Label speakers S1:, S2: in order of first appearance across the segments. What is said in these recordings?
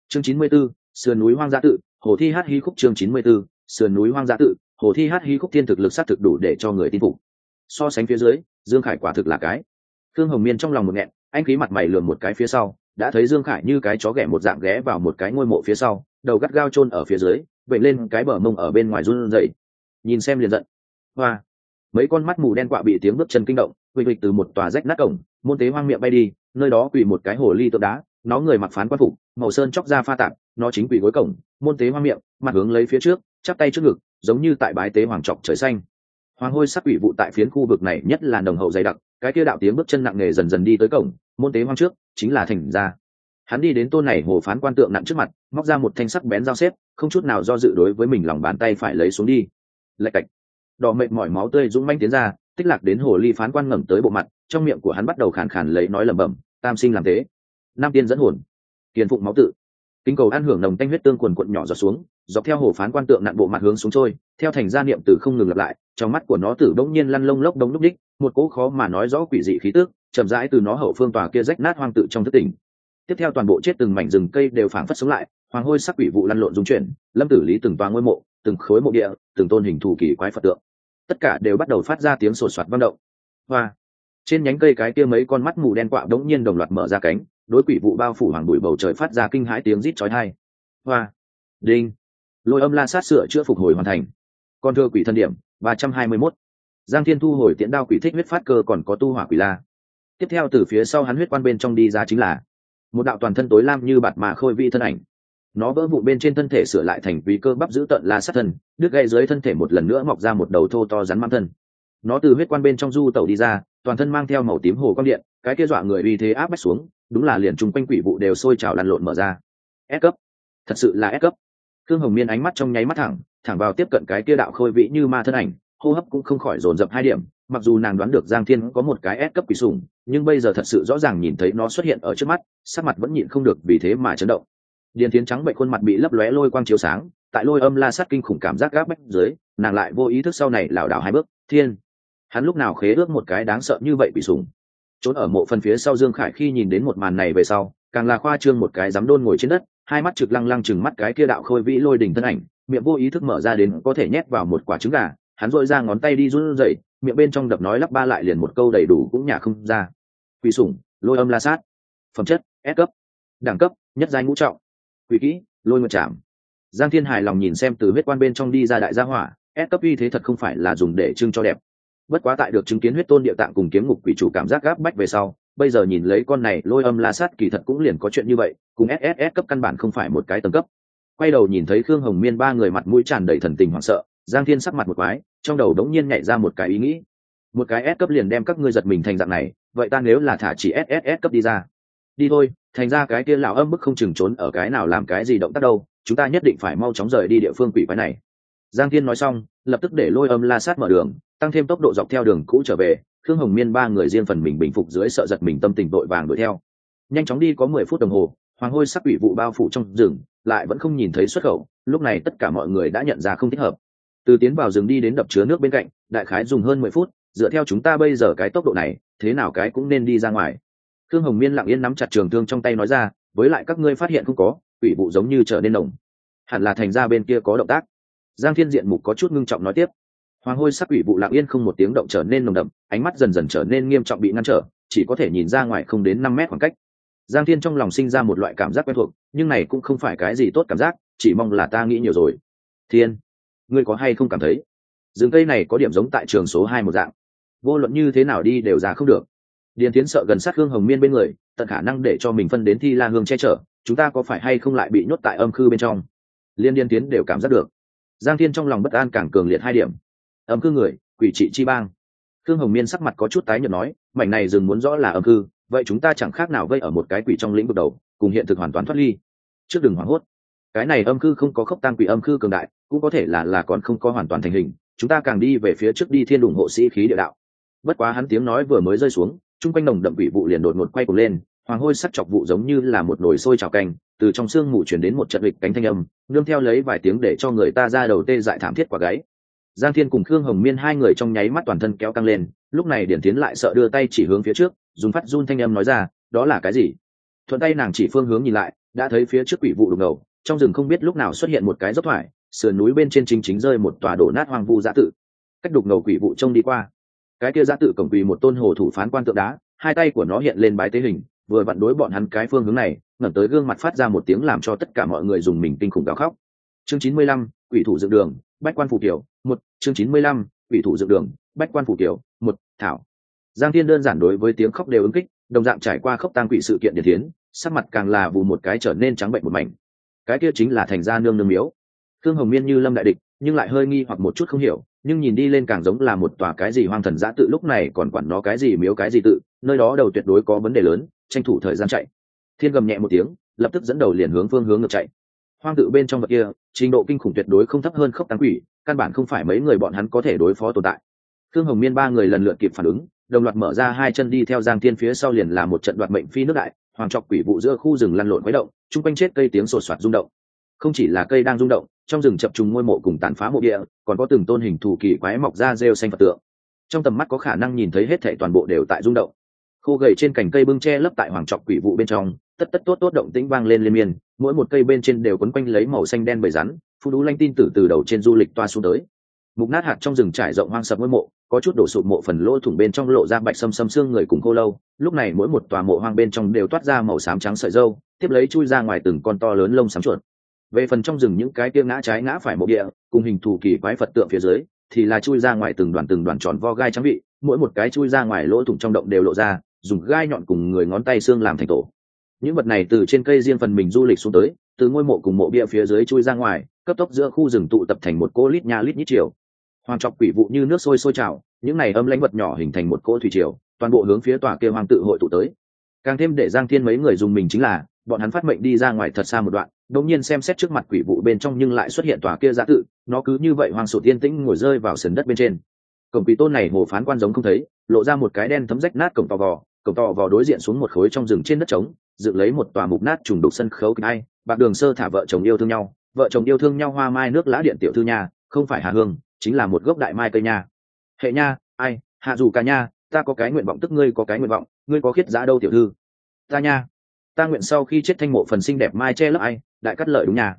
S1: Chương 94, sườn núi hoang dã tự, hồ thi hát hí khúc. Chương 94, sườn núi hoang dã tự, hồ thi hát hí khúc. Thiên thực lực sát thực đủ để cho người tin phục. So sánh phía dưới, Dương Khải quả thực là cái. Thương Hồng Miên trong lòng một nghẹn, anh khí mặt mày lườm một cái phía sau, đã thấy Dương Khải như cái chó ghẻ một dạng ghé vào một cái ngôi mộ phía sau, đầu gắt gao chôn ở phía dưới, vểnh lên cái bờ mông ở bên ngoài run rẩy. Nhìn xem liền giận. Hoa. Mấy con mắt mù đen quạ bị tiếng bước chân kinh động, huỵch huỵch từ một tòa rách nát cổng, môn tế hoang miệng bay đi, nơi đó quỳ một cái hồ ly tượng đá, nó người mặc phán quan phục, màu sơn chóc da pha tạp, nó chính quỳ gối cổng, môn tế hoang miệng, mặt hướng lấy phía trước, chắp tay trước ngực, giống như tại bái tế hoàng trọc trời xanh. Hoàng hôi sắc quỷ vụ tại phiến khu vực này nhất là nồng hậu dày đặc, cái kia đạo tiếng bước chân nặng nề dần dần đi tới cổng, môn tế hoang trước, chính là thành ra. Hắn đi đến tôn này hồ phán quan tượng nặng trước mặt, móc ra một thanh sắc bén dao xếp, không chút nào do dự đối với mình lòng bàn tay phải lấy xuống đi. Lạch cạch, đỏ mệt mỏi máu tươi dũng manh tiến ra, tích lạc đến hồ ly phán quan ngẩng tới bộ mặt, trong miệng của hắn bắt đầu khàn khàn lấy nói lẩm bẩm, tam sinh làm thế, nam tiên dẫn hồn, kiền phụng máu tự. Kinh cầu ăn hưởng nồng tanh huyết tương quần quận nhỏ giọt xuống, dọc theo hồ phán quan tượng nặng bộ mặt hướng xuống trôi, theo thành gia niệm từ không ngừng lặp lại, trong mắt của nó tử bỗng nhiên lăn lông lốc đống lúc đích, một cỗ khó mà nói rõ quỷ dị khí tức, chậm rãi từ nó hậu phương tòa kia rách nát hoang tự trong thất tỉnh. Tiếp theo toàn bộ chết từng mảnh rừng cây đều phảng phất sống lại, hoàng hôi sắc quỷ vụ lăn lộn dung chuyển, lâm tử lý từng tòa ngôi mộ, từng khối mộ địa, từng tôn hình thù kỳ quái phật tượng, tất cả đều bắt đầu phát ra tiếng sột soạt vang động. Hoa. Trên nhánh cây cái kia mấy con mắt mù đen quạ đống nhiên đồng loạt mở ra cánh, đối quỷ vụ bao phủ hoàng bụi bầu trời phát ra kinh hãi tiếng rít chói tai. Hoa. Đinh. Lôi âm la sát sửa chữa phục hồi hoàn thành. Con thưa quỷ thân điểm 321. Giang Thiên thu hồi tiễn đao quỷ thích huyết phát cơ còn có tu hỏa quỷ la. Tiếp theo từ phía sau hắn huyết quan bên trong đi ra chính là một đạo toàn thân tối lam như bạt mà khôi vi thân ảnh. Nó vỡ vụn bên trên thân thể sửa lại thành vì cơ bắp giữ tận la sát thân, đứt gãy dưới thân thể một lần nữa mọc ra một đầu thô to rắn mang thân. Nó từ huyết quan bên trong du tẩu đi ra, toàn thân mang theo màu tím hồ quang điện, cái kia dọa người uy thế áp bách xuống, đúng là liền chung quanh quỷ vụ đều sôi trào lăn lộn mở ra. S cấp, thật sự là S cấp. Thương Hồng Miên ánh mắt trong nháy mắt thẳng vào tiếp cận cái kia đạo khôi vĩ như ma thân ảnh, hô hấp cũng không khỏi dồn dập 2 điểm. Mặc dù nàng đoán được Giang Thiên có một cái S cấp quỷ sủng, nhưng bây giờ thật sự rõ ràng nhìn thấy nó xuất hiện ở trước mắt, sắc mặt vẫn nhịn không được vì thế mà chấn động. Điền Thiến trắng bệnh khuôn mặt bị lấp lóe lôi quang chiếu sáng, tại lôi âm la sát kinh khủng cảm giác gáp bách dưới, nàng lại vô ý thức sau này lảo đảo 2 bước. Thiên, hắn lúc nào khế ước một cái đáng sợ như vậy quỷ sủng. Trốn ở mộ phần phía sau Dương Khải khi nhìn đến một màn này về sau, càng là khoa trương một cái dám đôn ngồi trên đất, 2 mắt trực lăng lăng chừng mắt cái kia đạo khôi vĩ lôi đỉnh thân ảnh, miệng vô ý thức mở ra đến có thể nhét vào một quả trứng gà, hắn dội ra ngón tay đi run rẩy, miệng bên trong đập nói lắp ba lại liền một câu đầy đủ cũng nhả không ra. Quỷ sủng, lôi âm la sát, phẩm chất S cấp, đẳng cấp nhất giai ngũ trọng, quỷ kỹ lôi nguyệt trảm. Giang Thiên hài lòng nhìn xem từ huyết quan bên trong đi ra đại gia hỏa, S cấp uy thế thật không phải là dùng để trưng cho đẹp. Bất quá tại được chứng kiến huyết tôn địa tạng cùng kiếm ngục quỷ chủ cảm giác gáp bách về sau, bây giờ nhìn lấy con này lôi âm la sát kỳ thật cũng liền có chuyện như vậy, cùng SSS cấp căn bản không phải một cái tầng cấp. Quay đầu nhìn thấy Khương Hồng Miên 3 người mặt mũi tràn đầy thần tình hoảng sợ, Giang Thiên sắc mặt một quái, trong đầu đống nhiên nhảy ra một cái ý nghĩ. Một cái S cấp liền đem các ngươi giật mình thành dạng này, vậy ta nếu là thả chỉ SSS cấp đi ra. Đi thôi, thành ra cái kia lão âm bức không chừng trốn ở cái nào làm cái gì động tác đâu, chúng ta nhất định phải mau chóng rời đi địa phương quỷ quái này. Giang Thiên nói xong, lập tức để lôi âm la sát mở đường, tăng thêm tốc độ dọc theo đường cũ trở về. Khương Hồng Miên 3 người riêng phần mình bình phục dưới sợ giật mình tâm tình vội vàng đuổi theo. Nhanh chóng đi có 10 phút đồng hồ, hoàng hôi sắc quỷ vụ bao phủ trong rừng, lại vẫn không nhìn thấy xuất khẩu. Lúc này tất cả mọi người đã nhận ra không thích hợp. Từ tiến vào rừng đi đến đập chứa nước bên cạnh, đại khái dùng hơn 10 phút, dựa theo chúng ta bây giờ cái tốc độ này, thế nào cái cũng nên đi ra ngoài. Khương Hồng Miên lặng yên nắm chặt trường thương trong tay nói ra, với lại các ngươi phát hiện không có, quỷ vụ giống như trở nên nồng. Hẳn là thành ra bên kia có động tác. Giang Thiên diện mục có chút ngưng trọng nói tiếp. Hoàng hôi sắc quỷ vụ lặng yên không một tiếng động trở nên nồng đậm, ánh mắt dần dần trở nên nghiêm trọng bị ngăn trở, chỉ có thể nhìn ra ngoài không đến 5 mét khoảng cách. Giang Thiên trong lòng sinh ra một loại cảm giác quen thuộc, nhưng này cũng không phải cái gì tốt cảm giác, chỉ mong là ta nghĩ nhiều rồi. Thiên, ngươi có hay không cảm thấy rừng cây này có điểm giống tại trường số 2 một dạng, vô luận như thế nào đi đều ra không được. Điền Tiến sợ gần sát Hương Hồng Miên bên người, tận khả năng để cho mình phân đến Thi La Hương che chở, chúng ta có phải hay không lại bị nhốt tại âm khư bên trong? Liên Điền Tiến đều cảm giác được. Giang Thiên trong lòng bất an càng cường liệt 2 điểm. Âm khư người, quỷ trị chi bang. Khương Hồng Miên sắc mặt có chút tái nhợt nói, mảnh này rừng muốn rõ là âm khư, vậy chúng ta chẳng khác nào vây ở một cái quỷ trong lĩnh vực đầu, cùng hiện thực hoàn toàn thoát ly. Trước đừng hoảng hốt, cái này âm khư không có khốc tang quỷ âm khư cường đại, cũng có thể là còn không có hoàn toàn thành hình, chúng ta càng đi về phía trước đi thiên đủng hộ sĩ khí địa đạo. Bất quá hắn tiếng nói vừa mới rơi xuống, trung quanh nồng đậm quỷ vụ liền đột ngột quay cuồng lên, hoàng hôi sắc chọc vụ giống như là một nồi sôi trào canh, từ trong xương mù truyền đến một trận lịch cánh thanh âm, nương theo lấy vài tiếng để cho người ta ra đầu tê dại thảm thiết quả gáy. Giang Thiên cùng Khương Hồng Miên 2 người trong nháy mắt toàn thân kéo căng lên, lúc này Điển Tiến lại sợ đưa tay chỉ hướng phía trước, dùng phát run thanh âm nói ra, đó là cái gì? Thuận tay nàng chỉ phương hướng nhìn lại, đã thấy phía trước quỷ vụ đục ngầu, trong rừng không biết lúc nào xuất hiện một cái dốc thoải, sườn núi bên trên chính rơi một tòa đổ nát hoang vu giã tự. Cách đục ngầu quỷ vụ trông đi qua, cái kia giã tự cổng quỳ một tôn hồ thủ phán quan tượng đá, hai tay của nó hiện lên bái tế hình, vừa vặn đối bọn hắn cái phương hướng này, ngẩng tới gương mặt phát ra một tiếng làm cho tất cả mọi người dùng mình kinh khủng gào khóc. Chương 95, quỷ thủ dựng đường, bách quan phủ tiểu, một. Chương 95, quỷ thủ dựng đường, bách quan phủ tiểu, một. Thảo. Giang Thiên đơn giản đối với tiếng khóc đều ứng kích, đồng dạng trải qua khóc tang quỷ sự kiện điển thiến, sắc mặt càng là vù một cái trở nên trắng bệnh một mảnh. Cái kia chính là thành gia nương nương miếu. Thương Hồng Miên như lâm đại địch, nhưng lại hơi nghi hoặc một chút không hiểu, nhưng nhìn đi lên càng giống là một tòa cái gì hoang thần dã tự, lúc này còn quản nó cái gì miếu cái gì tự, nơi đó đầu tuyệt đối có vấn đề lớn, tranh thủ thời gian chạy. Thiên gầm nhẹ một tiếng, lập tức dẫn đầu liền hướng phương hướng ngược chạy. Hoang tự bên trong vật kia, trình độ kinh khủng tuyệt đối không thấp hơn khốc tang quỷ, căn bản không phải mấy người bọn hắn có thể đối phó tồn tại. Thương Hồng Miên ba người lần lượt kịp phản ứng, đồng loạt mở ra hai chân đi theo Giang Thiên phía sau, liền là một trận đoạt mệnh phi nước đại, hoàng trọc quỷ vụ giữa khu rừng lăn lộn khuấy động, chung quanh chết cây tiếng sột soạt rung động. Không chỉ là cây đang rung động, trong rừng chập trùng ngôi mộ cùng tàn phá mộ địa, còn có từng tôn hình thù kỳ quái mọc ra rêu xanh Phật tượng. Trong tầm mắt có khả năng nhìn thấy hết thảy toàn bộ đều tại rung động. Khô gầy trên cành cây bưng che lấp tại hoàng trọc quỷ vụ bên trong, tất tốt động tĩnh vang lên liên miên, mỗi một cây bên trên đều quấn quanh lấy màu xanh đen bầy rắn, phù đú lanh tin từ đầu trên du lịch toa xuống tới. Mục nát hạt trong rừng trải rộng hoang sập ngôi mộ, có chút đổ sụp mộ phần lỗ thủng bên trong lộ ra bạch sâm xương người cùng khô lâu, lúc này mỗi một tòa mộ hoang bên trong đều toát ra màu xám trắng sợi râu, tiếp lấy chui ra ngoài từng con to lớn lông xám chuột. Về phần trong rừng những cái kia ngã trái ngã phải mộ địa cùng hình thù kỳ quái Phật tượng phía dưới thì là chui ra ngoài từng đoàn tròn vo gai trắng vị, mỗi một cái chui ra ngoài lỗ thủng trong động đều lộ ra, dùng gai nhọn cùng người ngón tay xương làm thành tổ. Những vật này từ trên cây riêng phần mình du lịch xuống tới, từ ngôi mộ cùng mộ bia phía dưới chui ra ngoài, cấp tốc giữa khu rừng tụ tập thành một cỗ lít nha lít nhít chiều. Hoàng trọc quỷ vụ như nước sôi trào, những này âm lãnh vật nhỏ hình thành một cỗ thủy triều, toàn bộ hướng phía tòa kia hoàng tự hội tụ tới. Càng thêm để Giang Thiên mấy người dùng mình chính là, bọn hắn phát mệnh đi ra ngoài thật xa một đoạn, đột nhiên xem xét trước mặt quỷ vụ bên trong nhưng lại xuất hiện tòa kia giã tự, nó cứ như vậy hoang sổ tiên tĩnh ngồi rơi vào sườn đất bên trên. Cổng quỷ tôn này hồ phán quan giống không thấy, lộ ra một cái đen thấm rách nát cổng to vò đối diện xuống một khối trong rừng trên đất trống, dựng lấy một tòa mục nát trùng đục sân khấu kịch hay, bạc đường sơ thả vợ chồng yêu thương nhau hoa mai nước lá điện tiểu thư nha, không phải Hà Hương, chính là một gốc đại mai cây nha. Hệ nha, ai, hạ dù cả nha, ta có cái nguyện vọng tức ngươi có cái nguyện vọng, ngươi có khiết giá đâu tiểu thư. Ta nha, ta nguyện sau khi chết thanh mộ phần xinh đẹp mai che lấp ai, đại cắt lợi đúng nha.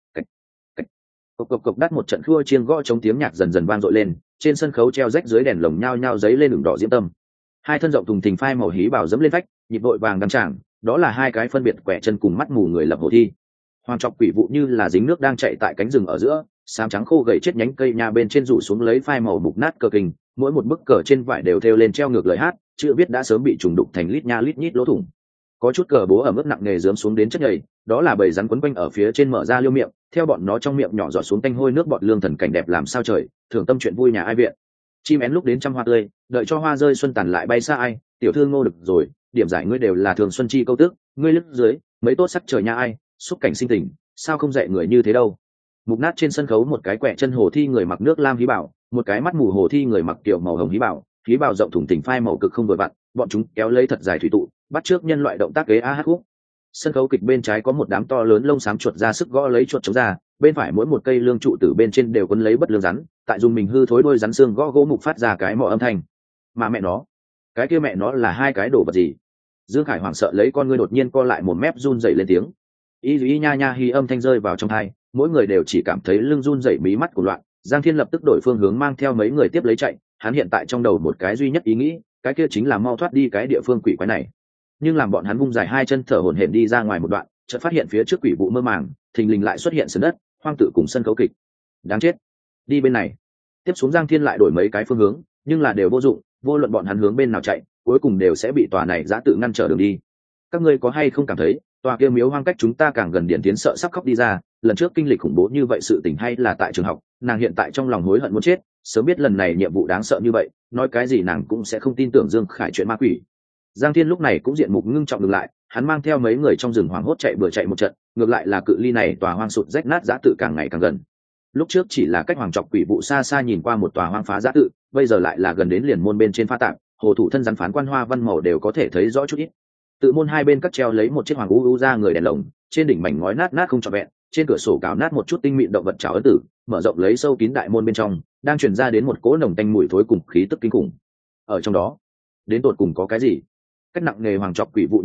S1: Cộc đắt một trận khua chiêng gõ chống tiếng nhạc dần dần vang dội lên, trên sân khấu treo rách dưới đèn lồng nhao giấy lên đường đỏ diễm tâm. Hai thân rộng thùng thình phai màu hí bảo dẫm lên vách, nhịp vội vàng đăng tràng, đó là hai cái phân biệt quẻ chân cùng mắt mù người lập hồ thi. Hoàng trọc quỷ vụ như là dính nước đang chạy tại cánh rừng ở giữa, xám trắng khô gầy chết nhánh cây nhà bên trên rủ xuống lấy phai màu mục nát cờ kình, mỗi một bức cờ trên vải đều thêu lên treo ngược lời hát, chữ viết đã sớm bị trùng đục thành lít nha lít nhít lỗ thủng. Có chút cờ bố ở mức nặng nề rớm xuống đến chất nhầy, đó là bầy rắn quấn quanh ở phía trên mở ra liêu miệng, theo bọn nó trong miệng nhỏ giọt xuống tanh hôi nước bọt lương thần cảnh đẹp làm sao trời, thưởng tâm chuyện vui nhà ai viện. Chim én lúc đến trăm hoa tươi, đợi cho hoa rơi xuân tàn lại bay xa ai, tiểu thư Ngô được rồi, điểm giải ngươi đều là thường xuân chi câu tước, ngươi lướt dưới, mấy tốt sắc trời nhà ai, xúc cảnh sinh tình, sao không dạy người như thế đâu. Mục nát trên sân khấu một cái quẹ chân hồ thi người mặc nước lam hí bảo, một cái mắt mù hồ thi người mặc kiểu màu hồng hí bảo rộng thủng tỉnh phai màu cực không vừa vặn, bọn chúng kéo lấy thật dài thủy tụ, bắt trước nhân loại động tác ghế a hát khúc. Sân khấu kịch bên trái có một đám to lớn lông xám chuột ra sức gõ lấy chuột chống ra, bên phải mỗi một cây lương trụ tử bên trên đều quấn lấy bất lương rắn, tại dùng mình hư thối đôi rắn xương gõ gỗ mục phát ra cái mọ âm thanh. Mà mẹ nó, cái kia mẹ nó là hai cái đồ vật gì? Dương Khải hoảng sợ lấy con ngươi đột nhiên co lại một mép run rẩy lên tiếng. Y nha nha hi âm thanh rơi vào trong tai, mỗi người đều chỉ cảm thấy lưng run rẩy mí mắt của loạn. Giang Thiên lập tức đổi phương hướng mang theo mấy người tiếp lấy chạy, hắn hiện tại trong đầu một cái duy nhất ý nghĩ, cái kia chính là mau thoát đi cái địa phương quỷ quái này. Nhưng làm bọn hắn vung dài hai chân thở hổn hển đi ra ngoài một đoạn, chợt phát hiện phía trước quỷ vụ mơ màng, thình lình lại xuất hiện sườn đất, hoang tự cùng sân khấu kịch. Đáng chết, đi bên này. Tiếp xuống Giang Thiên lại đổi mấy cái phương hướng, nhưng là đều vô dụng, vô luận bọn hắn hướng bên nào chạy, cuối cùng đều sẽ bị tòa này giã tự ngăn trở đường đi. Các ngươi có hay không cảm thấy, tòa kia miếu hoang cách chúng ta càng gần, điện tiến sợ sắp khóc đi ra, lần trước kinh lịch khủng bố như vậy sự tình hay là tại trường học, nàng hiện tại trong lòng hối hận muốn chết, sớm biết lần này nhiệm vụ đáng sợ như vậy, nói cái gì nàng cũng sẽ không tin tưởng Dương Khải chuyện ma quỷ. Giang Thiên lúc này cũng diện mục ngưng trọng dừng lại, hắn mang theo mấy người trong rừng hoảng hốt chạy bừa chạy một trận, ngược lại là cự ly này tòa hoang sụt rách nát giã tự càng ngày càng gần. Lúc trước chỉ là cách hoàng trọc quỷ vụ xa xa nhìn qua một tòa hoang phá giã tự, bây giờ lại là gần đến liền môn bên trên pha tạm, hồ thủ thân rắn phán quan hoa văn màu đều có thể thấy rõ chút ít. Tự môn hai bên cắt treo lấy một chiếc hoàng u ra người đèn lồng, trên đỉnh mảnh ngói nát nát không trọn vẹn, trên cửa sổ cào nát một chút tinh mịn động vật trảo ấn tử, mở rộng lấy sâu kín đại môn bên trong, đang truyền ra đến một cỗ nồng tanh mùi thối cùng khí tức kinh khủng. Ở trong đó, đến tột cùng có cái gì? Cách nặng nề hoàng trọc quỷ vụ nhìn lại,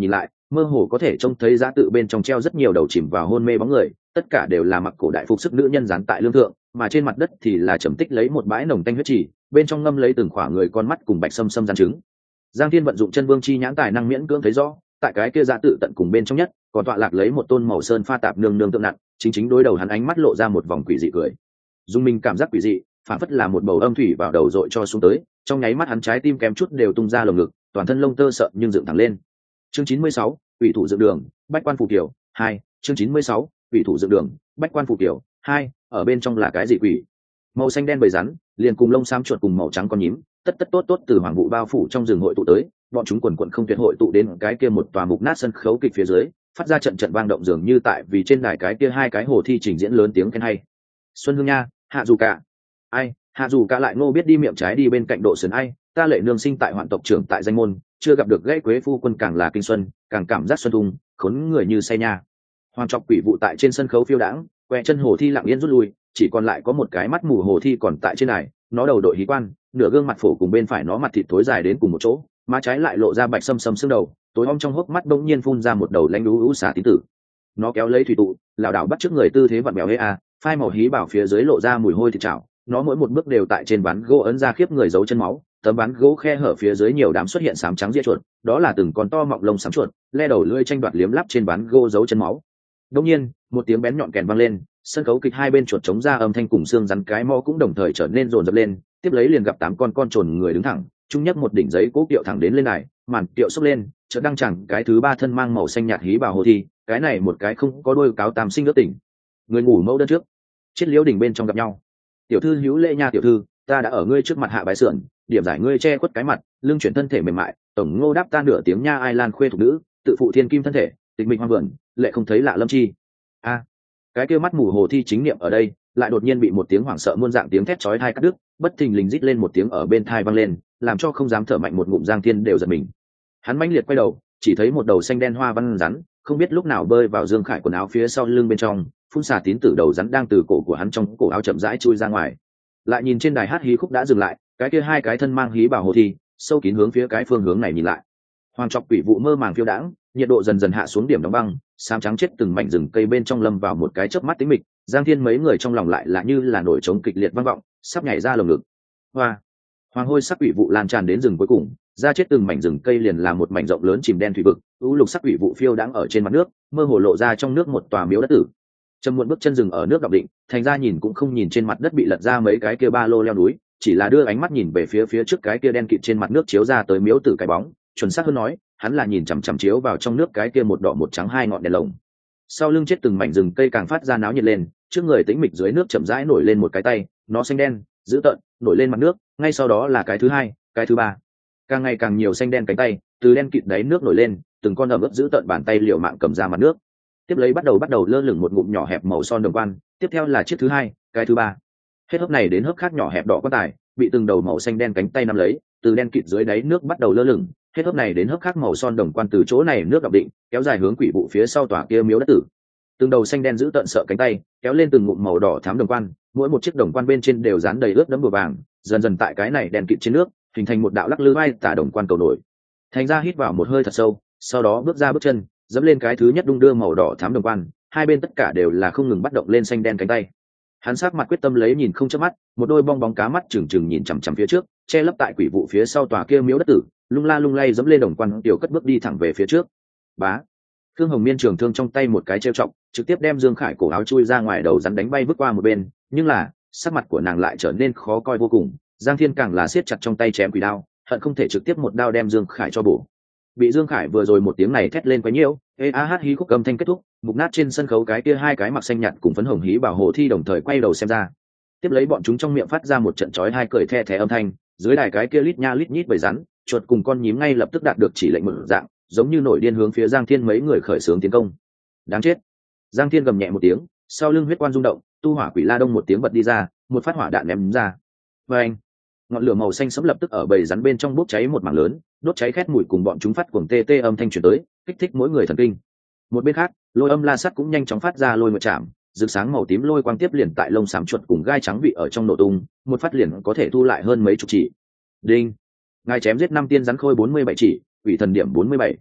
S1: mơ hồ có thể trông thấy giá tự bên trong treo rất nhiều đầu chìm vào hôn mê bóng người, tất cả đều là mặc cổ đại phục sức nữ nhân dán tại lương thượng, mà trên mặt đất thì là trầm tích lấy một bãi nồng tanh huyết trì, bên trong ngâm lấy từng khỏa người con mắt cùng bạch sâm sâm rán trứng. Giang Thiên vận dụng chân vương chi nhãn tài năng miễn cưỡng thấy rõ, tại cái kia giá tự tận cùng bên trong nhất, còn tọa lạc lấy một tôn màu sơn pha tạp nương nương tượng nặng, chính đối đầu hắn ánh mắt lộ ra một vòng quỷ dị cười. Dung mình cảm giác quỷ dị, phản phất là một bầu âm thủy vào đầu dội cho xuống tới, trong nháy mắt hắn trái tim kém chút đều tung ra lồng ngực, toàn thân lông tơ sợ nhưng dựng thẳng lên. Chương 96, ủy thủ dựng đường, bách quan phù kiều 2, chương 96, ủy thủ dựng đường, bách quan phù kiều 2, ở bên trong là cái gì quỷ? Màu xanh đen bầy rắn, liền cùng lông xám chuột cùng màu trắng con nhím, tất tốt từ hoàng vụ bao phủ trong rừng hội tụ tới, bọn chúng quần quần không tuyệt hội tụ đến cái kia một tòa mục nát sân khấu kịch phía dưới, phát ra trận trận vang động dường như tại vì trên đài cái kia hai cái hồ thi trình diễn lớn tiếng khen hay. Xuân Hương nha, hạ dù cả. Ai, hạ dù cả lại ngô biết đi miệng trái đi bên cạnh độ sườn ai, ta lệ nương sinh tại hoạn tộc trưởng tại danh môn, chưa gặp được gãy quế phu quân càng là kinh xuân, càng cảm giác xuân thung, khốn người như say nha. Hoàng trọc quỷ vụ tại trên sân khấu phiêu đãng, que chân hồ thi lặng yên rút lui, chỉ còn lại có một cái mắt mù hồ thi còn tại trên này, nó đầu đội hí quan, nửa gương mặt phổ cùng bên phải nó mặt thịt thối dài đến cùng một chỗ, má trái lại lộ ra bạch sâm sâm xương đầu, tối om trong hốc mắt bỗng nhiên phun ra một đầu lanh đú ú xả tín tử. Nó kéo lấy thủy tụ, lảo đảo bắt trước người tư thế vặn bèo hê a, phai màu hí bảo phía dưới lộ ra mùi hôi thịt chảo, nó mỗi một bước đều tại trên ván gỗ ấn ra khiếp người dấu chân máu, tấm ván gỗ khe hở phía dưới nhiều đám xuất hiện sám trắng ria chuột, đó là từng con to mọng lông sám chuột, le đầu lưỡi tranh đoạt liếm lắp trên ván gỗ dấu chân máu. Đột nhiên, một tiếng bén nhọn kèn vang lên, sân khấu kịch hai bên chuột chống ra âm thanh cùng xương rắn cái mò cũng đồng thời trở nên rồn rập lên, tiếp lấy liền gặp 8 con trồn người đứng thẳng, trung nhất một đỉnh giấy cố kiệu thẳng đến lên này, màn kiệu xốc lên, chợt đăng chẳng cái thứ ba thân mang màu xanh nhạt hí bào hồ thi, cái này một cái không có đôi cáo tam sinh ước tỉnh. Người ngủ mẫu đơn trước, chết liễu đỉnh bên trong gặp nhau. Tiểu thư hữu lễ nha tiểu thư, ta đã ở ngươi trước mặt hạ bái sườn, điểm giải ngươi che khuất cái mặt, lưng chuyển thân thể mềm mại, tổng ngô đáp ta nửa tiếng nha ai lan khuê thuộc nữ, tự phụ thiên kim thân thể, tịch mịch hoang vườn, lệ không thấy lạ lâm chi. A, cái kia mắt mù hồ thi chính niệm ở đây, lại đột nhiên bị một tiếng hoảng sợ muôn dạng tiếng thét chói tai cắt đứt, bất thình lình rít lên một tiếng ở bên tai vang lên, làm cho không dám thở mạnh một ngụm Giang Thiên đều giật mình. Hắn mãnh liệt quay đầu, chỉ thấy một đầu xanh đen hoa văn rắn, không biết lúc nào bơi vào Dương Khải quần áo phía sau lưng bên trong, phun xả tín tử đầu rắn đang từ cổ của hắn trong cổ áo chậm rãi chui ra ngoài. Lại nhìn trên đài hát hí khúc đã dừng lại, cái kia hai cái thân mang hí bảo hồ thi, sâu kín hướng phía cái phương hướng này nhìn lại. Hoàng trọc quỷ vụ mơ màng phiêu đãng, nhiệt độ dần dần hạ xuống điểm đóng băng, xám trắng chết từng mảnh rừng cây bên trong lâm vào một cái chớp mắt tĩnh mịch, Giang Thiên mấy người trong lòng lại là như là nổi trống kịch liệt vang vọng, sắp nhảy ra lồng ngực. Hoa, hoàng hôi sắc quỷ vụ lan tràn đến rừng cuối cùng, ra chết từng mảnh rừng cây liền là một mảnh rộng lớn chìm đen thủy vực, u lục sắc quỷ vụ phiêu đãng ở trên mặt nước, mơ hồ lộ ra trong nước một tòa miếu đất tử. Trầm muộn bước chân dừng ở nước đọng định, thành ra nhìn cũng không nhìn trên mặt đất bị lật ra mấy cái kia ba lô leo núi, chỉ là đưa ánh mắt nhìn về phía trước cái kia đen kịt trên mặt nước chiếu ra tới miếu tử cái bóng, chuẩn xác hơn nói, hắn là nhìn chằm chằm chiếu vào trong nước cái kia một đỏ một trắng hai ngọn đèn lồng. Sau lưng chết từng mảnh rừng cây càng phát ra náo nhiệt lên, trước người tĩnh mịch dưới nước chậm rãi nổi lên một cái tay, nó xanh đen, dữ tợn, nổi lên mặt nước, ngay sau đó là cái thứ hai, cái thứ ba. Càng ngày càng nhiều xanh đen cánh tay, từ đen kịt đáy nước nổi lên, từng con ẩm ướt dữ tợn bàn tay liều mạng cầm ra mặt nước. Tiếp lấy bắt đầu lơ lửng một ngụm nhỏ hẹp màu son đồng quan, tiếp theo là chiếc thứ hai, cái thứ ba. Hết hớp này đến hớp khác nhỏ hẹp đỏ quan tài, bị từng đầu màu xanh đen cánh tay nắm lấy, từ đen kịt dưới đáy nước bắt đầu lơ lửng, hết hớp này đến hớp khác màu son đồng quan từ chỗ này nước đọng định, kéo dài hướng quỷ vụ phía sau tòa kia miếu đất tử. Từng đầu xanh đen giữ tận sợ cánh tay, kéo lên từng ngụm màu đỏ thắm đồng quan, mỗi một chiếc đồng quan bên trên đều dán đầy ướt đẫm bùa vàng, dần dần tại cái này đen kịt trên nước, hình thành một đạo lắc lư vai tả đồng quan cầu nổi. Thành ra hít vào một hơi thật sâu, sau đó bước ra bước chân, dẫm lên cái thứ nhất đung đưa màu đỏ thắm đồng quan, hai bên tất cả đều là không ngừng bắt động lên xanh đen cánh tay. Hắn sát mặt quyết tâm lấy nhìn không chớp mắt, một đôi bong bóng cá mắt trừng trừng nhìn chằm chằm phía trước, che lấp tại quỷ vụ phía sau tòa kia miếu đất tử, lung la lung lay dẫm lên đồng quan, tiểu cất bước đi thẳng về phía trước. Bá, Thương Hồng Miên trường thương trong tay một cái trêu trọng, trực tiếp đem Dương Khải cổ áo chui ra ngoài đầu rắn đánh bay vứt qua một bên, nhưng là sắc mặt của nàng lại trở nên khó coi vô cùng. Giang Thiên càng là siết chặt trong tay chém quỷ đao, hận không thể trực tiếp một đao đem Dương Khải cho bổ. Bị Dương Khải vừa rồi một tiếng này thét lên quá nhiều, hát hí khúc âm thanh kết thúc, mục nát trên sân khấu cái kia hai cái mặc xanh nhạt cùng phấn hồng hí bảo hộ thi đồng thời quay đầu xem ra. Tiếp lấy bọn chúng trong miệng phát ra một trận chói hai cười the thé âm thanh, dưới đài cái kia lít nha lít nhít bầy rắn, chuột cùng con nhím ngay lập tức đạt được chỉ lệnh mở dạng, giống như nổi điên hướng phía Giang Thiên mấy người khởi xướng tiến công. Đáng chết! Giang Thiên gầm nhẹ một tiếng, sau lưng huyết quan rung động, tu hỏa quỷ la đông một tiếng bật đi ra, một phát hỏa đạn ném ra. Và anh, ngọn lửa màu xanh sẫm lập tức ở bầy rắn bên trong bốc cháy một mảng lớn, đốt cháy khét mùi cùng bọn chúng phát cuồng tê tê âm thanh truyền tới, kích thích mỗi người thần kinh. Một bên khác, lôi âm la sắt cũng nhanh chóng phát ra lôi một chạm, rực sáng màu tím lôi quang tiếp liền tại lông xám chuột cùng gai trắng vị ở trong nổ tung, một phát liền có thể thu lại hơn mấy chục chỉ. Đinh, ngài chém giết 5 tiên rắn khôi 47 chỉ, quỷ thần điểm 47.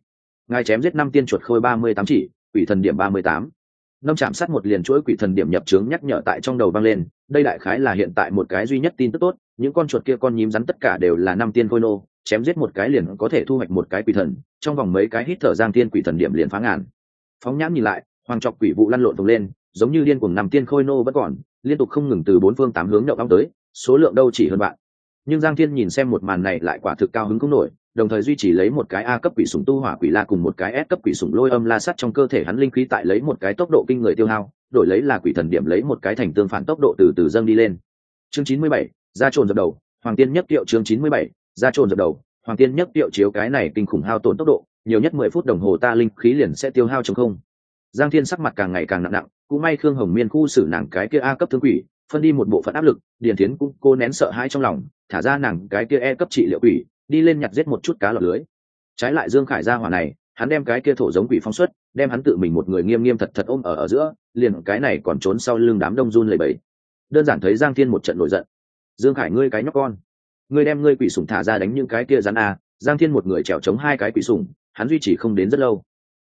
S1: ngài chém giết 5 tiên chuột khôi 38 chỉ, quỷ thần điểm 38. Nâm chạm sát một liền chuỗi quỷ thần điểm nhập trướng nhắc nhở tại trong đầu vang lên. Đây đại khái là hiện tại một cái duy nhất tin tức tốt, những con chuột kia con nhím rắn tất cả đều là 5 tiên khôi nô, chém giết một cái liền có thể thu hoạch một cái quỷ thần, trong vòng mấy cái hít thở giang tiên quỷ thần điểm liền phá ngàn. Phóng nhãn nhìn lại, hoàng trọc quỷ vụ lăn lộn phồng lên, giống như điên cuồng 5 tiên khôi nô vẫn còn, liên tục không ngừng từ bốn phương tám hướng nhậu ong tới, số lượng đâu chỉ hơn bạn. Nhưng Giang Thiên nhìn xem một màn này lại quả thực cao hứng không nổi, đồng thời duy trì lấy một cái A cấp quỷ sủng tu hỏa quỷ la cùng một cái S cấp quỷ sủng lôi âm la sắt trong cơ thể hắn linh khí tại lấy một cái tốc độ kinh người tiêu hao, đổi lấy là quỷ thần điểm lấy một cái thành tương phản tốc độ từ từ dâng đi lên. Chương 97, ra trồn dập đầu, Hoàng Tiên nhất tiệu chương 97, ra trồn dập đầu, Hoàng Tiên nhất tiệu chiếu cái này kinh khủng hao tổn tốc độ, nhiều nhất 10 phút đồng hồ ta linh khí liền sẽ tiêu hao trống không. Giang Thiên sắc mặt càng ngày càng nặng, cũng may Khương Hồng Miên khu xử nàng cái kia A cấp thương quỷ, phân đi một bộ phận áp lực, Điền Thiến cũng cô nén sợ hãi trong lòng, thả ra nàng cái kia E cấp trị liệu quỷ, đi lên nhặt giết một chút cá lọt lưới. Trái lại Dương Khải ra hỏa này, hắn đem cái kia thổ giống quỷ phóng xuất, đem hắn tự mình một người nghiêm nghiêm thật thật ôm ở giữa, liền cái này còn trốn sau lưng đám đông run lẩy bẩy. Đơn giản thấy Giang Thiên một trận nổi giận. Dương Khải ngươi cái nhóc con, ngươi đem ngươi quỷ sủng thả ra đánh những cái kia rắn à? Giang Thiên một người trèo chống hai cái quỷ sủng, hắn duy trì không đến rất lâu.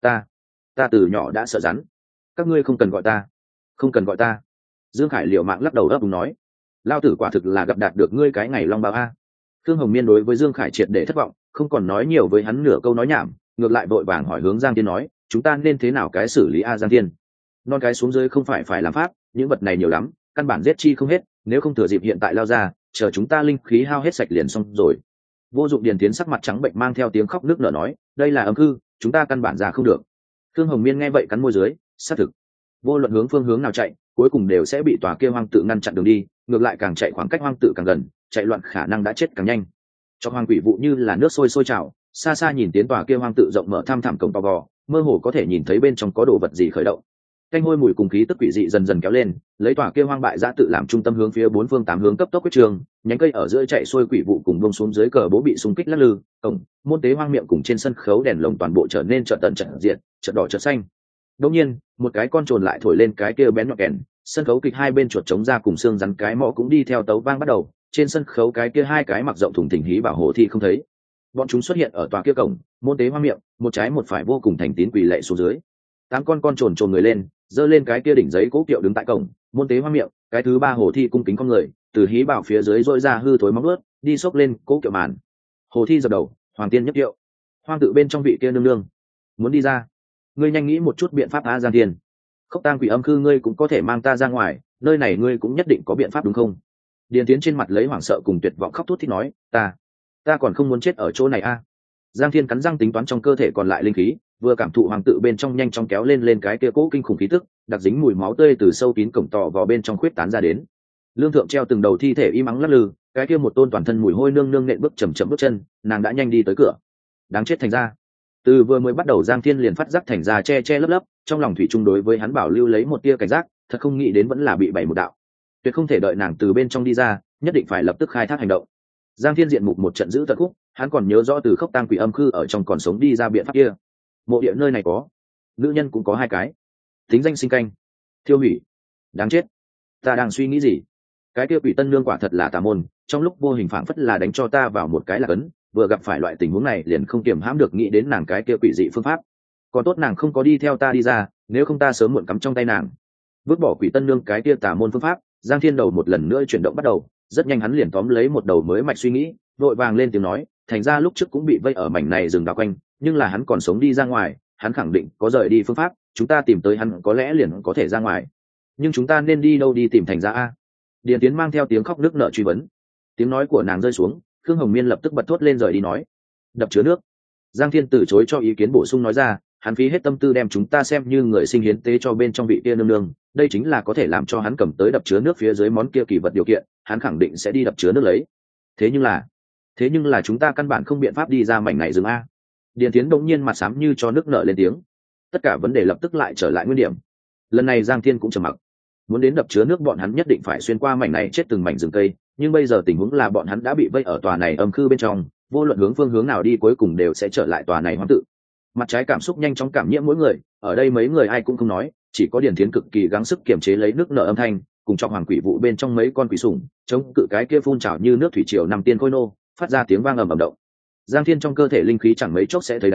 S1: Ta từ nhỏ đã sợ rắn, các ngươi không cần gọi ta, không cần gọi ta. Dương Khải liều mạng lắc đầu ấp úng nói, lao tử quả thực là gặp đạt được ngươi cái ngày long bao a. Khương Hồng Miên đối với Dương Khải triệt để thất vọng, không còn nói nhiều với hắn nửa câu nói nhảm, ngược lại vội vàng hỏi hướng Giang Thiên nói, chúng ta nên thế nào cái xử lý a Giang Thiên? Non cái xuống dưới không phải làm pháp, những vật này nhiều lắm, căn bản giết chi không hết, nếu không thừa dịp hiện tại lao ra, chờ chúng ta linh khí hao hết sạch liền xong rồi. Vô dụng. Điền Tiến sắc mặt trắng bệnh mang theo tiếng khóc nước nở nói, đây là âm hư, chúng ta căn bản ra không được. Khương Hồng Miên nghe vậy cắn môi dưới, xác thực, vô luận hướng phương hướng nào chạy, cuối cùng đều sẽ bị tòa kia hoang tự ngăn chặn đường đi, ngược lại càng chạy khoảng cách hoang tự càng gần, chạy loạn khả năng đã chết càng nhanh. Cho hoang quỷ vụ như là nước sôi trào, xa xa nhìn tiến tòa kia hoang tự rộng mở thăm thẳm cổng to gò, mơ hồ có thể nhìn thấy bên trong có đồ vật gì khởi động. Canh hôi mùi cùng khí tức quỷ dị dần dần kéo lên, lấy tòa kia hoang bại dã tự làm trung tâm hướng phía bốn phương tám hướng cấp tốc quyết trường, nhánh cây ở giữa chạy xuôi quỷ vụ cùng bông xuống dưới cờ bố bị xung kích lắc lư, cổng, môn tế hoang miệng cùng trên sân khấu đèn lồng toàn bộ trở nên chợt tận chợt diệt, chợt đỏ chợt xanh. Đột nhiên, một cái con trồn lại thổi lên cái kia bén nhọn kèn, sân khấu kịch hai bên chuột trống ra cùng xương rắn cái mõ cũng đi theo tấu vang bắt đầu, trên sân khấu cái kia hai cái mặc rộng thùng thình hí bảo hộ thi không thấy. Bọn chúng xuất hiện ở tòa kia cổng, môn tế hoang miệng, một trái một phải vô cùng thành tín quỳ lạy xuống dưới. Tám con trồn người lên, giơ lên cái kia đỉnh giấy cố kiệu đứng tại cổng, môn tế hoang miệng, cái thứ ba hồ thi cung kính con người, từ hí bảo phía dưới rỗi ra hư thối móng ướt, đi xốc lên cố kiệu màn. Hồ thi dập đầu, Hoàng Tiên nhất kiệu. Hoang tự bên trong vị kia nương nương, muốn đi ra, ngươi nhanh nghĩ một chút biện pháp a Giang Thiên. Khốc tang quỷ âm khư ngươi cũng có thể mang ta ra ngoài, nơi này ngươi cũng nhất định có biện pháp đúng không? Điền Tiến trên mặt lấy hoảng sợ cùng tuyệt vọng khóc thút thít nói, ta còn không muốn chết ở chỗ này a. Giang Thiên cắn răng tính toán trong cơ thể còn lại linh khí, vừa cảm thụ hoàng tự bên trong nhanh chóng kéo lên cái kia cỗ kinh khủng khí tức, đặc dính mùi máu tươi từ sâu kín cổng tò vào bên trong khuyết tán ra đến. Lương thượng treo từng đầu thi thể im ắng lắc lư, cái kia một tôn toàn thân mùi hôi nương nương nện bước chậm bước chân, nàng đã nhanh đi tới cửa. Đáng chết thành ra. Từ vừa mới bắt đầu Giang Thiên liền phát giác thành ra che lấp lấp, trong lòng thủy chung đối với hắn bảo lưu lấy một tia cảnh giác, thật không nghĩ đến vẫn là bị bày một đạo. Tuyệt không thể đợi nàng từ bên trong đi ra, nhất định phải lập tức khai thác hành động. Giang Thiên diện mục một trận giữ tận khúc, hắn còn nhớ rõ từ Khốc tang quỷ âm khư ở trong còn sống đi ra biện pháp kia. Mộ địa nơi này có, nữ nhân cũng có hai cái, tính danh sinh canh, thiêu hủy. Đáng chết, ta đang suy nghĩ gì? Cái kia quỷ tân nương quả thật là tà môn, trong lúc vô hình phảng phất là đánh cho ta vào một cái là cấn, vừa gặp phải loại tình huống này liền không kiềm hãm được nghĩ đến nàng cái kia quỷ dị phương pháp. Còn tốt nàng không có đi theo ta đi ra, nếu không ta sớm muộn cắm trong tay nàng. Vứt bỏ quỷ tân nương cái kia tà môn phương pháp, Giang Thiên đầu một lần nữa chuyển động bắt đầu, rất nhanh hắn liền tóm lấy một đầu mới mạch suy nghĩ, vội vàng lên tiếng nói, thành ra lúc trước cũng bị vây ở mảnh này rừng đào quanh, nhưng là hắn còn sống đi ra ngoài, hắn khẳng định có rời đi phương pháp, chúng ta tìm tới hắn có lẽ liền có thể ra ngoài. Nhưng chúng ta nên đi đâu đi tìm thành ra a? Điền Tiến mang theo tiếng khóc nức nở truy vấn. Tiếng nói của nàng rơi xuống, Khương Hồng Miên lập tức bật thốt lên rời đi nói, đập chứa nước. Giang Thiên từ chối cho ý kiến bổ sung nói ra, hắn phí hết tâm tư đem chúng ta xem như người sinh hiến tế cho bên trong vị kia nương nương, đây chính là có thể làm cho hắn cầm tới đập chứa nước phía dưới món kia kỳ vật điều kiện, hắn khẳng định sẽ đi đập chứa nước lấy. Thế nhưng là chúng ta căn bản không biện pháp đi ra mảnh này rừng a. Điền Tiến đột nhiên mặt xám như cho nước nở lên tiếng. Tất cả vấn đề lập tức lại trở lại nguyên điểm. Lần này Giang Thiên cũng trầm mặc. Muốn đến đập chứa nước bọn hắn nhất định phải xuyên qua mảnh này chết từng mảnh rừng cây, nhưng bây giờ tình huống là bọn hắn đã bị vây ở tòa này âm khư bên trong, vô luận hướng phương hướng nào đi cuối cùng đều sẽ trở lại tòa này hoang tự. Mặt trái cảm xúc nhanh chóng cảm nhiễm mỗi người, ở đây mấy người ai cũng không nói, chỉ có Điền Thiến cực kỳ gắng sức kiềm chế lấy nước nở âm thanh, cùng trong hoàng quỷ vụ bên trong mấy con quỷ sủng, chống cự cái kia phun trào như nước thủy triều năm tiên khôi nô, phát ra tiếng vang ầm ầm động. Giang Thiên trong cơ thể linh khí chẳng mấy chốc sẽ thấy đáy,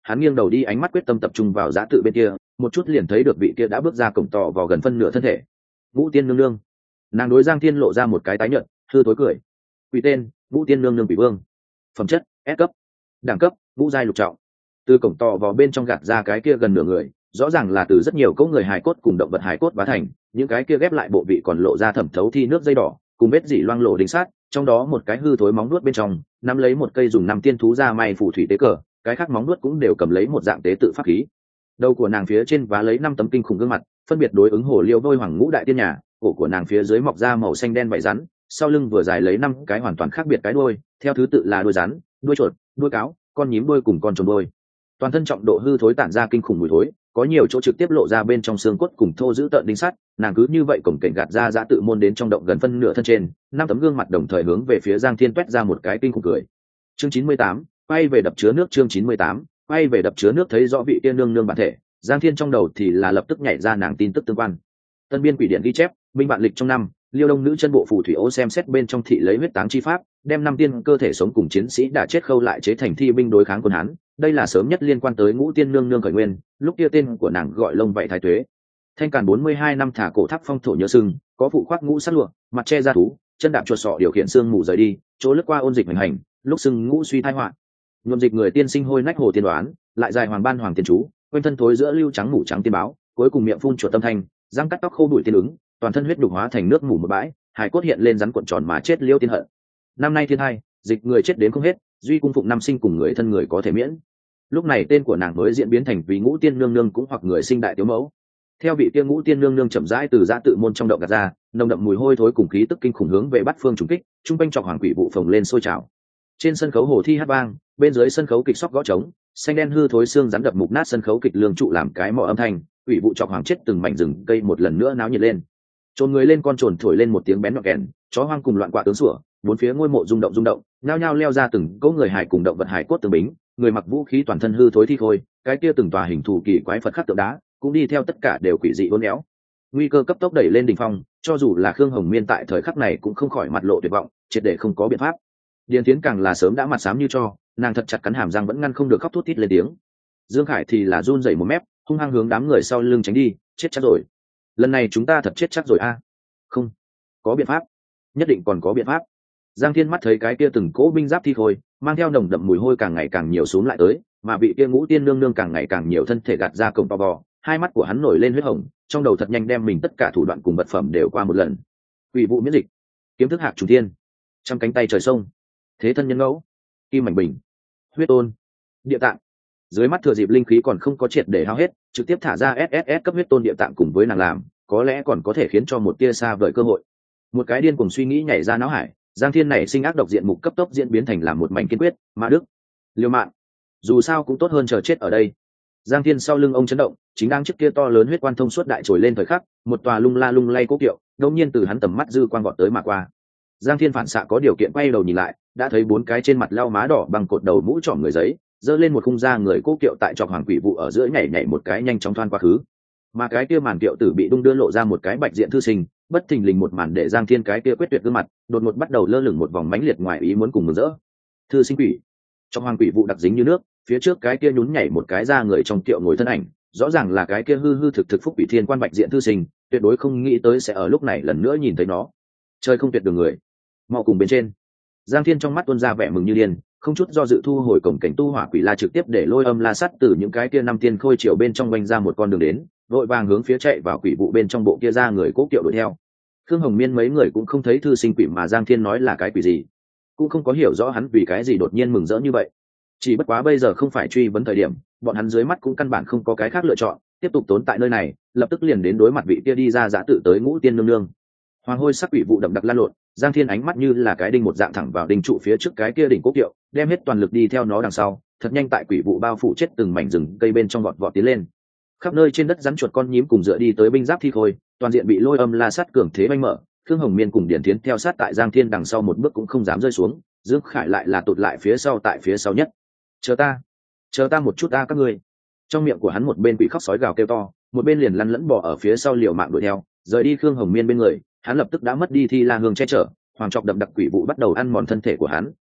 S1: hắn nghiêng đầu đi, ánh mắt quyết tâm tập trung vào giá tự bên kia, một chút liền thấy được vị kia đã bước ra cổng tỏ vào gần phân nửa thân thể. Vũ Tiên nương nương. Nàng đối Giang Thiên lộ ra một cái tái nhợt hư tối cười. Quỷ tên: Vũ Tiên nương nương Quỷ Vương. Phẩm chất: S cấp. Đẳng cấp: Vũ giai lục trọng. Từ cổng tỏ vào bên trong gạt ra cái kia gần nửa người, rõ ràng là từ rất nhiều cỗ người hài cốt cùng động vật hài cốt bá thành, những cái kia ghép lại bộ vị còn lộ ra thẩm thấu thi nước dây đỏ cùng vết dỉ loang lộ đính sát, trong đó một cái hư thối móng nuốt bên trong nắm lấy một cây dùng năm tiên thú ra may phù thủy tế cờ, cái khác móng nuốt cũng đều cầm lấy một dạng tế tự pháp khí. Đầu của nàng phía trên vá lấy 5 tấm kinh khủng gương mặt, phân biệt đối ứng hồ liêu vôi hoàng ngũ đại tiên nhà, cổ của nàng phía dưới mọc ra màu xanh đen vảy rắn, sau lưng vừa dài lấy 5 cái hoàn toàn khác biệt cái đuôi, theo thứ tự là đuôi rắn, đuôi chuột, đuôi cáo, con nhím đuôi cùng con trồn đuôi. Toàn thân trọng độ hư thối tản ra kinh khủng mùi thối, có nhiều chỗ trực tiếp lộ ra bên trong xương cốt cùng thô giữ tợn đinh sắt. Nàng cứ như vậy cổng kềnh gạt ra dã tự môn đến trong động gần phân nửa thân trên, 5 tấm gương mặt đồng thời hướng về phía Giang Thiên toét ra một cái kinh khủng cười. Chương 98, quay về đập chứa nước. Chương 98, quay về đập chứa nước. Thấy rõ vị tiên nương nương bản thể, Giang Thiên trong đầu thì là lập tức nhảy ra nàng tin tức tương quan. Tân biên quỷ điện ghi chép, minh bạn lịch trong năm, Liêu Đông nữ chân bộ phù thủy ô xem xét bên trong thị lấy huyết táng chi pháp, đem 5 tiên cơ thể sống cùng chiến sĩ đã chết khâu lại chế thành thi binh đối kháng quân Hán. Đây là sớm nhất liên quan tới Ngũ Tiên nương nương khởi nguyên, lúc kia tên của nàng gọi Lông Vậy Thái Tuế. Thanh Càn 42 năm thả cổ tháp phong thổ nhớ sưng, có phụ khoác ngũ sát lụa, mặt che da thú, chân đạp chuột sọ điều khiển xương mù rời đi, chỗ lướt qua ôn dịch hành hành, lúc sưng ngũ suy thai họa. Nhuộm dịch người tiên sinh hôi nách hồ tiên đoán, lại dài hoàng ban hoàng tiên chú, quanh thân thối giữa lưu trắng mủ trắng tiên báo, cuối cùng miệng phun chuột tâm thanh, răng cắt tóc khô bụi tiên ứng, toàn thân huyết đục hóa thành nước mủ một bãi, hài cốt hiện lên rắn cuộn tròn mà chết liêu tiên hận. Năm nay thiên hai, dịch người chết đến không hết, duy cung phụng năm sinh cùng người thân người có thể miễn. Lúc này tên của nàng mới diễn biến thành vì Ngũ Tiên nương nương cũng hoặc người sinh đại tiểu mẫu. Theo vị tiên Ngũ Tiên nương nương chậm rãi từ giã tự môn trong động gạt ra, nồng đậm mùi hôi thối cùng khí tức kinh khủng hướng về bát phương trùng kích, trung quanh trọc hoàng quỷ vụ phồng lên sôi trào. Trên sân khấu hồ thi hát vang, bên dưới sân khấu kịch sóc gõ trống, xanh đen hư thối xương rắn đập mục nát sân khấu kịch lương trụ làm cái mỏ âm thanh, quỷ vụ trọc hoàng chết từng mảnh rừng cây một lần nữa náo nhiệt lên. Trồn người lên con trồn thổi lên một tiếng bén nhọn kèn, chó hoang cùng loạn quạ tướng sủa, bốn phía ngôi mộ rung động, nhao nhao leo ra từng cỗ người hài cùng động vật hài cốt tường bính, người mặc vũ khí toàn thân hư thối thi khôi, cái kia từng tòa hình thù kỳ quái Phật khắc tượng đá, cũng đi theo tất cả đều quỷ dị uốn éo. Nguy cơ cấp tốc đẩy lên đỉnh phong, cho dù là Khương Hồng Miên tại thời khắc này cũng không khỏi mặt lộ tuyệt vọng, triệt để không có biện pháp. Điền Tiến càng là sớm đã mặt xám như cho, nàng thật chặt cắn hàm răng vẫn ngăn không được khóc thút thít lên tiếng. Dương Khải thì là run rẩy một mép, hung hăng hướng đám người sau lưng tránh đi, chết chắc rồi. Lần này chúng ta thật chết chắc rồi a. Không, có biện pháp, nhất định còn có biện pháp. Giang Thiên mắt thấy cái kia từng cỗ binh giáp thi khôi, mang theo nồng đậm mùi hôi càng ngày càng nhiều xuống lại tới, mà vị kia Ngũ Tiên nương nương càng ngày càng nhiều thân thể gạt ra cổng to bò, hai mắt của hắn nổi lên huyết hồng, trong đầu thật nhanh đem mình tất cả thủ đoạn cùng vật phẩm đều qua một lần. Quỷ vụ miễn dịch, kiếm thức hạc trùng thiên, trăm cánh tay trời sông, thế thân nhân ngẫu, kim mảnh bình, huyết tôn, địa tạng. Dưới mắt thừa dịp linh khí còn không có triệt để hao hết, trực tiếp thả ra SSS cấp huyết tôn địa tạng cùng với nàng làm, có lẽ còn có thể khiến cho một tia xa vời cơ hội. Một cái điên cuồng suy nghĩ nhảy ra não hải, Giang Thiên này sinh ác độc diện mục cấp tốc diễn biến thành làm một mảnh kiên quyết, Mã Đức, liều mạng, dù sao cũng tốt hơn chờ chết ở đây. Giang Thiên sau lưng ông chấn động, chính đang trước kia to lớn huyết quan thông suốt đại trồi lên thời khắc, một tòa lung la lung lay cố kiệu, đột nhiên từ hắn tầm mắt dư quang vọt tới mà qua. Giang Thiên phản xạ có điều kiện quay đầu nhìn lại, đã thấy 4 cái trên mặt lau má đỏ bằng cột đầu mũ trọm người giấy, giơ lên một khung da người cố kiệu tại trọc hoàng quỷ vụ ở giữa nhảy một cái nhanh chóng thoăn qua khứ. Mà cái kia màn kiệu tử bị đung đưa lộ ra một cái bạch diện thư sinh, bất thình lình một màn để Giang Thiên cái kia quyết tuyệt gương mặt đột ngột bắt đầu lơ lửng một vòng mãnh liệt ngoài ý muốn cùng mừng rỡ. Thư sinh quỷ, trong hoàng quỷ vụ đặc dính như nước, phía trước cái kia nhún nhảy một cái ra người trong kiệu ngồi thân ảnh, rõ ràng là cái kia hư thực phúc quỷ thiên quan bạch diện thư sinh, tuyệt đối không nghĩ tới sẽ ở lúc này lần nữa nhìn thấy nó. Trời không tuyệt đường người, mau cùng bên trên. Giang Thiên trong mắt tuôn ra vẻ mừng như điên, không chút do dự thu hồi cổng cảnh tu hỏa quỷ la trực tiếp để lôi âm la sắt từ những cái kia 5 tiên khôi triều bên trong quanh ra một con đường đến, vội vàng hướng phía chạy vào quỷ vụ bên trong bộ kia ra người cố kiệu đuổi theo. Khương Hồng Miên mấy người cũng không thấy thư sinh quỷ mà Giang Thiên nói là cái quỷ gì, cũng không có hiểu rõ hắn vì cái gì đột nhiên mừng rỡ như vậy. Chỉ bất quá bây giờ không phải truy vấn thời điểm, bọn hắn dưới mắt cũng căn bản không có cái khác lựa chọn, tiếp tục tốn tại nơi này, lập tức liền đến đối mặt vị kia đi ra dã tự tới Ngũ Tiên nương nương. Hoàng hôi sắc quỷ vụ đậm đặc lan lộn, Giang Thiên ánh mắt như là cái đinh một dạng thẳng vào đinh trụ phía trước cái kia đỉnh cố kiệu, đem hết toàn lực đi theo nó đằng sau, thật nhanh tại quỷ vụ bao phủ chết từng mảnh rừng cây bên trong vọt tiến lên. Khắp nơi trên đất rắn chuột con nhím cùng dựa đi tới binh giáp thi khôi, toàn diện bị lôi âm la sát cường thế banh mở. Khương Hồng Miên cùng Điển Thiến theo sát tại Giang Thiên đằng sau một bước cũng không dám rơi xuống, Dương Khải lại là tụt lại phía sau tại phía sau nhất. Chờ ta một chút ta các ngươi. Trong miệng của hắn một bên quỷ khóc sói gào kêu to, một bên liền lăn lẫn bò ở phía sau liều mạng đuổi theo, rời đi Khương Hồng Miên bên người, hắn lập tức đã mất đi Thi La Hương che chở, hoàng trọc đậm đặc quỷ vụ bắt đầu ăn mòn thân thể của hắn.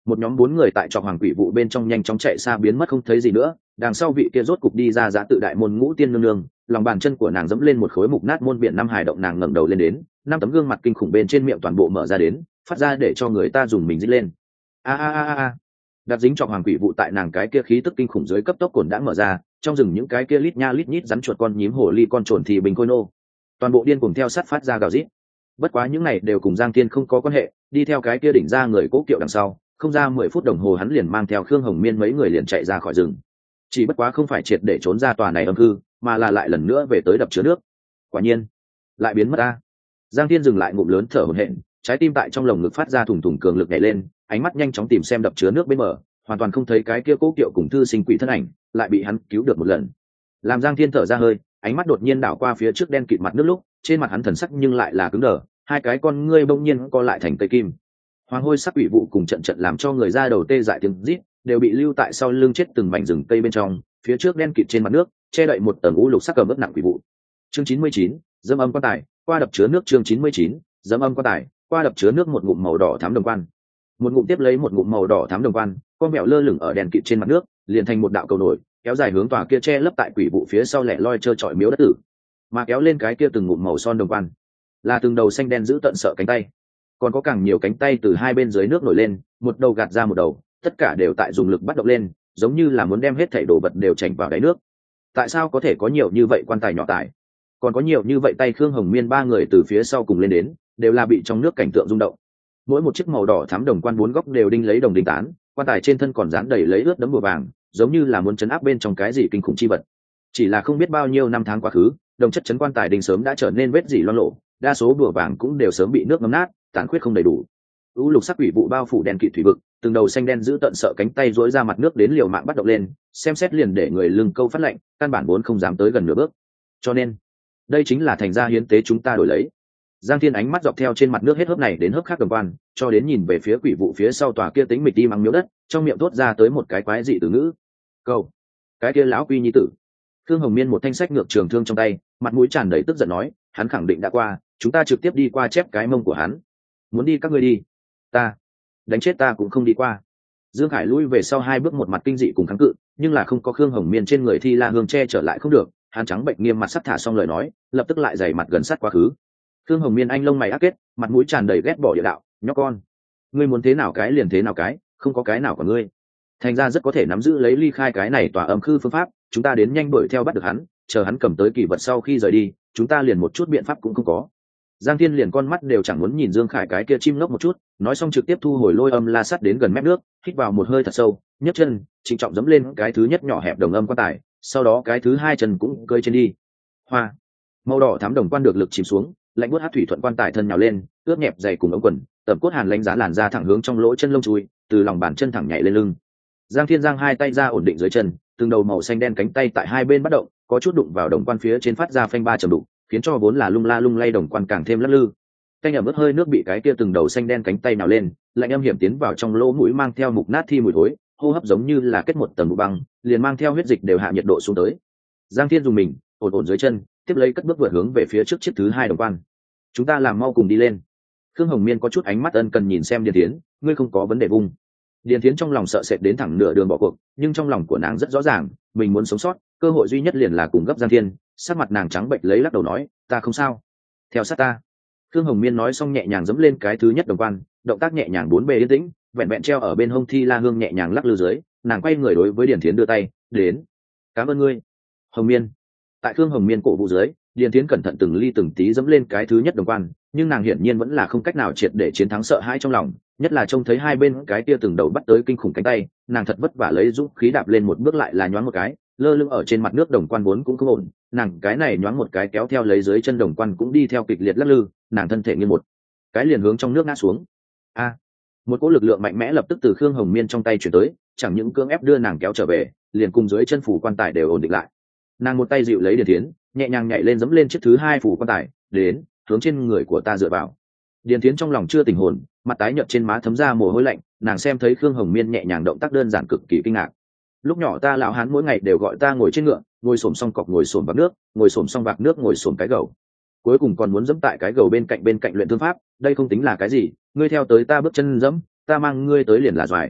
S1: một nhóm 4 người tại trọc hoàng quỷ vụ bên trong nhanh chóng chạy xa biến mất không thấy gì nữa. Đằng sau vị kia rốt cục đi ra giá tự đại môn ngũ tiên nương nương, lòng bàn chân của nàng dẫm lên một khối mục nát môn biển năm hài động, nàng ngẩng đầu lên đến, 5 tấm gương mặt kinh khủng bên trên miệng toàn bộ mở ra đến, phát ra để cho người ta dùng mình rít lên. A a a a. Đặt dính trọc hoàng quỷ vụ tại nàng cái kia khí tức kinh khủng dưới cấp tốc cồn đã mở ra, trong rừng những cái kia lít nha lít nhít rắn chuột con nhím hồ ly con trồn thì bình khôi nô, toàn bộ điên cùng theo sát phát ra gào rít. Bất quá những này đều cùng Giang Thiên không có quan hệ, đi theo cái kia đỉnh ra người cố kiệu đằng sau, không ra 10 phút đồng hồ hắn liền mang theo Khương Hồng Miên mấy người liền chạy ra khỏi rừng. Chỉ bất quá không phải triệt để trốn ra tòa này âm hư, mà là lại lần nữa về tới đập chứa nước. Quả nhiên, lại biến mất a. Giang Thiên dừng lại ngụm lớn thở hổn hển, trái tim tại trong lồng ngực phát ra thùng thùng cường lực nhảy lên, ánh mắt nhanh chóng tìm xem đập chứa nước bên bờ, hoàn toàn không thấy cái kia cố kiệu cùng thư sinh quỷ thân ảnh, lại bị hắn cứu được một lần. Làm Giang Thiên thở ra hơi, ánh mắt đột nhiên đảo qua phía trước đen kịt mặt nước lúc, trên mặt hắn thần sắc nhưng lại là cứng đờ, hai cái con ngươi bỗng nhiên co lại thành cây kim. Hoàng hôi sắc quỷ vụ cùng trận trận làm cho người ra đầu tê dại tiếng rít, đều bị lưu tại sau lưng chết từng mảnh rừng cây bên trong, phía trước đen kịt trên mặt nước, che đậy một tầng u lục sắc cầm ướt nặng quỷ vụ. Chương 99, dâm âm quan tài, qua đập chứa nước. Chương 99, dâm âm quan tài, qua đập chứa nước. Một ngụm màu đỏ thắm đồng quan, một ngụm tiếp lấy một ngụm màu đỏ thắm đồng quan, con mèo lơ lửng ở đèn kịt trên mặt nước, liền thành một đạo cầu nổi, kéo dài hướng tòa kia che lấp tại quỷ vụ phía sau lẻ loi trơ trọi miếu đất tử, mà kéo lên cái kia từng ngụm màu son đồng quan, là từng đầu xanh đen giữ tận sợ cánh tay, còn có càng nhiều cánh tay từ hai bên dưới nước nổi lên, một đầu gạt ra một đầu, tất cả đều tại dùng lực bắt động lên, giống như là muốn đem hết thảy đồ vật đều chảy vào đáy nước. Tại sao có thể có nhiều như vậy quan tài nhỏ tài, còn có nhiều như vậy tay? Khương Hồng Miên ba người từ phía sau cùng lên đến, đều là bị trong nước cảnh tượng rung động. Mỗi một chiếc màu đỏ thắm đồng quan 4 góc đều đinh lấy đồng đinh tán, quan tài trên thân còn dán đầy lấy ướt đẫm bùa vàng, giống như là muốn chấn áp bên trong cái gì kinh khủng chi vật. Chỉ là không biết bao nhiêu năm tháng quá khứ, đồng chất chấn quan tài đinh sớm đã trở nên vết dỉ loang lộ, đa số bùa vàng cũng đều sớm bị nước ngấm nát, tàn khuyết không đầy đủ. U lục sắc quỷ vụ bao phủ đèn kịt thủy vực, từng đầu xanh đen giữ tận sợ cánh tay duỗi ra mặt nước đến liều mạng bắt động lên, xem xét liền để người lưng câu phát lạnh, căn bản vốn không dám tới gần nửa bước. Cho nên, đây chính là thành ra hiến tế chúng ta đổi lấy. Giang Thiên ánh mắt dọc theo trên mặt nước hết hớp này đến hớp khác đồng quan, cho đến nhìn về phía quỷ vụ phía sau tòa kia tính mịch đi mắng miếu đất, trong miệng thốt ra tới một cái quái dị từ ngữ. Câu, cái kia lão quy nhi tử. Khương Hồng Miên một thanh sách ngược trường thương trong tay, mặt mũi tràn đầy tức giận nói, hắn khẳng định đã qua, chúng ta trực tiếp đi qua chép cái mông của hắn. Muốn đi các ngươi đi, ta đánh chết ta cũng không đi qua. Dương Khải lui về sau 2 bước, một mặt kinh dị cùng kháng cự, nhưng là không có Khương Hồng Miên trên người Thi La Hương che trở lại không được, hắn trắng bệnh nghiêm mặt sắp thả xong lời nói, lập tức lại dày mặt gần sát quá khứ. Khương Hồng Miên anh lông mày ác kết, mặt mũi tràn đầy ghét bỏ địa đạo, nhóc con, ngươi muốn thế nào cái liền thế nào cái, không có cái nào của ngươi. Thành ra rất có thể nắm giữ lấy ly khai cái này tòa âm khư phương pháp, chúng ta đến nhanh đuổi theo bắt được hắn, chờ hắn cầm tới kỳ vật sau khi rời đi, chúng ta liền một chút biện pháp cũng không có. Giang Thiên liền con mắt đều chẳng muốn nhìn Dương Khải cái kia chim ngốc một chút, nói xong trực tiếp thu hồi lôi âm la sắt đến gần mép nước, hít vào một hơi thật sâu, nhấc chân trịnh trọng dẫm lên cái thứ nhất nhỏ hẹp đồng âm quan tài, sau đó cái thứ hai chân cũng cơi trên đi. Hoa, màu đỏ thắm đồng quan được lực chìm xuống, lạnh buốt hát thủy thuận quan tài thân nhào lên, ướt nhẹp dày cùng ống quần, tẩm cốt hàn lánh giá làn ra thẳng hướng trong lỗ chân lông chui, từ lòng bàn chân thẳng nhảy lên lưng. Giang Thiên giang hai tay ra ổn định dưới chân, từng đầu màu xanh đen cánh tay tại hai bên bắt động, có chút đụng vào đồng quan phía trên phát ra phanh ba trầm đụng, khiến cho vốn là lung la lung lay đồng quan càng thêm lắc lư. Canh ẩm ướt hơi nước bị cái kia từng đầu xanh đen cánh tay nào lên, lạnh âm hiểm tiến vào trong lỗ mũi, mang theo mục nát thi mùi thối, hô hấp giống như là kết một tầng bụi băng, liền mang theo huyết dịch đều hạ nhiệt độ xuống tới. Giang Thiên dùng mình ổn ổn dưới chân, tiếp lấy cất bước vượt hướng về phía trước chiếc thứ hai đồng quan. Chúng ta làm mau cùng đi lên. Khương Hồng Miên có chút ánh mắt ân cần nhìn xem Điền Thiến, ngươi không có vấn đề vung. Điền Thiến trong lòng sợ sệt đến thẳng nửa đường bỏ cuộc, nhưng trong lòng của nàng rất rõ ràng, mình muốn sống sót, cơ hội duy nhất liền là cùng gấp Giang Thiên. Sắc mặt nàng trắng bệch lấy lắc đầu nói, ta không sao, theo sát ta. Khương Hồng Miên nói xong nhẹ nhàng dẫm lên cái thứ nhất đồng quan, động tác nhẹ nhàng bốn bề yên tĩnh, vẹn vẹn treo ở bên hông Thi La Hương nhẹ nhàng lắc lư dưới, nàng quay người đối với Điền Thiến đưa tay, đến, cảm ơn ngươi, Hồng Miên. Tại Khương Hồng Miên cổ vũ dưới, Điền Thiến cẩn thận từng ly từng tí dẫm lên cái thứ nhất đồng quan, nhưng nàng hiển nhiên vẫn là không cách nào triệt để chiến thắng sợ hãi trong lòng, nhất là trông thấy hai bên cái tia từng đầu bắt tới kinh khủng cánh tay, nàng thật vất vả lấy dũng khí đạp lên một bước lại là nhoáng một cái, lơ lửng ở trên mặt nước đồng quan vốn cũng không ổn, nàng cái này nhoáng một cái kéo theo lấy dưới chân đồng quan cũng đi theo kịch liệt lắc lư, nàng thân thể nghiêng một cái liền hướng trong nước ngã xuống. A, một cỗ lực lượng mạnh mẽ lập tức từ Khương Hồng Miên trong tay chuyển tới, chẳng những cưỡng ép đưa nàng kéo trở về, liền cùng dưới chân phủ quan tài đều ổn định lại. Nàng một tay dịu lấy Điền Thiến, nhẹ nhàng nhảy lên dẫm lên chiếc thứ hai phủ quan tài, đến, hướng trên người của ta dựa vào. Điền Thiến trong lòng chưa tỉnh hồn, mặt tái nhợt trên má thấm ra mồ hôi lạnh, nàng xem thấy Khương Hồng Miên nhẹ nhàng động tác đơn giản cực kỳ kinh ngạc. Lúc nhỏ ta lão hán mỗi ngày đều gọi ta ngồi trên ngựa, ngồi xổm xong cọc ngồi xổm vạc nước, ngồi xổm xong vạc nước ngồi xổm cái gầu. Cuối cùng còn muốn dẫm tại cái gầu bên cạnh luyện thương pháp, đây không tính là cái gì, ngươi theo tới ta bước chân dẫm, ta mang ngươi tới liền là doài,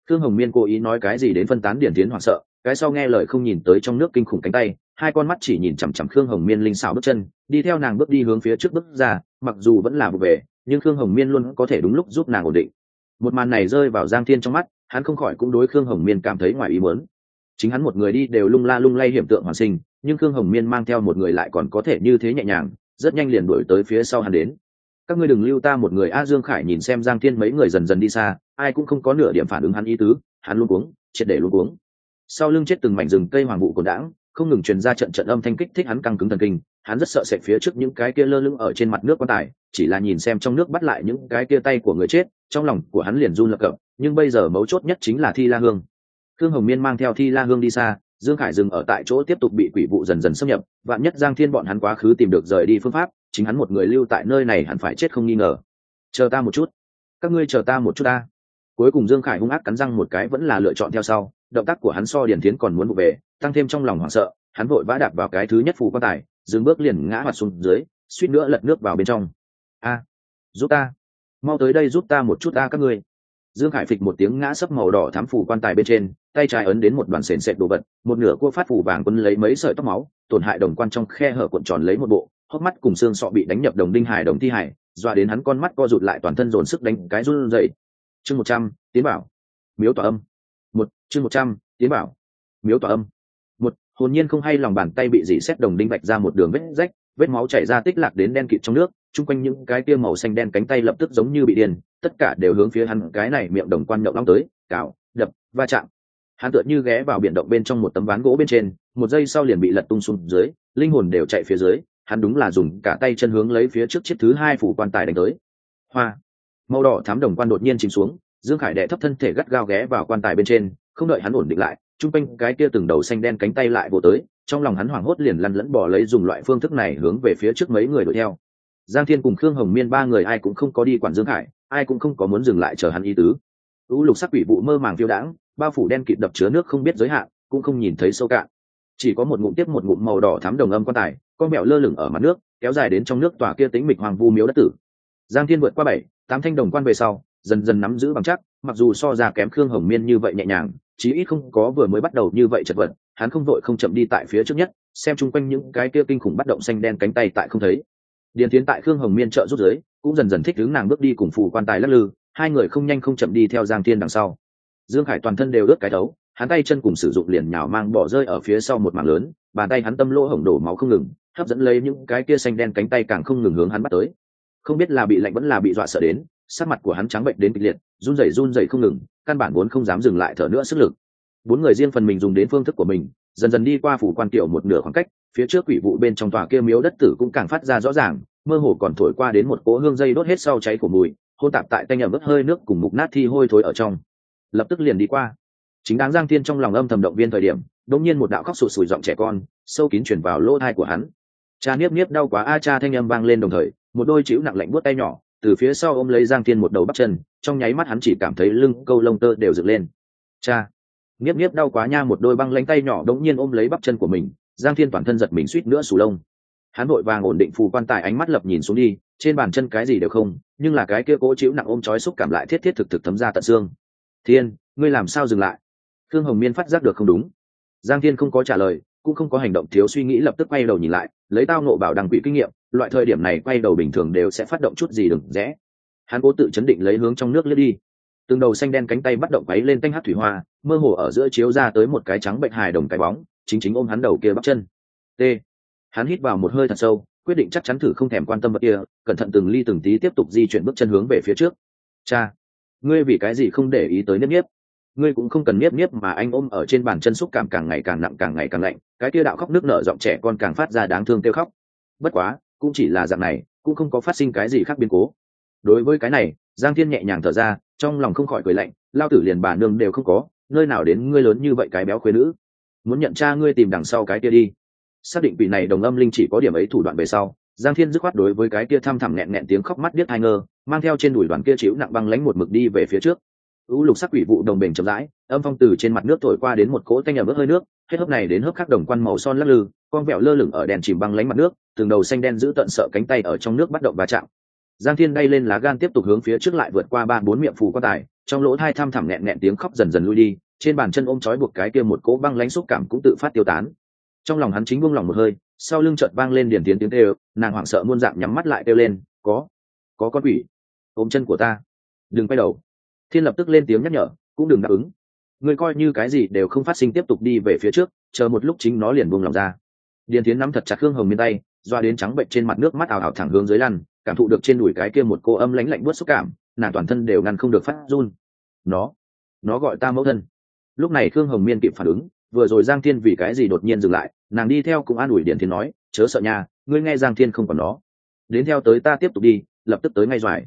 S1: Khương Hồng Miên cố ý nói cái gì đến phân tán Điền Tiến hoảng sợ, cái sau nghe lời không nhìn tới trong nước kinh khủng cánh tay, hai con mắt chỉ nhìn chằm chằm Khương Hồng Miên linh xảo bước chân, đi theo nàng bước đi hướng phía trước bước ra, mặc dù vẫn là vụ về, nhưng Khương Hồng Miên luôn có thể đúng lúc giúp nàng ổn định. Một màn này rơi vào Giang Thiên trong mắt, hắn không khỏi cũng đối Khương Hồng Miên cảm thấy ngoài ý muốn. Chính hắn một người đi đều lung la lung lay hiểm tượng hoàn sinh, nhưng Khương Hồng Miên mang theo một người lại còn có thể như thế nhẹ nhàng, rất nhanh liền đuổi tới phía sau hắn đến. Các ngươi đừng lưu ta một người. A Dương Khải nhìn xem Giang Thiên mấy người dần dần đi xa, ai cũng không có nửa điểm phản ứng hắn ý tứ, hắn luống cuống, triệt để luống cuống. Sau lưng chết từng mảnh rừng cây hoàng vụ cồn đãng, không ngừng truyền ra trận trận âm thanh kích thích hắn căng cứng thần kinh, hắn rất sợ sệt phía trước những cái kia lơ lửng ở trên mặt nước quan tài, chỉ là nhìn xem trong nước bắt lại những cái kia tay của người chết, trong lòng của hắn liền run lập cập, nhưng bây giờ mấu chốt nhất chính là Thi La Hương. Khương Hồng Miên mang theo Thi La Hương đi xa, Dương Khải dừng ở tại chỗ tiếp tục bị quỷ vụ dần dần xâm nhập, vạn nhất Giang Thiên bọn hắn quá khứ tìm được rời đi phương pháp, chính hắn một người lưu tại nơi này hẳn phải chết không nghi ngờ. Chờ ta một chút, các ngươi chờ ta một chút ta. Cuối cùng Dương Khải hung ác cắn răng một cái vẫn là lựa chọn theo sau, động tác của hắn so Điền Thiến còn muốn vụ về, tăng thêm trong lòng hoảng sợ, hắn vội vã đạp vào cái thứ nhất phù quan tài, dừng bước liền ngã hoạt xuống dưới, suýt nữa lật nước vào bên trong. A, giúp ta, mau tới đây giúp ta một chút ta các ngươi. Dương Khải phịch một tiếng ngã sấp màu đỏ thắm phù quan tài bên trên, tay trái ấn đến một đoàn sền sệt đồ vật, một nửa cua phát phù vàng quân lấy mấy sợi tóc máu, tổn hại đồng quan trong khe hở cuộn tròn lấy một bộ, hốc mắt cùng xương sọ bị đánh nhập đồng đinh hải đồng thi hải, dọa đến hắn con mắt co rụt lại toàn thân dồn sức đánh cái run rẩy. Chương 100, tiến bảo. Miếu tỏa âm. Chương 100, tiến bảo. Miếu tỏa âm. Hồn nhiên không hay lòng bàn tay bị dỉ xét đồng đinh vạch ra một đường vết rách, vết máu chảy ra tích lạc đến đen kịt trong nước, chung quanh những cái kia màu xanh đen cánh tay lập tức giống như bị điên, tất cả đều hướng phía hắn cái này miệng đồng quan nhậu long tới, cào, đập, va chạm. Hắn tựa như ghé vào biển động bên trong một tấm ván gỗ bên trên, một giây sau liền bị lật tung xuống dưới, linh hồn đều chạy phía dưới, hắn đúng là dùng cả tay chân hướng lấy phía trước chiếc thứ hai phủ quan tài đánh tới. Hoa, màu đỏ thắm đồng quan đột nhiên chìm xuống, Dương Khải đè thấp thân thể gắt gao ghé vào quan tài bên trên, không đợi hắn ổn định lại, trung quanh cái kia từng đầu xanh đen cánh tay lại vồ tới, trong lòng hắn hoảng hốt liền lăn lẫn bỏ lấy dùng loại phương thức này hướng về phía trước mấy người đuổi theo. Giang Thiên cùng Khương Hồng Miên ba người ai cũng không có đi quản Dương Khải, ai cũng không có muốn dừng lại chờ hắn ý tứ. U lục sắc quỷ vụ mơ màng phiêu đãng, bao phủ đen kịt đập chứa nước không biết giới hạn, cũng không nhìn thấy sâu cạn. Chỉ có một ngụm tiếp một ngụm màu đỏ thắm đồng âm quan tài, con mèo lơ lửng ở mặt nước, kéo dài đến trong nước tòa kia tĩnh mịch hoàng vu miếu đất tử. Giang Thiên vượt qua 7, 8 thanh đồng quan về sau, dần dần nắm giữ bằng chắc, mặc dù so ra kém Khương Hồng Miên như vậy nhẹ nhàng, chí ít không có vừa mới bắt đầu như vậy chật vật, hắn không vội không chậm đi tại phía trước nhất, xem chung quanh những cái kia kinh khủng bắt động xanh đen cánh tay tại không thấy. Điền Tiến tại Khương Hồng Miên trợ rút dưới, cũng dần dần thích hướng nàng bước đi cùng phù quan tài lắc lư, hai người không nhanh không chậm đi theo Giang Thiên đằng sau. Dương Khải toàn thân đều ướt cái đấu, hắn tay chân cùng sử dụng liền nhào mang bỏ rơi ở phía sau một mảng lớn, bàn tay hắn tâm lỗ hổng đổ máu không ngừng, hấp dẫn lấy những cái kia xanh đen cánh tay càng không ngừng hướng hắn bắt tới. Không biết là bị lạnh vẫn là bị dọa sợ đến, sắc mặt của hắn trắng bệnh đến kịch liệt, run rẩy không ngừng, căn bản vốn không dám dừng lại thở nữa sức lực. Bốn người riêng phần mình dùng đến phương thức của mình, dần dần đi qua phủ quan tiểu một nửa khoảng cách, phía trước quỷ vụ bên trong tòa kia miếu đất tử cũng càng phát ra rõ ràng, mơ hồ còn thổi qua đến một cỗ hương dây đốt hết sau cháy của mùi, hôn tạp tại tay nhầm ướt hơi nước cùng mục nát thi hôi thối ở trong. Lập tức liền đi qua. Chính đáng Giang Thiên trong lòng âm thầm động viên thời điểm, đột nhiên một đạo khóc sụt sùi giọng trẻ con, sâu kín truyền vào lỗ tai của hắn. Cha niếp niếp đau quá a cha, thanh âm vang lên đồng thời, một đôi chịu nặng lạnh buốt tay nhỏ từ phía sau ôm lấy Giang Thiên một đầu bắp chân, trong nháy mắt hắn chỉ cảm thấy lưng câu lông tơ đều dựng lên. Cha, niếp niếp đau quá nha, một đôi băng lãnh tay nhỏ đống nhiên ôm lấy bắp chân của mình, Giang Thiên toàn thân giật mình suýt nữa sù lông. Hắn vội vàng ổn định phù quan tài, ánh mắt lập nhìn xuống đi, trên bàn chân cái gì đều không, nhưng là cái kia cố chịu nặng ôm trói xúc cảm lại thiết thiết thực thực thấm ra tận xương. Thiên, ngươi làm sao dừng lại? Khương Hồng Miên phát giác được không đúng. Giang Thiên không có trả lời, cũng không có hành động thiếu suy nghĩ, lập tức quay đầu nhìn lại, lấy tao nộ bảo đằng quỷ kinh nghiệm, loại thời điểm này quay đầu bình thường đều sẽ phát động chút gì đừng rẽ. Hắn cố tự chấn định lấy hướng trong nước lướt đi, từng đầu xanh đen cánh tay bắt động quấy lên tanh hắc thủy hoa, mơ hồ ở giữa chiếu ra tới một cái trắng bệnh hài đồng cái bóng, chính ôm hắn đầu kia bắp chân. T. Hắn hít vào một hơi thật sâu, quyết định chắc chắn thử không thèm quan tâm vật kia, cẩn thận từng ly từng tí tiếp tục di chuyển bước chân hướng về phía trước. Cha, ngươi vì cái gì không để ý tới niếp niếp? Ngươi cũng không cần niếp niếp mà anh ôm ở trên bàn chân, xúc cảm càng ngày càng nặng, càng ngày càng lạnh, cái kia đạo khóc nước nở giọng trẻ con càng phát ra đáng thương kêu khóc. Bất quá, cũng chỉ là dạng này, cũng không có phát sinh cái gì khác biến cố. Đối với cái này, Giang Thiên nhẹ nhàng thở ra, trong lòng không khỏi cười lạnh, lao tử liền bà nương đều không có, nơi nào đến ngươi lớn như vậy cái béo khuê nữ. Muốn nhận cha ngươi tìm đằng sau cái kia đi. Xác định vị này đồng âm linh chỉ có điểm ấy thủ đoạn về sau, Giang Thiên dứt khoát đối với cái kia thăm thẳm nghẹn tiếng khóc mắt điếc hai ngơ, mang theo trên đùi đoàn kia chịu nặng băng lãnh một mực đi về phía trước. U lục sắc quỷ vụ đồng bền chậm rãi, âm phong từ trên mặt nước thổi qua đến một cỗ tanh ẩm ướt hơi nước, hết hớp này đến hớp khác đồng quan màu son lắc lư, con vẹo lơ lửng ở đèn chìm băng lánh mặt nước, từng đầu xanh đen giữ tận sợ cánh tay ở trong nước bắt động va chạm. Giang Thiên đay lên lá gan tiếp tục hướng phía trước lại vượt qua 3-4 miệng phù quan tài, trong lỗ tai thăm thẳm nghẹn nghẹn tiếng khóc dần dần lui đi, trên bàn chân ôm trói buộc cái kia một cỗ băng lãnh xúc cảm cũng tự phát tiêu tán. Trong lòng hắn chính buông lòng một hơi, sau lưng chợt vang lên điển tiếng kêu, nàng hoảng sợ muôn dạng nhắm mắt lại kêu lên, có con quỷ ôm chân của ta, đừng quay đầu. Thiên lập tức lên tiếng nhắc nhở, cũng đừng đáp ứng, ngươi coi như cái gì đều không phát sinh, tiếp tục đi về phía trước, chờ một lúc chính nó liền buông lòng ra. Điền Tiến nắm thật chặt Khương Hồng Miên tay, doa đến trắng bệnh trên mặt nước mắt ào ào thẳng hướng dưới lăn, cảm thụ được trên đùi cái kia một cô âm lãnh lạnh buốt xúc cảm, nàng toàn thân đều ngăn không được phát run. Nó gọi ta mẫu thân. Lúc này Khương Hồng Miên kịp phản ứng, vừa rồi Giang Thiên vì cái gì đột nhiên dừng lại, nàng đi theo cũng an ủi Điền Tiến nói, chớ sợ nha, ngươi nghe Giang Thiên không còn nó, đến theo tới ta tiếp tục đi, lập tức tới ngay doài.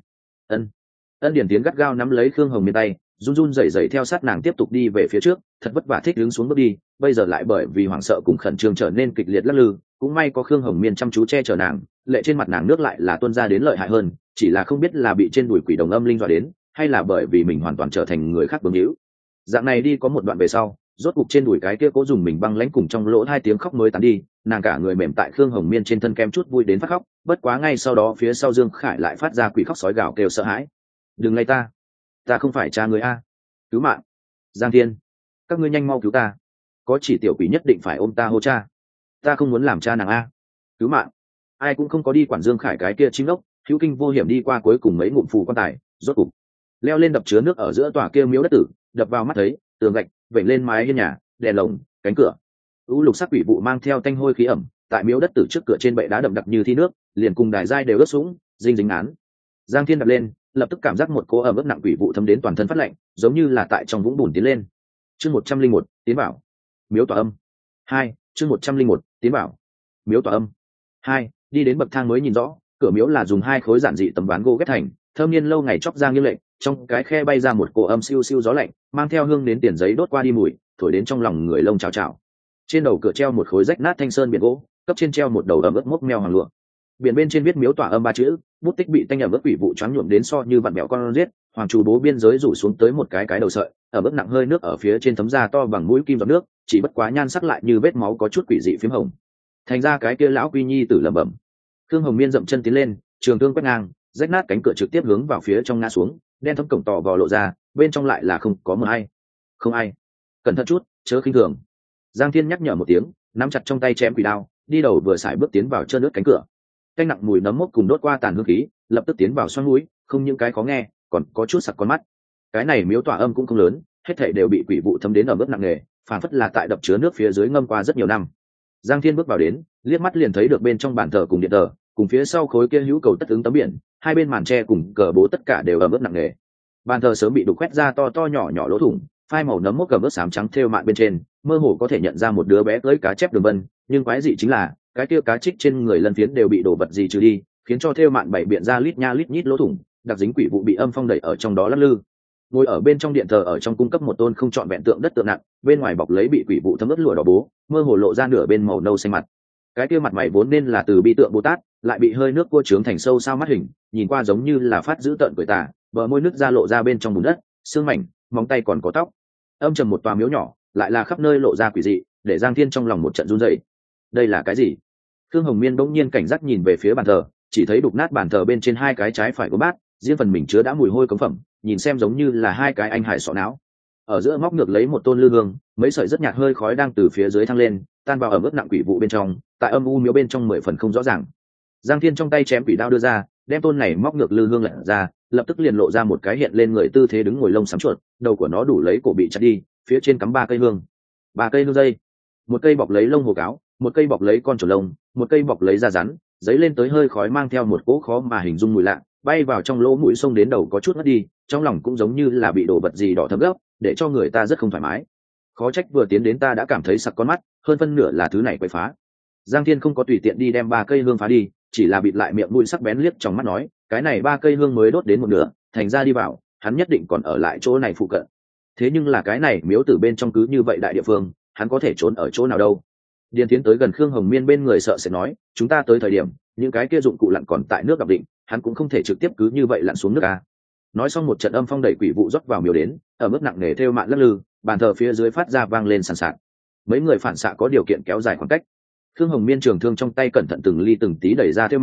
S1: Ân Điền Tiến gắt gao nắm lấy Khương Hồng Miên tay, run run rẩy rẩy theo sát nàng tiếp tục đi về phía trước, thật vất vả thích đứng xuống bước đi, bây giờ lại bởi vì hoảng sợ cùng khẩn trương trở nên kịch liệt lắc lư, cũng may có Khương Hồng Miên chăm chú che chở nàng, lệ trên mặt nàng nước lại là tuôn ra đến lợi hại hơn, chỉ là không biết là bị trên đùi quỷ đồng âm linh dọa đến, hay là bởi vì mình hoàn toàn trở thành người khác bướng hữu. Dạng này đi có một đoạn về sau, rốt cục trên đùi cái kia cố dùng mình băng lãnh cùng trong lỗ hai tiếng khóc mới tán đi, nàng cả người mềm tại Khương Hồng Miên trên thân kem chút vui đến phát khóc, bất quá ngay sau đó phía sau Dương Khải lại phát ra quỷ khóc sói gào kêu sợ hãi. Đừng lay ta không phải cha người a, cứu mạng. Giang Thiên, các ngươi nhanh mau cứu ta, có chỉ tiểu quỷ nhất định phải ôm ta hô cha, ta không muốn làm cha nàng a, cứu mạng. Ai cũng không có đi quản Dương Khải cái kia chính ốc, hữu kinh vô hiểm đi qua cuối cùng mấy ngụm phù quan tài, rốt cục leo lên đập chứa nước ở giữa tòa kia miếu đất tử, đập vào mắt thấy tường gạch vẩy lên mái hiên nhà, đèn lồng, cánh cửa, u lục sắc quỷ vụ mang theo tanh hôi khí ẩm, tại miếu đất tử trước cửa trên bệ đá đậm đặc như thi nước, liền cùng đài giai đều ướt sũng dinh dính án. Giang Thiên đập lên, lập tức cảm giác một cỗ ẩm ướt nặng quỷ vụ thấm đến toàn thân phát lạnh, giống như là tại trong vũng bùn tiến lên. Chương 101, tiến bảo miếu tỏa âm 2. Chương 101, tiến bảo miếu tỏa âm 2. Đi đến bậc thang mới nhìn rõ, cửa miếu là dùng 2 khối giản dị tấm ván gỗ ghép thành, thơm nhiên lâu ngày chóc ra nghiêng lệnh, trong cái khe bay ra một cỗ âm siêu siêu gió lạnh, mang theo hương đến tiền giấy đốt qua đi mùi, thổi đến trong lòng người lông trào trào. Trên đầu cửa treo một khối rách nát thanh sơn biển gỗ, cấp trên treo một đầu ẩm ướt mốc meo hoàng lụa. Biển bên trên viết miếu tỏa âm 3 chữ, bút tích bị tanh ẩm ướt quỷ vụ choáng nhuộm đến so như vặn mèo con giết, hoàng chủ bố biên giới rủ xuống tới một cái đầu sợi, ở mức nặng hơi nước ở phía trên thấm da to bằng mũi kim giọt nước, chỉ bất quá nhan sắc lại như vết máu có chút quỷ dị phím hồng. Thành ra cái kia lão quy nhi tử lẩm bẩm. Khương Hồng Miên dậm chân tiến lên, trường thương quét ngang, rách nát cánh cửa trực tiếp hướng vào phía trong ngã xuống, đen thấm cổng tỏ vò lộ ra, bên trong lại là không có mờ hay. Không ai. Cẩn thận chút, chớ khinh thường. Giang Thiên nhắc nhở một tiếng, nắm chặt trong tay chém quỷ đao, đi đầu vừa xài bước tiến vào trơn nước cánh cửa. Canh nặng mùi nấm mốc cùng đốt qua tàn hương khí, lập tức tiến vào xoắn mũi, không những cái khó nghe, còn có chút sặc con mắt. Cái này miếu tỏa âm cũng không lớn, hết thảy đều bị quỷ vụ thấm đến ở mức nặng nề, phản phất là tại đập chứa nước phía dưới ngâm qua rất nhiều năm. Giang Thiên bước vào đến, liếc mắt liền thấy được bên trong bàn thờ cùng điện thờ, cùng phía sau khối kia hữu cầu tất ứng tấm biển, hai bên màn tre cùng cờ bố tất cả đều ở mức nặng nề. Bàn thờ sớm bị đục khoét ra to to nhỏ nhỏ lỗ thủng, phai màu nấm mốc cầm ướt xám trắng thêu mạn bên trên, mơ hồ có thể nhận ra một đứa bé cưỡi cá chép đường vân, nhưng quái dị chính là cái kia cá trích trên người lân phiến đều bị đổ vật gì trừ đi, khiến cho thêu mạn bảy biện ra lít nha lít nhít lỗ thủng, đặc dính quỷ vụ bị âm phong đẩy ở trong đó lắc lư. Ngồi ở bên trong điện thờ ở trong cung cấp một tôn không trọn vẹn tượng đất tượng nặng, bên ngoài bọc lấy bị quỷ vụ thấm ướt lụa đỏ bố, mơ hồ lộ ra nửa bên màu nâu xanh mặt. Cái kia mặt mày vốn nên là từ bi tượng Bồ Tát, lại bị hơi nước cua trướng thành sâu sao mắt hình, nhìn qua giống như là phát dữ tợn cười tà, bờ môi nứt ra lộ ra bên trong bùn đất, xương mảnh, móng tay còn có tóc. Âm trầm một tòa miếu nhỏ, lại là khắp nơi lộ ra quỷ dị, để Giang Thiên trong lòng một trận run rẩy. Đây là cái gì? Khương Hồng Miên bỗng nhiên cảnh giác nhìn về phía bàn thờ, chỉ thấy đục nát bàn thờ bên trên hai cái trái phải của bát, riêng phần mình chứa đã mùi hôi cống phẩm, nhìn xem giống như là hai cái anh hải sọ não. Ở giữa móc ngược lấy một tôn lư hương, mấy sợi rất nhạt hơi khói đang từ phía dưới thăng lên, tan vào ở mức nặng quỷ vụ bên trong, tại âm u miếu bên trong 10 phần không rõ ràng. Giang Thiên trong tay chém quỷ đao đưa ra, đem tôn này móc ngược lư hương lật ra, lập tức liền lộ ra một cái hiện lên người tư thế đứng ngồi lông xám chuột, đầu của nó đủ lấy cổ bị chặt đi, phía trên cắm 3 cây hương. 3 cây hương dây, một cây bọc lấy lông hồ cáo, một cây bọc lấy con chuột lông, một cây bọc lấy da rắn, giấy lên tới hơi khói mang theo một cỗ khó mà hình dung mùi lạ, bay vào trong lỗ mũi xông đến đầu có chút ngất đi, trong lòng cũng giống như là bị đổ vật gì đỏ thấm gấp, để cho người ta rất không thoải mái. Khó trách vừa tiến đến ta đã cảm thấy sặc con mắt, hơn phân nửa là thứ này quậy phá. Giang Thiên không có tùy tiện đi đem 3 cây hương phá đi, chỉ là bịt lại miệng mũi sắc bén liếc trong mắt nói, cái này 3 cây hương mới đốt đến một nửa, thành ra đi vào, hắn nhất định còn ở lại chỗ này phụ cận. Thế nhưng là cái này miếu tử bên trong cứ như vậy đại địa phương, hắn có thể trốn ở chỗ nào đâu? Điền tiến tới gần Khương Hồng Miên bên người sợ sẽ nói, chúng ta tới thời điểm, những cái kia dụng cụ lặn còn tại nước đập định, hắn cũng không thể trực tiếp cứ như vậy lặn xuống nước à. Nói xong một trận âm phong đẩy quỷ vụ rót vào miếu đến, ở mức nặng nề theo mạn lắc lư, bàn thờ phía dưới phát ra vang lên sàn sạt. Mấy người phản xạ có điều kiện kéo dài khoảng cách. Khương Hồng Miên trường thương trong tay cẩn thận từng ly từng tí đẩy ra theo mạn,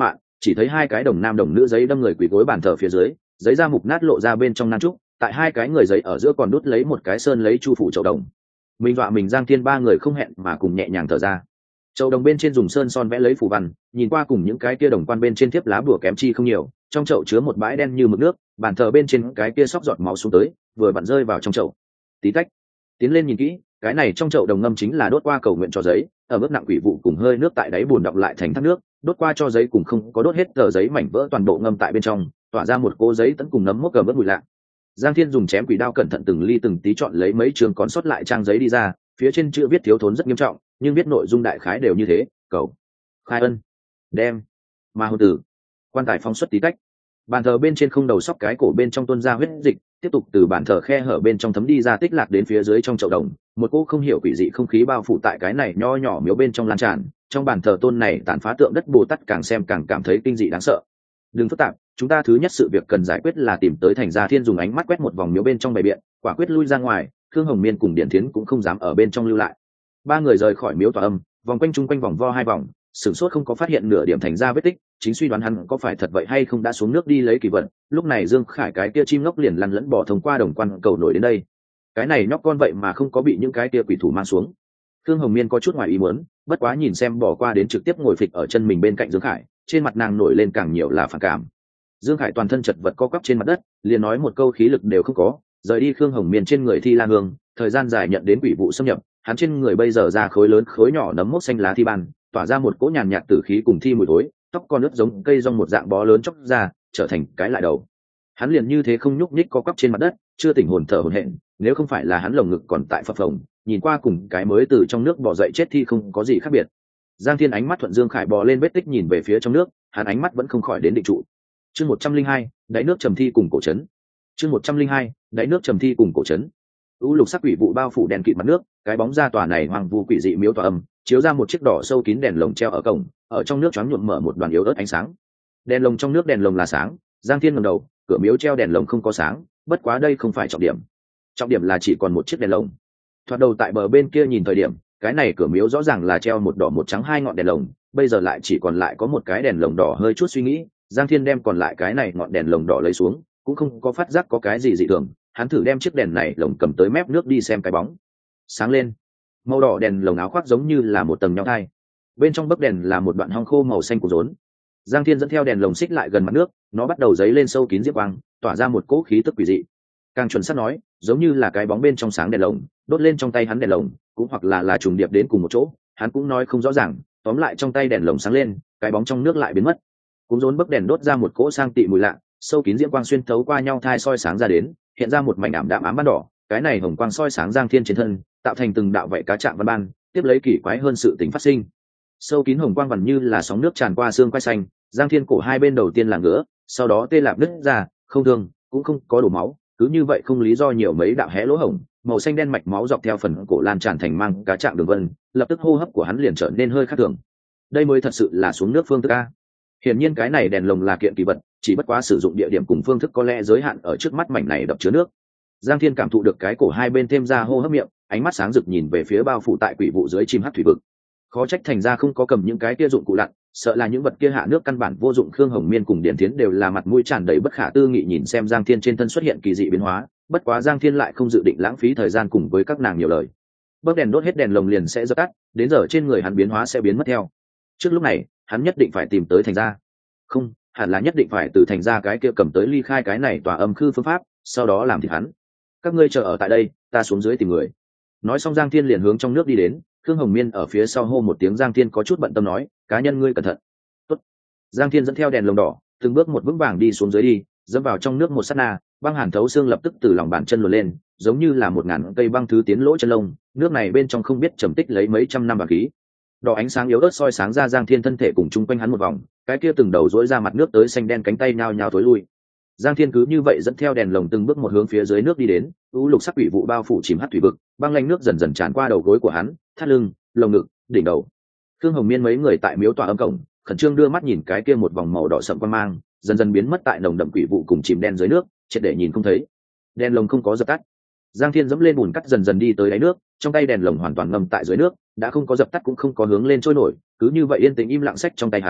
S1: chỉ thấy hai cái đồng nam đồng nữ giấy đâm người quỳ gối bàn thờ phía dưới, giấy da mục nát lộ ra bên trong nan trúc, tại hai cái người giấy ở giữa còn đút lấy một cái sơn lấy chu phủ chậu đồng. Mình dọa mình Giang Thiên ba người không hẹn mà cùng nhẹ nhàng thở ra. Chậu đồng bên trên dùng sơn son vẽ lấy phù văn, nhìn qua cùng những cái kia đồng quan bên trên thiếp lá bùa kém chi không nhiều, trong chậu chứa một bãi đen như mực nước, bàn thờ bên trên cái kia xóc giọt máu xuống tới, vừa vặn rơi vào trong chậu. Tí tách, tiến lên nhìn kỹ, cái này trong chậu đồng ngâm chính là đốt qua cầu nguyện cho giấy, ở mức nặng quỷ vụ cùng hơi nước tại đáy bùn đọng lại thành thác nước, đốt qua cho giấy cùng không có đốt hết tờ giấy mảnh vỡ toàn bộ ngâm tại bên trong, tỏa ra một cỗ giấy tẫn cùng nấm mốc gầm vớt mùi lạ. Giang Thiên dùng chém quỷ đao cẩn thận từng ly từng tí chọn lấy mấy trường còn sót lại trang giấy đi ra, phía trên chữ viết thiếu thốn rất nghiêm trọng, nhưng viết nội dung đại khái đều như thế: cầu, khai ân, đem, ma hồn tử, quan tài phóng xuất tí tách. Bàn thờ bên trên không đầu sóc cái cổ bên trong tuôn ra huyết dịch, tiếp tục từ bàn thờ khe hở bên trong thấm đi ra tích lạc đến phía dưới trong chậu đồng, một cỗ không hiểu quỷ dị không khí bao phủ tại cái này nho nhỏ miếu bên trong lan tràn. Trong bàn thờ tôn này tàn phá tượng đất Bồ Tát càng xem càng cảm thấy kinh dị đáng sợ. Đừng phức tạp, chúng ta thứ nhất sự việc cần giải quyết là tìm tới Thành Gia Thiên, dùng ánh mắt quét một vòng miếu bên trong bày biện, quả quyết lui ra ngoài. Khương Hồng Miên cùng Điển Thiến cũng không dám ở bên trong lưu lại. Ba người rời khỏi miếu tòa âm, vòng quanh chung quanh vòng vo hai vòng, sửng sốt không có phát hiện nửa điểm Thành Gia vết tích, chính suy đoán hắn có phải thật vậy hay không đã xuống nước đi lấy kỳ vật. Lúc này Dương Khải cái kia chim ngốc liền lăn lẫn bỏ thông qua đồng quan cầu nổi đến đây. Cái này nhóc con vậy mà không có bị những cái kia quỷ thủ mang xuống. Khương Hồng Miên có chút ngoài ý muốn, bất quá nhìn xem bỏ qua đến trực tiếp ngồi phịch ở chân mình bên cạnh Dương Khải, trên mặt nàng nổi lên càng nhiều là phản cảm. Dương Khải toàn thân chật vật co quắp trên mặt đất, liền nói một câu khí lực đều không có, rời đi Khương Hồng Miên trên người Thi La Hương, thời gian dài nhận đến quỷ vụ xâm nhập, hắn trên người bây giờ ra khối lớn khối nhỏ nấm mốc xanh lá thi ban, tỏa ra một cỗ nhàn nhạt tử khí cùng thi mùi thối, tóc con ướt giống cây rong một dạng bó lớn chóc ra, trở thành cái lại đầu. Hắn liền như thế không nhúc nhích co quắp trên mặt đất, chưa tỉnh hồn thở hổn hển, nếu không phải là hắn lồng ngực còn tại phập phồng, nhìn qua cùng cái mới từ trong nước bò dậy chết thi không có gì khác biệt. Giang Thiên ánh mắt thuận Dương Khải bò lên vết tích nhìn về phía trong nước, hắn ánh mắt vẫn không khỏi đến định trụ. Chương 102, đáy nước trầm thi cùng cổ trấn. Chương 102, đáy nước trầm thi cùng cổ trấn. U lục sắc quỷ vụ bao phủ đèn kịt mặt nước, cái bóng ra tòa này hoàng vu quỷ dị miếu tòa âm, chiếu ra một chiếc đỏ sâu kín đèn lồng treo ở cổng, ở trong nước choáng nhuộm mở một đoàn yếu ớt ánh sáng. Đèn lồng trong nước đèn lồng là sáng, Giang Thiên ngẩng đầu, cửa miếu treo đèn lồng không có sáng, bất quá đây không phải trọng điểm. Trọng điểm là chỉ còn một chiếc đèn lồng. Thoạt đầu tại bờ bên kia nhìn thời điểm, cái này cửa miếu rõ ràng là treo một đỏ một trắng hai ngọn đèn lồng, bây giờ lại chỉ còn lại có một cái đèn lồng đỏ. Hơi chút suy nghĩ, Giang Thiên đem còn lại cái này ngọn đèn lồng đỏ lấy xuống, cũng không có phát giác có cái gì dị thường. Hắn thử đem chiếc đèn này lồng cầm tới mép nước đi xem cái bóng. Sáng lên, màu đỏ đèn lồng áo khoác giống như là một tầng nhau thai, bên trong bấc đèn là một đoạn hong khô màu xanh của rốn. Giang Thiên dẫn theo đèn lồng xích lại gần mặt nước, nó bắt đầu dấy lên sâu kín diệp quang, tỏa ra một cỗ khí tức quỷ dị. Càng chuẩn xác nói, giống như là cái bóng bên trong sáng đèn lồng đốt lên trong tay hắn đèn lồng, cũng hoặc là trùng điệp đến cùng một chỗ, hắn cũng nói không rõ ràng. Tóm lại trong tay đèn lồng sáng lên, cái bóng trong nước lại biến mất. Cũng rốn bấc đèn đốt ra một cỗ sang tị mùi lạ, sâu kín diễm quang xuyên thấu qua nhau thai soi sáng ra đến, hiện ra một mảnh ảm đạm ám ban đỏ. Cái này hồng quang soi sáng Giang Thiên trên thân, tạo thành từng đạo vảy cá trạng văn ban, tiếp lấy kỳ quái hơn sự tình phát sinh. Sâu kín hồng quang vằn như là sóng nước tràn qua xương quai xanh, Giang Thiên cổ hai bên đầu tiên là ngứa, sau đó tê lạp nứt ra, không thương, cũng không có đổ máu, cứ như vậy không lý do nhiều mấy đạo hé lỗ hổng, màu xanh đen mạch máu dọc theo phần cổ lan tràn thành mang cá trạng đường vân, lập tức hô hấp của hắn liền trở nên hơi khác thường. Đây mới thật sự là xuống nước phương thức a. Hiển nhiên cái này đèn lồng là kiện kỳ vật, chỉ bất quá sử dụng địa điểm cùng phương thức có lẽ giới hạn ở trước mắt mảnh này đập chứa nước. Giang Thiên cảm thụ được cái cổ hai bên thêm ra hô hấp miệng, ánh mắt sáng rực nhìn về phía bao phủ tại quỷ vụ dưới chim hắc thủy vực. Khó trách Thành Gia không có cầm những cái kia dụng cụ lặn, sợ là những vật kia hạ nước căn bản vô dụng. Khương Hồng Miên cùng Điển Thiến đều là mặt mũi tràn đầy bất khả tư nghị nhìn xem Giang Thiên trên thân xuất hiện kỳ dị biến hóa, bất quá Giang Thiên lại không dự định lãng phí thời gian cùng với các nàng nhiều lời. Bấc đèn đốt hết đèn lồng liền sẽ dập tắt, đến giờ trên người hắn biến hóa sẽ biến mất theo. Trước lúc này, hắn nhất định phải tìm tới Thành Gia. Không, hẳn là nhất định phải từ Thành Gia cái kia cầm tới ly khai cái này tòa âm khư phương pháp, sau đó làm thịt hắn. Các ngươi chờ ở tại đây, ta xuống dưới tìm người. Nói xong Giang Thiên liền hướng trong nước đi đến. Khương Hồng Miên ở phía sau hô một tiếng, Giang Thiên có chút bận tâm nói, cá nhân ngươi cẩn thận. Tốt. Giang Thiên dẫn theo đèn lồng đỏ, từng bước một vững vàng đi xuống dưới đi, dẫm vào trong nước một sát na, băng hàn thấu xương lập tức từ lòng bàn chân luồn lên, giống như là 1000 cây băng thứ tiến lỗ chân lông. Nước này bên trong không biết trầm tích lấy mấy trăm năm bạc khí. Đỏ ánh sáng yếu ớt soi sáng ra Giang Thiên thân thể cùng chung quanh hắn một vòng, cái kia từng đầu rỗi ra mặt nước tới xanh đen cánh tay nhao nhao tối lui. Giang Thiên cứ như vậy dẫn theo đèn lồng từng bước một hướng phía dưới nước đi đến, u lục sắc quỷ vụ bao phủ chìm hắt thủy vực, băng lanh nước dần dần tràn qua đầu gối của hắn, thắt lưng, lồng ngực, đỉnh đầu. Khương Hồng Miên mấy người tại miếu tòa âm cổng, khẩn trương đưa mắt nhìn cái kia một vòng màu đỏ sậm quang mang, dần dần biến mất tại nồng đậm quỷ vụ cùng chìm đen dưới nước, triệt để nhìn không thấy. Đèn lồng không có dập tắt. Giang Thiên dẫm lên bùn cắt dần dần đi tới đáy nước, trong tay đèn lồng hoàn toàn ngâm tại dưới nước, đã không có dập tắt cũng không có hướng lên trôi nổi, cứ như vậy yên tĩnh im lặng xách trong tay hắn,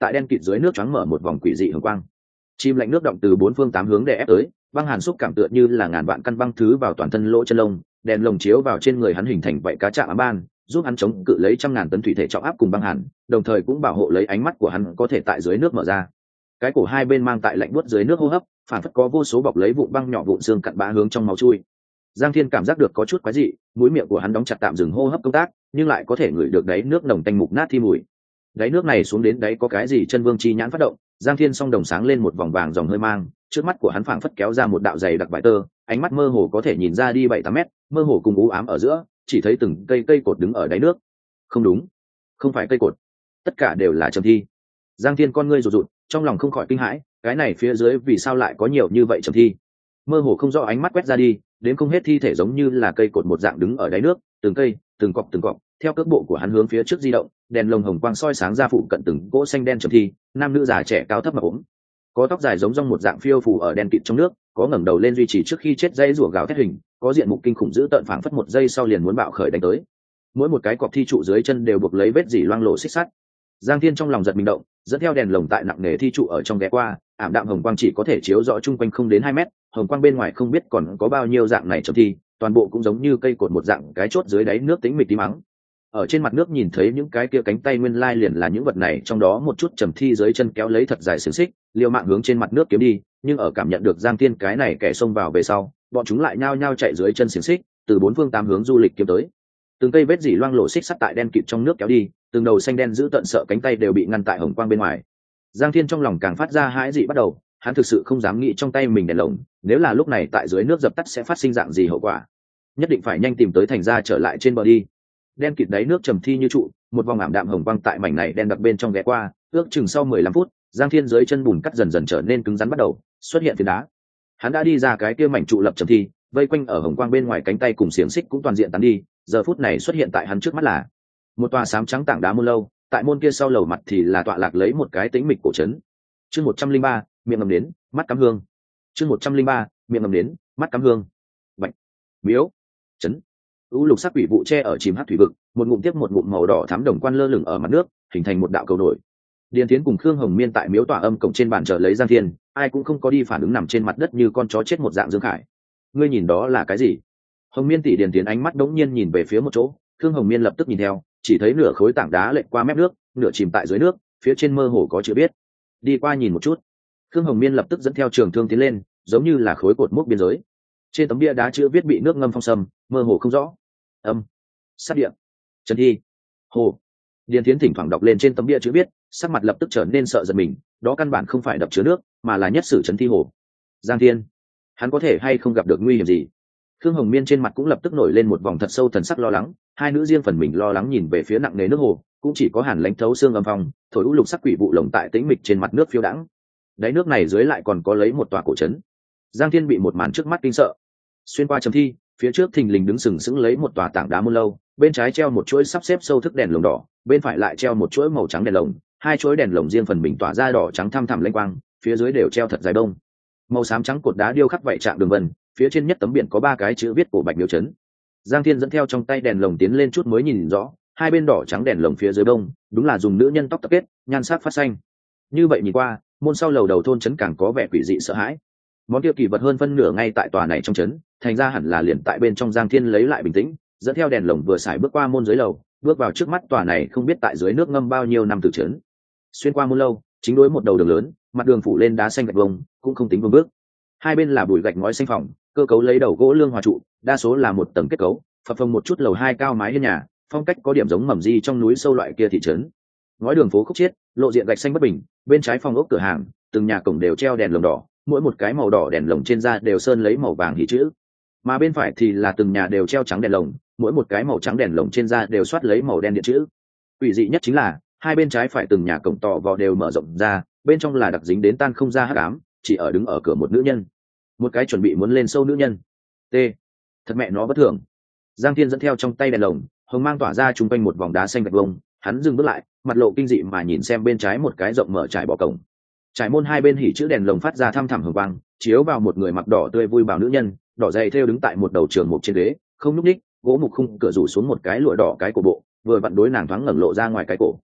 S1: tại đen kịt dưới nước choáng mở một vòng quỷ dị hồng quang. Chim lạnh nước động từ bốn phương tám hướng đè ép tới, băng hàn xúc cảm tựa như là ngàn vạn căn băng thứ vào toàn thân lỗ chân lông, đèn lồng chiếu vào trên người hắn hình thành vậy cá chạm ám ban, giúp hắn chống cự lấy trăm ngàn tấn thủy thể trọng áp cùng băng hàn, đồng thời cũng bảo hộ lấy ánh mắt của hắn có thể tại dưới nước mở ra. Cái cổ hai bên mang tại lạnh buốt dưới nước hô hấp, phản phất có vô số bọc lấy vụn băng nhỏ vụn xương cặn bã hướng trong máu chui. Giang Thiên cảm giác được có chút quái dị, mũi miệng của hắn đóng chặt tạm dừng hô hấp công tác, nhưng lại có thể ngửi được đáy nước nồng tanh mục nát thi mùi. Đáy nước này xuống đến đáy có cái gì chân vương chi nhãn phát động, Giang Thiên song đồng sáng lên một vòng vàng dòng hơi mang, trước mắt của hắn phảng phất kéo ra một đạo dày đặc vải tơ, ánh mắt mơ hồ có thể nhìn ra đi 7-8 mét, mơ hồ cùng u ám ở giữa, chỉ thấy từng cây cột đứng ở đáy nước. Không đúng, không phải cây cột, tất cả đều là trầm thi. Giang Thiên con ngươi rụt rụt, trong lòng không khỏi kinh hãi, cái này phía dưới vì sao lại có nhiều như vậy trầm thi? Mơ hồ không rõ ánh mắt quét ra đi, đến không hết thi thể giống như là cây cột một dạng đứng ở đáy nước, từng cây, từng cọc, theo cước bộ của hắn hướng phía trước di động, đèn lồng hồng quang soi sáng ra phụ cận từng cỗ xanh đen trầm thi, nam nữ già trẻ cao thấp mập ốm, có tóc dài giống rong một dạng phiêu phù ở đen kịt trong nước, có ngẩng đầu lên duy trì trước khi chết dây rủa gào thét hình, có diện mục kinh khủng dữ tợn phảng phất một giây sau liền muốn bạo khởi đánh tới. Mỗi một cái cọc thi trụ dưới chân đều buộc lấy vết dỉ loang lổ xích sắt. Giang Thiên trong lòng giật mình động, dẫn theo đèn lồng tại nặng nề thi trụ ở trong ghé qua, ảm đạm hồng quang chỉ có thể chiếu rõ chung quanh không đến 2 mét, hồng quang bên ngoài không biết còn có bao nhiêu dạng này trầm thi, toàn bộ cũng giống như cây cột một dạng cái chốt dưới đáy nước tĩnh mịch tím mắng. Ở trên mặt nước nhìn thấy những cái kia cánh tay nguyên lai liền là những vật này, trong đó một chút trầm thi dưới chân kéo lấy thật dài xiềng xích, liều mạng hướng trên mặt nước kiếm đi, nhưng ở cảm nhận được Giang Thiên cái này kẻ xông vào về sau, bọn chúng lại nhao nhao chạy dưới chân xiềng xích, từ bốn phương tám hướng du lịch kiếm tới. Từng cây vết dỉ loang lổ xích sắt tại đen kịt trong nước kéo đi, từng đầu xanh đen giữ tận sợ cánh tay đều bị ngăn tại hồng quang bên ngoài. Giang Thiên trong lòng càng phát ra hãi dị bắt đầu, hắn thực sự không dám nghĩ trong tay mình đèn lồng, nếu là lúc này tại dưới nước dập tắt sẽ phát sinh dạng gì hậu quả. Nhất định phải nhanh tìm tới thành ra trở lại trên bờ đi. Đen kịt đáy nước trầm thi như trụ, một vòng ảm đạm hồng quang tại mảnh này đen đặc bên trong ghé qua, ước chừng sau 15 phút, Giang Thiên dưới chân bùn cắt dần dần trở nên cứng rắn bắt đầu xuất hiện phiến đá. Hắn đã đi ra cái kia mảnh trụ lập trầm thi, vây quanh ở hồng quang bên ngoài cánh tay cùng xiềng xích cũng toàn diện tán đi, giờ phút này xuất hiện tại hắn trước mắt là một tòa xám trắng tảng đá môn lâu, tại môn kia sau lầu mặt thì là tọa lạc lấy một cái tĩnh mịch cổ trấn. Chương 103, miệng ngầm đến, mắt cắm hương. Chương 103, miệng ngầm đến, mắt cắm hương. Bạch, miếu, trấn. U lục sắc quỷ vụ che ở chìm hắc thủy vực, một ngụm tiếp một ngụm màu đỏ thắm đồng quan lơ lửng ở mặt nước, hình thành một đạo cầu nổi. Điền Tiến cùng Khương Hồng Miên tại miếu tỏa âm cổng trên bàn chờ lấy Giang Thiên, ai cũng không có đi phản ứng, nằm trên mặt đất như con chó chết một dạng Dương Khải. Ngươi nhìn đó là cái gì? Hồng Miên tỷ Điền Tiến ánh mắt đống nhiên nhìn về phía một chỗ, Khương Hồng Miên lập tức nhìn theo, chỉ thấy nửa khối tảng đá lệch qua mép nước, nửa chìm tại dưới nước, phía trên mơ hồ có chữ viết. Đi qua nhìn một chút. Khương Hồng Miên lập tức dẫn theo Trường Thương tiến lên, giống như là khối cột mốc biên giới. Trên tấm bia đá chữ viết bị nước ngâm phong sầm, mơ hồ không rõ. Âm, sát điện, trần thi, hồ. Điền Tiến thỉnh thoảng đọc lên trên tấm bia chữ viết, sắc mặt lập tức trở nên sợ giật mình, đó căn bản không phải đập chứa nước, mà là nhất sử trấn thi hồ. Giang Thiên, hắn có thể hay không gặp được nguy hiểm gì? Khương Hồng Miên trên mặt cũng lập tức nổi lên một vòng thật sâu thần sắc lo lắng, hai nữ riêng phần mình lo lắng nhìn về phía nặng nề nước hồ, cũng chỉ có Hàn Lãnh thấu xương âm phong, thổi u lục sắc quỷ vụ lồng tại tĩnh mịch trên mặt nước phiêu đãng. Đáy nước này dưới lại còn có lấy một tòa cổ trấn. Giang Thiên bị một màn trước mắt kinh sợ. Xuyên qua trầm thi, phía trước thình lình đứng sừng sững lấy một tòa tảng đá môn lâu, bên trái treo một chuỗi sắp xếp sâu thức đèn lồng đỏ, bên phải lại treo một chuỗi màu trắng đèn lồng, hai chuỗi đèn lồng riêng phần mình tỏa ra đỏ trắng thăm thẳm lênh quang, phía dưới đều treo thật dài đông. Màu xám trắng cột đá điêu khắc vậy trạng đường vân, phía trên nhất tấm biển có 3 cái chữ viết cổ Bạch Miếu trấn. Giang Thiên dẫn theo trong tay đèn lồng tiến lên chút mới nhìn rõ, hai bên đỏ trắng đèn lồng phía dưới đông, đúng là dùng nữ nhân tóc tập kết, nhan sắc phát xanh. Như vậy nhìn qua, môn sau lầu đầu thôn trấn càng có vẻ quỷ dị sợ hãi. Món kia kỳ vật hơn phân nửa ngay tại tòa này trong trấn, thành ra hẳn là liền tại bên trong. Giang Thiên lấy lại bình tĩnh, dẫn theo đèn lồng vừa xài bước qua môn dưới lầu, bước vào trước mắt tòa này không biết tại dưới nước ngâm bao nhiêu năm từ trấn. Xuyên qua môn lâu, chính đối một đầu đường lớn, mặt đường phủ lên đá xanh gạch vông, cũng không tính vương bước. Hai bên là bụi gạch ngói xanh phòng, cơ cấu lấy đầu gỗ lương hòa trụ, đa số là một tầng kết cấu, phập phồng một chút lầu 2 cao mái hiên nhà, phong cách có điểm giống mầm di trong núi sâu loại kia thị trấn. Ngói đường phố khúc chiết, lộ diện gạch xanh bất bình, bên trái phòng ốc cửa hàng, từng nhà cổng đều treo đèn lồng đỏ, mỗi một cái màu đỏ đèn lồng trên da đều sơn lấy màu vàng hỉ chữ. Mà bên phải thì là từng nhà đều treo trắng đèn lồng, mỗi một cái màu trắng đèn lồng trên da đều xoát lấy màu đen điện chữ. Quỷ dị nhất chính là, hai bên trái phải từng nhà cổng tỏ vò đều mở rộng ra, bên trong là đặc dính đến tan không ra hắc ám, chỉ ở đứng ở cửa một nữ nhân, một cái chuẩn bị muốn lên sâu nữ nhân. T, thật mẹ nó bất thường. Giang Thiên dẫn theo trong tay đèn lồng, hồng mang tỏa ra chung quanh một vòng đá xanh gạch vông, hắn dừng bước lại, mặt lộ kinh dị mà nhìn xem bên trái một cái rộng mở trải bỏ cổng. Trải môn hai bên hỉ chữ đèn lồng phát ra thăm thẳm hồng quang, chiếu vào một người mặc đỏ tươi vui bào nữ nhân, đỏ dày thêu đứng tại một đầu trường mục trên ghế, không nhúc nhích, gỗ mục khung cửa rủ xuống một cái lụa đỏ cái cổ bộ, vừa vặn đối nàng thoáng ngẩng lộ ra ngoài cái cổ.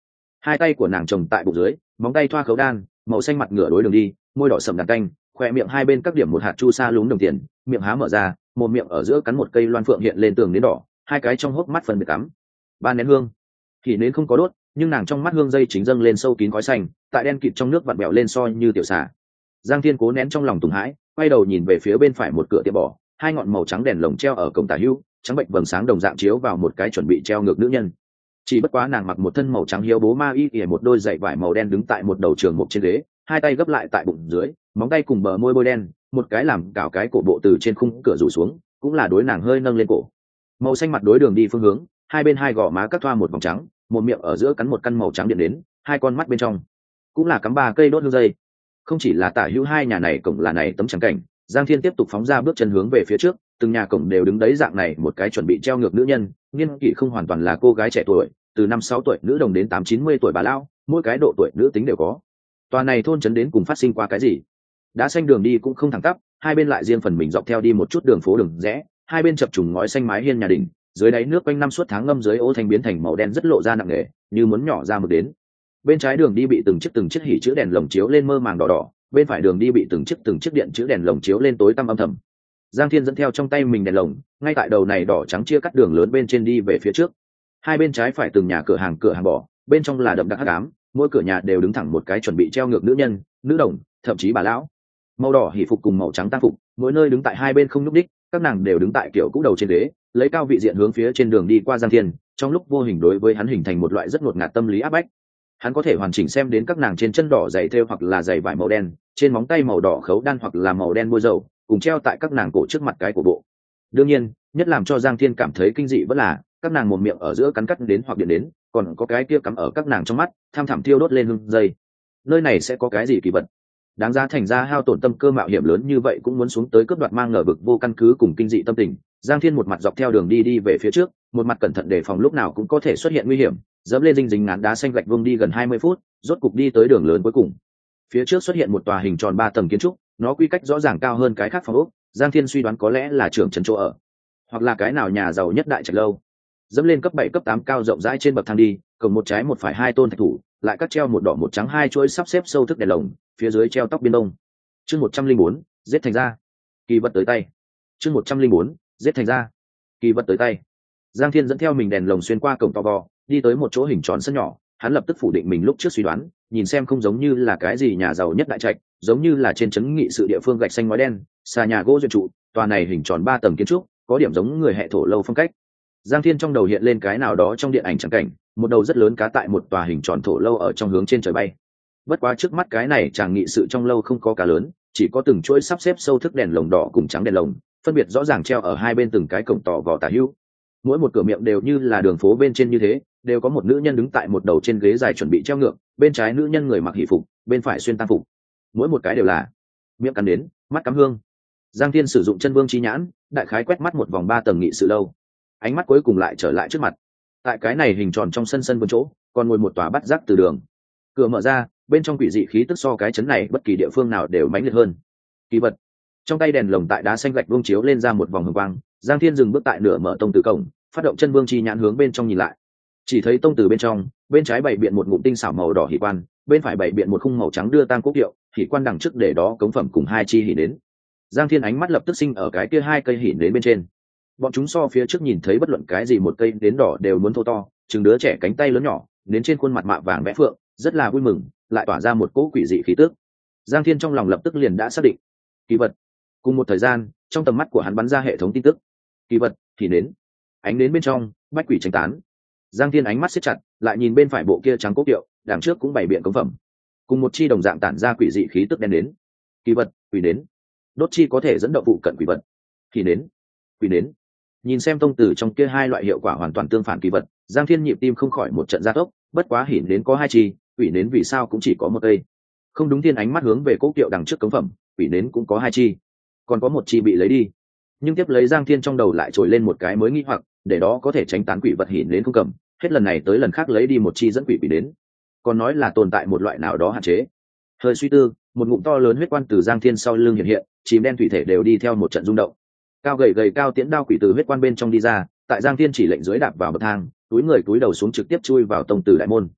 S1: Hai tay của nàng chồng tại bụng dưới, móng tay thoa khấu đan, màu xanh mặt ngửa đối đường đi, môi đỏ sầm đàn canh, khoe miệng hai bên các điểm một hạt chu sa lúm đồng tiền, miệng há mở ra, một miệng ở giữa cắn một cây loan phượng hiện lên tường đến đỏ, hai cái trong hốc mắt phần biệt cắm ba nén hương. Thì nến không có đốt, nhưng nàng trong mắt hương dây chính dâng lên sâu kín khói xanh, tại đen kịt trong nước vặn bẹo lên soi như tiểu xà. Giang Thiên cố nén trong lòng tùng hãi, quay đầu nhìn về phía bên phải một cửa tiệm bỏ, hai ngọn màu trắng đèn lồng treo ở cổng tả hữu, trắng bệnh vầng sáng đồng dạng chiếu vào một cái chuẩn bị treo ngược nữ nhân. Chỉ bất quá nàng mặc một thân màu trắng hiếu bố ma y ỉa một đôi giày vải màu đen đứng tại một đầu trường mục trên ghế, hai tay gấp lại tại bụng dưới, móng tay cùng bờ môi bôi đen, một cái làm cào cái cổ bộ từ trên khung cửa rủ xuống, cũng là đối nàng hơi nâng lên cổ. Màu xanh mặt đối đường đi phương hướng, hai bên hai gò má cắt thoa một vòng trắng, một miệng ở giữa cắn một căn màu trắng điện đến, hai con mắt bên trong cũng là cắm ba cây đốt hương dây. Không chỉ là tả hữu hai nhà này cổng là này tấm trắng cảnh, Giang Thiên tiếp tục phóng ra bước chân hướng về phía trước, từng nhà cổng đều đứng đấy dạng này một cái chuẩn bị treo ngược nữ nhân, niên kỷ không hoàn toàn là cô gái trẻ tuổi, từ 5-6 tuổi nữ đồng đến 8-90 tuổi bà lão, mỗi cái độ tuổi nữ tính đều có. Tòa này thôn trấn đến cùng phát sinh qua cái gì? Đá xanh đường đi cũng không thẳng tắp, hai bên lại riêng phần mình dọc theo đi một chút đường phố đường rẽ, hai bên chập trùng ngói xanh mái hiên nhà đình, dưới đáy nước quanh năm suốt tháng ngâm dưới ô thanh biến thành màu đen rất lộ ra nặng nề, như muốn nhỏ ra một đến. Bên trái đường đi bị từng chiếc hỉ chữ đèn lồng chiếu lên mơ màng đỏ đỏ, bên phải đường đi bị từng chiếc điện chữ đèn lồng chiếu lên tối tăm âm thầm. Giang Thiên dẫn theo trong tay mình đèn lồng, ngay tại đầu này đỏ trắng chia cắt đường lớn bên trên đi về phía trước. Hai bên trái phải từng nhà cửa hàng bỏ, bên trong là đậm đặc hắc ám, mỗi cửa nhà đều đứng thẳng một cái chuẩn bị treo ngược nữ nhân, nữ đồng, thậm chí bà lão. Màu đỏ hỉ phục cùng màu trắng tang phục, mỗi nơi đứng tại hai bên không nhúc đích, các nàng đều đứng tại kiểu cũ đầu trên ghế, lấy cao vị diện hướng phía trên đường đi qua Giang Thiên, trong lúc vô hình đối với hắn hình thành một loại rất ngột ngạt tâm lý áp bách. Hắn có thể hoàn chỉnh xem đến các nàng trên chân đỏ giày thêu hoặc là giày vải màu đen, trên móng tay màu đỏ khấu đan hoặc là màu đen bôi dầu, cùng treo tại các nàng cổ trước mặt cái cổ bộ. Đương nhiên, nhất làm cho Giang Thiên cảm thấy kinh dị vẫn là các nàng một miệng ở giữa cắn cắt đến hoặc điện đến, còn có cái kia cắm ở các nàng trong mắt, tham thẳm thiêu đốt lên hương dây. Nơi này sẽ có cái gì kỳ vật? Đáng giá thành ra hao tổn tâm cơ mạo hiểm lớn như vậy cũng muốn xuống tới cướp đoạt mang ngờ vực vô căn cứ cùng kinh dị tâm tình. Giang Thiên một mặt dọc theo đường đi về phía trước, một mặt cẩn thận đề phòng lúc nào cũng có thể xuất hiện nguy hiểm, dẫm lên dinh dính ngán đá xanh gạch vương đi gần 20 phút, rốt cục đi tới đường lớn cuối cùng. Phía trước xuất hiện một tòa hình tròn 3 tầng kiến trúc, nó quy cách rõ ràng cao hơn cái khác phòng ốc. Giang Thiên suy đoán có lẽ là trưởng trấn chỗ ở, hoặc là cái nào nhà giàu nhất đại trạch lâu. Dẫm lên cấp 7 cấp 8 cao rộng rãi trên bậc thang đi, cổng một trái một phải hai tôn thạch thủ, lại cắt treo một đỏ một trắng hai chuỗi sắp xếp sâu thức đèn lồng, phía dưới treo tóc biên đông. Chương 104, giết thành ra. Kỳ vật tới tay. Chương 104, giết thành ra. Kỳ vật tới tay. Giang Thiên dẫn theo mình đèn lồng xuyên qua cổng to vò, đi tới một chỗ hình tròn sân nhỏ, hắn lập tức phủ định mình lúc trước suy đoán, nhìn xem không giống như là cái gì nhà giàu nhất đại trạch, giống như là trên trấn nghị sự địa phương gạch xanh ngói đen, xà nhà gỗ duyên trụ, tòa này hình tròn 3 tầng kiến trúc, có điểm giống người hệ thổ lâu phong cách. Giang Thiên trong đầu hiện lên cái nào đó trong điện ảnh chẳng cảnh, một đầu rất lớn cá tại một tòa hình tròn thổ lâu ở trong hướng trên trời bay. Bất quá trước mắt cái này chàng nghị sự trong lâu không có cá lớn, chỉ có từng chuỗi sắp xếp sâu thức đèn lồng đỏ cùng trắng đèn lồng, phân biệt rõ ràng treo ở hai bên từng cái cổng tỏ vò tả hữu. Mỗi một cửa miệng đều như là đường phố bên trên như thế, đều có một nữ nhân đứng tại một đầu trên ghế dài chuẩn bị treo ngược, bên trái nữ nhân người mặc hỉ phục, bên phải xuyên tang phục. Mỗi một cái đều là miệng cắn đến, mắt cắm hương. Giang Thiên sử dụng chân vương chi nhãn, đại khái quét mắt một vòng 3 tầng nghị sự lâu, ánh mắt cuối cùng lại trở lại trước mặt. Tại cái này hình tròn trong sân vườn chỗ, còn ngồi một tòa bắt rác từ đường. Cửa mở ra, bên trong quỷ dị khí tức so cái chấn này bất kỳ địa phương nào đều mãnh liệt hơn. Kỳ vật. Trong tay đèn lồng tại đá xanh gạch vuông chiếu lên ra một vòng hồng quang, Giang Thiên dừng bước tại nửa mở tông từ cổng, phát động chân vương chi nhãn hướng bên trong nhìn lại. Chỉ thấy tông từ bên trong, bên trái bày biện một ngụm tinh xảo màu đỏ hỉ quan, bên phải bày biện một khung màu trắng đưa tang cốc hiệu, hỉ quan đằng trước để đó cống phẩm cùng hai chi hỉ đến. Giang Thiên ánh mắt lập tức sinh ở cái kia hai cây hỉ đến bên trên. Bọn chúng so phía trước nhìn thấy bất luận cái gì một cây đến đỏ đều muốn thô to, chừng đứa trẻ cánh tay lớn nhỏ, đến trên khuôn mặt mạ vàng vẽ phượng, rất là vui mừng, lại tỏa ra một cỗ quỷ dị khí tức. Giang Thiên trong lòng lập tức liền đã xác định, kỳ vật. Cùng một thời gian, trong tầm mắt của hắn bắn ra hệ thống tin tức, kỳ vật thì đến, ánh đến bên trong, bách quỷ tránh tán. Giang Thiên ánh mắt siết chặt, lại nhìn bên phải bộ kia trắng cốt điệu, đằng trước cũng bày biện cống phẩm, cùng một chi đồng dạng tản ra quỷ dị khí tức đen đến. Kỳ vật, quỷ đến, đốt chi có thể dẫn động phụ cận quỷ vật, thì đến, quỷ đến. Nhìn xem tông tử trong kia hai loại hiệu quả hoàn toàn tương phản kỳ vật, Giang Thiên nhịp tim không khỏi một trận gia tốc, bất quá hỉ đến có hai chi, quỷ đến vì sao cũng chỉ có một cây. Không đúng, Thiên ánh mắt hướng về cốt điệu đằng trước cống phẩm, quỷ đến cũng có hai chi, còn có một chi bị lấy đi. Nhưng tiếp lấy Giang Thiên trong đầu lại trồi lên một cái mới nghi hoặc, để đó có thể tránh tán quỷ vật hỉ đến không cầm, hết lần này tới lần khác lấy đi một chi dẫn quỷ đến, còn nói là tồn tại một loại nào đó hạn chế. Hơi suy tư, một ngụm to lớn huyết quan từ Giang Thiên sau lưng hiện hiện, chìm đen thủy thể đều đi theo một trận rung động. Cao gầy cao tiễn đao quỷ từ huyết quan bên trong đi ra, tại Giang Thiên chỉ lệnh dưới đạp vào bậc thang, túi người túi đầu xuống trực tiếp chui vào tông tử đại môn.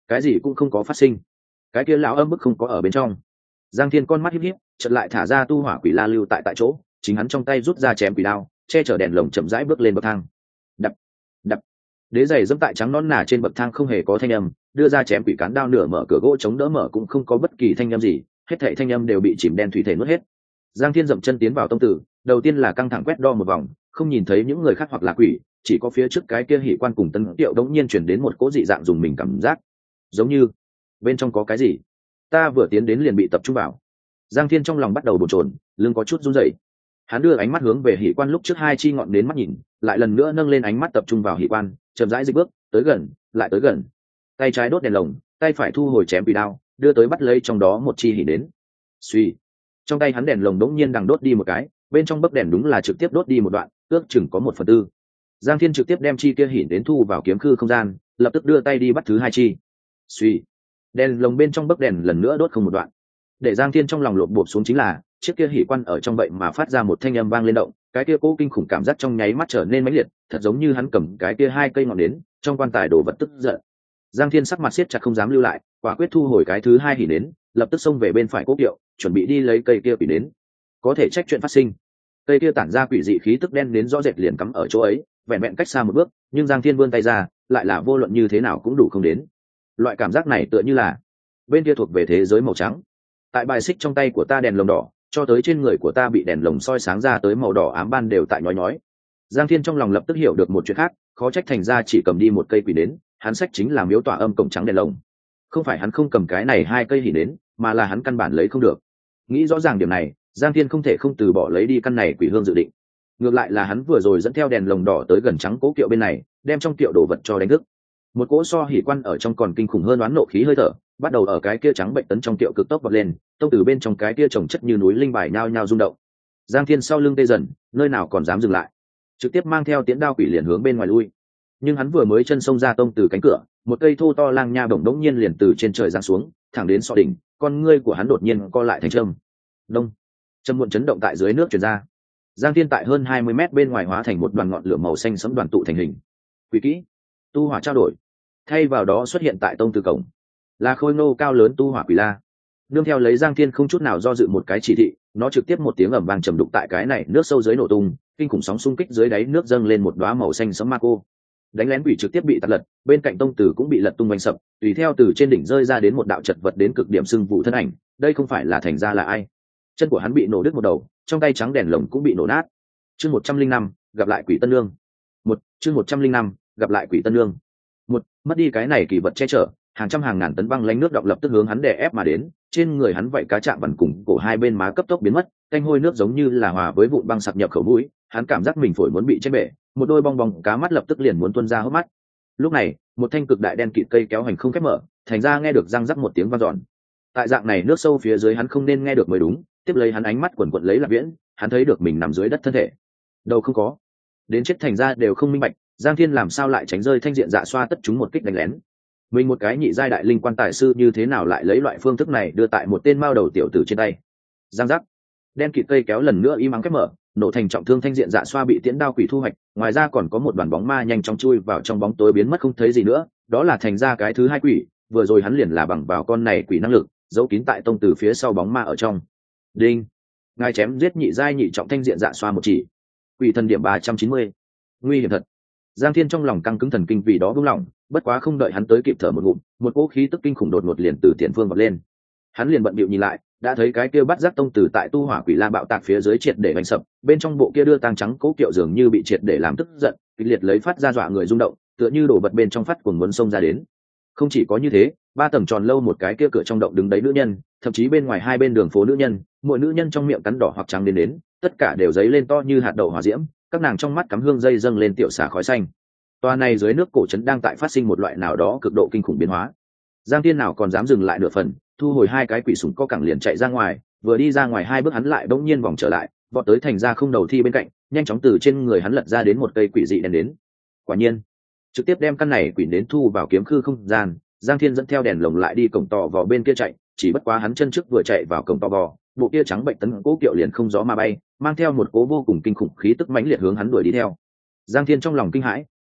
S1: cái gì cũng không có phát sinh. Cái kia lão âm bức không có ở bên trong. Giang Thiên con mắt híp híp, chợt lại thả ra tu hỏa quỷ la lưu tại chỗ, chính hắn trong tay rút ra chém quỷ đao, che chở đèn lồng chậm rãi bước lên bậc thang. Đập, đập. Đế giày dẫm tại trắng nón nà trên bậc thang không hề có thanh âm, đưa ra chém quỷ cán đao nửa mở cửa gỗ chống đỡ mở cũng không có bất kỳ thanh âm gì, hết thảy thanh âm đều bị chìm đen thủy thể nuốt hết. Giang Thiên dậm chân tiến vào tông tử, đầu tiên là căng thẳng quét đo một vòng, không nhìn thấy những người khác hoặc là quỷ, chỉ có phía trước cái kia hỉ quan cùng Tân Tiệu đống nhiên chuyển đến một cỗ dị dạng dùng mình cảm giác, giống như bên trong có cái gì. Ta vừa tiến đến liền bị tập trung vào. Giang Thiên trong lòng bắt đầu bồn chồn, lưng có chút run rẩy. Hắn đưa ánh mắt hướng về hỉ quan lúc trước hai chi ngọn đến mắt nhìn, lại lần nữa nâng lên ánh mắt tập trung vào hỉ quan, chậm rãi dịch bước tới gần, lại tới gần. Tay trái đốt đèn lồng, tay phải thu hồi chém quỷ đao, đưa tới bắt lấy trong đó một chi hỉ đến. Suy, trong tay hắn đèn lồng đống nhiên đằng đốt đi một cái, bên trong bấc đèn đúng là trực tiếp đốt đi một đoạn, ước chừng có 1/4. Giang Thiên trực tiếp đem chi kia hỉ đến thu vào kiếm khư không gian, lập tức đưa tay đi bắt thứ hai chi. Suy, đèn lồng bên trong bấc đèn lần nữa đốt không một đoạn. Để Giang Thiên trong lòng lộp bộp xuống chính là chiếc kia hỉ quan ở trong vậy mà phát ra một thanh âm vang lên động, cái kia cố kinh khủng cảm giác trong nháy mắt trở nên mãnh liệt, thật giống như hắn cầm cái kia hai cây ngọn nến trong quan tài đổ vật tức giận. Giang Thiên sắc mặt siết chặt không dám lưu lại, quả quyết thu hồi cái thứ hai hỉ nến, lập tức xông về bên phải cố kiệu, chuẩn bị đi lấy cây kia quỷ nến. Có thể trách chuyện phát sinh, cây kia tản ra quỷ dị khí tức đen đến rõ rệt liền cắm ở chỗ ấy, vẹn vẹn cách xa một bước, nhưng Giang Thiên vươn tay ra, lại là vô luận như thế nào cũng đủ không đến. Loại cảm giác này tựa như là bên kia thuộc về thế giới màu trắng. Tại bài xích trong tay của ta đèn lồng đỏ, cho tới trên người của ta bị đèn lồng soi sáng ra tới màu đỏ ám ban đều tại nhói nhói. Giang Thiên trong lòng lập tức hiểu được một chuyện khác, khó trách thành ra chỉ cầm đi một cây quỷ đến, hắn sách chính là miếu tỏa âm cổng trắng đèn lồng. Không phải hắn không cầm cái này hai cây hỉ đến, mà là hắn căn bản lấy không được. Nghĩ rõ ràng điểm này, Giang Thiên không thể không từ bỏ lấy đi căn này quỷ hương dự định. Ngược lại là hắn vừa rồi dẫn theo đèn lồng đỏ tới gần trắng cố kiệu bên này, đem trong kiệu đồ vật cho đánh thức. Một cỗ so hỉ quan ở trong còn kinh khủng hơn oán nộ khí hơi thở, bắt đầu ở cái kia trắng bệnh tấn trong kiệu cực tốc vọt lên, tông từ bên trong cái kia trồng chất như núi linh bài nhao nhao rung động. Giang Thiên sau lưng tê dần, nơi nào còn dám dừng lại, trực tiếp mang theo tiễn đao quỷ liền hướng bên ngoài lui. Nhưng hắn vừa mới chân xông ra tông từ cánh cửa, một cây thô to lang nha bổng đống nhiên liền từ trên trời giáng xuống, thẳng đến sọ đỉnh, con ngươi của hắn đột nhiên co lại thành châm. Đông, châm muộn chấn động tại dưới nước truyền ra. Giang Thiên tại hơn 20 mét bên ngoài hóa thành một đoàn ngọn lửa màu xanh sẫm đoàn tụ thành hình. Quỷ kỹ, tu hỏa trao đổi. Thay vào đó xuất hiện tại tông từ cổng là khôi ngô cao lớn tu hỏa quỷ la. Nương theo lấy Giang Thiên không chút nào do dự một cái chỉ thị, nó trực tiếp một tiếng ầm vang trầm đục tại cái này nước sâu dưới nổ tung, kinh khủng sóng xung kích dưới đáy nước dâng lên một đóa màu xanh sẫm ma cô. Đánh lén quỷ trực tiếp bị tạt lật, bên cạnh tông tử cũng bị lật tung vành sập, tùy theo từ trên đỉnh rơi ra đến một đạo chật vật đến cực điểm sưng vụ thân ảnh. Đây không phải là thành ra là ai? Chân của hắn bị nổ đứt một đầu, trong tay trắng đèn lồng cũng bị nổ nát. Chương 105, gặp lại quỷ Tân Lương. Chương 105, gặp lại quỷ Tân Lương. Mất đi cái này kỳ vật che chở, hàng trăm hàng ngàn tấn băng lánh nước đọng lập tức hướng hắn đè ép mà đến, trên người hắn vậy cá chạm vằn cùng cổ hai bên má cấp tốc biến mất, canh hôi nước giống như là hòa với vụn băng sặc nhập khẩu mũi, hắn cảm giác mình phổi muốn bị chết bể, một đôi bong bóng cá mắt lập tức liền muốn tuôn ra hốc mắt. Lúc này, một thanh cực đại đen kịt cây kéo hành không khép mở, thành ra nghe được răng rắc một tiếng vang dọn. Tại dạng này nước sâu phía dưới hắn không nên nghe được mới đúng, tiếp lấy hắn ánh mắt quần quật lấy Lạc Viễn, hắn thấy được mình nằm dưới đất thân thể. Đâu không có, đến chết thành ra đều không minh bạch, Giang Thiên làm sao lại tránh rơi thanh diện dạ xoa tất chúng một kích đánh lén. Mình một cái nhị giai đại linh quan tài sư như thế nào lại lấy loại phương thức này đưa tại một tên mao đầu tiểu tử trên tay. Giang giác, đen kịt cây kéo lần nữa im ắng khép mở, nổ thành trọng thương thanh diện dạ xoa bị tiễn đao quỷ thu hoạch, ngoài ra còn có một đoàn bóng ma nhanh chóng chui vào trong bóng tối biến mất không thấy gì nữa, đó là thành ra cái thứ hai quỷ, vừa rồi hắn liền là bằng vào con này quỷ năng lực, giấu kín tại tông từ phía sau bóng ma ở trong. Đinh, ngài chém giết nhị giai nhị trọng thanh diện dạ xoa một chỉ. Quỷ thần điểm 390. Nguy hiểm thật. Giang Thiên trong lòng căng cứng thần kinh vì đó buông lỏng, bất quá không đợi hắn tới kịp thở một ngụm, một cỗ khí tức kinh khủng đột ngột liền từ tiền phương vọt lên. Hắn liền bận bịu nhìn lại, đã thấy cái kia bắt giác tông từ tại tu hỏa quỷ la bạo tạc phía dưới triệt để đánh sập, bên trong bộ kia đưa tang trắng cố kiệu dường như bị triệt để làm tức giận, kịch liệt lấy phát ra dọa người rung động, tựa như đổ vật bên trong phát cuồng muốn xông ra đến. Không chỉ có như thế, ba tầng tròn lâu một cái kia cửa trong động đứng đấy nữ nhân, thậm chí bên ngoài hai bên đường phố nữ nhân, mỗi nữ nhân trong miệng cắn đỏ hoặc trắng đến, tất cả đều giấy lên to như hạt đậu hỏa diễm, các nàng trong mắt cắm hương dây dâng lên tiểu xà khói xanh. Toa này dưới nước cổ trấn đang tại phát sinh một loại nào đó cực độ kinh khủng biến hóa. Giang Thiên nào còn dám dừng lại nửa phần, thu hồi hai cái quỷ súng co cẳng liền chạy ra ngoài, vừa đi ra ngoài hai bước hắn lại bỗng nhiên vòng trở lại, vọt tới thành ra không đầu thi bên cạnh, nhanh chóng từ trên người hắn lật ra đến một cây quỷ dị đèn đến. Quả nhiên, trực tiếp đem căn này quỷ đến thu vào kiếm khư không gian. Giang Thiên dẫn theo đèn lồng lại đi cổng tò vò bên kia chạy, chỉ bất quá hắn chân trước vừa chạy vào cổng tò vò, bộ kia trắng bệnh tấn cố kiệu liền không gió mà bay, mang theo một cố vô cùng kinh khủng khí tức mãnh liệt hướng hắn đuổi đi theo. Giang Thiên trong lòng kinh hãi,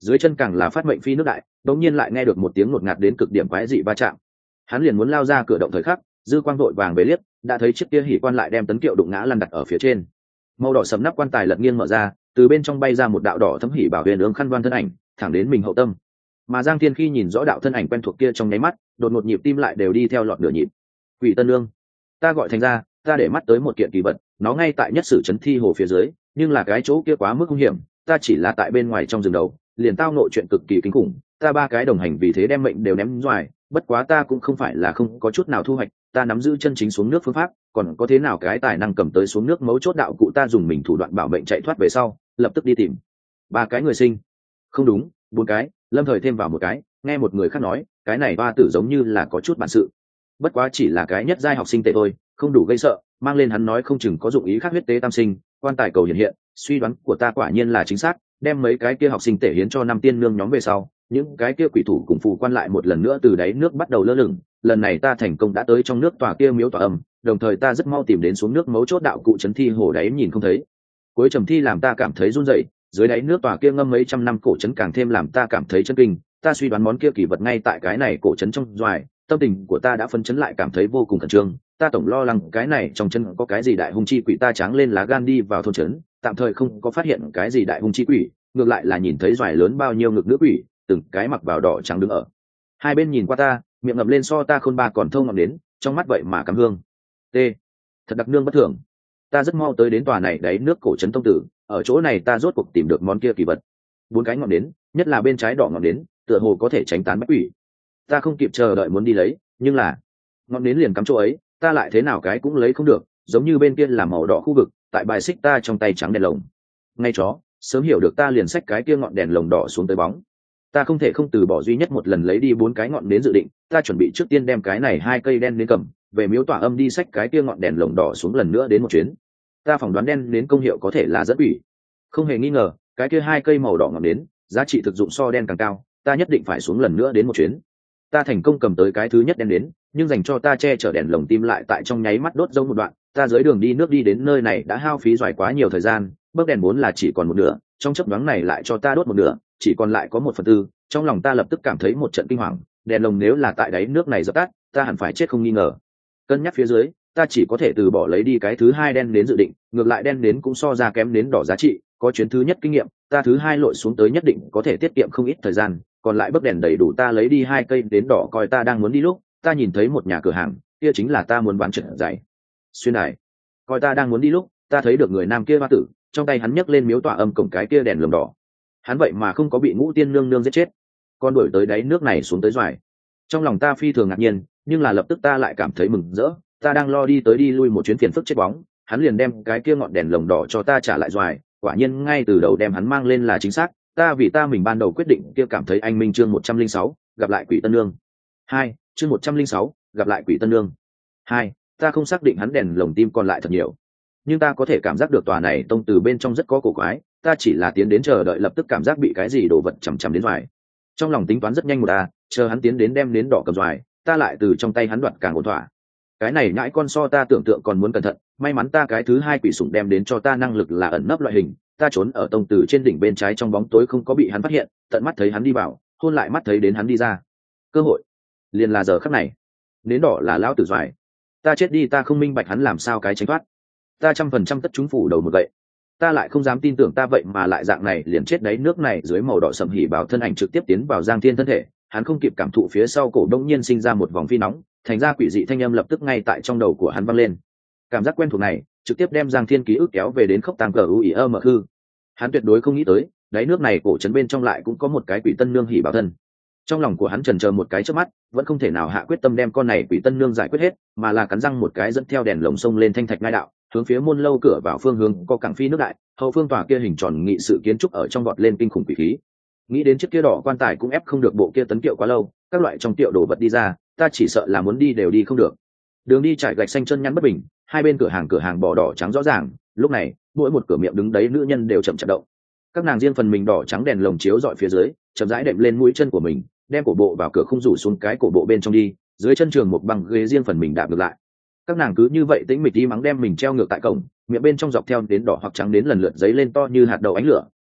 S1: dưới chân càng là phát mệnh phi nước đại, đột nhiên lại nghe được một tiếng ngột ngạt đến cực điểm quái dị va chạm. Hắn liền muốn lao ra cửa động thời khắc, dư quang vội vàng về liếc, đã thấy chiếc kia hỉ quan lại đem tấn kiệu đụng ngã lăn đặt ở phía trên. Màu đỏ sẫm nắp quan tài lật nghiêng mở ra, từ bên trong bay ra một đạo đỏ thấm hỉ bảo huyền ương khăn đoan thân ảnh, thẳng đến mình hậu tâm. Mà Giang Thiên khi nhìn rõ đạo thân ảnh quen thuộc kia trong nháy mắt, đột ngột nhịp tim lại đều đi theo lọt nửa nhịp. Quỷ Tân Nương, ta gọi thành ra, ta để mắt tới một kiện kỳ vật, nó ngay tại nhất sử trấn thi hồ phía dưới, nhưng là cái chỗ kia quá mức nguy hiểm, ta chỉ là tại bên ngoài trong rừng đầu, liền tao nội chuyện cực kỳ kinh khủng, ta ba cái đồng hành vì thế đem mệnh đều ném ngoài, bất quá ta cũng không phải là không có chút nào thu hoạch, ta nắm giữ chân chính xuống nước phương pháp, còn có thế nào cái tài năng cầm tới xuống nước mấu chốt đạo cụ, ta dùng mình thủ đoạn bảo mệnh chạy thoát về sau, lập tức đi tìm ba cái người sinh, không đúng, bốn cái, lâm thời thêm vào một cái, nghe một người khác nói, cái này ba tử giống như là có chút bản sự, bất quá chỉ là cái nhất giai học sinh tệ thôi, không đủ gây sợ, mang lên hắn nói không chừng có dụng ý khác. Huyết tế tam sinh, quan tài cầu hiện, suy đoán của ta quả nhiên là chính xác, đem mấy cái kia học sinh tể hiến cho năm tiên nương nhóm về sau, những cái kia quỷ thủ cùng phù quan lại một lần nữa từ đáy nước bắt đầu lơ lửng, lần này ta thành công đã tới trong nước tòa kia miếu tòa âm, đồng thời ta rất mau tìm đến xuống nước mấu chốt đạo cụ chấn thi hồ đáy nhìn không thấy. Cuối trầm thi làm ta cảm thấy run rẩy, dưới đáy nước tòa kia ngâm mấy trăm năm cổ trấn càng thêm làm ta cảm thấy chấn kinh, ta suy đoán món kia kỳ vật ngay tại cái này cổ trấn trong doài, tâm tình của ta đã phân chấn lại cảm thấy vô cùng khẩn trương, ta tổng lo lắng cái này trong chân có cái gì đại hung chi quỷ, ta tráng lên lá gan đi vào thôn trấn, tạm thời không có phát hiện cái gì đại hung chi quỷ, ngược lại là nhìn thấy doài lớn bao nhiêu ngực nữ quỷ, từng cái mặc vào đỏ trắng đứng ở hai bên nhìn qua ta, miệng ngậm lên so ta khôn ba còn thâu ngậm đến, trong mắt vậy mà cắm hương. T, thật đặc nương bất thường. Ta rất mau tới đến tòa này đáy nước cổ trấn tông tử, ở chỗ này ta rốt cuộc tìm được món kia kỳ vật. Bốn cái ngọn đến, nhất là bên trái đỏ ngọn đến, tựa hồ có thể tránh tán bách quỷ. Ta không kịp chờ đợi muốn đi lấy, nhưng là ngọn đến liền cắm chỗ ấy, ta lại thế nào cái cũng lấy không được, giống như bên kia là màu đỏ khu vực, tại bài xích ta trong tay trắng đèn lồng. Ngay chó, sớm hiểu được ta liền xách cái kia ngọn đèn lồng đỏ xuống tới bóng. Ta không thể không từ bỏ duy nhất một lần lấy đi bốn cái ngọn đến dự định, ta chuẩn bị trước tiên đem cái này hai cây đen đến cầm về miếu tỏa âm đi xách cái kia ngọn đèn lồng đỏ xuống lần nữa đến một chuyến. Ta phỏng đoán đen đến công hiệu có thể là dẫn quỷ, không hề nghi ngờ, cái kia hai cây màu đỏ ngọn đến giá trị thực dụng so đen càng cao, ta nhất định phải xuống lần nữa đến một chuyến. Ta thành công cầm tới cái thứ nhất đen đến, nhưng dành cho ta che chở đèn lồng tim lại tại trong nháy mắt đốt giống một đoạn. Ta dưới đường đi nước đi đến nơi này đã hao phí doài quá nhiều thời gian, bấc đèn vốn là chỉ còn một nửa, trong chớp nhoáng này lại cho ta đốt một nửa, chỉ còn lại có 1/4. Trong lòng ta lập tức cảm thấy một trận kinh hoàng, đèn lồng nếu là tại đáy nước này dập tắt, ta hẳn phải chết không nghi ngờ. Cân nhắc phía dưới, ta chỉ có thể từ bỏ lấy đi cái thứ hai đen đến dự định, ngược lại đen đến cũng so ra kém nến đỏ giá trị, có chuyến thứ nhất kinh nghiệm, ta thứ hai lội xuống tới nhất định có thể tiết kiệm không ít thời gian, còn lại bấc đèn đầy đủ ta lấy đi hai cây nến đỏ. Coi ta đang muốn đi lúc, ta nhìn thấy một nhà cửa hàng, kia chính là ta muốn bán trận giày xuyên đài. Coi ta đang muốn đi lúc, ta thấy được người nam kia ba tử, trong tay hắn nhấc lên miếu tỏa âm cổng cái kia đèn lồng đỏ, hắn vậy mà không có bị Ngũ Tiên nương nương giết chết, con đuổi tới đáy nước này xuống tới doài. Trong lòng ta phi thường ngạc nhiên, nhưng là lập tức ta lại cảm thấy mừng rỡ, ta đang lo đi tới đi lui một chuyến phiền phức chết bóng, hắn liền đem cái kia ngọn đèn lồng đỏ cho ta trả lại doài. Quả nhiên ngay từ đầu đem hắn mang lên là chính xác, ta vì ta mình ban đầu quyết định kia cảm thấy anh minh. Chương 106, gặp lại Quỷ Tân Nương 2. Chương 106, gặp lại Quỷ Tân Nương 2. Ta không xác định hắn đèn lồng tim còn lại thật nhiều, nhưng ta có thể cảm giác được tòa này tông từ bên trong rất có cổ quái, ta chỉ là tiến đến chờ đợi lập tức cảm giác bị cái gì đổ vật chằm chằm đến doài. Trong lòng tính toán rất nhanh một chờ hắn tiến đến đem nến đỏ cầm doài, ta lại từ trong tay hắn đoạt càng ổn thỏa. Cái này nhãi con so ta tưởng tượng còn muốn cẩn thận, may mắn ta cái thứ hai quỷ sủng đem đến cho ta năng lực là ẩn nấp loại hình, ta trốn ở tông từ trên đỉnh bên trái trong bóng tối không có bị hắn phát hiện, tận mắt thấy hắn đi vào, hôn lại mắt thấy đến hắn đi ra. Cơ hội liền là giờ khắc này. Nến đỏ là lão tử doài, ta chết đi ta không minh bạch hắn làm sao cái tránh thoát, ta 100% tất chúng phủ đầu một vậy. Ta lại không dám tin tưởng ta vậy mà lại dạng này liền chết đáy nước này. Dưới màu đỏ sậm hỉ bảo thân ảnh trực tiếp tiến vào Giang Thiên thân thể, hắn không kịp cảm thụ phía sau cổ đông nhiên sinh ra một vòng phi nóng, thành ra quỷ dị thanh âm lập tức ngay tại trong đầu của hắn vang lên. Cảm giác quen thuộc này trực tiếp đem Giang Thiên ký ức kéo về đến khốc tang cờ ui mở hư. Hắn tuyệt đối không nghĩ tới đáy nước này cổ trấn bên trong lại cũng có một cái Quỷ Tân Nương hỉ bảo thân. Trong lòng của hắn chần chờ một cái trước mắt, vẫn không thể nào hạ quyết tâm đem con này Quỷ Tân Nương giải quyết hết, mà là cắn răng một cái dẫn theo đèn lồng sông lên thanh thạch ngai đạo, hướng phía môn lâu cửa vào phương hướng có cảng phi nước đại, hậu phương tòa kia hình tròn nghị sự kiến trúc ở trong vọt lên kinh khủng quỷ khí. Nghĩ đến chiếc kia đỏ quan tài cũng ép không được bộ kia tấn kiệu quá lâu, các loại trong tiệu đồ vật đi ra, ta chỉ sợ là muốn đi đều đi không được. Đường đi trải gạch xanh chân nhắn bất bình, hai bên cửa hàng bò đỏ trắng rõ ràng, lúc này mỗi một cửa miệng đứng đấy nữ nhân đều chậm chạp động. Các nàng riêng phần mình đỏ trắng đèn lồng chiếu dọi phía dưới, chậm rãi đệm lên mũi chân của mình, đem cổ bộ vào cửa khung rủ xuống cái cổ bộ bên trong đi, dưới chân trường một bằng ghế riêng phần mình đạp ngược lại. Các nàng cứ như vậy tĩnh mịch đi mắng đem mình treo ngược tại cổng, miệng bên trong dọc theo đến đỏ hoặc trắng đến lần lượt giấy lên to như hạt đậu ánh lửa,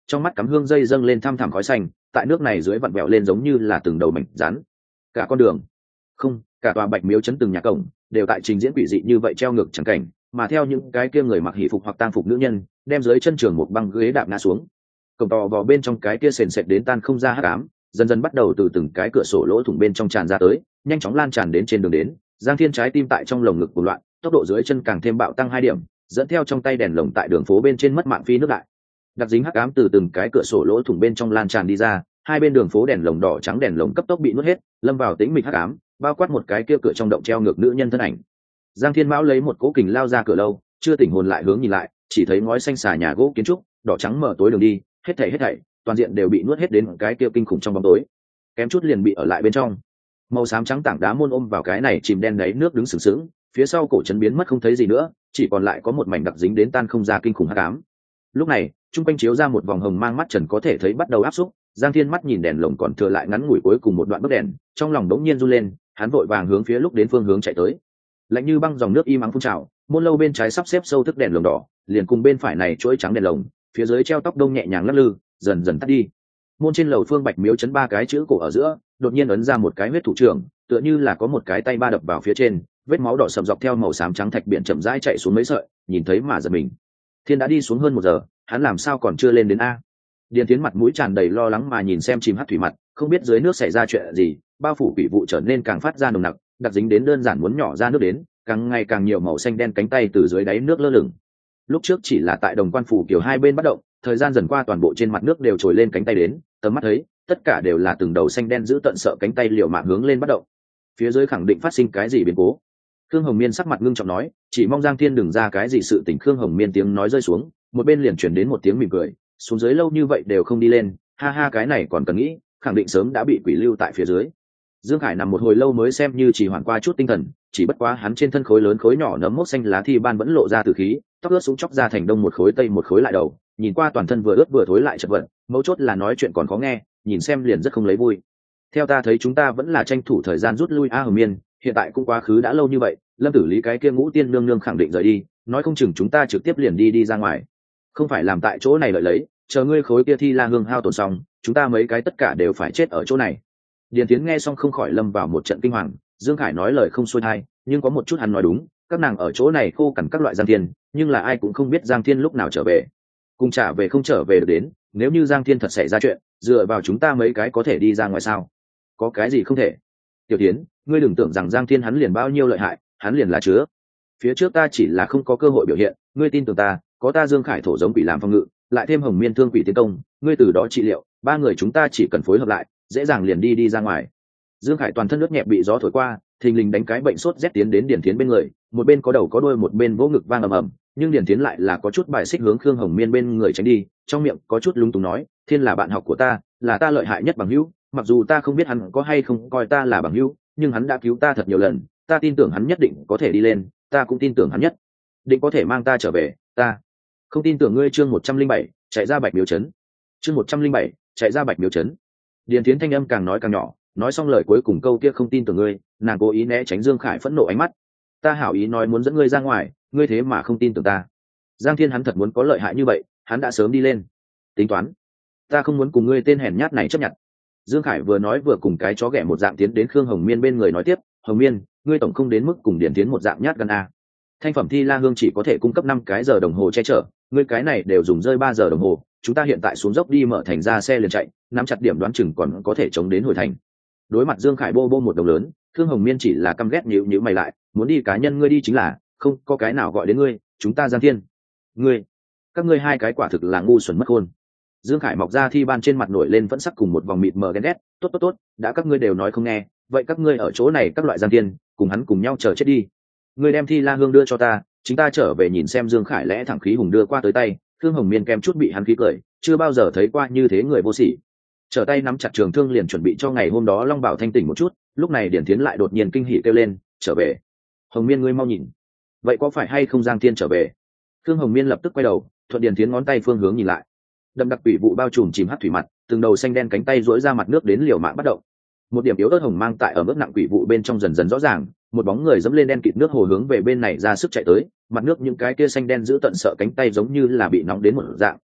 S1: trong mắt cắm hương dây dâng lên thăm thẳm khói xanh, tại nước này dưới vặn vẹo lên giống như là từng đầu mảnh rắn. Cả con đường, không, cả tòa Bạch Miếu trấn từng nhà cổng đều tại trình diễn quỷ dị như vậy treo ngược chẳng cảnh, mà theo những cái kia người mặc hỷ phục hoặc tang phục nữ nhân đem dưới chân trường một băng ghế đạp ngã xuống. Cổng tò vào bên trong cái kia sền sệt đến tan không ra hắc ám, dần dần bắt đầu từ từng cái cửa sổ lỗ thủng bên trong tràn ra tới, nhanh chóng lan tràn đến trên đường đến. Giang Thiên trái tim tại trong lồng ngực cuồng loạn, tốc độ dưới chân càng thêm bạo tăng 2 điểm, dẫn theo trong tay đèn lồng tại đường phố bên trên mất mạng phi nước đại. Đặc dính hắc ám từ từng cái cửa sổ lỗ thủng bên trong lan tràn đi ra, hai bên đường phố đèn lồng đỏ trắng đèn lồng cấp tốc bị nuốt hết, lâm vào tĩnh mịch hắc ám, bao quát một cái kia cửa trong động treo ngược nữ nhân thân ảnh. Giang Thiên Mão lấy một cỗ kình lao ra cửa lâu, chưa tỉnh hồn lại hướng nhìn lại, chỉ thấy ngói xanh xà nhà gỗ kiến trúc, đỏ trắng mở tối đường đi, hết thảy toàn diện đều bị nuốt hết đến cái kia kinh khủng trong bóng tối, kém chút liền bị ở lại bên trong. Màu xám trắng tảng đá môn ôm vào cái này chìm đen đáy nước đứng sừng sững, phía sau cổ trấn biến mất không thấy gì nữa, chỉ còn lại có một mảnh đặc dính đến tan không ra kinh khủng hắc ám. Lúc này, trung quanh chiếu ra một vòng hồng mang mắt trần có thể thấy bắt đầu áp xúc. Giang Thiên mắt nhìn đèn lồng còn thừa lại ngắn ngủi cuối cùng một đoạn bức đèn, trong lòng đống nhiên run lên, hắn vội vàng hướng phía lúc đến phương hướng chạy tới. Lạnh như băng dòng nước im ắng phun trào, môn lâu bên trái sắp xếp sâu thức đèn lồng đỏ, liền cùng bên phải này chuỗi trắng đèn lồng, phía dưới treo tóc đông nhẹ nhàng lắc lư, dần dần tắt đi. Môn trên lầu phương Bạch Miếu trấn 3 cái chữ cổ ở giữa, đột nhiên ấn ra một cái huyết thủ trưởng, tựa như là có một cái tay ba đập vào phía trên, vết máu đỏ sậm dọc theo màu xám trắng thạch biển chậm rãi chạy xuống mấy sợi, nhìn thấy mà giật mình. Thiên đã đi xuống hơn 1 giờ, hắn làm sao còn chưa lên đến a? Điền Tiến mặt mũi tràn đầy lo lắng mà nhìn xem chìm hắt thủy mặt, không biết dưới nước xảy ra chuyện gì, bao phủ quỷ vụ trở nên càng phát ra nồng nặc, đặc dính đến đơn giản muốn nhỏ ra nước đến, càng ngày càng nhiều màu xanh đen cánh tay từ dưới đáy nước lơ lửng. Lúc trước chỉ là tại Đồng Quan phủ kiểu hai bên bất động, thời gian dần qua toàn bộ trên mặt nước đều trồi lên cánh tay đến, tầm mắt thấy, tất cả đều là từng đầu xanh đen giữ tận sợ cánh tay liều mạng hướng lên bắt động. Phía dưới khẳng định phát sinh cái gì biến cố. Khương Hồng Miên sắc mặt ngưng trọng nói, chỉ mong Giang Thiên đừng ra cái gì sự tình. Khương Hồng Miên tiếng nói rơi xuống, một bên liền chuyển đến một tiếng mỉm cười, xuống dưới lâu như vậy đều không đi lên, ha ha, cái này còn cần nghĩ, khẳng định sớm đã bị quỷ lưu tại phía dưới. Dương Khải nằm một hồi lâu mới xem như chỉ hoàn qua chút tinh thần, chỉ bất quá hắn trên thân khối lớn khối nhỏ nấm mốc xanh lá thi ban vẫn lộ ra từ khí, tóc ướt súng chóc ra thành đông một khối tây một khối lại đầu, nhìn qua toàn thân vừa ướt vừa thối lại chật vật, mấu chốt là nói chuyện còn khó nghe, nhìn xem liền rất không lấy vui. Theo ta thấy chúng ta vẫn là tranh thủ thời gian rút lui a. Hồng Miên, hiện tại cũng quá khứ đã lâu như vậy, Lâm Tử Lý cái kia Ngũ Tiên nương nương khẳng định rời đi, nói không chừng chúng ta trực tiếp liền đi ra ngoài, không phải làm tại chỗ này lợi lấy, chờ ngươi khối kia thi la hương hao tổn xong, chúng ta mấy cái tất cả đều phải chết ở chỗ này. Điền Tiến nghe xong không khỏi lâm vào một trận kinh hoàng. Dương Khải nói lời không xuôi thai, nhưng có một chút hắn nói đúng, các nàng ở chỗ này khô cằn các loại Giang Thiên, nhưng là ai cũng không biết Giang Thiên lúc nào trở về, cùng trả về không trở về được đến. Nếu như Giang Thiên thật xảy ra chuyện, dựa vào chúng ta mấy cái có thể đi ra ngoài sao? Có cái gì không thể? Tiểu Tiến, ngươi đừng tưởng rằng Giang Thiên hắn liền bao nhiêu lợi hại, hắn liền là chứa. Phía trước ta chỉ là không có cơ hội biểu hiện, ngươi tin tưởng ta, có ta Dương Khải thổ giống quỷ làm phòng ngự, lại thêm Hồng Miên thương quỷ tiến công, ngươi từ đó trị liệu, 3 người chúng ta chỉ cần phối hợp lại, dễ dàng liền đi ra ngoài. Dương Khải toàn thân nước nhẹ bị gió thổi qua, thình lình đánh cái bệnh sốt rét tiến đến Điền Thiến bên người, một bên có đầu có đuôi, một bên vỗ ngực vang ầm ầm, nhưng Điền Thiến lại là có chút bài xích hướng Khương Hồng Miên bên người tránh đi, trong miệng có chút lúng túng nói, Thiên là bạn học của ta, là ta lợi hại nhất bằng hữu, mặc dù ta không biết hắn có hay không coi ta là bằng hữu, nhưng hắn đã cứu ta thật nhiều lần, ta tin tưởng hắn nhất định có thể đi lên, ta cũng tin tưởng hắn nhất định có thể mang ta trở về, ta không tin tưởng ngươi. Chương 107, chạy ra Bạch Miếu trấn. Chương 107, chạy ra Bạch Miếu trấn. Điền Thiến thanh âm càng nói càng nhỏ, nói xong lời cuối cùng câu kia không tin tưởng ngươi, nàng cố ý né tránh Dương Khải phẫn nộ ánh mắt. Ta hảo ý nói muốn dẫn ngươi ra ngoài, ngươi thế mà không tin tưởng ta. Giang Thiên hắn thật muốn có lợi hại như vậy, hắn đã sớm đi lên. Tính toán, ta không muốn cùng ngươi tên hèn nhát này chấp nhận. Dương Khải vừa nói vừa cùng cái chó ghẻ một dạng tiến đến Khương Hồng Miên bên người nói tiếp, Hồng Miên, ngươi tổng không đến mức cùng Điền Thiến một dạng nhát gan a. Thanh phẩm thi la hương chỉ có thể cung cấp 5 cái giờ đồng hồ che chở, ngươi cái này đều dùng rơi 3 giờ đồng hồ, chúng ta hiện tại xuống dốc đi mở thành ra xe liền chạy, nắm chặt điểm đoán chừng còn có thể chống đến hồi thành. Đối mặt Dương Khải bô một đồng lớn, Khương Hồng Miên chỉ là căm ghét nhíu mày lại, muốn đi cá nhân ngươi đi chính là, không có cái nào gọi đến ngươi, chúng ta Giang Thiên. Ngươi, các ngươi hai cái quả thực là ngu xuẩn mất khôn. Dương Khải mọc ra thi ban trên mặt nổi lên vẫn sắc cùng một vòng mịt mờ ghen ghét, tốt, đã các ngươi đều nói không nghe, vậy các ngươi ở chỗ này các loại Giang Thiên, cùng hắn cùng nhau chờ chết đi. Ngươi đem thi la hương đưa cho ta, chúng ta trở về nhìn xem. Dương Khải lẽ thẳng khí hùng đưa qua tới tay, Khương Hồng Miên kem chút bị hắn khí cười, chưa bao giờ thấy qua như thế người vô sỉ. Trở tay nắm chặt trường thương liền chuẩn bị cho ngày hôm đó Long Bảo thanh tỉnh một chút, lúc này Điển Thiến lại đột nhiên kinh hỉ kêu lên, trở về. Hồng Miên ngươi mau nhìn, vậy có phải hay không Giang Thiên trở về? Khương Hồng Miên lập tức quay đầu, thuận Điển Thiến ngón tay phương hướng nhìn lại, đậm đặc quỷ vụ bao trùm chìm hắt thủy mặt, từng đầu xanh đen cánh tay duỗi ra mặt nước đến liều mạng bắt động. Một điểm yếu ớt hồng mang tại ở mức nặng quỷ vụ bên trong dần dần rõ ràng, một bóng người dẫm lên đen kịt nước hồ hướng về bên này ra sức chạy tới, mặt nước những cái kia xanh đen giữ tận sợ cánh tay giống như là bị nóng đến một dạng,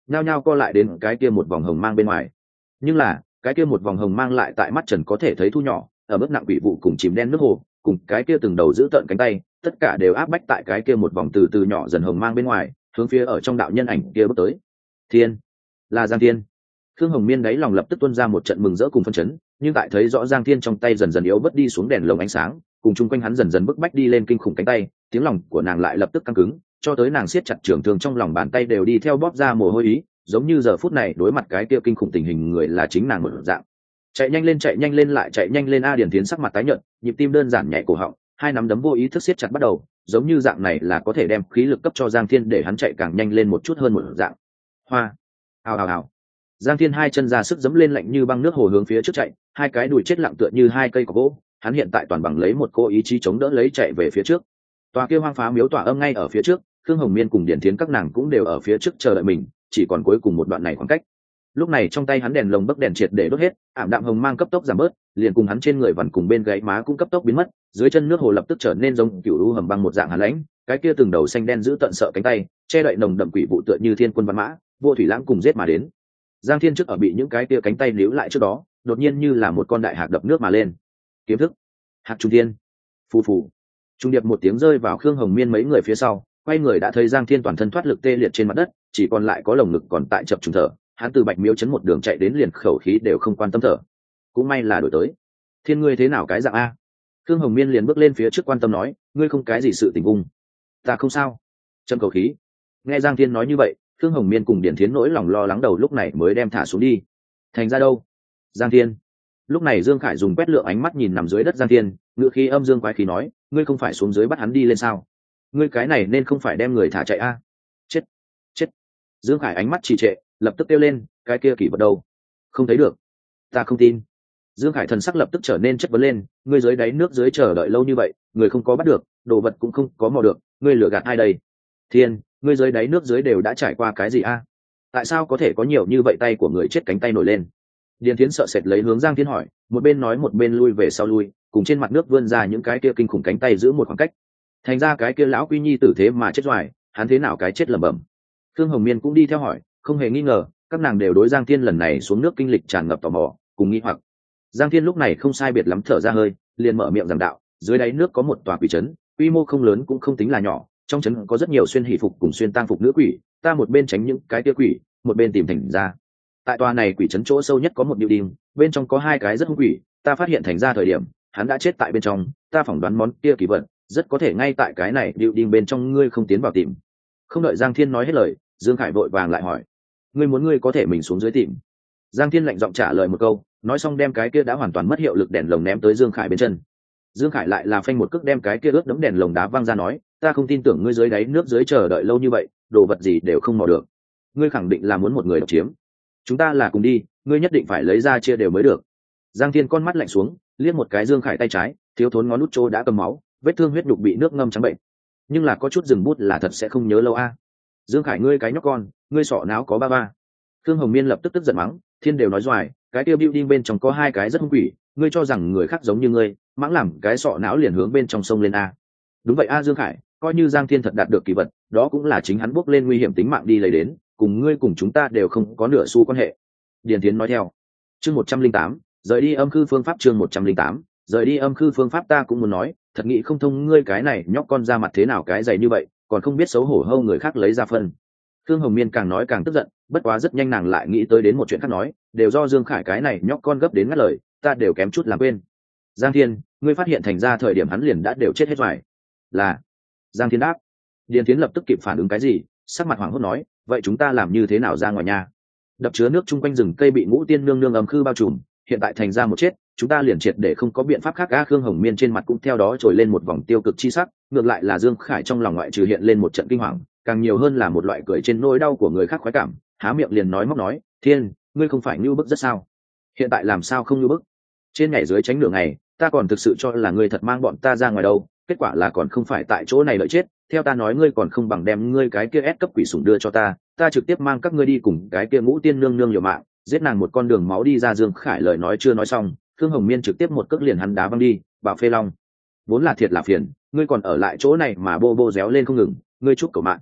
S1: nhao nhao co lại đến cái kia một vòng hồng mang bên ngoài. Nhưng là cái kia một vòng hồng mang lại tại mắt trần có thể thấy thu nhỏ, ở mức nặng quỷ vụ cùng chìm đen nước hồ cùng cái kia từng đầu giữ tợn cánh tay, tất cả đều áp bách tại cái kia một vòng từ từ nhỏ dần hồng mang bên ngoài, hướng phía ở trong đạo nhân ảnh kia bước tới. Thiên, là Giang Thiên. Khương Hồng Miên đáy lòng lập tức tuôn ra một trận mừng rỡ cùng phân chấn, nhưng tại thấy rõ Giang Thiên trong tay dần dần yếu bớt đi xuống đèn lồng ánh sáng, cùng chung quanh hắn dần dần bức bách đi lên kinh khủng cánh tay, tiếng lòng của nàng lại lập tức căng cứng, cho tới nàng siết chặt trường thương trong lòng bàn tay đều đi theo bóp ra mồ hôi ý, giống như giờ phút này đối mặt cái kia kinh khủng tình hình người là chính nàng một dạng. Chạy nhanh lên lại chạy nhanh lên a. Điển Tiến sắc mặt tái nhợt, nhịp tim đơn giản nhẹ cổ họng, hai nắm đấm vô ý thức siết chặt bắt đầu, giống như dạng này là có thể đem khí lực cấp cho Giang Thiên để hắn chạy càng nhanh lên một chút hơn một dạng. Hoa, hào hào hào. Giang Thiên hai chân ra sức dẫm lên lạnh như băng nước hồ hướng phía trước chạy, hai cái đùi chết lặng tựa như hai cây cỏ gỗ, hắn hiện tại toàn bằng lấy một cô ý chí chống đỡ lấy chạy về phía trước. Tòa kia hoang phá miếu tỏa âm ngay ở phía trước, Khương Hồng Miên cùng Điển Thiến các nàng cũng đều ở phía trước chờ đợi mình, chỉ còn cuối cùng một đoạn này khoảng cách. Lúc này trong tay hắn đèn lồng bấc đèn triệt để đốt hết, ảm đạm hồng mang cấp tốc giảm bớt, liền cùng hắn trên người vằn cùng bên gáy má cũng cấp tốc biến mất, dưới chân nước hồ lập tức trở nên giống cựu u hầm băng một dạng hàn lãnh, cái kia từng đầu xanh đen giữ tận sợ cánh tay, che đậy nồng đậm quỷ vụ tựa như thiên quân văn mã, vô thủy lãng cùng giết mà đến. Giang Thiên trước ở bị những cái kia cánh tay níu lại trước đó, đột nhiên như là một con đại hạc đập nước mà lên. Kiếm thức, hạc trung thiên, phù phù. Trung điệp một tiếng rơi vào Khương Hồng Miên mấy người phía sau, quay người đã thấy Giang Thiên toàn thân thoát lực tê liệt trên mặt đất, chỉ còn lại có lồng ngực còn tại chập trùng thở, hắn từ Bạch Miếu chấn một đường chạy đến liền khẩu khí đều không quan tâm thở. Cũng may là đổi tới. Thiên ngươi thế nào cái dạng a? Khương Hồng Miên liền bước lên phía trước quan tâm nói, ngươi không cái gì sự tình ung. Ta không sao. Châm khẩu khí. Nghe Giang Thiên nói như vậy, Khương Hồng Miên cùng Điển Thiến nỗi lòng lo lắng đầu lúc này mới đem thả xuống đi. Thành ra đâu? Giang Thiên. Lúc này Dương Khải dùng quét lượng ánh mắt nhìn nằm dưới đất Giang Thiên, ngữ khí âm dương quái khí nói, ngươi không phải xuống dưới bắt hắn đi lên sao? Ngươi cái này nên không phải đem người thả chạy a? Chết, chết. Dương Khải ánh mắt trì trệ, lập tức kêu lên, cái kia kỷ vật đâu? Không thấy được. Ta không tin. Dương Khải thần sắc lập tức trở nên chất vấn lên, ngươi dưới đáy nước dưới chờ đợi lâu như vậy, người không có bắt được, đồ vật cũng không có mò được, ngươi lừa gạt ai đây? Thiên, ngươi dưới đáy nước dưới đều đã trải qua cái gì a? Tại sao có thể có nhiều như vậy tay của người chết cánh tay nổi lên? Điền Thiến sợ sệt lấy hướng Giang Thiên hỏi, một bên nói một bên lui về sau lui, cùng trên mặt nước vươn ra những cái kia kinh khủng cánh tay giữ một khoảng cách. Thành ra cái kia lão quy nhi tử thế mà chết doài, hắn thế nào cái chết lẩm bẩm. Khương Hồng Miên cũng đi theo hỏi, không hề nghi ngờ, các nàng đều đối Giang Thiên lần này xuống nước kinh lịch tràn ngập tò mò, cùng nghi hoặc. Giang Thiên lúc này không sai biệt lắm thở ra hơi, liền mở miệng giảng đạo, dưới đáy nước có một tòa quỷ trấn, quy mô không lớn cũng không tính là nhỏ, trong trấn có rất nhiều xuyên hỷ phục cùng xuyên tang phục nữ quỷ, ta một bên tránh những cái kia quỷ, một bên tìm thành ra. Tại tòa này quỷ trấn chỗ sâu nhất có một điệu đinh, bên trong có hai cái rất hung quỷ, ta phát hiện thành ra thời điểm hắn đã chết tại bên trong, ta phỏng đoán món kia kỳ vật rất có thể ngay tại cái này điệu đinh bên trong, ngươi không tiến vào tìm. Không đợi Giang Thiên nói hết lời, Dương Khải vội vàng lại hỏi, ngươi có thể mình xuống dưới tìm. Giang Thiên lạnh giọng trả lời một câu, nói xong đem cái kia đã hoàn toàn mất hiệu lực đèn lồng ném tới Dương Khải bên chân. Dương Khải lại là phanh một cước đem cái kia ướt đẫm đèn lồng đá văng ra, nói, ta không tin tưởng ngươi dưới đáy nước dưới chờ đợi lâu như vậy, đồ vật gì đều không mò được, ngươi khẳng định là muốn một người độc chiếm. Chúng ta là cùng đi, ngươi nhất định phải lấy ra chia đều mới được. Giang Thiên con mắt lạnh xuống, liếc một cái Dương Khải tay trái, thiếu thốn ngón út trô đã cầm máu, vết thương huyết nhục bị nước ngâm trắng bệnh. Nhưng là có chút dừng bút là thật sẽ không nhớ lâu a. Dương Khải ngươi cái nhóc con, ngươi sọ não có ba ba. Khương Hồng Miên lập tức tức giận mắng, Thiên đều nói doài, cái tiêu building bên trong có hai cái rất hung quỷ, ngươi cho rằng người khác giống như ngươi, mãng làm cái sọ não liền hướng bên trong sông lên a. Đúng vậy a Dương Khải, coi như Giang Thiên thật đạt được kỳ vật, đó cũng là chính hắn bước lên nguy hiểm tính mạng đi lấy đến, cùng ngươi cùng chúng ta đều không có nửa xu quan hệ. Điền Thiến nói theo. Chương 108, rời đi âm khư phương pháp. Chương 108, rời đi âm khư phương pháp. Ta cũng muốn nói, thật nghĩ không thông ngươi cái này nhóc con ra mặt thế nào cái dày như vậy, còn không biết xấu hổ hâu người khác lấy ra phân. Khương Hồng Miên càng nói càng tức giận, bất quá rất nhanh nàng lại nghĩ tới đến một chuyện khác, nói, đều do Dương Khải cái này nhóc con gấp đến ngắt lời, ta đều kém chút làm quên. Giang Thiên, ngươi phát hiện thành ra thời điểm hắn liền đã đều chết hết rồi. Là. Giang Thiên đáp. Điền Thiến lập tức kịp phản ứng cái gì, sắc mặt hoảng hốt nói, vậy chúng ta làm như thế nào ra ngoài nhà? Đập chứa nước chung quanh rừng cây bị Ngũ Tiên nương nương âm khư bao trùm, hiện tại thành ra một chết, chúng ta liền triệt để không có biện pháp khác. Khương Hồng Miên trên mặt cũng theo đó trồi lên một vòng tiêu cực chi sắc, ngược lại là Dương Khải trong lòng ngoại trừ hiện lên một trận kinh hoàng, càng nhiều hơn là một loại cười trên nỗi đau của người khác khoái cảm, há miệng liền nói móc nói, Thiên, ngươi không phải nhu bức rất sao? Hiện tại làm sao không nhu bức? Trên ngày dưới tránh nửa ngày, ta còn thực sự cho là ngươi thật mang bọn ta ra ngoài đâu, kết quả là còn không phải tại chỗ này lợi chết. Theo ta nói ngươi còn không bằng đem ngươi cái kia ép cấp quỷ sủng đưa cho ta, ta trực tiếp mang các ngươi đi cùng cái kia Ngũ Tiên nương nương liều mạng, giết nàng một con đường máu đi ra. Dương Khải lời nói chưa nói xong, Khương Hồng Miên trực tiếp một cước liền hắn đá văng đi, bảo Phê Long, vốn là thiệt là phiền, ngươi còn ở lại chỗ này mà bô bô réo lên không ngừng, ngươi chúc cầu mạng.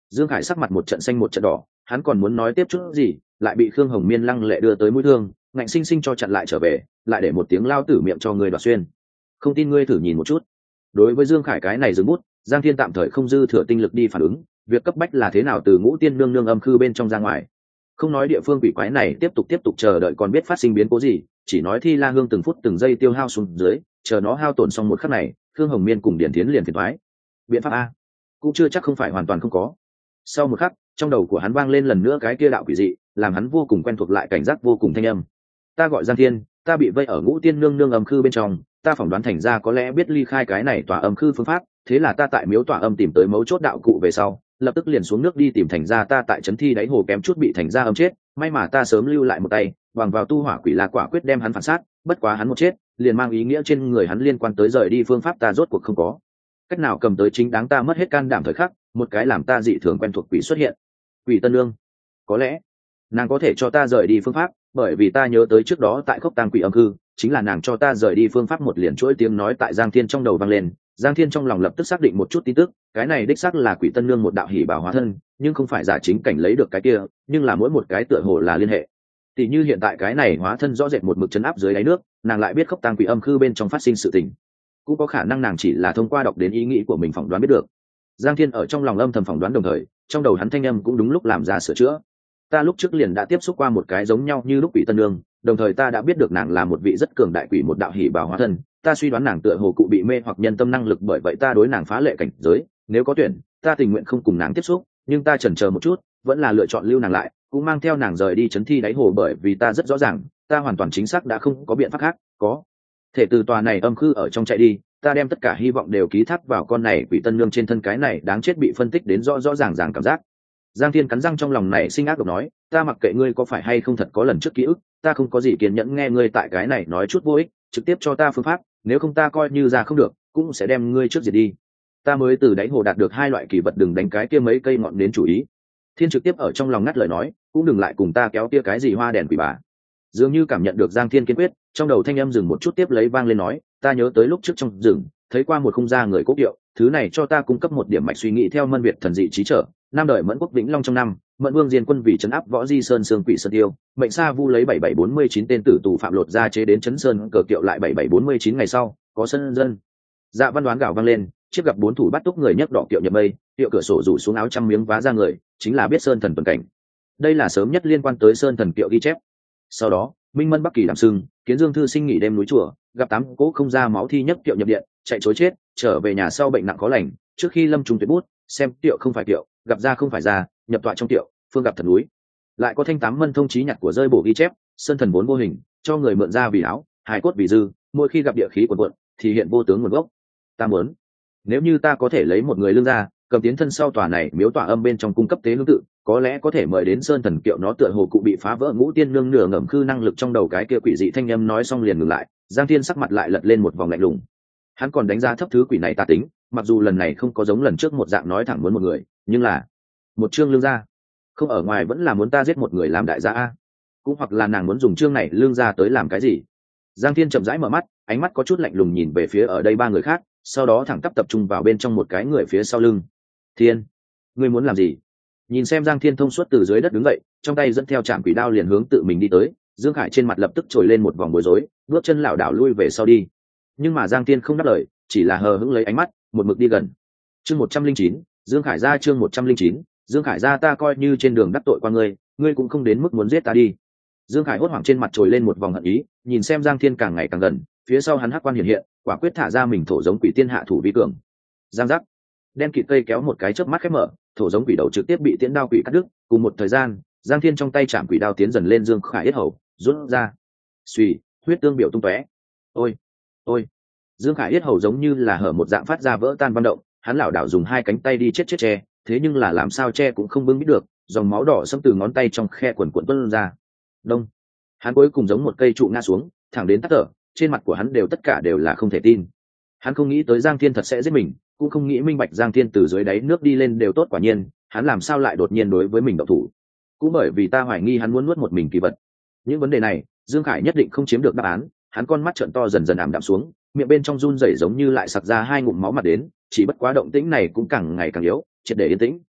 S1: Dương Khải sắc mặt một trận xanh một trận đỏ, hắn còn muốn nói tiếp chút gì, lại bị Khương Hồng Miên lăng lệ đưa tới mũi thương, ngạnh sinh sinh cho chặn lại trở về, lại để một tiếng lao tử miệng cho người đoạt xuyên. Không tin ngươi thử nhìn một chút. Đối với Dương Khải cái này dừng bút, Giang Thiên tạm thời không dư thừa tinh lực đi phản ứng, việc cấp bách là thế nào từ Ngũ Tiên nương nương âm khư bên trong ra ngoài. Không nói địa phương quỷ quái này tiếp tục chờ đợi còn biết phát sinh biến cố gì, chỉ nói Thi La Hương từng phút từng giây tiêu hao xuống dưới, chờ nó hao tổn xong một khắc này, Khương Hồng Miên cùng Điển Thiến liền phiền toái. Biện pháp a, cũng chưa chắc không phải hoàn toàn không có. Sau một khắc, trong đầu của hắn vang lên lần nữa cái kia đạo quỷ dị, làm hắn vô cùng quen thuộc lại cảnh giác vô cùng thanh âm. Ta gọi Giang Thiên, ta bị vây ở Ngũ Tiên nương nương âm khư bên trong, ta phỏng đoán thành ra có lẽ biết ly khai cái này tỏa âm khư phương pháp, thế là ta tại miếu tỏa âm tìm tới mấu chốt đạo cụ về sau, lập tức liền xuống nước đi tìm thành ra ta tại trấn thi đáy hồ kém chút bị thành ra âm chết, may mà ta sớm lưu lại một tay, bằng vào tu hỏa quỷ la quả quyết đem hắn phản sát, bất quá hắn một chết, liền mang ý nghĩa trên người hắn liên quan tới rời đi phương pháp ta rốt cuộc không có cách nào cầm tới, chính đáng ta mất hết can đảm thời khắc, một cái làm ta dị thường quen thuộc quỷ xuất hiện. Quỷ Tân Nương, có lẽ nàng có thể cho ta rời đi phương pháp, bởi vì ta nhớ tới trước đó tại khốc tang quỷ âm cư, chính là nàng cho ta rời đi phương pháp. Một liền chuỗi tiếng nói tại Giang Thiên trong đầu vang lên. Giang Thiên trong lòng lập tức xác định một chút tin tức, cái này đích xác là Quỷ Tân Nương một đạo hỉ bảo hóa thân, nhưng không phải giả chính cảnh lấy được cái kia, nhưng là mỗi một cái tựa hồ là liên hệ. Tỷ như hiện tại cái này hóa thân rõ rệt một mực chấn áp dưới đáy nước, nàng lại biết khốc tang quỷ âm cư bên trong phát sinh sự tình, cũng có khả năng nàng chỉ là thông qua đọc đến ý nghĩ của mình phỏng đoán biết được. Giang Thiên ở trong lòng âm thầm phỏng đoán, đồng thời trong đầu hắn thanh âm cũng đúng lúc làm ra sửa chữa. Ta lúc trước liền đã tiếp xúc qua một cái giống nhau như lúc Quỷ Tân Nương, đồng thời ta đã biết được nàng là một vị rất cường đại quỷ, một đạo hỉ bảo hóa thân, ta suy đoán nàng tựa hồ cụ bị mê hoặc nhân tâm năng lực, bởi vậy ta đối nàng phá lệ cảnh giới, nếu có tuyển, ta tình nguyện không cùng nàng tiếp xúc, nhưng ta chần chờ một chút, vẫn là lựa chọn lưu nàng lại, cũng mang theo nàng rời đi trấn thi đáy hồ, bởi vì ta rất rõ ràng, ta hoàn toàn chính xác đã không có biện pháp khác, có thể từ tòa này âm khư ở trong chạy đi. Ta đem tất cả hy vọng đều ký thác vào con này Quỷ Tân Nương trên thân, cái này đáng chết bị phân tích đến rõ ràng cảm giác. Giang Thiên cắn răng trong lòng này sinh ác độc nói, ta mặc kệ ngươi có phải hay không thật có lần trước ký ức, ta không có gì kiên nhẫn nghe ngươi tại cái này nói chút vô ích, trực tiếp cho ta phương pháp, nếu không ta coi như ra không được, cũng sẽ đem ngươi trước diệt đi. Ta mới từ đáy hồ đạt được 2 loại kỳ vật, đừng đánh cái kia mấy cây ngọn đến chủ ý. Thiên trực tiếp ở trong lòng ngắt lời nói, cũng đừng lại cùng ta kéo kia cái gì hoa đèn quỷ bà. Dường như cảm nhận được Giang Thiên kiên quyết, trong đầu thanh âm dừng một chút tiếp lấy vang lên nói, ta nhớ tới lúc trước trong rừng thấy qua một khung da người cốt điệu, thứ này cho ta cung cấp một điểm mạch suy nghĩ theo Mân Việt thần dị trí trở. Năm đời Mẫn Quốc Vĩnh Long trong năm, Mẫn Vương Diên Quân vì trấn áp Võ Di Sơn Sương Quỷ Sơn Tiêu, mệnh Sa Vu lấy 7749 tên tử tù phạm lột ra chế đến trấn sơn cờ kiệu, lại 7749 ngày sau, có sân dân. Dạ văn đoán gào vang lên, chiếc gặp 4 thủ bắt túc người nhấc đỏ kiệu nhập mây, kiệu cửa sổ rủ xuống áo trăm miếng vá ra người, chính là biết Sơn Thần tuần cảnh. Đây là sớm nhất liên quan tới Sơn Thần kiệu ghi chép. Sau đó, Minh Mân Bắc Kỳ đảm sưng, Kiến Dương thư sinh nghỉ đêm núi chùa, gặp 8 cỗ không ra máu thi nhấc kiệu nhập điện, chạy trối chết, trở về nhà sau bệnh nặng khó lành, trước khi lâm trùng tuyệt bút, xem kiệu không phải kiệu, gặp ra không phải ra, nhập tọa trong kiệu, phương gặp thần núi. Lại có thanh 8 mân thông chí nhặt của rơi bổ ghi chép, Sơn Thần vốn vô hình, cho người mượn ra vì áo, hài cốt vì dư, mỗi khi gặp địa khí quần quận, thì hiện vô tướng nguồn gốc. Ta muốn, nếu như ta có thể lấy một người lương ra, cầm tiến thân sau tòa này miếu tỏa âm bên trong cung cấp tế lương tự, có lẽ có thể mời đến Sơn Thần kiệu, nó tựa hồ cụ bị phá vỡ Ngũ Tiên nương nửa ngẩm khư năng lực. Trong đầu cái kia quỷ dị thanh âm nói xong liền ngừng lại, Giang Thiên sắc mặt lại lật lên một vòng lạnh lùng. Hắn còn đánh giá thấp thứ quỷ này tà tính, mặc dù lần này không có giống lần trước một dạng nói thẳng muốn một người, nhưng là một chương lương gia, không ở ngoài vẫn là muốn ta giết một người làm đại gia a, cũng hoặc là nàng muốn dùng chương này lương gia tới làm cái gì. Giang Thiên chậm rãi mở mắt, ánh mắt có chút lạnh lùng nhìn về phía ở đây 3 người khác, sau đó thẳng tắp tập trung vào bên trong một cái người phía sau lưng. Thiên, ngươi muốn làm gì? Nhìn xem Giang Thiên thông suốt từ dưới đất đứng dậy, trong tay dẫn theo trảm quỷ đao liền hướng tự mình đi tới. Dương Khải trên mặt lập tức trồi lên một vòng bối rối, bước chân lảo đảo lui về sau đi. Nhưng mà Giang Thiên không đáp lời, chỉ là hờ hững lấy ánh mắt, một mực đi gần. Chương 109, Dương Khải ra. Chương 109, Dương Khải ra. Ta coi như trên đường đắc tội qua ngươi, ngươi cũng không đến mức muốn giết ta đi. Dương Khải hốt hoảng trên mặt trồi lên một vòng hận ý, nhìn xem Giang Thiên càng ngày càng gần, phía sau hắn hắc quan hiện hiện, quả quyết thả ra mình thổ giống quỷ tiên hạ thủ vi cường. Giang giác, đen kịt cây kéo một cái chớp mắt khép mở, thổ giống quỷ đầu trực tiếp bị tiễn đao quỷ cắt đứt. Cùng một thời gian, Giang Thiên trong tay chạm quỷ đao tiến dần lên Dương Khải yết hầu, rút ra, suy, huyết tương biểu tung tóe. Ôi, ôi! Dương Khải yết hầu giống như là hở một dạng phát ra vỡ tan văn động, hắn lảo đảo dùng 2 cánh tay đi chết che, thế nhưng là làm sao che cũng không bưng bít được, dòng máu đỏ xâm từ ngón tay trong khe quần quần tuôn ra. Đông, hắn cuối cùng giống một cây trụ ngã xuống, thẳng đến tắt thở, trên mặt của hắn tất cả đều là không thể tin. Hắn không nghĩ tới Giang Thiên thật sẽ giết mình, cũng không nghĩ minh bạch Giang Thiên từ dưới đáy nước đi lên đều tốt, quả nhiên hắn làm sao lại đột nhiên đối với mình động thủ. Cũng bởi vì ta hoài nghi hắn muốn nuốt một mình kỳ vật. Những vấn đề này Dương Khải nhất định không chiếm được đáp án. Hắn con mắt trợn to dần dần ảm đạm xuống, miệng bên trong run rẩy giống như lại sặc ra 2 ngụm máu mặt đến, chỉ bất quá động tĩnh này cũng càng ngày càng yếu, triệt để yên tĩnh.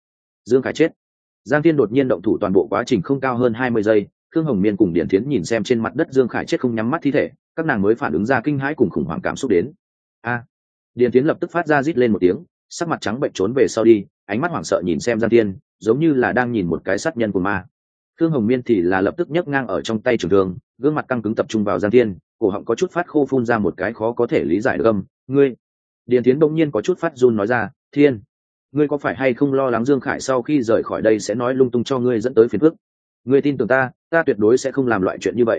S1: Dương Khải chết. Giang Thiên đột nhiên động thủ, toàn bộ quá trình không cao hơn 20 giây. Khương Hồng Miên cùng Điển Thiến nhìn xem trên mặt đất Dương Khải chết không nhắm mắt thi thể, các nàng mới phản ứng ra kinh hãi cùng khủng hoảng cảm xúc đến. A! Điển Thiến lập tức phát ra rít lên một tiếng, sắc mặt trắng bệch trốn về sau đi, ánh mắt hoảng sợ nhìn xem Giang Thiên, giống như là đang nhìn một cái sát nhân của ma. Khương Hồng Miên thì là lập tức nhấc ngang ở trong tay trường thương, gương mặt căng cứng tập trung vào Giang Thiên, cổ họng có chút phát khô phun ra một cái khó có thể lý giải được âm, "Ngươi." Điền Thiến bỗng nhiên có chút phát run nói ra, "Thiên, ngươi có phải hay không lo lắng Dương Khải sau khi rời khỏi đây sẽ nói lung tung cho ngươi dẫn tới phiền phức? Ngươi tin tưởng ta, ta tuyệt đối sẽ không làm loại chuyện như vậy.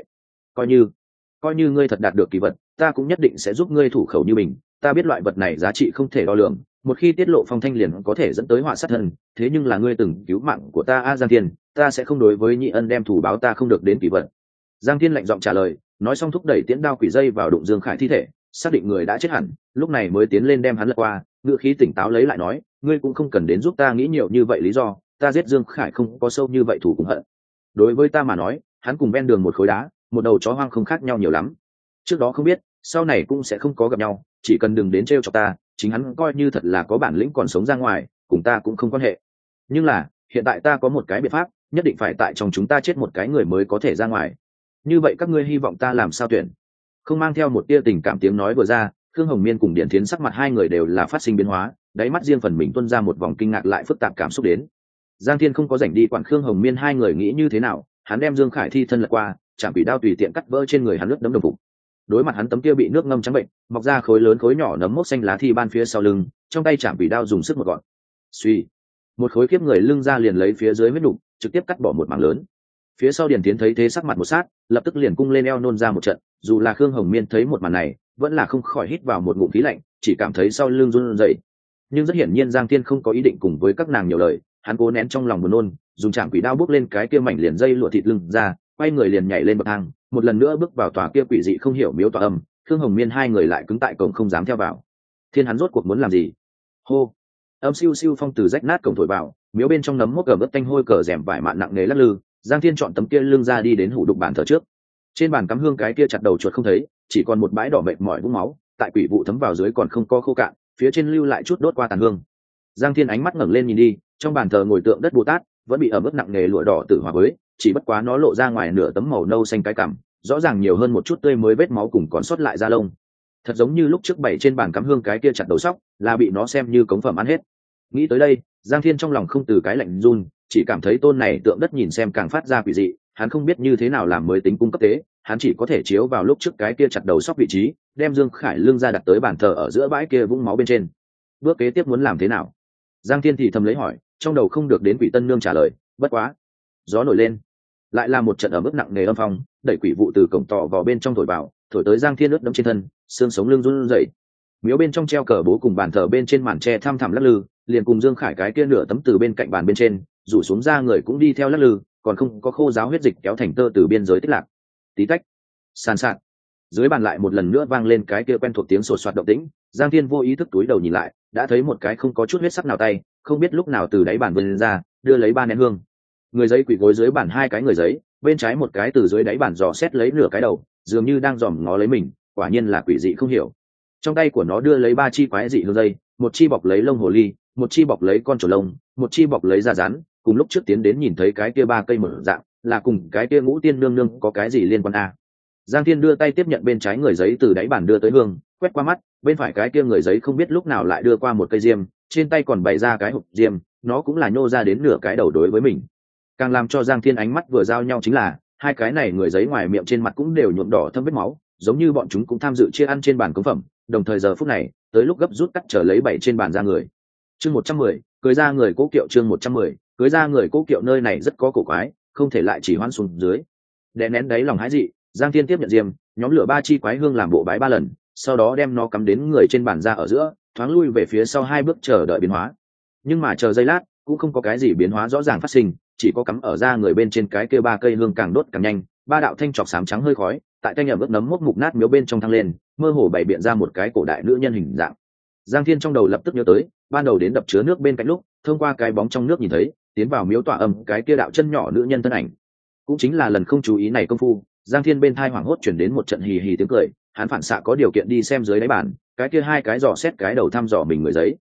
S1: Coi như ngươi thật đạt được kỳ vật, ta cũng nhất định sẽ giúp ngươi thủ khẩu như mình. Ta biết loại vật này giá trị không thể đo lường, một khi tiết lộ phong thanh liền có thể dẫn tới họa sát thân, thế nhưng là ngươi từng cứu mạng của ta a Giang Thiên, ta sẽ không đối với nhị ân đem thủ báo ta không được đến kỳ vật." Giang Thiên lạnh giọng trả lời, nói xong thúc đẩy tiễn đao quỷ dây vào đụng Dương Khải thi thể, xác định người đã chết hẳn, lúc này mới tiến lên đem hắn lật qua, ngữ khí tỉnh táo lấy lại nói, "Ngươi cũng không cần đến giúp ta nghĩ nhiều như vậy lý do, ta giết Dương Khải không có sâu như vậy thủ cùng hận. Đối với ta mà nói, hắn cùng ven đường một khối đá, một đầu chó hoang không khác nhau nhiều lắm. Trước đó không biết, sau này cũng sẽ không có gặp nhau, chỉ cần đừng đến trêu chọc ta, chính hắn coi như thật là có bản lĩnh còn sống ra ngoài, cùng ta cũng không quan hệ. Nhưng là, hiện tại ta có một cái biện pháp, nhất định phải tại trong chúng ta chết một cái người mới có thể ra ngoài. Như vậy các ngươi hy vọng ta làm sao tuyển?" Không mang theo một tia tình cảm tiếng nói vừa ra, Khương Hồng Miên cùng Điển Thiến sắc mặt hai người đều là phát sinh biến hóa, đáy mắt riêng phần mình tuôn ra một vòng kinh ngạc lại phức tạp cảm xúc đến. Giang Thiên không có rảnh đi quản Khương Hồng Miên hai người nghĩ như thế nào, hắn đem Dương Khải thi thân lật qua, chạm bị đao tùy tiện cắt vỡ trên người hắn lướt đấm đồng phục. Đối mặt hắn tấm kia bị nước ngâm trắng bệnh, mọc ra khối lớn khối nhỏ nấm mốc xanh lá thi ban phía sau lưng, trong tay chạm bị đao dùng sức một gọn. Suy, một khối kiếp người lưng ra liền lấy phía dưới huyết nục, trực tiếp cắt bỏ một mảng lớn. Phía sau Điển Thiến thấy thế sắc mặt một sát, lập tức liền cung lên eo nôn ra một trận, dù là Khương Hồng Miên thấy một màn này, vẫn là không khỏi hít vào một ngụm khí lạnh, chỉ cảm thấy sau lưng run rẩy. Nhưng rất hiển nhiên Giang Thiên không có ý định cùng với các nàng nhiều lời, hắn cố nén trong lòng buồn nôn, dùng chạm quỷ đao bước lên cái kia mảnh liền dây lụa thịt lưng ra, quay người liền nhảy lên bậc thang, một lần nữa bước vào tòa kia quỷ dị không hiểu miếu tòa âm. Khương Hồng Miên hai người lại cứng tại cổng không dám theo vào. Thiên hắn rốt cuộc muốn làm gì? Hô! Âm siêu siêu phong từ rách nát cổng thổi vào, miếu bên trong nấm mốc gầm ướt tanh hôi cờ rèm vải mạn nặng nề lắc lư. Giang Thiên chọn tấm kia lưng ra đi đến hủ đục bàn thờ trước. Trên bàn cắm hương cái kia chặt đầu chuột không thấy, chỉ còn một bãi đỏ mệt mỏi vũng máu, tại quỷ vụ thấm vào dưới còn không có khô cạn, phía trên lưu lại chút đốt qua tàn hương. Giang Thiên ánh mắt ngẩng lên nhìn đi, trong bàn thờ ngồi tượng đất Bồ Tát, vẫn bị ẩm ướt nặng nề lụa đỏ tử hòa với, chỉ bất quá nó lộ ra ngoài nửa tấm màu nâu xanh cái cằm, rõ ràng nhiều hơn một chút tươi mới vết máu cùng còn sót lại da lông. Thật giống như lúc trước bày trên bàn cắm hương cái kia chặt đầu sóc, là bị nó xem như cống phẩm ăn hết. Nghĩ tới đây, Giang Thiên trong lòng không từ cái lạnh run, chỉ cảm thấy tôn này tượng đất nhìn xem càng phát ra quỷ dị, hắn không biết như thế nào làm mới tính cung cấp tế, hắn chỉ có thể chiếu vào lúc trước cái kia chặt đầu sóc vị trí, đem Dương Khải lưng ra đặt tới bàn thờ ở giữa bãi kia vũng máu bên trên. Bước kế tiếp muốn làm thế nào? Giang Thiên thì thầm lấy hỏi, trong đầu không được đến quỷ tân nương trả lời, bất quá. Gió nổi lên, lại là một trận ở mức nặng nề âm phong, đẩy quỷ vụ từ cổng tọ vào bên trong thổi vào, thổi tới Giang Thiên ướt đẫm trên thân, xương sống lưng run rẩy. Miếu bên trong treo cờ bố cùng bàn thờ bên trên màn tre thăm thẳm lắc lư, liền cùng Dương Khải cái kia nửa tấm từ bên cạnh bàn bên trên, rủ xuống ra người cũng đi theo lắc lư, còn không có khô giáo huyết dịch kéo thành tơ từ biên giới tích lạc. Tí tách, sàn sạt. Dưới bàn lại một lần nữa vang lên cái kia quen thuộc tiếng sột soạt động tĩnh, Giang Thiên vô ý thức túi đầu nhìn lại, đã thấy một cái không có chút huyết sắc nào tay, không biết lúc nào từ đáy bàn vươn ra, đưa lấy ba nén hương. Người giấy quỳ gối dưới bàn hai cái người giấy, bên trái một cái từ dưới đáy bàn dò xét lấy nửa cái đầu, dường như đang dòm ngó lấy mình, quả nhiên là quỷ dị không hiểu. Trong tay của nó đưa lấy ba chi quái dị hương dây, một chi bọc lấy lông hồ ly, một chi bọc lấy con trồn lông, một chi bọc lấy da rắn, cùng lúc trước tiến đến nhìn thấy cái kia ba cây mở dạng, là cùng cái kia ngũ tiên nương nương có cái gì liên quan a? Giang Thiên đưa tay tiếp nhận bên trái người giấy từ đáy bàn đưa tới hương, quét qua mắt, bên phải cái kia người giấy không biết lúc nào lại đưa qua một cây diêm, trên tay còn bày ra cái hộp diêm, nó cũng là nhô ra đến nửa cái đầu đối với mình. Càng làm cho Giang Thiên ánh mắt vừa giao nhau chính là, hai cái này người giấy ngoài miệng trên mặt cũng đều nhuộm đỏ thâm vết máu, giống như bọn chúng cũng tham dự chia ăn trên bàn cống phẩm, đồng thời giờ phút này, tới lúc gấp rút cắt trở lấy bảy trên bàn ra người. Chương 110, cưới ra người cố kiệu chương 110, cưới ra người cố kiệu nơi này rất có cổ quái, không thể lại chỉ hoan xuống dưới. Đè nén đáy lòng hãi dị, Giang Thiên tiếp nhận diêm, nhóm lửa ba chi quái hương làm bộ bái ba lần, sau đó đem nó cắm đến người trên bàn ra ở giữa, thoáng lui về phía sau hai bước chờ đợi biến hóa. Nhưng mà chờ giây lát, cũng không có cái gì biến hóa rõ ràng phát sinh, chỉ có cắm ở da người bên trên cái kia ba cây hương càng đốt càng nhanh, ba đạo thanh trọc xám trắng hơi khói, tại tay ẩm ướt nấm mốc mục nát miếu bên trong thăng lên, mơ hồ bày biện ra một cái cổ đại nữ nhân hình dạng. Giang Thiên trong đầu lập tức nhớ tới, ban đầu đến đập chứa nước bên cạnh lúc, thông qua cái bóng trong nước nhìn thấy, tiến vào miếu tọa âm cái kia đạo chân nhỏ nữ nhân thân ảnh. Cũng chính là lần không chú ý này công phu, Giang Thiên bên thai hoảng hốt chuyển đến một trận hì hì tiếng cười, hắn phản xạ có điều kiện đi xem dưới đáy bàn, cái kia hai cái dò xét cái đầu thăm dò mình người giấy.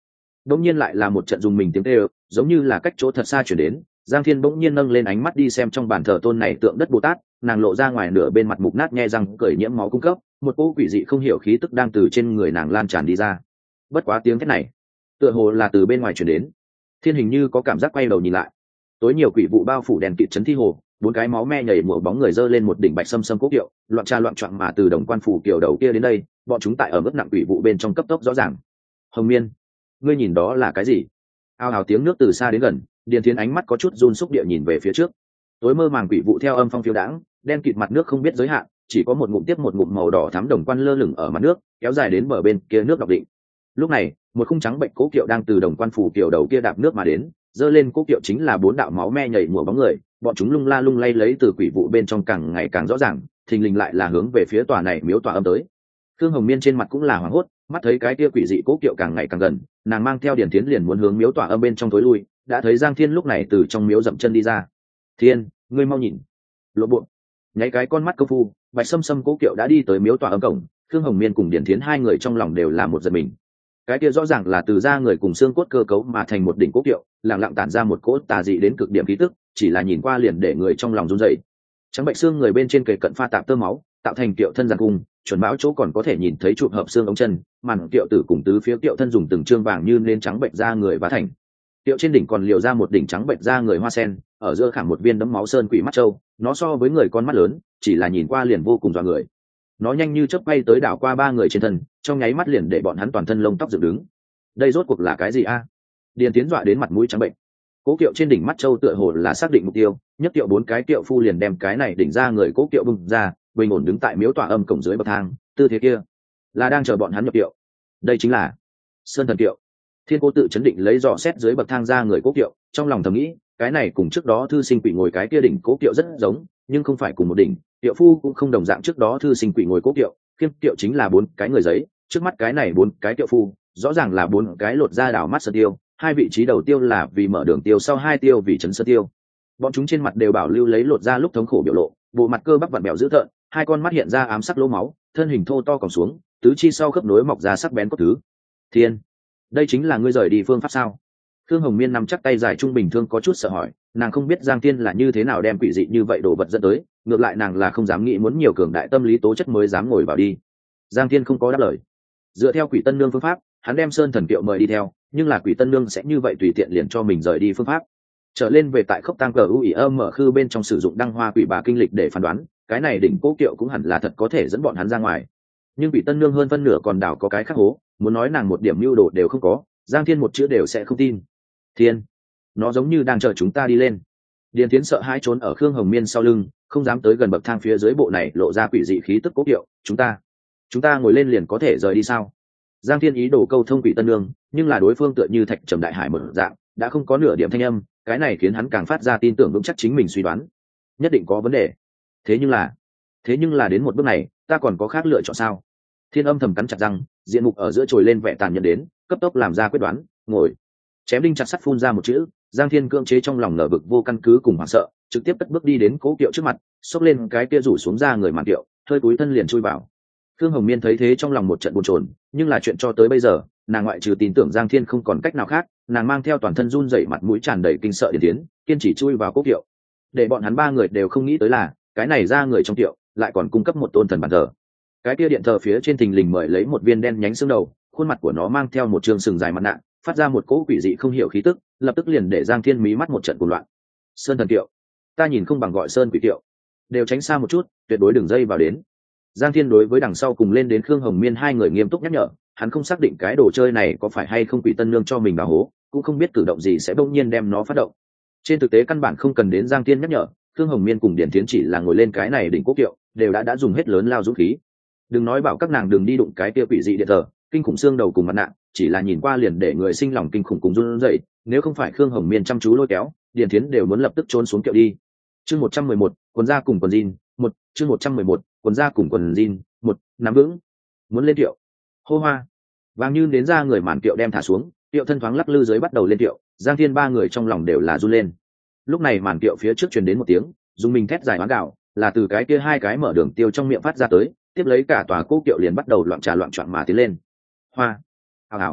S1: bỗng nhiên lại là một trận dùng mình tiếng kêu, giống như là cách chỗ thật xa chuyển đến. Giang Thiên bỗng nhiên nâng lên ánh mắt đi xem trong bàn thờ tôn này tượng đất Bồ Tát, nàng lộ ra ngoài nửa bên mặt mục nát nhe răng cởi nhiễm máu cung cấp, một cỗ quỷ dị không hiểu khí tức đang từ trên người nàng lan tràn đi ra. Bất quá tiếng thét này, tựa hồ là từ bên ngoài chuyển đến. Thiên hình như có cảm giác quay đầu nhìn lại, tối nhiều quỷ vụ bao phủ đèn kịt chấn thi hồ, bốn cái máu me nhảy mùa bóng người dơ lên một đỉnh bạch sâm sâm cố kiệu, loạn trà loạn choạng mà từ đồng quan phủ kiều đầu kia đến đây, bọn chúng tại ở mức nặng quỷ vụ bên trong cấp tốc rõ ràng. Hồng Miên, ngươi nhìn đó là cái gì? Ao ào tiếng nước từ xa đến gần, Điền Thiến ánh mắt có chút run xúc địa nhìn về phía trước. Tối mơ màng quỷ vụ theo âm phong phiêu đãng, đen kịt mặt nước không biết giới hạn, chỉ có một ngụm tiếp một ngụm màu đỏ thắm đồng quan lơ lửng ở mặt nước, kéo dài đến bờ bên kia nước độc định. Lúc này, một khung trắng bệnh cố kiệu đang từ đồng quan phủ kiều đầu kia đạp nước mà đến, dơ lên cố kiệu chính là bốn đạo máu me nhảy mùa bóng người, bọn chúng lung la lung lay lấy từ quỷ vụ bên trong càng ngày càng rõ ràng, thình lình lại là hướng về phía tòa này miếu tòa âm tới. Khương Hồng Miên trên mặt cũng là hoảng hốt, mắt thấy cái kia quỷ dị cố kiệu càng ngày càng gần, nàng mang theo Điền Thiến liền muốn hướng miếu tòa âm bên trong tối lui, đã thấy Giang Thiên lúc này từ trong miếu dậm chân đi ra. Thiên, ngươi mau nhìn! Lộ bộ, nháy cái con mắt công phu, bạch sâm sâm cố kiệu đã đi tới miếu tòa âm cổng. Khương Hồng Miên cùng Điền Thiến hai người trong lòng đều là một giật mình. Cái kia rõ ràng là từ da người cùng xương cốt cơ cấu mà thành một đỉnh cố kiệu, lặng lặng tản ra một cỗ tà dị đến cực điểm khí tức, chỉ là nhìn qua liền để người trong lòng run rẩy. Trắng bệnh xương người bên trên kề cận pha tạp tơ máu, tạo thành kiệu thân giàn cung, chuẩn báo chỗ còn có thể nhìn thấy trụ hợp xương ống chân, màn kiệu tử cùng tứ phía kiệu thân dùng từng trương vàng như nên trắng bệnh da người vá thành. Kiệu trên đỉnh còn liều ra một đỉnh trắng bệnh da người hoa sen, ở giữa khảm một viên đấm máu sơn quỷ mắt trâu, nó so với người con mắt lớn, chỉ là nhìn qua liền vô cùng dọa người. Nó nhanh như chớp bay tới đảo qua ba người trên thân, trong nháy mắt liền để bọn hắn toàn thân lông tóc dựng đứng. Đây rốt cuộc là cái gì a? Điền Tiến dọa đến mặt mũi trắng bệnh. Cố kiệu trên đỉnh mắt trâu tựa hồ là xác định mục tiêu, nhất kiệu bốn cái kiệu phu liền đem cái này đỉnh ra người cố kiệu bung ra, bình ổn đứng tại miếu tòa âm cổng dưới bậc thang, tư thế kia là đang chờ bọn hắn nhập kiệu. Đây chính là Sơn Thần kiệu. Thiên Cố tự chấn định lấy dò xét dưới bậc thang ra người cố kiệu, trong lòng thầm nghĩ, cái này cùng trước đó thư sinh quỷ ngồi cái kia đỉnh cố kiệu rất giống, nhưng không phải cùng một đỉnh, kiệu phu cũng không đồng dạng trước đó thư sinh quỷ ngồi cố kiệu, khiêm kiệu chính là bốn cái người giấy, trước mắt cái này bốn cái kiệu phu, rõ ràng là bốn cái lột da đảo mắt sơn tiêu, hai vị trí đầu tiêu là vì mở đường tiêu, sau hai tiêu vì chấn sơn tiêu. Bọn chúng trên mặt đều bảo lưu lấy lột da lúc thống khổ biểu lộ, bộ mặt cơ bắp vặn bèo dữ tợn, hai con mắt hiện ra ám sắc lỗ máu, thân hình thô to còng xuống, tứ chi sau khớp nối mọc ra sắc bén cốt thứ. Thiên, đây chính là ngươi rời đi phương pháp sao? Khương Hồng Miên nắm chắc tay dài trung bình thương có chút sợ hỏi, nàng không biết Giang Thiên là như thế nào đem quỷ dị như vậy đồ vật dẫn tới, ngược lại nàng là không dám nghĩ muốn nhiều cường đại tâm lý tố chất mới dám ngồi vào đi. Giang Thiên không có đáp lời. Dựa theo Quỷ Tân Nương phương pháp, hắn đem Sơn Thần kiệu mời đi theo, nhưng là Quỷ Tân Nương sẽ như vậy tùy tiện liền cho mình rời đi phương pháp. Trở lên về tại khốc tăng cờ ui âm mở khư bên trong sử dụng đăng hoa quỷ bà kinh lịch để phán đoán, cái này đỉnh cố kiệu cũng hẳn là thật có thể dẫn bọn hắn ra ngoài. Nhưng Quỷ Tân Nương hơn phân nửa còn đảo có cái khác hố, muốn nói nàng một điểm mưu đồ đều không có, Giang Thiên một chữ đều sẽ không tin. Thiên, nó giống như đang chờ chúng ta đi lên. Điền Thiến sợ hãi trốn ở Khương Hồng Miên sau lưng, không dám tới gần bậc thang phía dưới bộ này lộ ra quỷ dị khí tức cố kiệu. Chúng ta ngồi lên liền có thể rời đi sao? Giang Thiên ý đồ câu thông Quỷ Tân Nương, nhưng là đối phương tựa như thạch trầm đại hải mở dạng, đã không có nửa điểm thanh âm, cái này khiến hắn càng phát ra tin tưởng vững chắc chính mình suy đoán, nhất định có vấn đề. Thế nhưng là đến một bước này, ta còn có khác lựa chọn sao? Thiên âm thầm cắn chặt răng, diện mục ở giữa trồi lên vẻ tàn nhẫn đến, cấp tốc làm ra quyết đoán, ngồi. Chém đinh chặt sắt phun ra một chữ, Giang Thiên cưỡng chế trong lòng nở vực vô căn cứ cùng hoảng sợ, trực tiếp cất bước đi đến cố kiệu trước mặt, xốc lên cái kia rủ xuống ra người màn kiệu, hơi cúi thân liền chui vào. Khương Hồng Miên thấy thế trong lòng một trận buồn chồn, nhưng là chuyện cho tới bây giờ, nàng ngoại trừ tin tưởng Giang Thiên không còn cách nào khác, nàng mang theo toàn thân run rẩy mặt mũi tràn đầy kinh sợ Điền Tiến, kiên trì chui vào cố kiệu. Để bọn hắn ba người đều không nghĩ tới là, cái này ra người trong kiệu lại còn cung cấp một tôn thần bàn thờ. Cái kia điện thờ phía trên thình lình mời lấy một viên đen nhánh xương đầu, khuôn mặt của nó mang theo một trường sừng dài mặt nạ, phát ra một cỗ quỷ dị không hiểu khí tức, lập tức liền để Giang Thiên mí mắt một trận cuồng loạn. Sơn Thần kiệu, ta nhìn không bằng gọi Sơn Quỷ kiệu, đều tránh xa một chút, tuyệt đối đừng dây vào đến. Giang Thiên đối với đằng sau cùng lên đến Khương Hồng Miên hai người nghiêm túc nhắc nhở, hắn không xác định cái đồ chơi này có phải hay không Quỷ Tân Nương cho mình đào hố, cũng không biết cử động gì sẽ bỗng nhiên đem nó phát động. Trên thực tế căn bản không cần đến Giang Thiên nhắc nhở, Khương Hồng Miên cùng Điển Thiến chỉ là ngồi lên cái này đỉnh cố kiệu, đều đã dùng hết lớn lao dũng khí. Đừng nói bảo các nàng đừng đi đụng cái kia quỷ dị điện thờ, kinh khủng xương đầu cùng mặt nạ, chỉ là nhìn qua liền để người sinh lòng kinh khủng cùng run rẩy, nếu không phải Khương Hồng Miên chăm chú lôi kéo, Điền Thiến đều muốn lập tức trốn xuống kiệu đi. Chương 111, quần da cùng quần jean, chương 111, quần da cùng quần jean, nắm vững, muốn lên kiệu. Hô hoa, vàng như đến ra người màn kiệu đem thả xuống, kiệu thân thoáng lắc lư dưới bắt đầu lên kiệu, Giang Thiên ba người trong lòng đều là run lên. Lúc này màn kiệu phía trước truyền đến một tiếng, dùng mình thét dài oán gạo, là từ cái kia hai cái mở đường tiêu trong miệng phát ra tới, tiếp lấy cả tòa cố kiệu liền bắt đầu loạn trà loạn choạng mà tiến lên. Hoa, ảo ảo,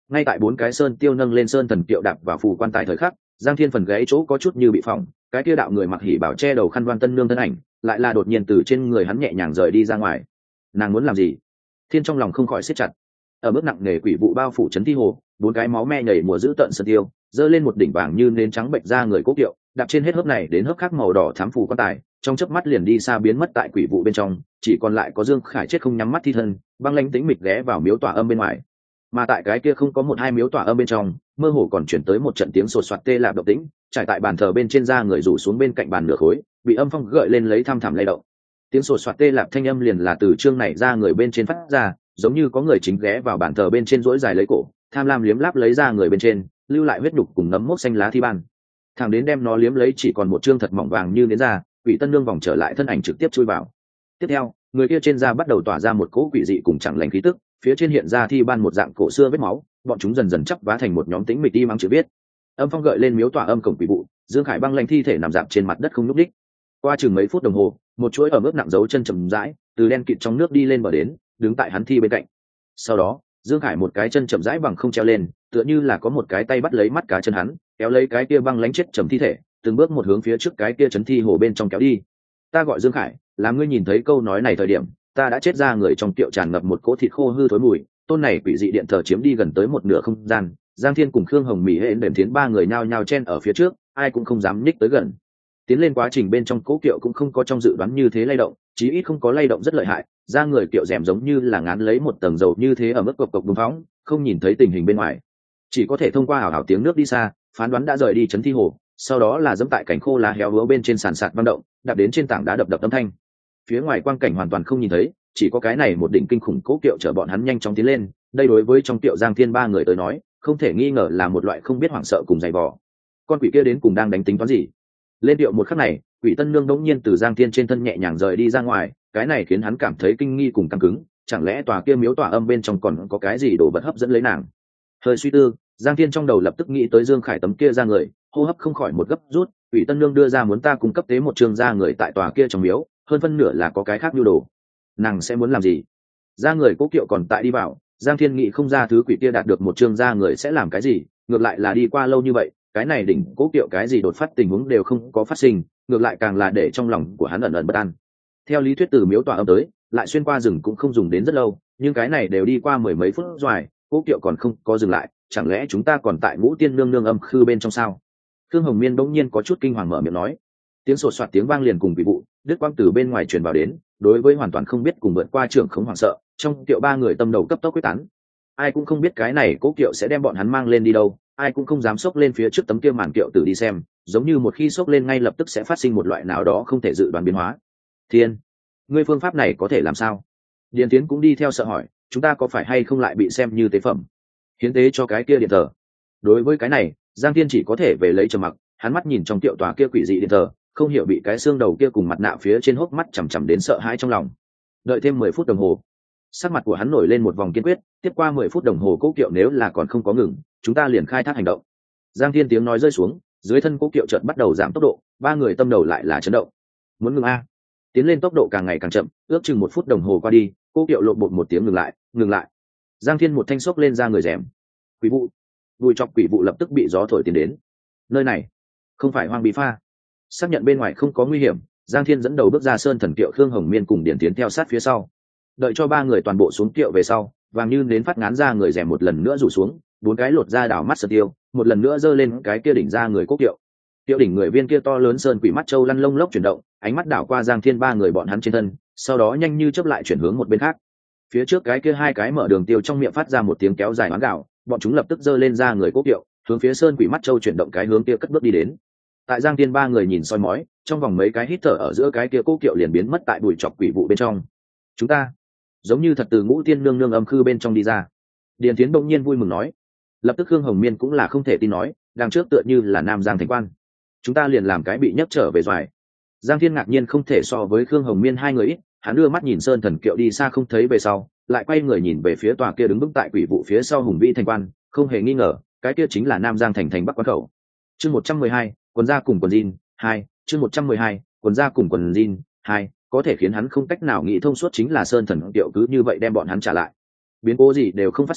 S1: Ngay tại bốn cái sơn tiêu nâng lên sơn thần kiệu đạp vào phù quan tài thời khắc, Giang Thiên phần gáy chỗ có chút như bị phỏng, cái kia đạo người mặc hỉ bảo che đầu khăn đoan tân nương thân ảnh lại là đột nhiên từ trên người hắn nhẹ nhàng rời đi ra ngoài. Nàng muốn làm gì? Thiên trong lòng không khỏi siết chặt. Ở mức nặng nề quỷ vụ bao phủ chấn thi hồ, bốn cái máu me nhảy mùa giữ tận sơn tiêu giơ lên một đỉnh vàng như nến trắng bệnh ra người cố kiệu, đạp trên hết hớp này đến hớp khác màu đỏ thám phù quan tài, trong chớp mắt liền đi xa biến mất tại quỷ vụ bên trong, chỉ còn lại có Dương Khải chết không nhắm mắt thi thân, băng lãnh tĩnh mịch ghé vào miếu tỏa âm bên ngoài. Mà tại cái kia không có một hai miếu tỏa âm bên trong, mơ hồ còn chuyển tới một trận tiếng sột soạt tê lạp động tĩnh, trải tại bàn thờ bên trên da người rủ xuống bên cạnh bàn nửa khối, bị âm phong gợi lên lấy thăm thẳm lay động. Tiếng sột soạt tê lạp thanh âm liền là từ chương này ra người bên trên phát ra, giống như có người chính ghé vào bàn thờ bên trên rỗi dài lấy cổ, tham lam liếm láp lấy ra người bên trên, lưu lại huyết nhục cùng nấm mốc xanh lá thi ban. Thằng đến đem nó liếm lấy chỉ còn một chương thật mỏng vàng như nến da, quỷ tân nương vòng trở lại thân ảnh trực tiếp chui vào. Tiếp theo, người kia trên da bắt đầu tỏa ra một cỗ quỷ dị cùng chẳng lành khí tức, phía trên hiện ra thi ban một dạng cổ xưa vết máu, bọn chúng dần dần chắp vá thành một nhóm tĩnh mịch đi mang chữ viết. Âm phong gợi lên miếu tỏa âm cổng quỷ vụ, Dương Khải băng lanh thi thể nằm dạp trên mặt đất không nhúc đích. Qua chừng mấy phút đồng hồ, một chuỗi ở mức nặng dấu chân chậm rãi từ đen kịt trong nước đi lên bờ đến, đứng tại hắn thi bên cạnh. Sau đó, Dương Khải một cái chân chậm rãi bằng không treo lên, tựa như là có một cái tay bắt lấy mắt cá chân hắn, kéo lấy cái kia băng lánh chết trầm thi thể, từng bước một hướng phía trước cái kia chấn thi hồ bên trong kéo đi. Ta gọi Dương Khải, là ngươi nhìn thấy câu nói này thời điểm, ta đã chết ra người trong tiệu tràn ngập một cỗ thịt khô hư thối mùi, tôn này quỷ dị điện thờ chiếm đi gần tới một nửa không gian. Giang Thiên cùng Khương Hồng Mỹ hễ đền thiến ba người nhao nhao chen ở phía trước, ai cũng không dám nhích tới gần. Tiến lên quá trình bên trong cố kiệu cũng không có trong dự đoán như thế lay động, chí ít không có lay động rất lợi hại, ra người kiệu rèm giống như là ngán lấy một tầng dầu như thế ở mức cộc cộc bùng phóng, không nhìn thấy tình hình bên ngoài, chỉ có thể thông qua hào hào tiếng nước đi xa, phán đoán đã rời đi chấn thi hồ, sau đó là dẫm tại cảnh khô lá héo hứa bên trên sàn sạt vang động, đạp đến trên tảng đá đập đập âm thanh. Phía ngoài quang cảnh hoàn toàn không nhìn thấy, chỉ có cái này một đỉnh kinh khủng cố kiệu chở bọn hắn nhanh chóng tiến lên, đây đối với trong tiệu Giang Thiên ba người tới nói, không thể nghi ngờ là một loại không biết hoảng sợ cùng dày vò. Con quỷ kia đến cùng đang đánh tính toán gì? Lên tiệu một khắc này, quỷ tân nương đống nhiên từ Giang Thiên trên thân nhẹ nhàng rời đi ra ngoài, cái này khiến hắn cảm thấy kinh nghi cùng căng cứng, chẳng lẽ tòa kia miếu tỏa âm bên trong còn có cái gì đồ vật hấp dẫn lấy nàng? Hơi suy tư, Giang Thiên trong đầu lập tức nghĩ tới Dương Khải tấm kia ra người, hô hấp không khỏi một gấp rút, quỷ tân nương đưa ra muốn ta cung cấp tế một trường ra người tại tòa kia trong miếu, hơn phân nửa là có cái khác nhu đồ. Nàng sẽ muốn làm gì? Ra người cố kiệu còn tại đi vào, Giang Thiên nghĩ không ra thứ quỷ kia đạt được một trường ra người sẽ làm cái gì, ngược lại là đi qua lâu như vậy, cái này đỉnh cố kiệu cái gì đột phát tình huống đều không có phát sinh, ngược lại càng là để trong lòng của hắn ẩn ẩn bất an. Theo lý thuyết từ miếu tỏa âm tới, lại xuyên qua rừng cũng không dùng đến rất lâu, nhưng cái này đều đi qua mười mấy phút rồi, cố kiệu còn không có dừng lại, chẳng lẽ chúng ta còn tại Ngũ Tiên nương nương âm khư bên trong sao? Thương Hồng Miên bỗng nhiên có chút kinh hoàng mở miệng nói. Tiếng sột soạt tiếng vang liền cùng vị vụ, đứt quang từ bên ngoài truyền vào đến, đối với hoàn toàn không biết cùng vượt qua trưởng khống hoảng sợ, trong tiệu ba người tâm đầu cấp tốc quyết tán. Ai cũng không biết cái này cố kiệu sẽ đem bọn hắn mang lên đi đâu, ai cũng không dám xốc lên phía trước tấm kia màn kiệu tử đi xem, giống như một khi xốc lên ngay lập tức sẽ phát sinh một loại nào đó không thể dự đoán biến hóa. Thiên, ngươi phương pháp này có thể làm sao? Điền Tiến cũng đi theo sợ hỏi, chúng ta có phải hay không lại bị xem như tế phẩm, hiến tế cho cái kia điện thờ? Đối với cái này, Giang Thiên chỉ có thể về lấy trầm mặc, hắn mắt nhìn trong tiệu tòa kia quỷ dị điện thờ, không hiểu bị cái xương đầu kia cùng mặt nạ phía trên hốc mắt chằm chằm đến sợ hãi trong lòng. Đợi thêm 10 phút đồng hồ, sắc mặt của hắn nổi lên một vòng kiên quyết, tiếp qua 10 phút đồng hồ cố kiệu nếu là còn không có ngừng, chúng ta liền khai thác hành động. Giang Thiên tiếng nói rơi xuống, dưới thân cố kiệu chợt bắt đầu giảm tốc độ, ba người tâm đầu lại là chấn động. Muốn ngừng a? Tiến lên tốc độ càng ngày càng chậm, ước chừng 1 phút đồng hồ qua đi, cố kiệu lộn bột một tiếng ngừng lại, ngừng lại. Giang Thiên một thanh xốc lên ra người rèm. Quỷ vụ, bùi chọc quỷ vụ lập tức bị gió thổi tiến đến. Nơi này không phải hoang bí pha. Xác nhận bên ngoài không có nguy hiểm, Giang Thiên dẫn đầu bước ra sơn thần kiệu, Khương Hồng Miên cùng Điển Tiến theo sát phía sau. Đợi cho ba người toàn bộ xuống kiệu về sau, vàng như đến phát ngán ra người rèm một lần nữa rủ xuống, bốn cái lột ra đảo mắt sờ tiêu, một lần nữa giơ lên cái kia đỉnh ra người cố kiệu. Kiệu đỉnh người viên kia to lớn sơn quỷ mắt châu lăn lông lốc chuyển động, ánh mắt đảo qua Giang Thiên ba người bọn hắn trên thân, sau đó nhanh như chớp lại chuyển hướng một bên khác. Phía trước cái kia hai cái mở đường tiêu trong miệng phát ra một tiếng kéo dài oán gạo, bọn chúng lập tức giơ lên ra người cố kiệu, hướng phía sơn quỷ mắt châu chuyển động cái hướng kia cất bước đi đến. Tại Giang Thiên ba người nhìn soi mói, trong vòng mấy cái hít thở ở giữa cái kia cố kiệu liền biến mất tại bụi chọc quỷ vụ bên trong. Chúng ta giống như thật từ Ngũ Tiên nương nương âm khư bên trong đi ra. Điền Tiến đông nhiên vui mừng nói. Lập tức Khương Hồng Miên cũng là không thể tin nói, đằng trước tựa như là Nam Giang thành quan, chúng ta liền làm cái bị nhấc trở về doài. Giang Thiên ngạc nhiên không thể so với Khương Hồng Miên hai người ít, hắn đưa mắt nhìn sơn thần kiệu đi xa không thấy về sau, lại quay người nhìn về phía tòa kia đứng vững tại quỷ vụ phía sau hùng vĩ thành quan, không hề nghi ngờ, cái kia chính là Nam Giang thành Bắc Quan khẩu. Chương 112, quần gia cùng quần jean 2, chương 112, quần gia cùng quần jean 2, có thể khiến hắn không cách nào nghĩ thông suốt chính là sơn thần kiệu cứ như vậy đem bọn hắn trả lại. Biến cố gì đều không phát sinh,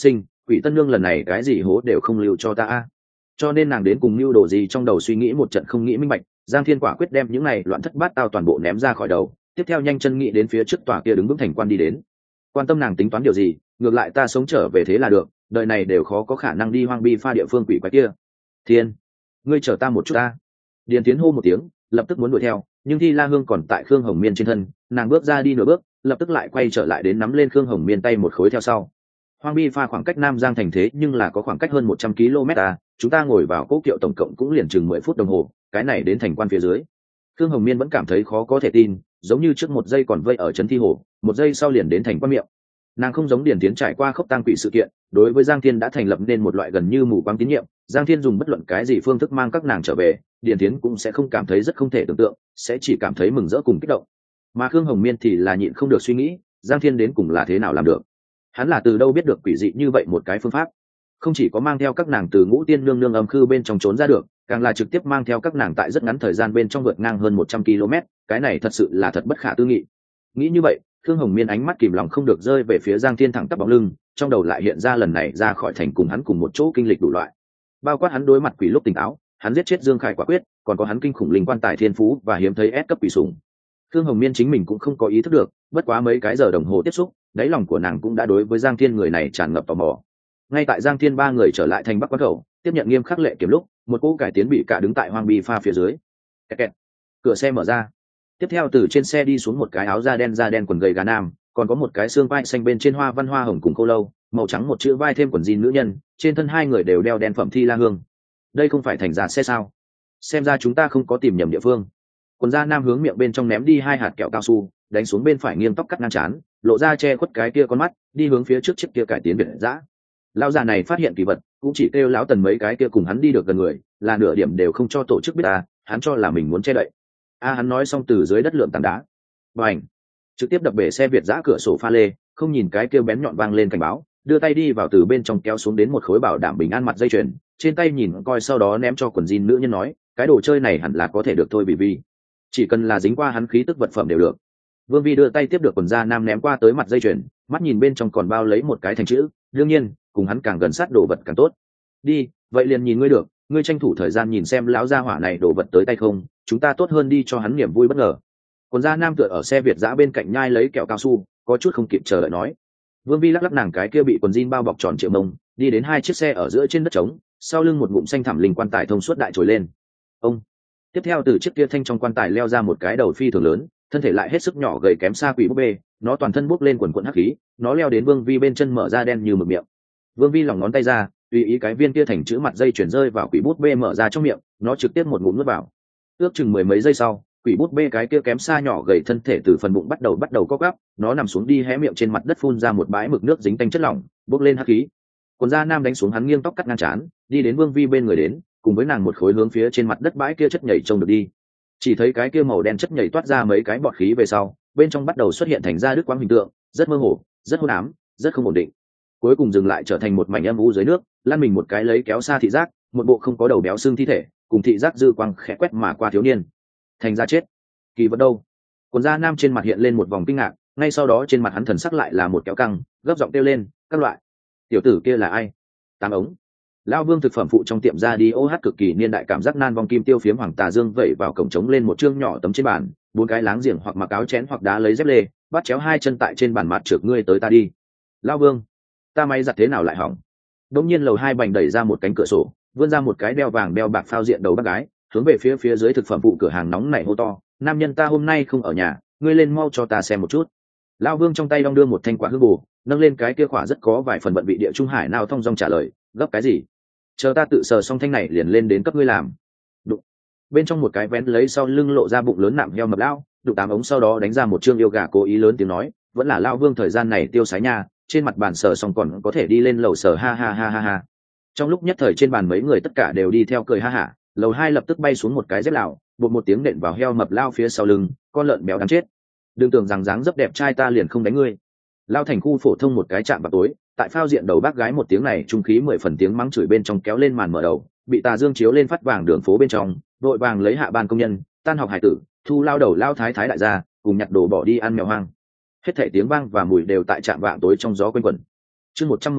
S1: quỷ tân nương lần này cái gì hố đều không lưu cho ta a. Cho nên nàng đến cùng mưu đồ gì trong đầu suy nghĩ một trận không nghĩ minh bạch. Giang Thiên quả quyết đem những này loạn thất bát tao toàn bộ ném ra khỏi đầu, tiếp theo nhanh chân nghĩ đến phía trước tòa kia đứng vững thành quan đi đến. Quan tâm nàng tính toán điều gì, ngược lại ta sống trở về thế là được, đời này đều khó có khả năng đi hoang bi pha địa phương quỷ quái kia. Thiên, ngươi chờ ta một chút ta. Điền Tiến hô một tiếng, lập tức muốn đuổi theo, nhưng Thi La Hương còn tại Khương Hồng Miên trên thân, nàng bước ra đi nửa bước, lập tức lại quay trở lại đến nắm lên Khương Hồng Miên tay một khối theo sau. Hoang bi pha khoảng cách Nam Giang thành thế nhưng là có khoảng cách hơn 100 km à, chúng ta ngồi vào cố kiệu tổng cộng cũng liền chừng 10 phút đồng hồ, cái này đến thành quan phía dưới. Khương Hồng Miên vẫn cảm thấy khó có thể tin, giống như trước một giây còn vây ở trấn thi hồ, một giây sau liền đến thành quan miệng. Nàng không giống Điền Tiến trải qua khốc tang quỷ sự kiện, đối với Giang Thiên đã thành lập nên một loại gần như mù quáng tín nhiệm. Giang Thiên dùng bất luận cái gì phương thức mang các nàng trở về, Điền Tiến cũng sẽ không cảm thấy rất không thể tưởng tượng, sẽ chỉ cảm thấy mừng rỡ cùng kích động. Mà Khương Hồng Miên thì là nhịn không được suy nghĩ, Giang Thiên đến cùng là thế nào làm được? Hắn là từ đâu biết được quỷ dị như vậy một cái phương pháp? Không chỉ có mang theo các nàng từ Ngũ Tiên nương nương âm khư bên trong trốn ra được, càng là trực tiếp mang theo các nàng tại rất ngắn thời gian bên trong vượt ngang hơn 100 km, cái này thật sự là thật bất khả tư nghị. Nghĩ như vậy, Khương Hồng Miên ánh mắt kìm lòng không được rơi về phía Giang Thiên thẳng tắp bóng lưng, trong đầu lại hiện ra lần này ra khỏi thành cùng hắn cùng một chỗ kinh lịch đủ loại. Bao quát hắn đối mặt quỷ lúc tỉnh táo, hắn giết chết Dương Khải quả quyết, còn có hắn kinh khủng linh quan tài thiên phú và hiếm thấy S cấp quỷ sủng. Khương Hồng Miên chính mình cũng không có ý thức được, bất quá mấy cái giờ đồng hồ tiếp xúc, đáy lòng của nàng cũng đã đối với Giang Thiên người này tràn ngập tò mò. Ngay tại Giang Thiên ba người trở lại thành Bắc Quan Khẩu, tiếp nhận nghiêm khắc lệ kiểm lúc, một cỗ cải tiến bị cả đứng tại hoang bi pha phía dưới. Kẹt kẹt. Cửa xe mở ra. Tiếp theo từ trên xe đi xuống một cái áo da đen quần gầy gà nam, còn có một cái xương vai xanh bên trên hoa văn hoa hồng cùng khô lâu, màu trắng một chữ vai thêm quần jean nữ nhân, trên thân hai người đều đeo đen phẩm Thi La Hương. Đây không phải thành giả xe sao? Xem ra chúng ta không có tìm nhầm địa phương. Quần da nam hướng miệng bên trong ném đi 2 hạt kẹo cao su, đánh xuống bên phải nghiêng tóc cắt ngang trán, lộ ra che khuất cái kia con mắt, đi hướng phía trước chiếc kia cải tiến biệt dã. Lão già này phát hiện kỳ vật, cũng chỉ kêu lão Tần mấy cái kia cùng hắn đi được gần người, là nửa điểm đều không cho tổ chức biết ta, hắn cho là mình muốn che đậy. Hắn nói xong từ dưới đất lượm tảng đá, bành, trực tiếp đập bể xe Việt dã cửa sổ pha lê, không nhìn cái kêu bén nhọn vang lên cảnh báo, đưa tay đi vào từ bên trong kéo xuống đến một khối bảo đảm bình an mặt dây chuyền, trên tay nhìn coi sau đó ném cho quần jean nữ nhân nói, cái đồ chơi này hẳn là có thể được thôi vì chỉ cần là dính qua hắn khí tức vật phẩm đều được. Vương Vi đưa tay tiếp được quần da nam ném qua tới mặt dây chuyền, mắt nhìn bên trong còn bao lấy một cái thành chữ, đương nhiên cùng hắn càng gần sát đồ vật càng tốt. Đi, vậy liền nhìn ngươi được, ngươi tranh thủ thời gian nhìn xem lão gia hỏa này đồ vật tới tay không, chúng ta tốt hơn đi cho hắn niềm vui bất ngờ. Quần da nam tựa ở xe Việt dã bên cạnh nhai lấy kẹo cao su, có chút không kịp chờ đợi nói. Vương Vi lắc lắc nàng cái kia bị quần jean bao bọc tròn triệu mông, đi đến 2 chiếc xe ở giữa trên đất trống, sau lưng một ngụm xanh thẳm linh quan tài thông suốt đại trồi lên. Ông tiếp theo từ chiếc kia thanh trong quan tài leo ra một cái đầu phi thường lớn, thân thể lại hết sức nhỏ gầy kém xa quỷ búp bê, nó toàn thân bốc lên quần quần hắc khí, nó leo đến Vương Vi bên chân mở ra đen như mực miệng. Vương Vi lòng ngón tay ra, tùy ý cái viên kia thành chữ mặt dây chuyển rơi vào quỷ bút bê mở ra trong miệng, nó trực tiếp một ngụm nuốt vào. Ước chừng 10 mấy giây sau, quỷ bút bê cái kia kém xa nhỏ gầy thân thể từ phần bụng bắt đầu co gắp, nó nằm xuống đi hé miệng trên mặt đất phun ra một bãi mực nước dính tanh chất lỏng, bốc lên hắc khí. Quần da nam đánh xuống hắn nghiêng tóc cắt ngang trán, đi đến Vương Vi bên người đến, cùng với nàng một khối hướng phía trên mặt đất bãi kia chất nhảy trông được đi. Chỉ thấy cái kia màu đen chất nhảy toát ra mấy cái bọt khí về sau, bên trong bắt đầu xuất hiện thành ra đứt quãng hình tượng, rất mơ hồ, rất hỗn ám, rất không ổn định. Cuối cùng dừng lại trở thành một mảnh âm u dưới nước, lăn mình một cái lấy kéo xa thị giác, một bộ không có đầu béo xương thi thể, cùng thị giác dư quang khẽ quét mà qua thiếu niên. Thành ra chết. Kỳ vật đâu? Quần da nam trên mặt hiện lên một vòng kinh ngạc, ngay sau đó trên mặt hắn thần sắc lại là một kéo căng, gấp giọng kêu lên, các loại. Tiểu tử kia là ai? 8 ống. Lão Vương thực phẩm phụ trong tiệm ra đi OH cực kỳ niên đại cảm giác nan vong kim tiêu phiếm hoàng tà dương vẩy vào cổng trống lên một chương nhỏ tấm trên bàn, 4 cái láng giềng hoặc mặc áo chén hoặc đá lấy dép lê, bắt chéo 2 chân tại trên bàn mặt trượt ngươi tới ta đi. Lão Vương, ta máy giặt thế nào lại hỏng? Đống nhiên lầu 2 bành đẩy ra một cánh cửa sổ, vươn ra một cái đeo vàng đeo bạc phao diện đầu bác gái, hướng về phía dưới thực phẩm phụ cửa hàng nóng nảy hô to, nam nhân ta hôm nay không ở nhà, ngươi lên mau cho ta xem một chút. Lão Vương trong tay đong đưa một thanh quả hương bù, nâng lên cái kia khỏa rất có vài phần bận vị địa trung hải nào thông dong trả lời, gấp cái gì? Chờ ta tự sờ xong thanh này liền lên đến cấp ngươi làm. Đụng. Bên trong một cái vén lấy sau lưng lộ ra bụng lớn nạm heo mập lao, đụng 8 ống sau đó đánh ra một chương yêu gà cố ý lớn tiếng nói, vẫn là Lão Vương thời gian này tiêu sái nha, trên mặt bàn sờ xong còn có thể đi lên lầu sờ ha ha ha ha ha. Trong lúc nhất thời trên bàn mấy người tất cả đều đi theo cười ha hả, lầu 2 lập tức bay xuống một cái dép lạo, bột một tiếng nện vào heo mập lao phía sau lưng, con lợn béo đáng chết. Đừng tưởng rằng dáng dấp đẹp trai ta liền không đánh ngươi. Lao thành khu phổ thông một cái chạm vào tối, tại phao diện đầu bác gái một tiếng này trung khí 10 phần tiếng mắng chửi bên trong kéo lên màn mở đầu, bị tà dương chiếu lên phát vàng đường phố bên trong, vội vàng lấy hạ ban công nhân, tan học hải tử, thu lao đầu lao thái thái đại gia, cùng nhặt đồ bỏ đi ăn mèo hoang. Hết thảy tiếng vang và mùi đều tại trạm vạng tối trong gió quanh quẩn. Chương 113,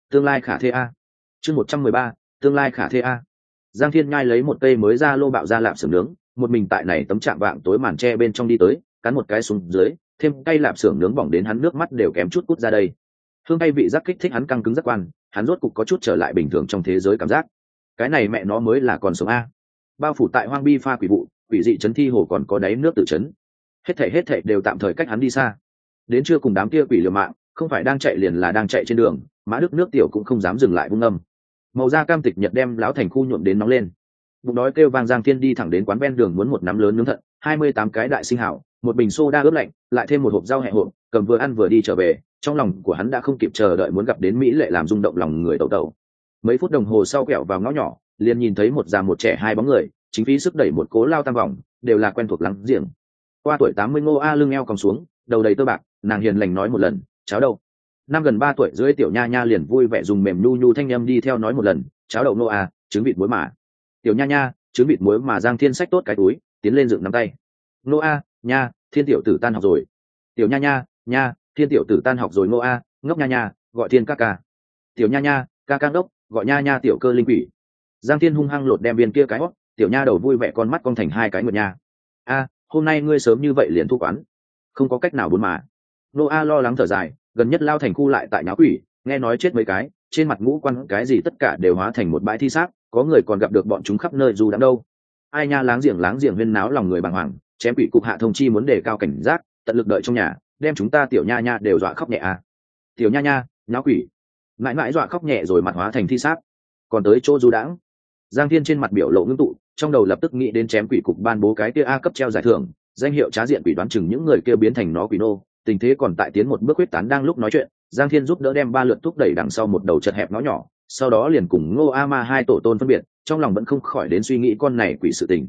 S1: tương lai khả thê a. Chương 113, tương lai khả thê a. Giang Thiên nhai lấy một cây mới ra lô bạo ra lạp xưởng nướng, một mình tại này tấm chạm vạng tối màn tre bên trong đi tới, cắn một cái xuống dưới, thêm cây lạp xưởng nướng bỏng đến hắn nước mắt đều kém chút cút ra đây. Hương cay vị giác kích thích hắn căng cứng giác quan, hắn rốt cục có chút trở lại bình thường trong thế giới cảm giác. Cái này mẹ nó mới là còn sống a. Bao phủ tại hoang bi pha quỷ vụ, quỷ dị chấn thi hồ còn có đáy nước tự chấn. Hết thảy đều tạm thời cách hắn đi xa. Đến trưa cùng đám kia quỷ liều mạng, không phải đang chạy liền là đang chạy trên đường, mã đức nước tiểu cũng không dám dừng lại vung âm. Màu da cam tịch nhật đem lão thành khu nhuộm đến nóng lên. Bụng đói kêu vang Giang Thiên đi thẳng đến quán ven đường muốn một nắm lớn nướng thận, 28 cái đại sinh hảo, một bình soda ướp lạnh, lại thêm một hộp rau hẹ hộp, cầm vừa ăn vừa đi trở về, trong lòng của hắn đã không kịp chờ đợi muốn gặp đến mỹ lệ làm rung động lòng người tẩu tẩu. Mấy phút đồng hồ sau quẹo vào ngõ nhỏ, liền nhìn thấy một già một trẻ hai bóng người, chính phí sức đẩy một cố lao tam vòng, đều là quen thuộc lắng giềng. Qua tuổi 80 Ngô A lưng eo còng xuống, đầu đầy tơ bạc, nàng hiền lành nói một lần, cháo đâu. Năm gần 3 tuổi rưỡi tiểu nha nha liền vui vẻ dùng mềm nhu nhu thanh âm đi theo nói một lần, cháo đậu Ngô A, trứng vịt muối mà. Tiểu nha nha, trứng vịt muối mà. Giang Thiên xách tốt cái túi, tiến lên dựng nắm tay. Ngô A, nha, Thiên tiểu tử tan học rồi. Tiểu nha nha, nha, Thiên tiểu tử tan học rồi. Ngô A, ngốc nha nha, gọi Thiên ca ca. Tiểu nha nha, ca ca ngốc, gọi nha nha tiểu cơ linh quỷ. Giang Thiên hung hăng lột đem viên kia cái hót, tiểu nha đầu vui vẻ con mắt cong thành hai cái nguyệt nha. A, hôm nay ngươi sớm như vậy liền thu quán, không có cách nào bốn mà. Nô A lo lắng thở dài, gần nhất lao thành khu lại tại nháo quỷ, nghe nói chết mấy cái, trên mặt ngũ quan cái gì tất cả đều hóa thành một bãi thi xác, có người còn gặp được bọn chúng khắp nơi dù đắm đâu. Ai nha, láng giềng huyên náo lòng người bàng hoàng, chém quỷ cục hạ thông chi muốn đề cao cảnh giác, tận lực đợi trong nhà, đem chúng ta tiểu nha nha đều dọa khóc nhẹ à. Tiểu nha nha, nháo quỷ, mãi mãi dọa khóc nhẹ rồi mặt hóa thành thi xác, còn tới chỗ du đãng. Giang Thiên trên mặt biểu lộ ngưng tụ, trong đầu lập tức nghĩ đến chém quỷ cục ban bố cái kia A cấp treo giải thưởng, danh hiệu trá diện quỷ đoán chừng những người kia biến thành nó quỷ nô, tình thế còn tại tiến một bước quyết tán. Đang lúc nói chuyện, Giang Thiên giúp đỡ đem ba lượt thúc đẩy đằng sau một đầu chật hẹp ngõ nhỏ, sau đó liền cùng Ngô A Ma hai tổ tôn phân biệt, trong lòng vẫn không khỏi đến suy nghĩ con này quỷ sự tình.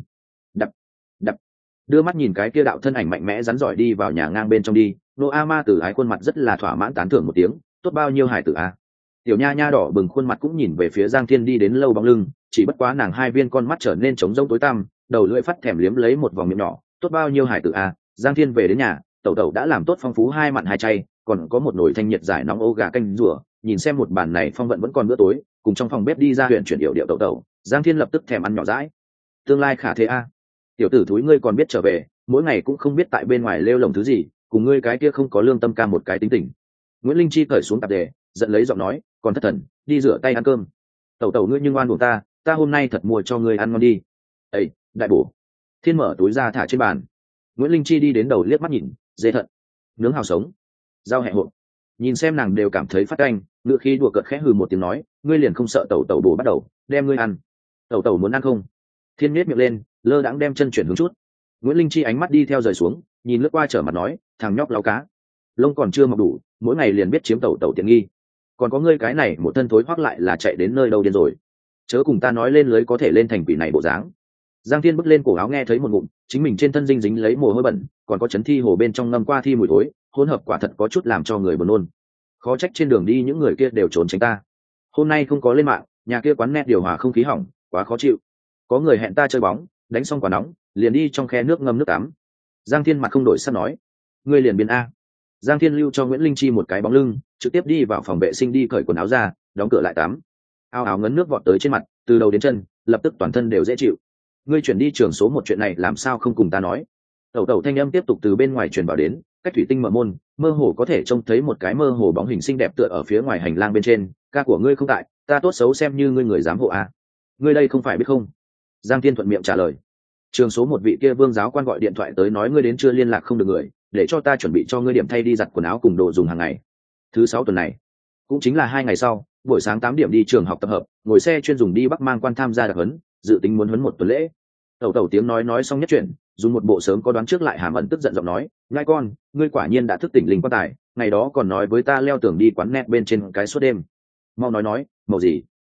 S1: Đập, đưa mắt nhìn cái kia đạo thân ảnh mạnh mẽ rắn giỏi đi vào nhà ngang bên trong đi, Ngô A Ma từ ái khuôn mặt rất là thỏa mãn tán thưởng một tiếng, tốt bao nhiêu hài tử a. Tiểu nha nha đỏ bừng khuôn mặt cũng nhìn về phía Giang Thiên đi đến lâu bóng lưng, chỉ bất quá nàng hai viên con mắt trở nên trống rỗng tối tăm, đầu lưỡi phát thèm liếm lấy một vòng miệng nhỏ, tốt bao nhiêu hải tử a. Giang Thiên về đến nhà, tẩu tẩu đã làm tốt phong phú hai mặn hai chay, còn có một nồi thanh nhiệt giải nóng ô gà canh rùa, nhìn xem một bàn này phong vận vẫn còn bữa tối, cùng trong phòng bếp đi ra huyện chuyển điệu điệu tẩu tẩu, Giang Thiên lập tức thèm ăn nhỏ dãi. Tương lai khả thế a. Tiểu tử thúi ngươi còn biết trở về, mỗi ngày cũng không biết tại bên ngoài lêu lồng thứ gì, cùng ngươi cái kia không có lương tâm ca một cái tính tình. Nguyễn Linh Chi cởi xuống tạp dề, giận lấy giọng nói, còn thất thần, đi rửa tay ăn cơm. Tẩu tẩu ngươi nhưng oan buộc ta hôm nay thật mua cho ngươi ăn ngon đi. Ây, đại bổ. Thiên mở túi ra thả trên bàn. Nguyễn Linh Chi đi đến đầu liếc mắt nhìn, dê thận, nướng hào sống, rau hẹ hộp. Nhìn xem nàng đều cảm thấy phát canh, ngựa khi đùa cợt khẽ hừ một tiếng nói, ngươi liền không sợ tẩu tẩu bổ bắt đầu, đem ngươi ăn. Tẩu tẩu muốn ăn không? Thiên nhếch miệng lên, lơ đãng đem chân chuyển hướng chút. Nguyễn Linh Chi ánh mắt đi theo rời xuống, nhìn lướt qua trở mặt nói, thằng nhóc láo cá, lông còn chưa mọc đủ, mỗi ngày liền biết chiếm tẩu tẩu tiện nghi. Còn có ngươi cái này một thân thối hoắc lại là chạy đến nơi đâu điên rồi. Chớ cùng ta nói lên lưới có thể lên thành quỷ này bộ dáng. Giang Thiên bước lên cổ áo nghe thấy một ngụm, chính mình trên thân dinh dính lấy mồ hôi bẩn, còn có chấn thi hồ bên trong ngâm qua thi mùi thối, hỗn hợp quả thật có chút làm cho người buồn nôn. Khó trách trên đường đi những người kia đều trốn tránh ta. Hôm nay không có lên mạng, nhà kia quán net điều hòa không khí hỏng, quá khó chịu. Có người hẹn ta chơi bóng, đánh xong quả nóng, liền đi trong khe nước ngâm nước tắm. Giang Thiên mặt không đổi sắc nói, ngươi liền biến a. Giang Thiên lưu cho Nguyễn Linh Chi một cái bóng lưng, trực tiếp đi vào phòng vệ sinh đi cởi quần áo ra, đóng cửa lại tắm. Ao áo ngấn nước vọt tới trên mặt, từ đầu đến chân, lập tức toàn thân đều dễ chịu. Ngươi chuyển đi trường số một chuyện này làm sao không cùng ta nói? Tẩu tẩu thanh âm tiếp tục từ bên ngoài truyền vào đến, cách thủy tinh mở môn, mơ hồ có thể trông thấy một cái mơ hồ bóng hình xinh đẹp tựa ở phía ngoài hành lang bên trên. Ca của ngươi không tại, ta tốt xấu xem như ngươi người giám hộ à? Ngươi đây không phải biết không? Giang Thiên thuận miệng trả lời. Trường số một vị kia Vương giáo quan gọi điện thoại tới nói ngươi đến chưa liên lạc không được người, để cho ta chuẩn bị cho ngươi điểm thay đi giặt quần áo cùng đồ dùng hàng ngày. Thứ 6 tuần này, cũng chính là 2 ngày sau, buổi sáng 8 điểm đi trường học tập hợp, ngồi xe chuyên dùng đi Bắc Mang Quan tham gia đặc huấn, dự tính muốn huấn một tuần lễ. Tẩu tẩu tiếng nói xong nhất chuyện, dùng một bộ sớm có đoán trước lại hàm ẩn tức giận giọng nói, nhai con, ngươi quả nhiên đã thức tỉnh linh quan tài, ngày đó còn nói với ta leo tường đi quán net bên trên cái suốt đêm. Mau nói, màu gì?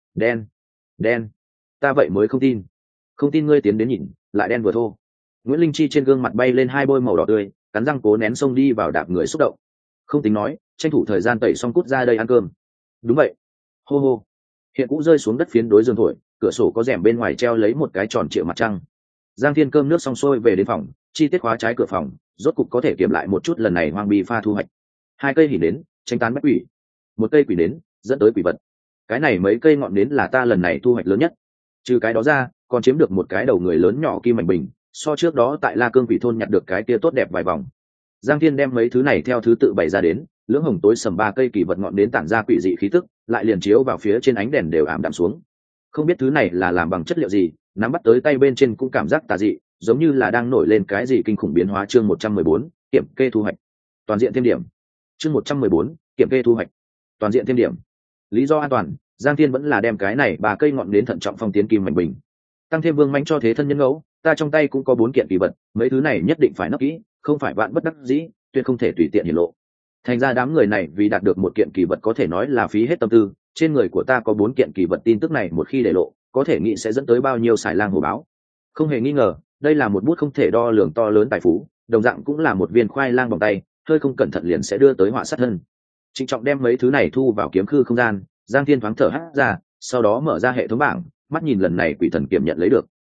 S1: Đen. Ta vậy mới không tin. Không tin ngươi tiến đến nhìn, lại đen vừa thô. Nguyễn Linh Chi trên gương mặt bay lên hai bôi màu đỏ tươi, cắn răng cố nén xông đi vào đạp người xúc động. Không tính nói, tranh thủ thời gian tẩy xong cút ra đây ăn cơm. Đúng vậy. Hô hô. Hiện cũ rơi xuống đất phiến đối giường thổi, cửa sổ có rèm bên ngoài treo lấy một cái tròn trịa mặt trăng. Giang Thiên cơm nước xong xuôi về đến phòng, chi tiết khóa trái cửa phòng, rốt cục có thể kiểm lại một chút lần này hoang bi pha thu hoạch. 2 cây hỉ đến, tranh tán bách quỷ. 1 cây quỷ đến, dẫn tới quỷ vật. cái này mấy cây ngọn nến là ta lần này thu hoạch lớn nhất. Trừ cái đó ra còn chiếm được một cái đầu người lớn nhỏ kim mảnh bình, so trước đó tại La Cương Quỷ thôn nhặt được cái kia tốt đẹp vài vòng. Giang Thiên đem mấy thứ này theo thứ tự bày ra đến, lưỡng hồng tối sầm ba cây kỳ vật ngọn nến tản ra quỷ dị khí tức, lại liền chiếu vào phía trên ánh đèn đều ảm đạm xuống. Không biết thứ này là làm bằng chất liệu gì, nắm bắt tới tay bên trên cũng cảm giác tà dị, giống như là đang nổi lên cái gì kinh khủng biến hóa. Chương 114, kiểm kê thu hoạch. Toàn diện thêm điểm. Chương 114, kiểm kê thu hoạch. Toàn diện thêm điểm. Lý do an toàn, Giang Thiên vẫn là đem cái này ba cây ngọn nến thận trọng phong tiến kim mảnh bình. Tăng thêm vương mãnh cho thế thân nhân ngẫu, ta trong tay cũng có 4 kiện kỳ vật, mấy thứ này nhất định phải nấp kỹ, không phải vạn bất đắc dĩ, tuyệt không thể tùy tiện hiển lộ. Thành ra đám người này vì đạt được một kiện kỳ vật có thể nói là phí hết tâm tư. Trên người của ta có 4 kiện kỳ vật, tin tức này một khi để lộ, có thể nghĩ sẽ dẫn tới bao nhiêu xài lang hổ báo. Không hề nghi ngờ, đây là một bút không thể đo lường to lớn tài phú, đồng dạng cũng là một viên khoai lang vòng tay, hơi không cẩn thận liền sẽ đưa tới họa sát thân. Trịnh trọng đem mấy thứ này thu vào kiếm khư không gian, Giang Thiên thoáng thở hắt ra, sau đó mở ra hệ thống bảng, mắt nhìn lần này quỷ thần kiểm nhận lấy được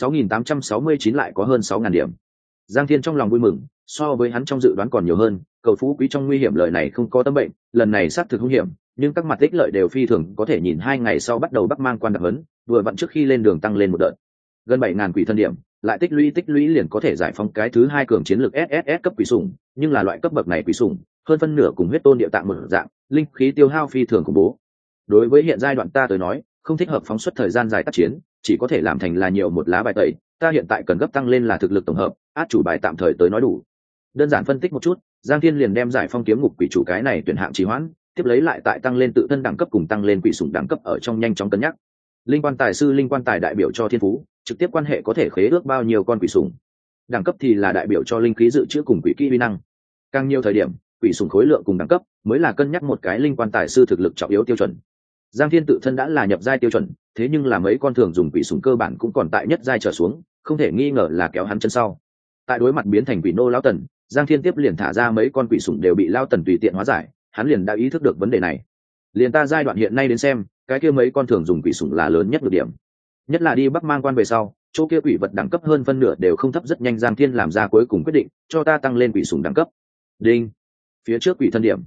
S1: 6.869 lại có hơn 6.000 điểm. Giang Thiên trong lòng vui mừng, so với hắn trong dự đoán còn nhiều hơn. Cầu phú quý trong nguy hiểm lời này không có tâm bệnh, lần này xác thực hung hiểm, nhưng các mặt ích lợi đều phi thường, có thể nhìn 2 ngày sau bắt đầu Bắc Mang quan đặc hấn, vừa vặn trước khi lên đường tăng lên một đợt. Gần 7.000 quỷ thân điểm, lại tích lũy liền có thể giải phóng cái thứ 2 cường chiến lược SSS cấp quỷ sủng, nhưng là loại cấp bậc này quỷ sủng, hơn phân nửa cùng huyết tôn địa tạng một dạng, linh khí tiêu hao phi thường khủng bố. Đối với hiện giai đoạn ta tới nói, không thích hợp phóng xuất thời gian dài tác chiến, chỉ có thể làm thành là nhiều một lá bài tẩy, ta hiện tại cần gấp tăng lên là thực lực tổng hợp, át chủ bài tạm thời tới nói đủ. Đơn giản phân tích một chút, Giang Thiên liền đem giải phong kiếm ngục quỷ chủ cái này tuyển hạng trì hoãn, tiếp lấy lại tại tăng lên tự thân đẳng cấp cùng tăng lên quỷ sủng đẳng cấp ở trong nhanh chóng cân nhắc. Linh quan tài sư, linh quan tài đại biểu cho thiên phú, trực tiếp quan hệ có thể khế ước bao nhiêu con quỷ sủng. Đẳng cấp thì là đại biểu cho linh khí dự trữ cùng quỷ kỹ uy năng. Càng nhiều thời điểm, quỷ sủng khối lượng cùng đẳng cấp mới là cân nhắc một cái linh quan tài sư thực lực trọng yếu tiêu chuẩn. Giang Thiên tự thân đã là nhập giai tiêu chuẩn, thế nhưng là mấy con thường dùng quỷ sủng cơ bản cũng còn tại nhất giai trở xuống, không thể nghi ngờ là kéo hắn chân sau. Tại đối mặt biến thành quỷ nô lão tần, Giang Thiên tiếp liền thả ra mấy con quỷ sủng đều bị lão tần tùy tiện hóa giải, hắn liền đã ý thức được vấn đề này. Liền ta giai đoạn hiện nay đến xem, cái kia mấy con thường dùng quỷ sủng là lớn nhất nhược điểm. Nhất là đi Bắc Mang quan về sau, chỗ kia quỷ vật đẳng cấp hơn phân nửa đều không thấp, rất nhanh Giang Thiên làm ra cuối cùng quyết định, cho ta tăng lên quỷ sủng đẳng cấp. Đinh. Phía trước quỷ thân điểm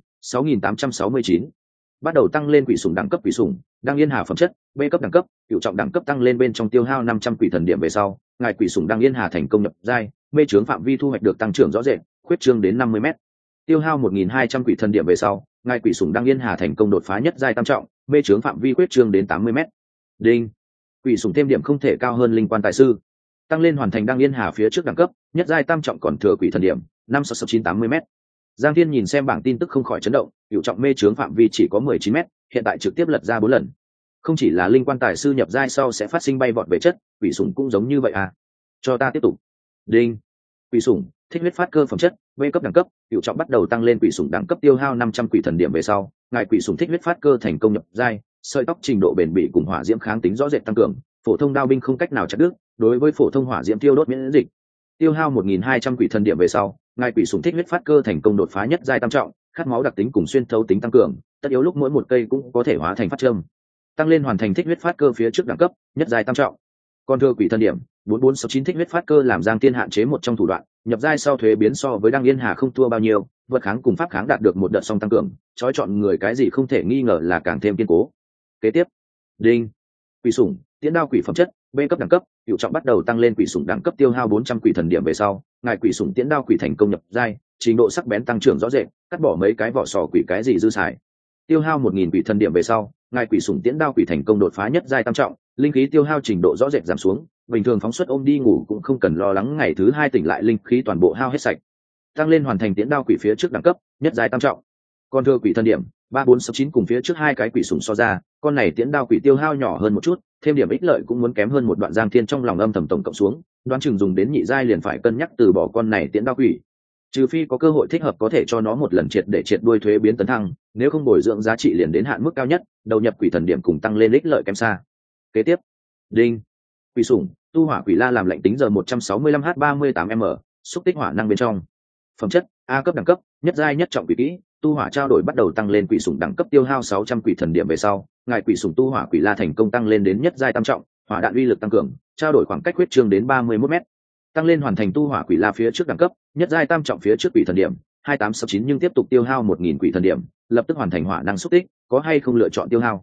S1: 6.869, bắt đầu tăng lên quỷ sủng đẳng cấp. Quỷ sủng đang yên hà phẩm chất B cấp đẳng cấp, cửu trọng đẳng cấp tăng lên bên trong tiêu hao 500 quỷ thần điểm về sau, ngài quỷ sủng đang yên hà thành công nhập giai, mê trướng phạm vi thu hoạch được tăng trưởng rõ rệt, khuyết trương đến 50 m. Tiêu hao 1.200 quỷ thần điểm về sau, ngài quỷ sủng đang yên hà thành công đột phá nhất giai tam trọng, mê trướng phạm vi khuyết trương đến 80 m. Đinh. Quỷ sủng thêm điểm không thể cao hơn linh quan tài sư, tăng lên hoàn thành đang yên hà phía trước đẳng cấp, nhất giai tam trọng còn thừa quỷ thần điểm 56980 m. Giang Thiên nhìn xem bảng tin tức không khỏi chấn động, cửu trọng mê trướng phạm vi chỉ có 19 m, hiện tại trực tiếp lật ra 4 lần. Không chỉ là linh quan tài sư nhập giai sau sẽ phát sinh bay vọt về chất, quỷ sủng cũng giống như vậy à? Cho ta tiếp tục. Đinh. Quỷ sủng thích huyết phát cơ phẩm chất B cấp đẳng cấp, cửu trọng bắt đầu tăng lên quỷ sủng đẳng cấp, tiêu hao 500 quỷ thần điểm về sau, ngài quỷ sủng thích huyết phát cơ thành công nhập giai, sợi tóc trình độ bền bỉ cùng hỏa diễm kháng tính rõ rệt tăng cường, phổ thông đao binh không cách nào chặt đứt, đối với phổ thông hỏa diễm tiêu đốt miễn dịch. Tiêu hao 1.200 quỷ thần điểm về sau, ngài quỷ sủng thích huyết phát cơ thành công đột phá nhất giai tam trọng, khát máu đặc tính cùng xuyên thấu tính tăng cường, tất yếu lúc mỗi một cây cũng có thể hóa thành phát châm. Tăng lên hoàn thành thích huyết phát cơ phía trước đẳng cấp, nhất giai tam trọng. Còn thừa quỷ thần điểm 4469 thích huyết phát cơ làm Giang Thiên hạn chế một trong thủ đoạn, nhập giai sau thuế biến so với đăng yên hà không thua bao nhiêu, vật kháng cùng pháp kháng đạt được một đợt song tăng cường, chói chọn người cái gì không thể nghi ngờ là càng thêm kiên cố. Kế tiếp. Đinh. Quỷ sủng tiễn đao quỷ phẩm chất B cấp đẳng cấp, cửu trọng bắt đầu tăng lên quỷ sủng đẳng cấp, tiêu hao 400 quỷ thần điểm về sau, ngài quỷ sủng tiễn đao quỷ thành công nhập giai, trình độ sắc bén tăng trưởng rõ rệt, cắt bỏ mấy cái vỏ sò quỷ cái gì dư xài. Tiêu hao 1.000 quỷ thần điểm về sau, ngài quỷ sủng tiễn đao quỷ thành công đột phá nhất giai tam trọng, linh khí tiêu hao trình độ rõ rệt giảm xuống, bình thường phóng xuất ôm đi ngủ cũng không cần lo lắng ngày thứ 2 tỉnh lại linh khí toàn bộ hao hết sạch. Tăng lên hoàn thành tiễn đao quỷ phía trước đẳng cấp, nhất giai tam trọng. Còn thừa quỷ thần điểm 3469 cùng phía trước 2 cái quỷ sủng so ra, con này tiễn đao quỷ tiêu hao nhỏ hơn một chút, thêm điểm ích lợi cũng muốn kém hơn một đoạn. Giang Thiên trong lòng âm thầm tổng cộng xuống, đoán chừng dùng đến nhị giai liền phải cân nhắc từ bỏ con này tiễn đao quỷ, trừ phi có cơ hội thích hợp có thể cho nó một lần triệt để triệt đuôi thuế biến tấn thăng, nếu không bồi dưỡng giá trị liền đến hạn mức cao nhất, đầu nhập quỷ thần điểm cùng tăng lên ích lợi kém xa. Kế tiếp. Đinh. Quỷ sủng tu hỏa quỷ la làm lệnh tính giờ 165h38m, xúc tích hỏa năng bên trong. Phẩm chất A cấp đẳng cấp, nhất giai nhất trọng quỷ kỹ, tu hỏa trao đổi bắt đầu tăng lên quỷ sủng đẳng cấp, tiêu hao 600 quỷ thần điểm về sau, ngài quỷ sủng tu hỏa quỷ la thành công tăng lên đến nhất giai tam trọng, hỏa đạn uy lực tăng cường, trao đổi khoảng cách huyết trương đến 31 m. Tăng lên hoàn thành tu hỏa quỷ la phía trước đẳng cấp, nhất giai tam trọng phía trước quỷ thần điểm 2869, nhưng tiếp tục tiêu hao 1.000 quỷ thần điểm, lập tức hoàn thành hỏa năng xúc tích, có hay không lựa chọn tiêu hao.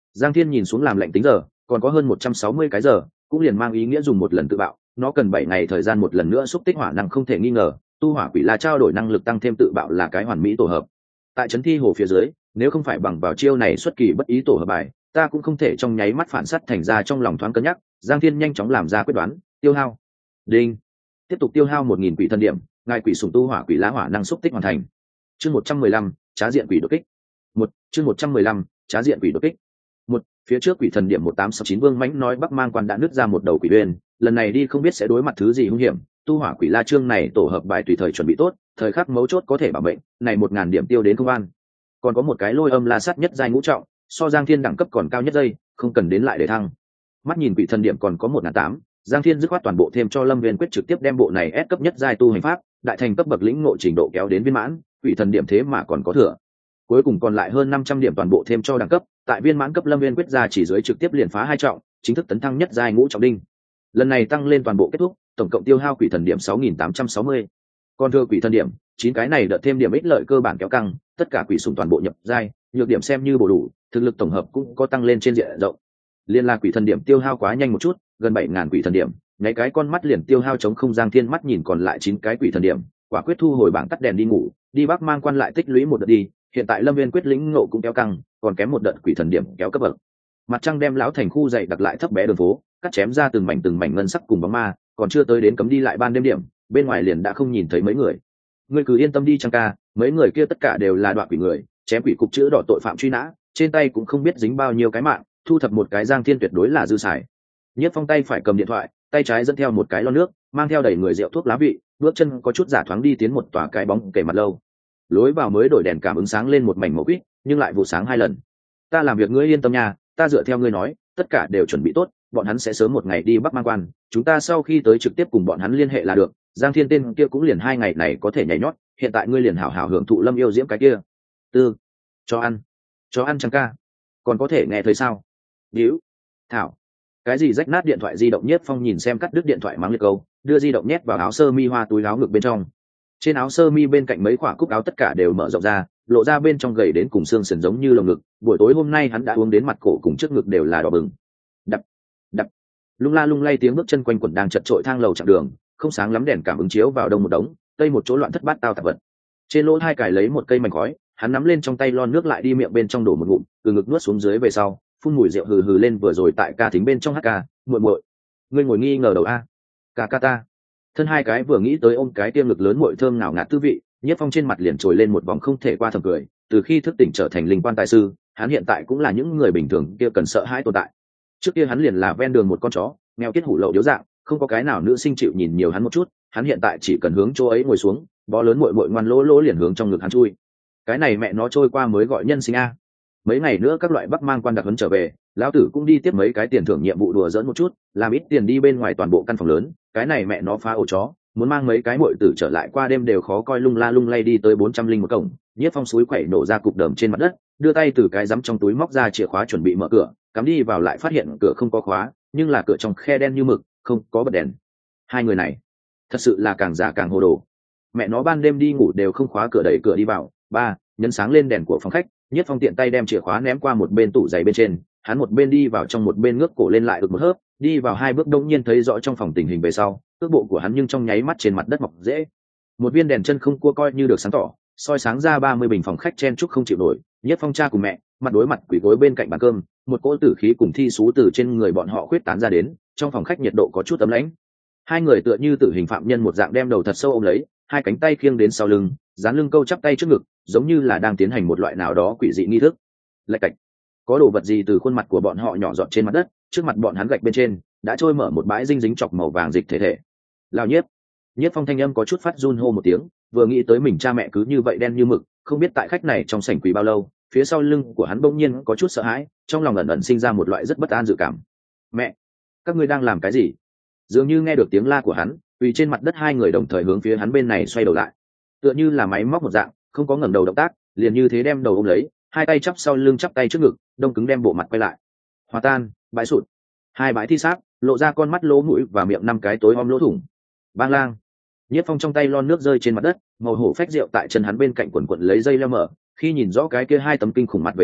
S1: Giang Thiên nhìn xuống làm lệnh tính giờ, còn có hơn 160 cái giờ, cũng liền mang ý nghĩa dùng một lần tự bạo, nó cần 7 ngày thời gian một lần nữa xúc tích hỏa năng không thể nghi ngờ, tu hỏa quỷ la trao đổi năng lực tăng thêm tự bạo là cái hoàn mỹ tổ hợp. Tại trấn thi hồ phía dưới, nếu không phải bằng vào chiêu này xuất kỳ bất ý tổ hợp bài, ta cũng không thể trong nháy mắt phản sát thành ra trong lòng thoáng cân nhắc. Giang Thiên nhanh chóng làm ra quyết đoán, tiêu hao. Đinh. Tiếp tục tiêu hao 1000 quỷ thân điểm, ngài quỷ sủng tu hỏa quỷ lá hỏa năng xúc tích hoàn thành. Chương 115, trá diện quỷ đột kích. Chương 115, trá diện quỷ đột kích. Phía trước quỷ thần điểm 1869 Vương Mãnh nói Bắc Mang Quan đã nứt ra một đầu quỷ uyên, lần này đi không biết sẽ đối mặt thứ gì hung hiểm, tu hỏa quỷ la chương này tổ hợp bài tùy thời chuẩn bị tốt, thời khắc mấu chốt có thể bảo mệnh, này 1000 điểm tiêu đến công an. Còn có một cái lôi âm la sát nhất giai ngũ trọng, so Giang Thiên đẳng cấp còn cao nhất giây, không cần đến lại để thăng. Mắt nhìn quỷ thần điểm còn có 1008, Giang Thiên dứt khoát toàn bộ thêm cho Lâm Viên quyết trực tiếp đem bộ này ép cấp nhất giai tu hành pháp, đại thành cấp bậc lĩnh ngộ trình độ kéo đến viên mãn, quỷ thần điểm thế mà còn có thừa. Cuối cùng còn lại hơn 500 điểm toàn bộ thêm cho đẳng cấp, tại viên mãn cấp Lâm Viên quyết ra chỉ dưới trực tiếp liền phá 2 trọng, chính thức tấn thăng nhất giai ngũ trọng đinh. Lần này tăng lên toàn bộ kết thúc, tổng cộng tiêu hao quỷ thần điểm 6860. Còn thừa quỷ thần điểm, 9 cái này đợt thêm điểm ích lợi cơ bản kéo căng, tất cả quỷ sủng toàn bộ nhập giai, nhược điểm xem như bổ đủ, thực lực tổng hợp cũng có tăng lên trên diện rộng. Liên là quỷ thần điểm tiêu hao quá nhanh một chút, gần 7000 quỷ thần điểm, ngay cái con mắt liền tiêu hao chống không. Giang Thiên mắt nhìn còn lại 9 cái quỷ thần điểm, quả quyết thu hồi bảng tắt đèn đi ngủ, đi Bắc Mang Quan lại tích lũy một đợt đi, hiện tại Lâm Viên quyết lĩnh ngộ cũng kéo căng, còn kém một đợt quỷ thần điểm kéo cấp bậc. Mặt trăng đem lão thành khu dày đặc lại thấp bé đường phố, cắt chém ra từng mảnh ngân sắc cùng bóng ma, còn chưa tới đến cấm đi lại ban đêm điểm, bên ngoài liền đã không nhìn thấy mấy người. Ngươi cứ yên tâm đi Trang ca, mấy người kia tất cả đều là đoạn quỷ người, chém quỷ cục chữ đỏ tội phạm truy nã, trên tay cũng không biết dính bao nhiêu cái mạng, thu thập một cái Giang Thiên tuyệt đối là dư xài. Nhất Phong tay phải cầm điện thoại, tay trái dẫn theo một cái lon nước, mang theo đầy người rượu thuốc lá vị, bước chân có chút giả thoáng đi tiến một tòa cái bóng kể mặt lâu. Lối vào mới đổi đèn cảm ứng sáng lên một mảnh màu quýt, nhưng lại vụ sáng 2 lần. Ta làm việc ngươi yên tâm nha, ta dựa theo ngươi nói, tất cả đều chuẩn bị tốt, bọn hắn sẽ sớm một ngày đi Bắc Mang Quan, chúng ta sau khi tới trực tiếp cùng bọn hắn liên hệ là được. Giang Thiên tên kia cũng liền 2 ngày này có thể nhảy nhót, hiện tại ngươi liền hảo hảo hưởng thụ Lâm yêu diễm cái kia. Tư, cho ăn Trang ca, còn có thể nghe thấy sao? Điếu, thảo, cái gì rách nát điện thoại di động. Nhiếp Phong nhìn xem cắt đứt điện thoại mắng liệt câu, đưa di động nhét vào áo sơ mi hoa túi áo ngực bên trong. Trên áo sơ mi bên cạnh mấy khoả cúc áo tất cả đều mở rộng ra, lộ ra bên trong gầy đến cùng xương sườn giống như lồng ngực. Buổi tối hôm nay hắn đã uống đến mặt cổ cùng trước ngực đều là đỏ bừng. Đập, đập, lung la lung lay tiếng bước chân quanh quẩn đang chật trội thang lầu chặng đường, không sáng lắm, đèn cảm ứng chiếu vào đông một đống, tây một chỗ loạn thất bát tao tạp vật. Trên lỗ hai cài lấy một cây mảnh khói, hắn nắm lên trong tay lon nước lại đi miệng bên trong đổ một ngụm, từ ngực nuốt xuống dưới về sau, phun mùi rượu hừ hừ lên. Vừa rồi tại ca thính bên trong hát ca, muội muội, ngươi ngồi nghi ngờ đầu a, ca ca ta. Thân hai cái vừa nghĩ tới ôm cái tiêm lực lớn muội thơm nào ngạt tư vị, Nhiếp Phong trên mặt liền trồi lên một vòng không thể qua thầm cười. Từ khi thức tỉnh trở thành linh quan tài sư, hắn hiện tại cũng là những người bình thường kia cần sợ hãi tồn tại. Trước kia hắn liền là ven đường một con chó nghèo kết hủ lậu điếu dạng, không có cái nào nữ sinh chịu nhìn nhiều hắn một chút. Hắn hiện tại chỉ cần hướng chỗ ấy ngồi xuống, bó lớn muội muội ngoan lỗ lỗ liền hướng trong ngực hắn chui. Cái này mẹ nó trôi qua mới gọi nhân sinh a. Mấy ngày nữa các loại Bắc Mang Quan đặc huấn trở về, lão tử cũng đi tiếp mấy cái tiền thưởng nhiệm vụ đùa giỡn một chút, làm ít tiền đi bên ngoài toàn bộ căn phòng lớn. Cái này mẹ nó phá ổ chó, muốn mang mấy cái muội tử trở lại qua đêm đều khó coi. Lung la lung lay đi tới 401 cổng, Nhiếp Phong suối quẩy nổ ra cục đờm trên mặt đất, đưa tay từ cái giắm trong túi móc ra chìa khóa chuẩn bị mở cửa, cắm đi vào lại phát hiện cửa không có khóa, nhưng là cửa trong khe đen như mực, không có bật đèn. Hai người này thật sự là càng giả càng hồ đồ. Mẹ nó ban đêm đi ngủ đều không khóa cửa, đẩy cửa đi vào. Nhấn sáng lên đèn của phòng khách, Nhiếp Phong tiện tay đem chìa khóa ném qua một bên tủ giày bên trên, hắn một bên đi vào trong một bên ngước cổ lên lại ực một hớp, đi vào 2 bước đông nhiên thấy rõ trong phòng tình hình về sau, cước bộ của hắn nhưng trong nháy mắt trên mặt đất mọc dễ. Một viên đèn chân không cua coi như được sáng tỏ, soi sáng ra 30 bình phòng khách chen chúc không chịu nổi. Nhiếp Phong cha cùng mẹ mặt đối mặt quỳ gối bên cạnh bàn cơm, một cỗ tử khí cùng thi xú từ trên người bọn họ khuyết tán ra đến, trong phòng khách nhiệt độ có chút ấm lãnh. Hai người tựa như tử hình phạm nhân một dạng đem đầu thật sâu ôm lấy, hai cánh tay khiêng đến sau lưng, dán lưng câu chắp tay trước ngực, giống như là đang tiến hành một loại nào đó quỷ dị nghi thức. Lạch cạch, có đồ vật gì từ khuôn mặt của bọn họ nhỏ giọt trên mặt đất, trước mặt bọn hắn gạch bên trên đã trôi mở một bãi dinh dính chọc màu vàng dịch thể thể. Lao Nhiếp. Nhiếp Phong thanh âm có chút phát run hô một tiếng, vừa nghĩ tới mình cha mẹ cứ như vậy đen như mực, không biết tại khách này trong sảnh quỷ bao lâu, phía sau lưng của hắn bỗng nhiên có chút sợ hãi, trong lòng ẩn ẩn sinh ra một loại rất bất an dự cảm. Mẹ, các ngươi đang làm cái gì? Dường như nghe được tiếng la của hắn, quỳ trên mặt đất hai người đồng thời hướng phía hắn bên này xoay đầu lại, tựa như là máy móc một dạng, không có ngẩng đầu động tác, liền như thế đem đầu ôm lấy, hai tay chắp sau lưng chắp tay trước ngực, đông cứng đem bộ mặt quay lại. Hòa tan, bãi sụt, hai bãi thi xác, lộ ra con mắt, lỗ mũi và miệng 5 cái tối om lỗ thủng. Bang lang. Nhiếp Phong trong tay lon nước rơi trên mặt đất, màu hổ phách rượu tại chân hắn bên cạnh quần quần lấy dây leo mở, khi nhìn rõ cái kia hai tấm kinh khủng mặt về sau,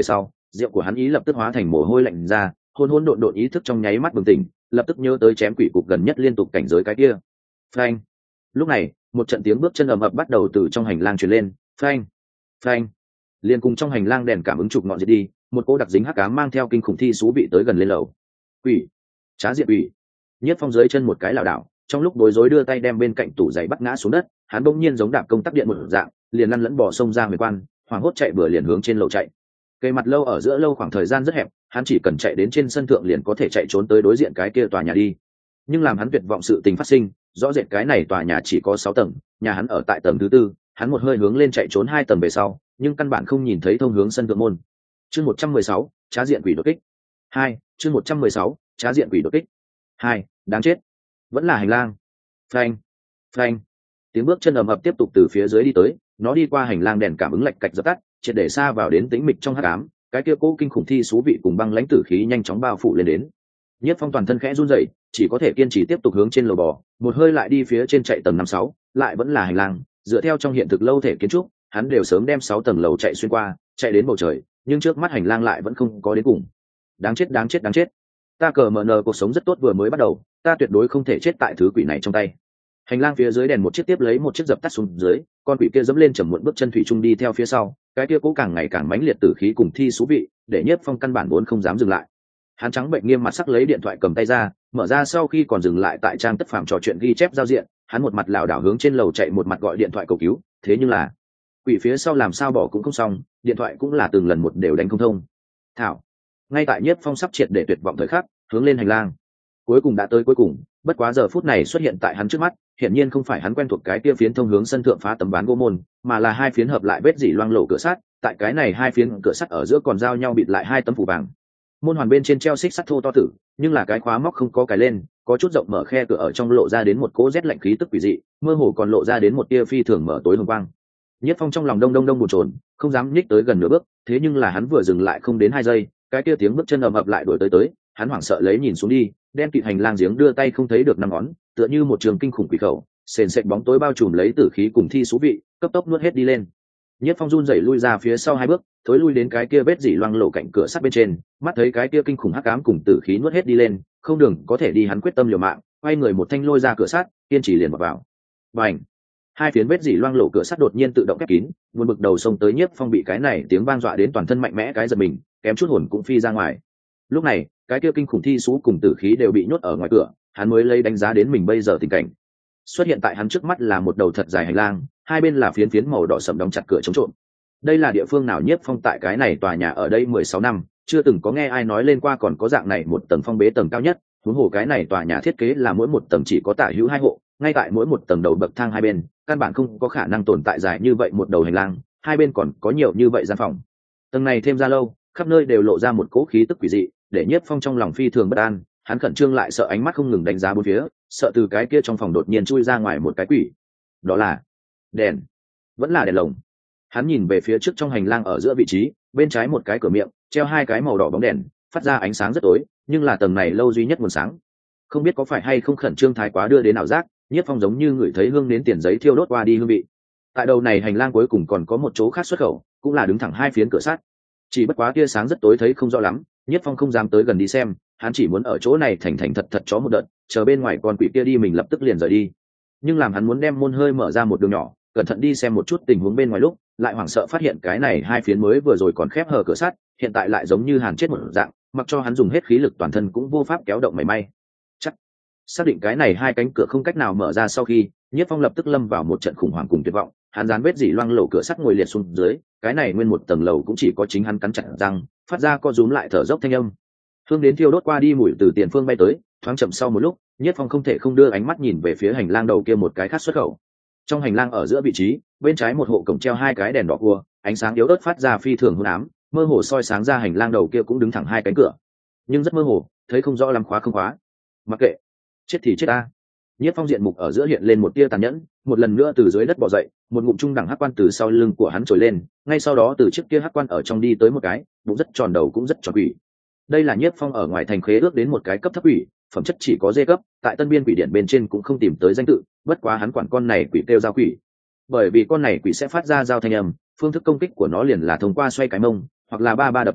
S1: rượu của hắn ý lập tức hóa thành mồ hôi lạnh ra, hôn hôn độn độn ý thức trong nháy mắt bừng tỉnh, lập tức nhớ tới chém quỷ cục gần nhất liên tục cảnh giới cái kia. Phanh. Lúc này, một trận tiếng bước chân ầm ầm bắt đầu từ trong hành lang truyền lên, phanh, phanh. Liên cùng trong hành lang đèn cảm ứng trục ngọn diệt đi, một cô đặc dính hắc ám mang theo kinh khủng thi xú bị tới gần lên lầu. Quỷ, trá diệt quỷ. Nhiếp Phong dưới chân một cái lảo đảo, trong lúc bối rối đưa tay đem bên cạnh tủ giày bắt ngã xuống đất, hắn bỗng nhiên giống đạp công tắc điện một dạng, liền lăn lẫn bò sông ra huyền quan, hoảng hốt chạy bừa liền hướng trên lầu chạy. Cây mặt lâu ở giữa lâu khoảng thời gian rất hẹp, hắn chỉ cần chạy đến trên sân thượng liền có thể chạy trốn tới đối diện cái kia tòa nhà đi. Nhưng làm hắn tuyệt vọng sự tình phát sinh, rõ rệt cái này tòa nhà chỉ có 6 tầng, nhà hắn ở tại tầng thứ 4, hắn một hơi hướng lên chạy trốn 2 tầng về sau, nhưng căn bản không nhìn thấy thông hướng sân thượng môn. Chương 116, trá diện quỷ đột kích. 2, chương 116, trá diện quỷ đột kích. 2, đáng chết. Vẫn là hành lang. Phanh, phanh. Tiếng bước chân ầm ầm tiếp tục từ phía dưới đi tới, nó đi qua hành lang đèn cảm ứng lạch cạch dập tắt, triệt để xa vào đến tĩnh mịch trong hắc ám, cái kia cố kinh khủng thi xú vị cùng băng lãnh tử khí nhanh chóng bao phủ lên đến. Nhiếp Phong toàn thân khẽ run rẩy, chỉ có thể kiên trì tiếp tục hướng trên lầu bò, một hơi lại đi phía trên chạy tầng 5-6, lại vẫn là hành lang, dựa theo trong hiện thực lâu thể kiến trúc, hắn đều sớm đem 6 tầng lầu chạy xuyên qua, chạy đến bầu trời, nhưng trước mắt hành lang lại vẫn không có đến cùng. Đáng chết, đáng chết, đáng chết. Ta cờ mở nờ cuộc sống rất tốt vừa mới bắt đầu, ta tuyệt đối không thể chết tại thứ quỷ này trong tay. Hành lang phía dưới đèn một chiếc tiếp lấy một chiếc dập tắt xuống dưới, con quỷ kia dẫm lên chầm muộn bước chân thủy chung đi theo phía sau, cái kia cố càng ngày càng mãnh liệt tử khí cùng thi xú vị, để Nhiếp Phong căn bản vốn không dám dừng lại. Hắn trắng bệnh nghiêm mặt sắc lấy điện thoại cầm tay ra, mở ra sau khi còn dừng lại tại trang tất phàm trò chuyện ghi chép giao diện, hắn một mặt lảo đảo hướng trên lầu chạy một mặt gọi điện thoại cầu cứu, thế nhưng là quỷ phía sau làm sao bỏ cũng không xong, điện thoại cũng là từng lần một đều đánh không thông. Thảo. Ngay tại Nhiếp Phong sắp triệt để tuyệt vọng thời khắc, hướng lên hành lang. Cuối cùng đã tới cuối cùng, bất quá giờ phút này xuất hiện tại hắn trước mắt, hiển nhiên không phải hắn quen thuộc cái kia phiến thông hướng sân thượng phá tấm ván gỗ môn, mà là hai phiến hợp lại vết dỉ loang lổ cửa sắt, tại cái này hai phiến cửa sắt ở giữa còn giao nhau bịt lại hai tấm phủ vàng. Môn hoàn bên trên treo xích sắt thô to tử, nhưng là cái khóa móc không có cài lên, có chút rộng mở khe cửa ở trong lộ ra đến một cỗ rét lạnh khí tức quỷ dị, mơ hồ còn lộ ra đến một tia phi thường mở tối hồng quang. Nhiếp Phong trong lòng đông đông đông bồn chồn, không dám nhích tới gần nửa bước, thế nhưng là hắn vừa dừng lại không đến 2 giây, cái kia tiếng bước chân ầm ập lại đuổi tới, hắn hoảng sợ lấy nhìn xuống đi, đen kịt hành lang giếng đưa tay không thấy được 5 ngón, tựa như một trường kinh khủng quỷ khẩu, sền sệt bóng tối bao trùm lấy tử khí cùng thi số vị, cấp tốc nuốt hết đi lên. Nhiếp Phong run rẩy lui ra phía sau 2 bước, thối lui đến cái kia vết dỉ loang lộ cạnh cửa sắt bên trên, mắt thấy cái kia kinh khủng hắc ám cùng tử khí nuốt hết đi lên, không đường có thể đi, hắn quyết tâm liều mạng, quay người một thanh lôi ra cửa sắt, kiên trì liền vào. Bành! Hai phiến vết dỉ loang lộ cửa sắt đột nhiên tự động khép kín, buồn bực đầu xông tới Nhiếp Phong bị cái này tiếng vang dọa đến toàn thân mạnh mẽ cái giật mình, kém chút hồn cũng phi ra ngoài. Lúc này, cái kia kinh khủng thi sú cùng tử khí đều bị nhốt ở ngoài cửa, hắn mới lấy đánh giá đến mình bây giờ tình cảnh. Xuất hiện tại hắn trước mắt là một đầu thật dài hành lang, hai bên là phiến phiến màu đỏ sẫm đóng chặt cửa chống trộm. Đây là địa phương nào? Nhiếp Phong tại cái này tòa nhà ở đây 16 năm, chưa từng có nghe ai nói lên qua còn có dạng này một tầng phong bế tầng cao nhất. Huống hồ cái này tòa nhà thiết kế là mỗi một tầng chỉ có tả hữu 2 hộ, ngay tại mỗi một tầng đầu bậc thang hai bên, căn bản không có khả năng tồn tại dài như vậy một đầu hành lang, hai bên còn có nhiều như vậy gian phòng. Tầng này thêm ra lâu, khắp nơi đều lộ ra một cỗ khí tức quỷ dị, để Nhiếp Phong trong lòng phi thường bất an, hắn khẩn trương lại sợ ánh mắt không ngừng đánh giá bốn phía, sợ từ cái kia trong phòng đột nhiên chui ra ngoài một cái quỷ. Đó là đèn, vẫn là đèn lồng. Hắn nhìn về phía trước trong hành lang ở giữa vị trí, bên trái một cái cửa miệng, treo 2 cái màu đỏ bóng đèn, phát ra ánh sáng rất tối, nhưng là tầng này lâu duy nhất nguồn sáng. Không biết có phải hay không khẩn trương thái quá đưa đến ảo giác, Nhiếp Phong giống như ngửi thấy hương nến tiền giấy thiêu đốt qua đi hương vị. Tại đầu này hành lang cuối cùng còn có một chỗ khác xuất khẩu, cũng là đứng thẳng 2 phiến cửa sắt. Chỉ bất quá tia sáng rất tối thấy không rõ lắm, Nhiếp Phong không dám tới gần đi xem, hắn chỉ muốn ở chỗ này thành thành thật thật chó một đợt, chờ bên ngoài con quỷ kia đi mình lập tức liền rời đi. Nhưng làm hắn muốn đem môn hơi mở ra một đường nhỏ, cẩn thận đi xem một chút tình huống bên ngoài lúc, lại hoảng sợ phát hiện cái này 2 phiến mới vừa rồi còn khép hờ cửa sắt, hiện tại lại giống như hàn chết một dạng, mặc cho hắn dùng hết khí lực toàn thân cũng vô pháp kéo động mảy may. Chắc xác định cái này 2 cánh cửa không cách nào mở ra sau khi, Nhiếp Phong lập tức lâm vào một trận khủng hoảng cùng tuyệt vọng, hắn dán vết dỉ loang lổ cửa sắt ngồi liệt xuống dưới, cái này nguyên một tầng lầu cũng chỉ có chính hắn cắn chặt răng, phát ra co rúm lại thở dốc thanh âm. Hương đến thiêu đốt qua đi mùi từ tiền phương bay tới, thoáng chậm sau một lúc, Nhiếp Phong không thể không đưa ánh mắt nhìn về phía hành lang đầu kia một cái khác xuất khẩu. Trong hành lang ở giữa vị trí, bên trái một hộ cổng treo 2 cái đèn đỏ cua, ánh sáng yếu ớt phát ra phi thường hôn ám, mơ hồ soi sáng ra hành lang đầu kia cũng đứng thẳng 2 cánh cửa, nhưng rất mơ hồ, thấy không rõ lắm khóa không khóa. Mặc kệ, chết thì chết ta. Nhiếp Phong diện mục ở giữa hiện lên một tia tàn nhẫn, một lần nữa từ dưới đất bò dậy, một ngụm trung đẳng hắc quan từ sau lưng của hắn trồi lên, ngay sau đó từ chiếc kia hắc quan ở trong đi tới một cái, bụng rất tròn đầu cũng rất tròn quỷ. Đây là Nhiếp Phong ở ngoài thành khế ước đến một cái cấp thấp quỷ, phẩm chất chỉ có D cấp, tại Tân Biên quỷ điện bên trên cũng không tìm tới danh tự, bất quá hắn quản con này quỷ kêu giao quỷ. Bởi vì con này quỷ sẽ phát ra giao thanh âm, phương thức công kích của nó liền là thông qua xoay cái mông, hoặc là ba đập mặt mình,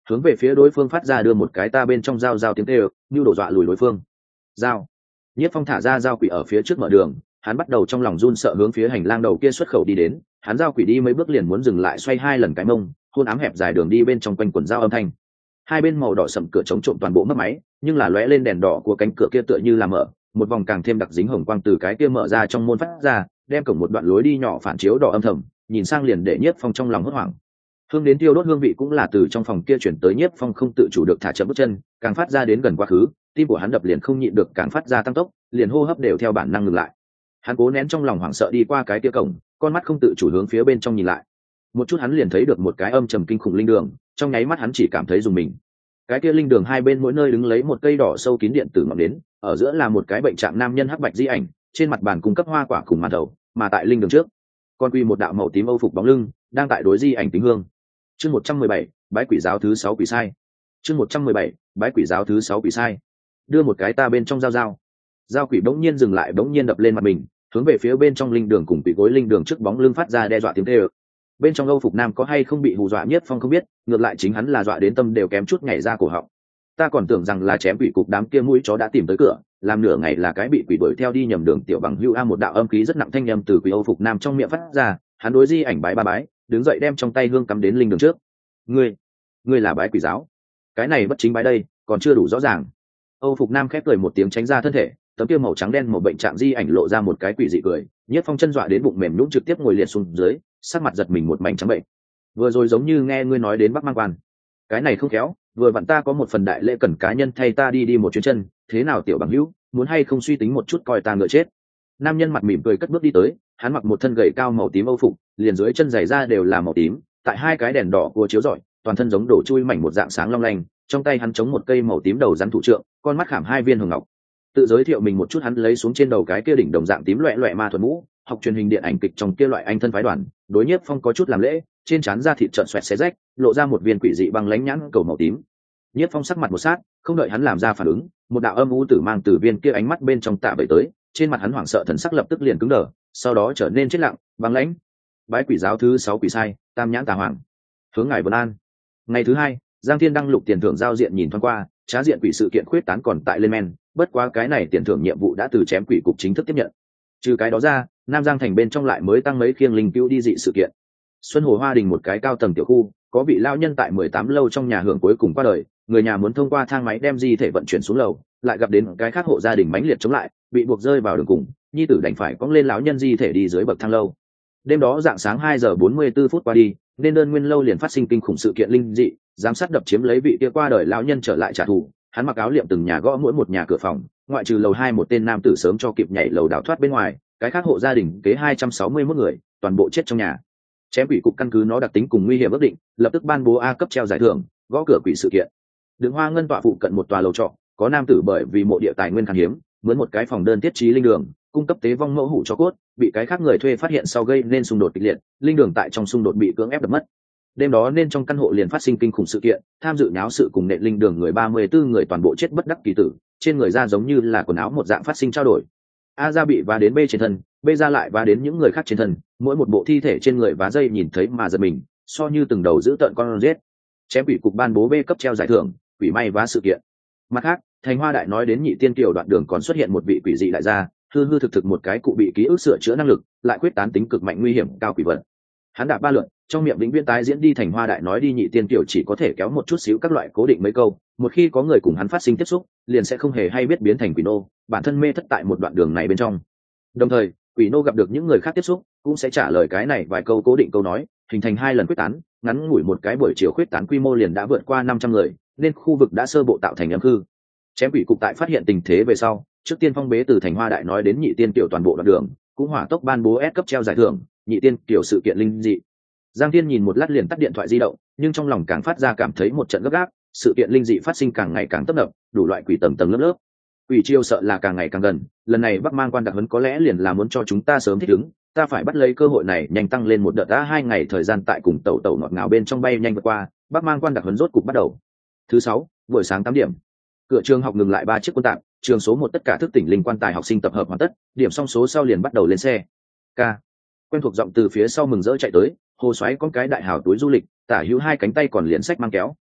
S1: hướng về phía đối phương phát ra đưa một cái ta bên trong dao tiếng kêu như đổ dọa lùi đối phương. Dao. Nhiếp Phong thả ra dao quỷ ở phía trước mở đường, hắn bắt đầu trong lòng run sợ hướng phía hành lang đầu kia xuất khẩu đi đến. Hắn dao quỷ đi mấy bước liền muốn dừng lại, xoay 2 lần cái mông, hôn ám hẹp dài đường đi bên trong quanh quần dao âm thanh. Hai bên màu đỏ sậm cửa chống trộm toàn bộ mất máy, nhưng là lóe lên đèn đỏ của cánh cửa kia tựa như là mở, một vòng càng thêm đặc dính hồng quang từ cái kia mở ra trong môn phát ra, đem cổng một đoạn lối đi nhỏ phản chiếu đỏ âm thầm, nhìn sang liền để Nhiếp Phong trong lòng hốt hoảng. Hương đến tiêu đốt hương vị cũng là từ trong phòng kia chuyển tới, Nhiếp Phong không tự chủ được thả chậm bước chân, càng phát ra đến gần quá khứ, tim của hắn đập liền không nhịn được càng phát ra tăng tốc, liền hô hấp đều theo bản năng ngừng lại. Hắn cố nén trong lòng hoảng sợ đi qua cái kia cổng, con mắt không tự chủ hướng phía bên trong nhìn lại. Một chút hắn liền thấy được một cái âm trầm kinh khủng linh đường, trong nháy mắt hắn chỉ cảm thấy rùng mình. Cái kia linh đường hai bên mỗi nơi đứng lấy một cây đỏ sâu kín điện tử ngọn đến, ở giữa là một cái bệnh trạng nam nhân hắc bạch di ảnh, trên mặt bàn cung cấp hoa quả cùng màn thầu, mà tại linh đường trước, còn quy một đạo màu tím âu phục bóng lưng, đang tại đối di ảnh kính hương. Chương 117, bái quỷ giáo thứ 6 quỷ sai. Chương 117, bái quỷ giáo thứ 6 quỷ sai. Đưa một cái ta bên trong dao quỷ bỗng nhiên dừng lại, bỗng nhiên đập lên mặt mình, hướng về phía bên trong linh đường cùng quỷ gối linh đường trước bóng lưng phát ra đe dọa tiếng kêu. Bên trong âu phục nam có hay không bị hù dọa Nhiếp Phong không biết, ngược lại chính hắn là dọa đến tâm đều kém chút nhảy ra cổ họng. Ta còn tưởng rằng là chém quỷ cục đám kia mũi chó đã tìm tới cửa, làm nửa ngày là cái bị quỷ đuổi theo đi nhầm đường tiểu bằng hữu. A, một đạo âm khí rất nặng thanh âm từ quỷ âu phục nam trong miệng phát ra, hắn đối di ảnh bái ba bái, đứng dậy đem trong tay hương cắm đến linh đường trước. Ngươi là bái quỷ giáo? Cái này bất chính bái đây, còn chưa đủ rõ ràng. Âu phục nam khép cười một tiếng tránh ra thân thể, tấm kia màu trắng đen màu bệnh trạng di ảnh lộ ra một cái quỷ dị cười. Nhiếp Phong chân dọa đến bụng mềm nhũn trực tiếp ngồi liệt xuống dưới, sắc mặt giật mình một mảnh trắng bệnh. Vừa rồi giống như nghe ngươi nói đến Bắc Mang Quan, cái này không khéo, vừa vặn ta có một phần đại lễ cần cá nhân thay ta đi một chuyến chân, thế nào tiểu bằng hữu, muốn hay không suy tính một chút coi ta ngựa chết. Nam nhân mặt mỉm cười cất bước đi tới, hắn mặc một thân gầy cao màu tím âu phục, liền dưới chân giày ra đều là màu tím, tại hai cái đèn đỏ của chiếu rọi, toàn thân giống đổ chui mảnh một dạng sáng long lanh, trong tay hắn chống một cây màu tím đầu rắn thủ trượng, con mắt khảm 2 viên hồng ngọc. Tự giới thiệu mình một chút, hắn lấy xuống trên đầu cái kia đỉnh đồng dạng tím loẹt loẹt ma thuật mũ, học truyền hình điện ảnh kịch trong kia loại anh thân phái đoàn. Đối Nhiếp Phong có chút làm lễ, trên trán da thịt trợn xoẹt xé rách, lộ ra một viên quỷ dị băng lánh nhãn cầu màu tím. Nhiếp Phong sắc mặt một sát, không đợi hắn làm ra phản ứng, một đạo âm u tử mang từ viên kia ánh mắt bên trong tạ bậy tới, trên mặt hắn hoảng sợ thần sắc lập tức liền cứng đờ, sau đó trở nên chết lặng, băng lãnh. Bái quỷ giáo thứ 6 quỷ sai, Tam nhãn tà hoàng. Hướng ngài vân an. Ngày thứ 2, Giang Thiên đăng lục tiền thưởng giao diện nhìn thoáng qua, trá diện quỷ sự kiện khuyết tán còn tại lên men, bất quá cái này tiền thưởng nhiệm vụ đã từ chém quỷ cục chính thức tiếp nhận. Trừ cái đó ra, Nam Giang thành bên trong lại mới tăng mấy khiêng linh cứu đi dị sự kiện. Xuân Hồ Hoa Đình một cái cao tầng tiểu khu, có vị lão nhân tại 18 lâu trong nhà hưởng cuối cùng qua đời, người nhà muốn thông qua thang máy đem di thể vận chuyển xuống lầu, lại gặp đến cái khác hộ gia đình mãnh liệt chống lại, bị buộc rơi vào đường cùng, nhi tử đành phải cõng lên lão nhân di thể đi dưới bậc thang lâu. Đêm đó dạng sáng 2 giờ 44 phút qua đi, nên đơn nguyên lâu liền phát sinh kinh khủng sự kiện linh dị, giám sát đập chiếm lấy vị kia qua đời lão nhân trở lại trả thù. Hắn mặc áo liệm từng nhà gõ mỗi một nhà cửa phòng, ngoại trừ lầu 2 một tên nam tử sớm cho kịp nhảy lầu đào thoát bên ngoài, cái khác hộ gia đình kế 261 người, toàn bộ chết trong nhà. Chém quỷ cục căn cứ nó đặc tính cùng nguy hiểm ước định, lập tức ban bố A cấp treo giải thưởng, gõ cửa quỷ sự kiện. Đường Hoa Ngân tọa phụ cận một tòa lầu trọ, có nam tử bởi vì mộ địa tài nguyên khan hiếm, mướn một cái phòng đơn thiết trí linh đường, cung cấp tế vong mẫu hủ cho cốt, bị cái khác người thuê phát hiện sau gây nên xung đột kịch liệt, linh đường tại trong xung đột bị cưỡng ép đập mất. Đêm đó nên trong căn hộ liền phát sinh kinh khủng sự kiện, tham dự nháo sự cùng nện linh đường người 34 người toàn bộ chết bất đắc kỳ tử, trên người da giống như là quần áo một dạng phát sinh trao đổi. A ra bị vá đến B trên thân, B ra lại vá đến những người khác trên thân, mỗi một bộ thi thể trên người vá dây nhìn thấy mà giật mình, so như từng đầu giữ tợn con giết. Chém quỷ cục ban bố B cấp treo giải thưởng, quỷ may vá sự kiện. Mặt khác, Thành Hoa Đại nói đến Nhị Tiên Kiều đoạn đường còn xuất hiện một vị quỷ dị đại gia, hư hư thực thực một cái cụ bị ký ức sửa chữa năng lực, lại quyết tán tính cực mạnh nguy hiểm cao quỷ vật. Hắn đạp 3 lượt, trong miệng vĩnh viễn tái diễn đi Thành Hoa Đại nói đi Nhị Tiên Kiều chỉ có thể kéo một chút xíu các loại cố định mấy câu, một khi có người cùng hắn phát sinh tiếp xúc, liền sẽ không hề hay biết biến thành quỷ nô, bản thân mê thất tại một đoạn đường này bên trong. Đồng thời, quỷ nô gặp được những người khác tiếp xúc, cũng sẽ trả lời cái này vài câu cố định câu nói, hình thành 2 lần quyết tán, ngắn ngủi một cái buổi chiều quyết tán quy mô liền đã vượt qua 500 người, nên khu vực đã sơ bộ tạo thành âm hư. Chém quỷ cục tại phát hiện tình thế về sau, trước tiên phong bế từ Thành Hoa Đại nói đến Nhị Tiên Kiều toàn bộ đoạn đường, cũng hỏa tốc ban bố S cấp treo giải thưởng, Nhị Tiên Kiều sự kiện linh dị. Giang Thiên nhìn một lát liền tắt điện thoại di động, nhưng trong lòng càng phát ra cảm thấy một trận gấp gáp, sự kiện linh dị phát sinh càng ngày càng tấp nập, đủ loại quỷ tầng tầng lớp lớp. Quỷ chiêu sợ là càng ngày càng gần, lần này Bắc Mang Quan đặc huấn có lẽ liền là muốn cho chúng ta sớm thích ứng, ta phải bắt lấy cơ hội này nhanh tăng lên một đợt đã 2 ngày thời gian tại cùng tẩu tẩu ngọt ngào bên trong bay nhanh vượt qua, Bắc Mang Quan đặc huấn rốt cục bắt đầu. Thứ 6, buổi sáng 8 điểm. Cửa trường học ngừng lại 3 chiếc quân tạm, trường số 1 tất cả thức tỉnh linh quan tài học sinh tập hợp hoàn tất, điểm xong số sau liền bắt đầu lên xe. Ca. Quen thuộc giọng từ phía sau mừng rỡ chạy tới, Hồ Soái con cái đại hào túi du lịch, tả hữu 2 cánh tay còn liền sách mang kéo,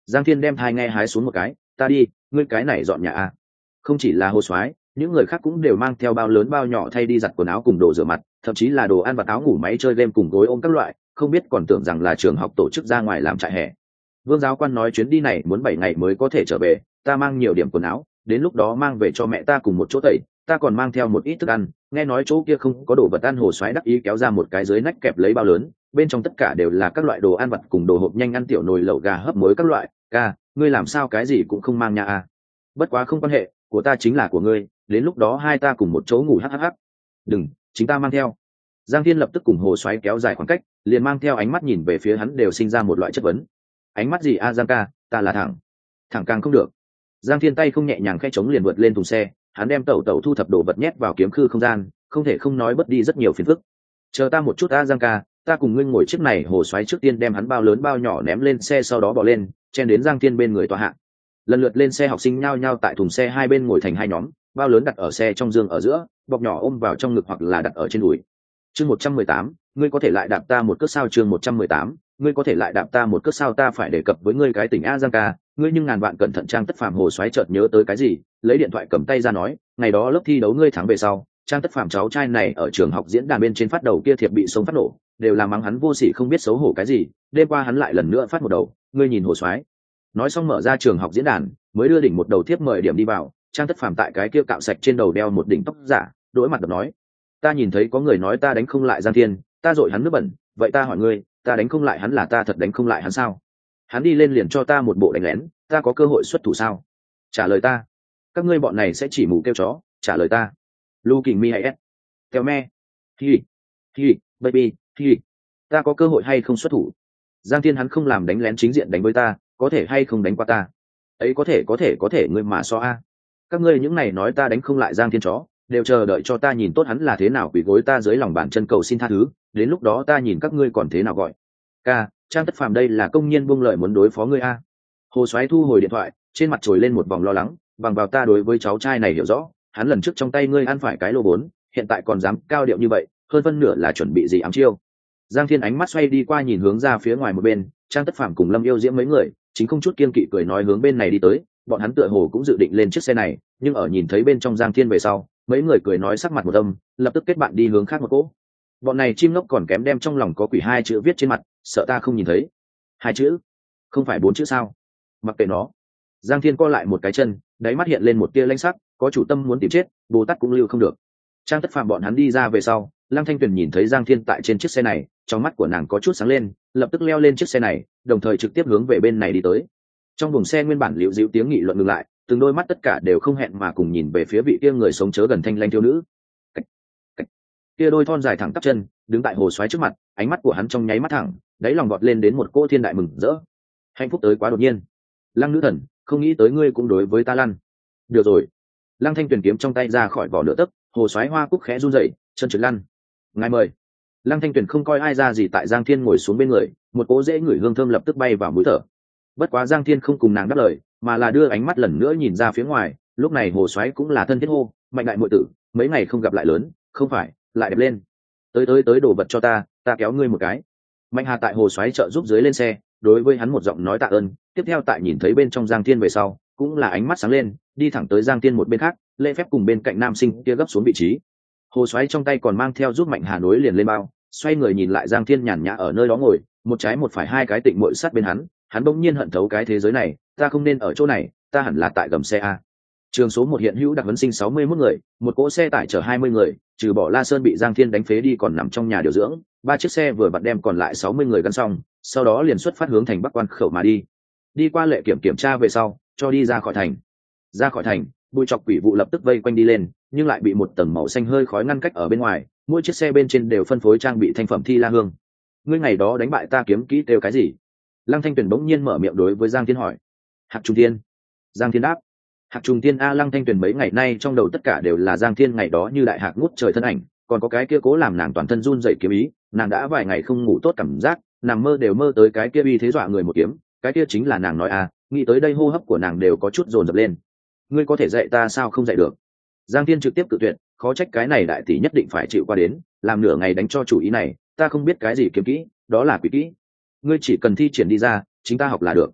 S1: Giang Thiên đem thai nghe hái xuống một cái, ta đi, ngươi cái này dọn nhà à. Không chỉ là Hồ Soái, những người khác cũng đều mang theo bao lớn bao nhỏ thay đi giặt quần áo cùng đồ rửa mặt, thậm chí là đồ ăn và áo ngủ máy chơi game cùng gối ôm các loại, không biết còn tưởng rằng là trường học tổ chức ra ngoài làm trại hè. Vương giáo quan nói chuyến đi này muốn 7 ngày mới có thể trở về, ta mang nhiều điểm quần áo, đến lúc đó mang về cho mẹ ta cùng một chỗ tẩy, ta còn mang theo một ít thức ăn, nghe nói chỗ kia không có đồ vật ăn. Hồ Soái đắc ý kéo ra một cái dưới nách kẹp lấy bao lớn, bên trong tất cả đều là các loại đồ ăn vặt cùng đồ hộp nhanh ăn, tiểu nồi lẩu gà hấp muối các loại. Ca, ngươi làm sao cái gì cũng không mang nha à? Bất quá không quan hệ, của ta chính là của ngươi, đến lúc đó hai ta cùng một chỗ ngủ hắc. Đừng, chính ta mang theo. Giang Thiên lập tức cùng Hồ Soái kéo dài khoảng cách, liền mang theo ánh mắt nhìn về phía hắn, đều sinh ra một loại chất vấn. Ánh mắt gì a Giang ca, ta là thẳng càng không được. Giang Thiên tay không nhẹ nhàng khẽ chống liền vượt lên thùng xe, hắn đem tẩu thu thập đồ vật nhét vào kiếm khư không gian, không thể không nói bất đi rất nhiều phiền phức. Chờ ta một chút a Giang ca, ta cùng ngươi ngồi chiếc này. Hồ Soái trước tiên đem hắn bao lớn bao nhỏ ném lên xe, sau đó bỏ lên, chen đến Giang Thiên bên người tòa hạ. Lần lượt lên xe học sinh nhao nhao tại thùng xe hai bên ngồi thành hai nhóm, bao lớn đặt ở xe trong giường ở giữa, bọc nhỏ ôm vào trong ngực hoặc là đặt ở trên đùi. Chương 118, ngươi có thể lại đạp ta một cước sao? Chương 118, ngươi có thể lại đạp ta một cước sao? Ta phải đề cập với ngươi cái tỉnh a Giang ca, ngươi nhưng ngàn vạn cẩn thận. Trang Tất Phàm Hồ Soái chợt nhớ tới cái gì, lấy điện thoại cầm tay ra nói, ngày đó lớp thi đấu ngươi thắng về sau, Trang Tất Phàm cháu trai này ở trường học diễn đàn bên trên phát đầu kia thiệp bị sông phát nổ, đều là mắng hắn vô sỉ không biết xấu hổ cái gì. Đêm qua hắn lại lần nữa phát một đầu, ngươi nhìn Hồ Soái. Nói xong mở ra trường học diễn đàn, mới đưa đỉnh một đầu thiếp mời điểm đi vào. Trang Tất Phàm tại cái kia cạo sạch trên đầu đeo một đỉnh tóc giả, đối mặt đập nói, ta nhìn thấy có người nói ta đánh không lại Giang Thiên, ta dội hắn nước bẩn, vậy ta hỏi ngươi, ta đánh không lại hắn là ta thật đánh không lại hắn sao? Hắn đi lên liền cho ta một bộ đánh lén, ta có cơ hội xuất thủ sao? Trả lời ta. Các ngươi bọn này sẽ chỉ mù kêu chó, trả lời ta. Lu Kình Mi hay S. Kèo me. Hi, baby, hi. Ta có cơ hội hay không xuất thủ? Giang Thiên hắn không làm đánh lén chính diện đánh với ta, có thể hay không đánh qua ta? Ấy có thể ngươi mà so a. Các ngươi những này nói ta đánh không lại Giang Thiên chó, đều chờ đợi cho ta nhìn tốt hắn là thế nào quỳ gối ta dưới lòng bàn chân cầu xin tha thứ, đến lúc đó ta nhìn các ngươi còn thế nào gọi. Ca, Trang Tất Phàm đây là công nhiên buông lời muốn đối phó ngươi a. Hồ Soái thu hồi điện thoại, trên mặt trồi lên một vòng lo lắng, bằng vào ta đối với cháu trai này hiểu rõ, hắn lần trước trong tay ngươi ăn phải cái lô 4, hiện tại còn dám cao điệu như vậy, hơn phân nửa là chuẩn bị gì ám chiêu. Giang Thiên ánh mắt xoay đi qua nhìn hướng ra phía ngoài một bên, Trang Tất Phàm cùng Lâm Yêu Diễm mấy người, chính không chút kiên kỵ cười nói hướng bên này đi tới, bọn hắn tựa hồ cũng dự định lên chiếc xe này, nhưng ở nhìn thấy bên trong Giang Thiên về sau, mấy người cười nói sắc mặt một âm, lập tức kết bạn đi hướng khác một cỗ. Bọn này chim ngốc còn kém đem trong lòng có quỷ hai chữ viết trên mặt, sợ ta không nhìn thấy. Hai chữ, không phải 4 chữ sao? Mặc kệ nó. Giang Thiên co lại một cái chân, đáy mắt hiện lên một tia lãnh sắc, có chủ tâm muốn tìm chết, Bồ Tát cũng lưu không được. Trang Tất Phàm bọn hắn đi ra về sau, Lăng Thanh Tuyền nhìn thấy Giang Thiên tại trên chiếc xe này, trong mắt của nàng có chút sáng lên, lập tức leo lên chiếc xe này, đồng thời trực tiếp hướng về bên này đi tới. Trong buồng xe nguyên bản liễu dịu tiếng nghị luận ngừng lại, từng đôi mắt tất cả đều không hẹn mà cùng nhìn về phía vị kia người sống chớ gần thanh lanh thiếu nữ. Kia đôi thon dài thẳng tắp chân, đứng tại Hồ Soái trước mặt, ánh mắt của hắn trong nháy mắt thẳng, đáy lòng vọt lên đến một cỗ thiên đại mừng rỡ. Hạnh phúc tới quá đột nhiên. Lăng nữ thần, không nghĩ tới ngươi cũng đối với ta lăn. Được rồi. Lăng Thanh Tuyền kiếm trong tay ra khỏi vỏ nửa tấc, Hồ Soái hoa cúc khẽ run rẩy, chân trượt lăn. Ngài mời. Lăng Thanh Tuyền không coi ai ra gì tại Giang Thiên ngồi xuống bên người, một cỗ dễ ngửi hương thơm lập tức bay vào mũi thở. Bất quá Giang Thiên không cùng nàng đáp lời, mà là đưa ánh mắt lần nữa nhìn ra phía ngoài. Lúc này Hồ Soái cũng là thân thiết hô, Mạnh đại muội tử, mấy ngày không gặp lại lớn, không phải, lại đẹp lên. Tới đồ vật cho ta kéo ngươi một cái. Mạnh Hà tại Hồ Soái trợ giúp dưới lên xe, đối với hắn một giọng nói tạ ơn. Tiếp theo tại nhìn thấy bên trong Giang Thiên về sau, cũng là ánh mắt sáng lên, đi thẳng tới Giang Thiên một bên khác, lễ phép cùng bên cạnh nam sinh kia gấp xuống vị trí. Hồ Soái trong tay còn mang theo giúp Mạnh Hà nối liền lên bao, xoay người nhìn lại Giang Thiên nhàn nhã ở nơi đó ngồi, một trái một phải hai cái tịnh muội sát bên hắn bỗng nhiên hận thấu cái thế giới này, ta không nên ở chỗ này, ta hẳn là tại gầm xe a. Trường số 1 hiện hữu đặc huấn sinh 61 người, một cỗ xe tải chở 20 người, trừ bỏ La Sơn bị Giang Thiên đánh phế đi còn nằm trong nhà điều dưỡng, 3 chiếc xe vừa vặn đem còn lại 60 người gắn xong, sau đó liền xuất phát hướng thành Bắc Quan khẩu mà đi. Đi qua lệ kiểm tra về sau, cho đi ra khỏi thành. Ra khỏi thành, bụi trọc quỷ vụ lập tức vây quanh đi lên, nhưng lại bị một tầng màu xanh hơi khói ngăn cách ở bên ngoài, mỗi chiếc xe bên trên đều phân phối trang bị thanh phẩm thi la hương. Ngươi ngày đó đánh bại ta kiếm kỹ kêu cái gì? Lăng Thanh Tuyền bỗng nhiên mở miệng đối với Giang Thiên hỏi. Hạc Trùng Thiên. Giang Thiên đáp. Hạc Trùng Thiên a. Lăng Thanh Tuyền mấy ngày nay trong đầu tất cả đều là Giang Thiên ngày đó như đại hạc ngút trời thân ảnh, còn có cái kia cố làm nàng toàn thân run rẩy kiếm ý, nàng đã vài ngày không ngủ tốt cảm giác, nằm mơ đều mơ tới cái kia uy thế dọa người một kiếm, cái kia chính là nàng nói a. Nghĩ tới đây hô hấp của nàng đều có chút dồn dập lên. Ngươi có thể dạy ta sao không dạy được? Giang Thiên trực tiếp cự tuyệt, khó trách cái này đại tỷ nhất định phải chịu qua đến, làm nửa ngày đánh cho chủ ý này, ta không biết cái gì kiếm kỹ, đó là quỷ kỹ. Ngươi chỉ cần thi triển đi ra, chính ta học là được.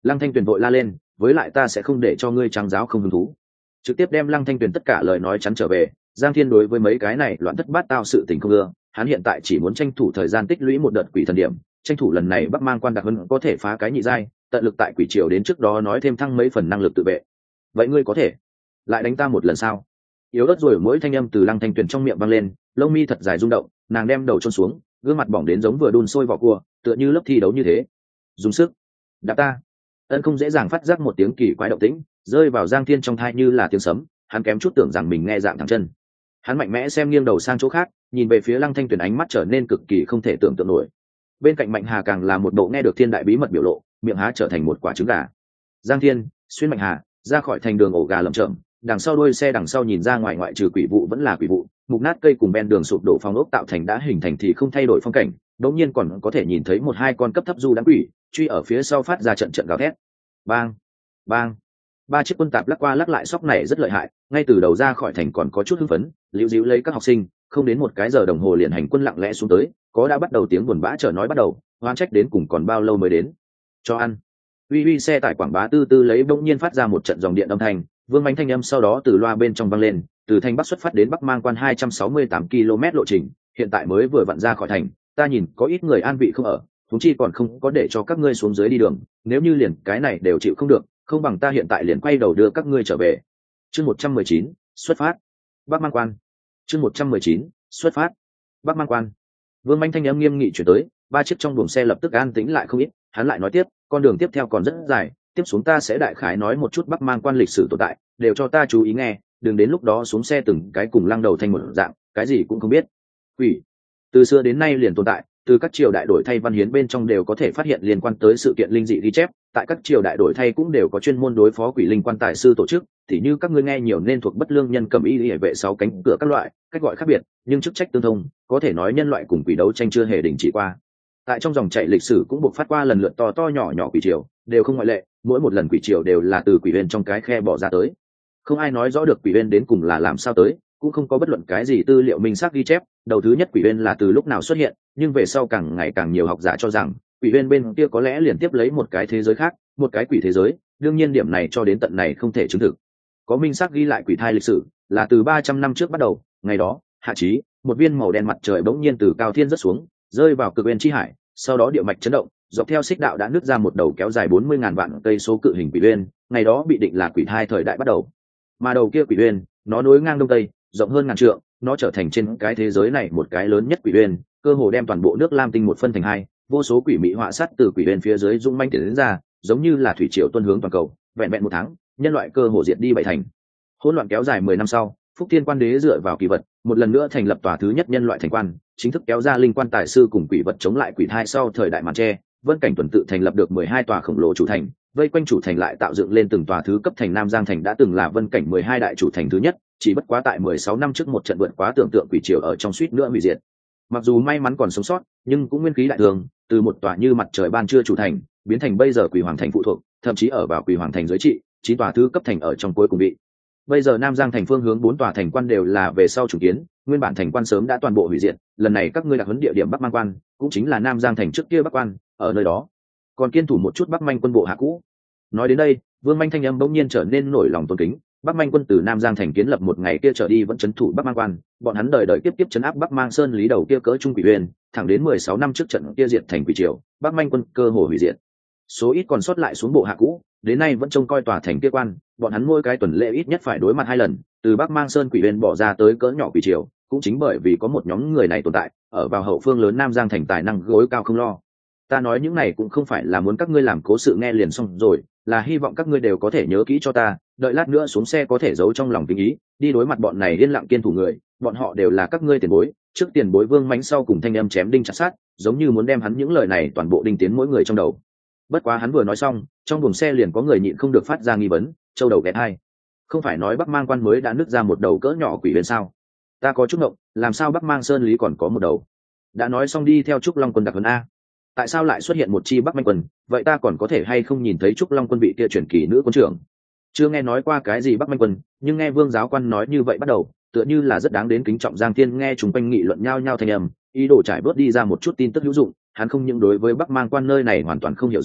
S1: Lăng Thanh Tuyền vội la lên, với lại ta sẽ không để cho ngươi trắng giáo không hứng thú, trực tiếp đem Lăng Thanh Tuyền tất cả lời nói chắn trở về. Giang Thiên đối với mấy cái này loạn thất bát tao sự tình không ưa, hắn hiện tại chỉ muốn tranh thủ thời gian tích lũy một đợt quỷ thần điểm, tranh thủ lần này Bắc Mang Quan đặc hơn có thể phá cái nhị giai, tận lực tại quỷ triều đến trước đó nói thêm thăng mấy phần năng lực tự vệ. Vậy ngươi có thể lại đánh ta một lần sao? Yếu ớt rồi mỗi thanh âm từ Lăng Thanh Tuyền trong miệng vang lên, lông mi thật dài rung động, nàng đem đầu chôn xuống, gương mặt bỏng đến giống vừa đun sôi vỏ cua, tựa như lớp thi đấu như thế. Dùng sức đạp ta. Ân không dễ dàng phát giác một tiếng kỳ quái động tĩnh rơi vào Giang Thiên trong thai như là tiếng sấm, hắn kém chút tưởng rằng mình nghe dạng thẳng chân. Hắn mạnh mẽ xem nghiêng đầu sang chỗ khác, nhìn về phía Lăng Thanh Tuyền, ánh mắt trở nên cực kỳ không thể tưởng tượng nổi. Bên cạnh Mạnh Hà càng là một bộ nghe được thiên đại bí mật biểu lộ, miệng há trở thành một quả trứng gà. Giang Thiên xuyên Mạnh Hà ra khỏi thành đường ổ gà lởm chởm, đằng sau đuôi xe đằng sau nhìn ra ngoài ngoại trừ quỷ vụ vẫn là quỷ vụ, mục nát cây cùng ven đường sụp đổ phong ốc tạo thành đã hình thành thì không thay đổi phong cảnh, đột nhiên còn có thể nhìn thấy một hai con cấp thấp du đám quỷ truy ở phía sau phát ra trận trận gào thét. Bang bang, ba chiếc quân tạp lắc qua lắc lại, sóc này rất lợi hại, ngay từ đầu ra khỏi thành còn có chút hưng phấn liễu díu lấy các học sinh, không đến một cái giờ đồng hồ liền hành quân lặng lẽ xuống tới, có đã bắt đầu tiếng buồn bã chờ nói bắt đầu, oan trách đến cùng còn bao lâu mới đến. Cho ăn. Uy uy xe tải quảng bá tư tư lấy bỗng nhiên phát ra một trận dòng điện âm thanh, vương bánh thanh âm sau đó từ loa bên trong vang lên, từ thành bắc xuất phát đến Bắc Mang Quan 268 km lộ trình, hiện tại mới vừa vặn ra khỏi thành, ta nhìn có ít người an vị không ở, chúng chi còn không có để cho các ngươi xuống dưới đi đường, nếu như liền cái này đều chịu không được, không bằng ta hiện tại liền quay đầu đưa các ngươi trở về. Chương 119, xuất phát. Bắc Mang Quan. Chương 119, xuất phát. Bắc Mang Quan. Vương Mạnh thanh âm nghiêm nghị chuyển tới, ba chiếc trong buồng xe lập tức an tĩnh lại không ít, hắn lại nói tiếp, con đường tiếp theo còn rất dài, tiếp xuống ta sẽ đại khái nói một chút Bắc Mang Quan lịch sử tồn tại, đều cho ta chú ý nghe, đừng đến lúc đó xuống xe từng cái cùng lăng đầu thành một dạng, cái gì cũng không biết. Quỷ từ xưa đến nay liền tồn tại, từ các triều đại đổi thay văn hiến bên trong đều có thể phát hiện liên quan tới sự kiện linh dị ghi chép, tại các triều đại đổi thay cũng đều có chuyên môn đối phó quỷ linh quan tài sư tổ chức, thì như các ngươi nghe nhiều nên thuộc bất lương nhân cầm y hệ vệ sáu cánh cửa các loại, cách gọi khác biệt, nhưng chức trách tương thông, có thể nói nhân loại cùng quỷ đấu tranh chưa hề đình chỉ qua. Tại trong dòng chảy lịch sử cũng buộc phát qua lần lượt to to nhỏ nhỏ quỷ triều, đều không ngoại lệ, mỗi một lần quỷ triều đều là từ quỷ uyên trong cái khe bỏ ra tới. Không ai nói rõ được quỷ uyên đến cùng là làm sao tới, cũng không có bất luận cái gì tư liệu minh xác ghi chép đầu thứ nhất quỷ uyên là từ lúc nào xuất hiện, nhưng về sau càng ngày càng nhiều học giả cho rằng quỷ uyên bên kia có lẽ liền tiếp lấy một cái thế giới khác, một cái quỷ thế giới. Đương nhiên điểm này cho đến tận này không thể chứng thực. Có minh xác ghi lại quỷ thai lịch sử là từ 300 năm trước bắt đầu, ngày đó hạ chí một viên màu đen mặt trời bỗng nhiên từ cao thiên rớt xuống, rơi vào cực uyên chi hải, sau đó địa mạch chấn động, dọc theo xích đạo đã nứt ra một đầu kéo dài 40.000 vạn cây số cự hình quỷ uyên, ngày đó bị định là quỷ thai thời đại bắt đầu. Mà đầu kia quỷ uyên nó nối ngang đông tây, rộng hơn ngàn trượng, nó trở thành trên cái thế giới này một cái lớn nhất quỷ uyên, cơ hồ đem toàn bộ nước Lam Tinh một phân thành hai, vô số quỷ mị họa sát từ quỷ uyên phía dưới dũng manh tiến đến ra, giống như là thủy triều tuôn hướng toàn cầu. Vẹn vẹn một tháng, nhân loại cơ hồ diệt đi bảy thành. Hỗn loạn kéo dài 10 năm sau, Phúc Thiên Quan Đế dựa vào kỳ vật, một lần nữa thành lập tòa thứ nhất nhân loại thành quan, chính thức kéo ra linh quan tài sư cùng quỷ vật chống lại quỷ thai sau thời đại màn tre. Vân Cảnh tuần tự thành lập được 12 tòa khổng lồ chủ thành, vây quanh chủ thành lại tạo dựng lên từng tòa thứ cấp thành. Nam Giang thành đã từng là Vân Cảnh 12 đại chủ thành thứ nhất, chỉ bất quá tại 16 năm trước một trận vượt quá tưởng tượng quỷ triều ở trong suýt nữa hủy diệt. Mặc dù may mắn còn sống sót, nhưng cũng nguyên khí đại thường, từ một tòa như mặt trời ban trưa chủ thành, biến thành bây giờ Quỷ Hoàng thành phụ thuộc, thậm chí ở vào Quỷ Hoàng thành dưới trị, 9 tòa thứ cấp thành ở trong cuối cùng bị. Bây giờ Nam Giang thành phương hướng 4 tòa thành quan đều là về sau chủ kiến, nguyên bản thành quan sớm đã toàn bộ hủy diệt, lần này các ngươi đặc huấn địa điểm Bắc Mang Quan, cũng chính là Nam Giang thành trước kia Bắc Quan, ở nơi đó còn kiên thủ một chút Bắc Manh quân bộ hạ cũ. Nói đến đây, Vương Manh thanh âm bỗng nhiên trở nên nổi lòng tôn kính. Bắc Manh quân từ Nam Giang thành kiến lập một ngày kia trở đi vẫn trấn thủ Bắc Mang Quan, bọn hắn đời đời tiếp tiếp trấn áp Bắc Mang Sơn lý đầu kia cỡ trung quỷ uyên, thẳng đến 16 năm trước trận kia diệt thành quỷ triều, Bắc Manh quân cơ hồ hủy diệt. Số ít còn sót lại xuống bộ hạ cũ, đến nay vẫn trông coi tòa thành kia quan, bọn hắn mỗi cái tuần lễ ít nhất phải đối mặt 2 lần, từ Bắc Mang Sơn quỷ uyên bỏ ra tới cỡ nhỏ quỷ triều, cũng chính bởi vì có một nhóm người này tồn tại, ở vào hậu phương lớn Nam Giang thành tài năng gối cao không lo. Ta nói những này cũng không phải là muốn các ngươi làm cố sự nghe liền xong rồi, là hy vọng các ngươi đều có thể nhớ kỹ cho ta, đợi lát nữa xuống xe có thể giấu trong lòng tình ý, đi đối mặt bọn này yên lặng kiên thủ người, bọn họ đều là các ngươi tiền bối. Trước tiền bối Vương Mánh sau cùng thanh âm chém đinh chặt sát, giống như muốn đem hắn những lời này toàn bộ đinh tiến mỗi người trong đầu. Bất quá hắn vừa nói xong, trong buồng xe liền có người nhịn không được phát ra nghi vấn, châu đầu ghé hai. Không phải nói Bắc Mang Quan mới đã nứt ra một đầu cỡ nhỏ quỷ huyền sao? Ta có chút ngộng, làm sao Bắc Mang Sơn lý còn có một đầu? Đã nói xong đi theo Trúc Long quân đặc huấn a. Tại sao lại xuất hiện một chi Bắc Manh quân? Vậy ta còn có thể hay không nhìn thấy Trúc Long quân vị kia truyền kỳ nữ quân trưởng? Chưa nghe nói qua cái gì Bắc Manh quân, nhưng nghe Vương giáo quan nói như vậy bắt đầu, tựa như là rất đáng đến kính trọng. Giang Thiên nghe chúng quanh nghị luận nhau nhau thành âm, ý đồ trải bớt đi ra một chút tin tức hữu dụng. Hắn không những đối với Bắc Mang Quan nơi này hoàn toàn không hiểu rõ,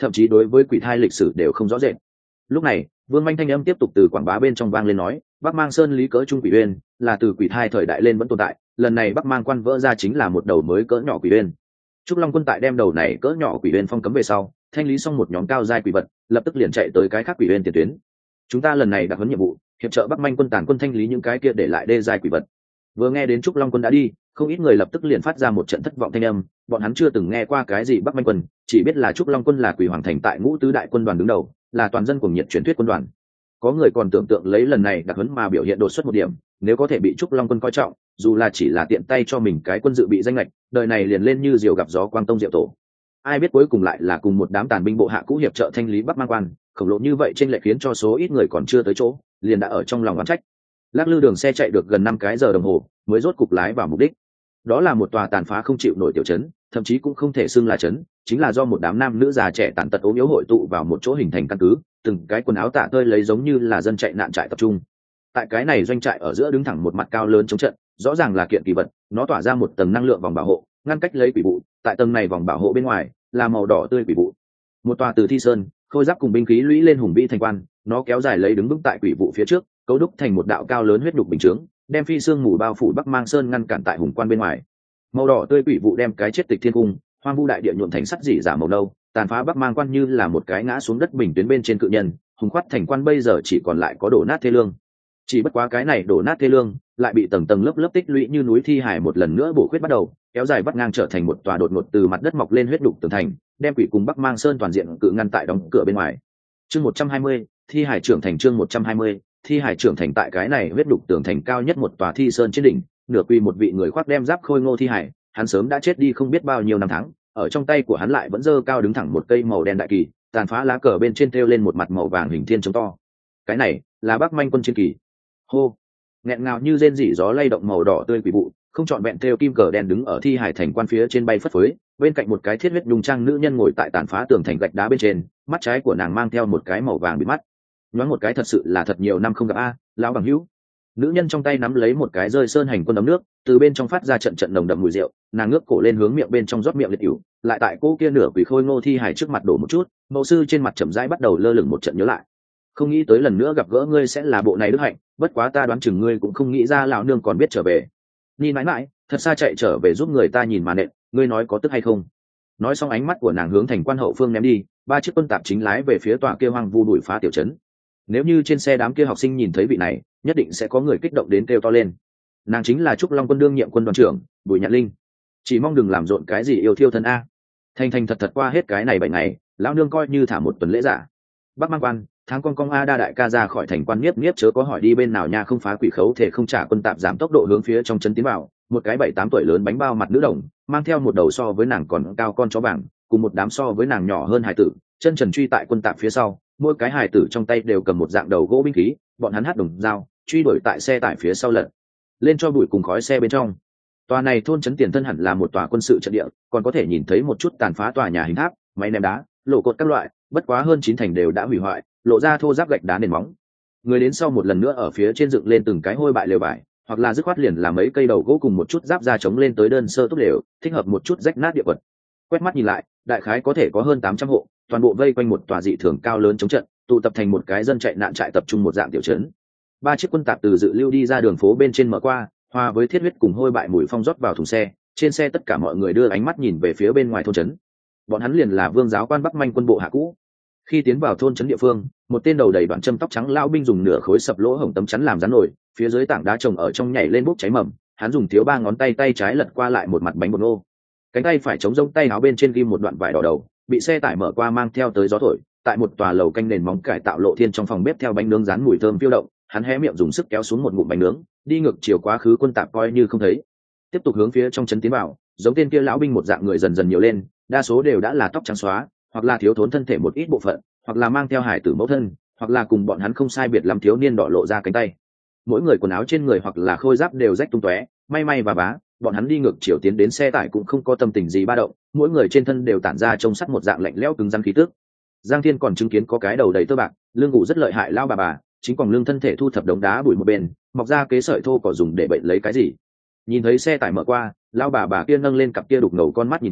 S1: thậm chí đối với quỷ thai lịch sử đều không rõ rệt. Lúc này Vương Manh thanh âm tiếp tục từ quảng bá bên trong vang lên nói, Bắc Mang Sơn lý cỡ trung quỷ uyên là từ quỷ thai thời đại lên vẫn tồn tại, lần này Bắc Mang quan vỡ ra chính là một đầu mới cỡ nhỏ quỷ uyên. Trúc Long Quân tại đem đầu này cỡ nhỏ quỷ uyên phong cấm về sau, thanh lý xong một nhóm cao giai quỷ vật, lập tức liền chạy tới cái khác quỷ uyên tiền tuyến. Chúng ta lần này đặc huấn nhiệm vụ, hiệp trợ Bắc Manh quân tàn quân thanh lý những cái kia để lại đê giai quỷ vật. Vừa nghe đến Trúc Long Quân đã đi, không ít người lập tức liền phát ra một trận thất vọng thanh âm, bọn hắn chưa từng nghe qua cái gì Bắc Manh quân, chỉ biết là Trúc Long Quân là Quỷ Hoàng thành tại Ngũ Tứ đại quân đoàn đứng đầu, là toàn dân cuồng nhiệt truyền thuyết quân đoàn. Có người còn tưởng tượng lấy lần này đặc huấn mà biểu hiện đột xuất một điểm, nếu có thể bị Trúc Long Quân coi trọng, dù là chỉ là tiện tay cho mình cái quân dự bị danh lệch, đời này liền lên như diều gặp gió quang tông diệu tổ. Ai biết cuối cùng lại là cùng một đám tàn binh bộ hạ cũ hiệp trợ thanh lý Bắc Mang quan, khổng lồ như vậy trên lệch khiến cho số ít người còn chưa tới chỗ, liền đã ở trong lòng oán trách. Lắc lư đường xe chạy được gần 5 cái giờ đồng hồ, mới rốt cục lái vào mục đích. Đó là một tòa tàn phá không chịu nổi tiểu trấn, thậm chí cũng không thể xưng là trấn, chính là do một đám nam nữ già trẻ tàn tật ốm yếu hội tụ vào một chỗ hình thành căn cứ, từng cái quần áo tả tơi lấy giống như là dân chạy nạn trại tập trung. Tại cái này doanh trại ở giữa đứng thẳng một mặt cao lớn chống trận, rõ ràng là kiện kỳ vật, nó tỏa ra một tầng năng lượng vòng bảo hộ, ngăn cách lấy quỷ vụ, tại tầng này vòng bảo hộ bên ngoài là màu đỏ tươi quỷ vụ. Một tòa từ thi sơn, khôi giáp cùng binh khí lũy lên hùng vĩ thành quan, nó kéo dài lấy đứng vững tại quỷ vụ phía trước, cấu đúc thành một đạo cao lớn huyết đục bình chướng, đem phi xương mù bao phủ Bắc Mang Sơn ngăn cản tại hùng quan bên ngoài. Màu đỏ tươi quỷ vụ đem cái chết tịch thiên cung, hoang vu đại địa nhuộm thành sắt dỉ giả màu nâu, tàn phá Bắc Mang quan như là một cái ngã xuống đất bình tuyến bên trên cự nhân, hùng khoát thành quan bây giờ chỉ còn lại có đổ nát thê lương. Chỉ bất quá cái này đổ nát thê lương lại bị tầng tầng lớp lớp tích lũy như núi thi hải một lần nữa bổ khuyết bắt đầu, kéo dài vắt ngang trở thành một tòa đột ngột từ mặt đất mọc lên huyết đục tường thành, đem quỷ cùng Bắc Mang Sơn toàn diện cự ngăn tại đóng cửa bên ngoài. Chương 120, thi hải trưởng thành. Chương 120, thi hải trưởng thành. Tại cái này huyết đục tường thành cao nhất một tòa thi sơn trên đỉnh, nửa quỳ một vị người khoác đem giáp khôi ngô thi hải, hắn sớm đã chết đi không biết bao nhiêu năm tháng, ở trong tay của hắn lại vẫn giơ cao đứng thẳng một cây màu đen đại kỳ, tàn phá lá cờ bên trên treo lên một mặt màu vàng hình thiên chống to. Cái này là Bắc Manh quân chiến kỳ. Hô, nghẹn ngào như rên rỉ gió lay động màu đỏ tươi quỷ vụ, không trọn vẹn theo kim cờ đen đứng ở thi hải thành quan phía trên bay phất phới, bên cạnh một cái thiết huyết nhung trang nữ nhân ngồi tại tàn phá tường thành gạch đá bên trên, mắt trái của nàng mang theo một cái màu vàng bị mắt. Nhoáng một cái thật sự là thật nhiều năm không gặp a, lão bằng hữu. Nữ nhân trong tay nắm lấy một cái rơi sơn hành quân ấm nước, từ bên trong phát ra trận trận nồng đậm mùi rượu, nàng ngước cổ lên hướng miệng bên trong rót miệng liệt ỉu, lại tại cô kia nửa quỷ khôi ngô thi hải trước mặt đổ một chút, mẫu sư trên mặt chậm rãi bắt đầu lơ lửng một trận nhớ lại. Không nghĩ tới lần nữa gặp gỡ ngươi sẽ là bộ này đức hạnh, bất quá ta đoán chừng ngươi cũng không nghĩ ra lão nương còn biết trở về. Ni mãi mãi, thật xa chạy trở về giúp người ta nhìn mà nện, ngươi nói có tức hay không? Nói xong ánh mắt của nàng hướng thành quan hậu phương ném đi, 3 chiếc quân tạp chính lái về phía tòa kia hoang vu đuổi phá tiểu trấn. Nếu như trên xe đám kia học sinh nhìn thấy vị này, nhất định sẽ có người kích động đến kêu to lên. Nàng chính là Trúc Long quân đương nhiệm quân đoàn trưởng Bùi Nhạn Linh. Chỉ mong đừng làm rộn cái gì yêu thiêu thân a. Thành thành thật thật qua hết cái này 7 ngày, lão nương coi như thả một tuần lễ giả. Bắc Mang quan, tháng con a đa đại ca ra khỏi thành quan nhiếp chớ có hỏi đi bên nào nha, không phá quỷ khấu thể không trả quân tạp, giảm tốc độ hướng phía trong trấn tiến vào. Một cái 7-8 tuổi lớn bánh bao mặt nữ đồng, mang theo một đầu so với nàng còn cao con chó vàng, cùng một đám so với nàng nhỏ hơn hài tử, chân trần truy tại quân tạp phía sau, mỗi cái hài tử trong tay đều cầm một dạng đầu gỗ binh khí, bọn hắn hát đồng dao truy đuổi tại xe tải phía sau lật lên cho bụi cùng khói xe bên trong. Tòa này thôn trấn tiền thân hẳn là một tòa quân sự trận địa, còn có thể nhìn thấy một chút tàn phá tòa nhà hình tháp, máy ném đá, lộ cột các loại, bất quá hơn 9 thành đều đã hủy hoại, lộ ra thô ráp gạch đá nền móng. Người đến sau một lần nữa ở phía trên dựng lên từng cái hôi bại lều vải, hoặc là dứt khoát liền làm mấy cây đầu gỗ cùng một chút giáp ra chống lên tới đơn sơ tốt đều, thích hợp một chút rách nát địa quật. Quét mắt nhìn lại, đại khái có thể có hơn 800 hộ, toàn bộ vây quanh một tòa dị thường cao lớn chống trận, tụ tập thành một cái dân chạy nạn trại tập trung một dạng tiểu trấn. 3 chiếc quân tạp từ dự lưu đi ra đường phố bên trên mở qua, hòa với thiết huyết cùng hôi bại mùi phong rót vào thùng xe. Trên xe tất cả mọi người đưa ánh mắt nhìn về phía bên ngoài thôn trấn. Bọn hắn liền là Vương giáo quan Bắc Manh quân bộ hạ cũ. Khi tiến vào thôn trấn địa phương, một tên đầu đầy đoạn châm tóc trắng lão binh dùng nửa khối sập lỗ hổng tấm chắn làm rắn nổi, phía dưới tảng đá trồng ở trong nhảy lên bốc cháy mầm, hắn dùng thiếu 3 ngón tay tay trái lật qua lại một mặt bánh bột ngô, cánh tay phải chống rông tay áo bên trên ghim một đoạn vải đỏ đầu, bị xe tải mở qua mang theo tới gió thổi. Tại một tòa lầu canh nền móng cải tạo lộ thiên trong phòng bếp theo bánh nướng rán mùi thơm phiêu động, hắn hé miệng dùng sức kéo xuống một ngụm bánh nướng, đi ngược chiều quá khứ quân tạp coi như không thấy, tiếp tục hướng phía trong trấn tiến vào. Giống tên kia lão binh một dạng người dần dần nhiều lên, đa số đều đã là tóc trắng xóa, hoặc là thiếu thốn thân thể một ít bộ phận, hoặc là mang theo hải tử mẫu thân, hoặc là cùng bọn hắn không sai biệt lắm thiếu niên đỏ lộ ra cánh tay. Mỗi người quần áo trên người hoặc là khôi giáp đều rách tung tóe, may may và bá. Bọn hắn đi ngược chiều tiến đến xe tải cũng không có tâm tình gì ba động, mỗi người trên thân đều tản ra trông sắt một dạng lạnh lẽo cứng rắn khí tức. Giang Thiên còn chứng kiến có cái đầu đầy tơ bạc, lưng gù rất lợi hại lao bà, chính còn lưng thân thể thu thập đống đá bụi một bên, mọc ra kế sợi thô cỏ dùng để bệnh lấy cái gì. Nhìn thấy xe tải mở qua, lao bà kia nâng lên cặp kia đục ngầu con mắt nhìn qua,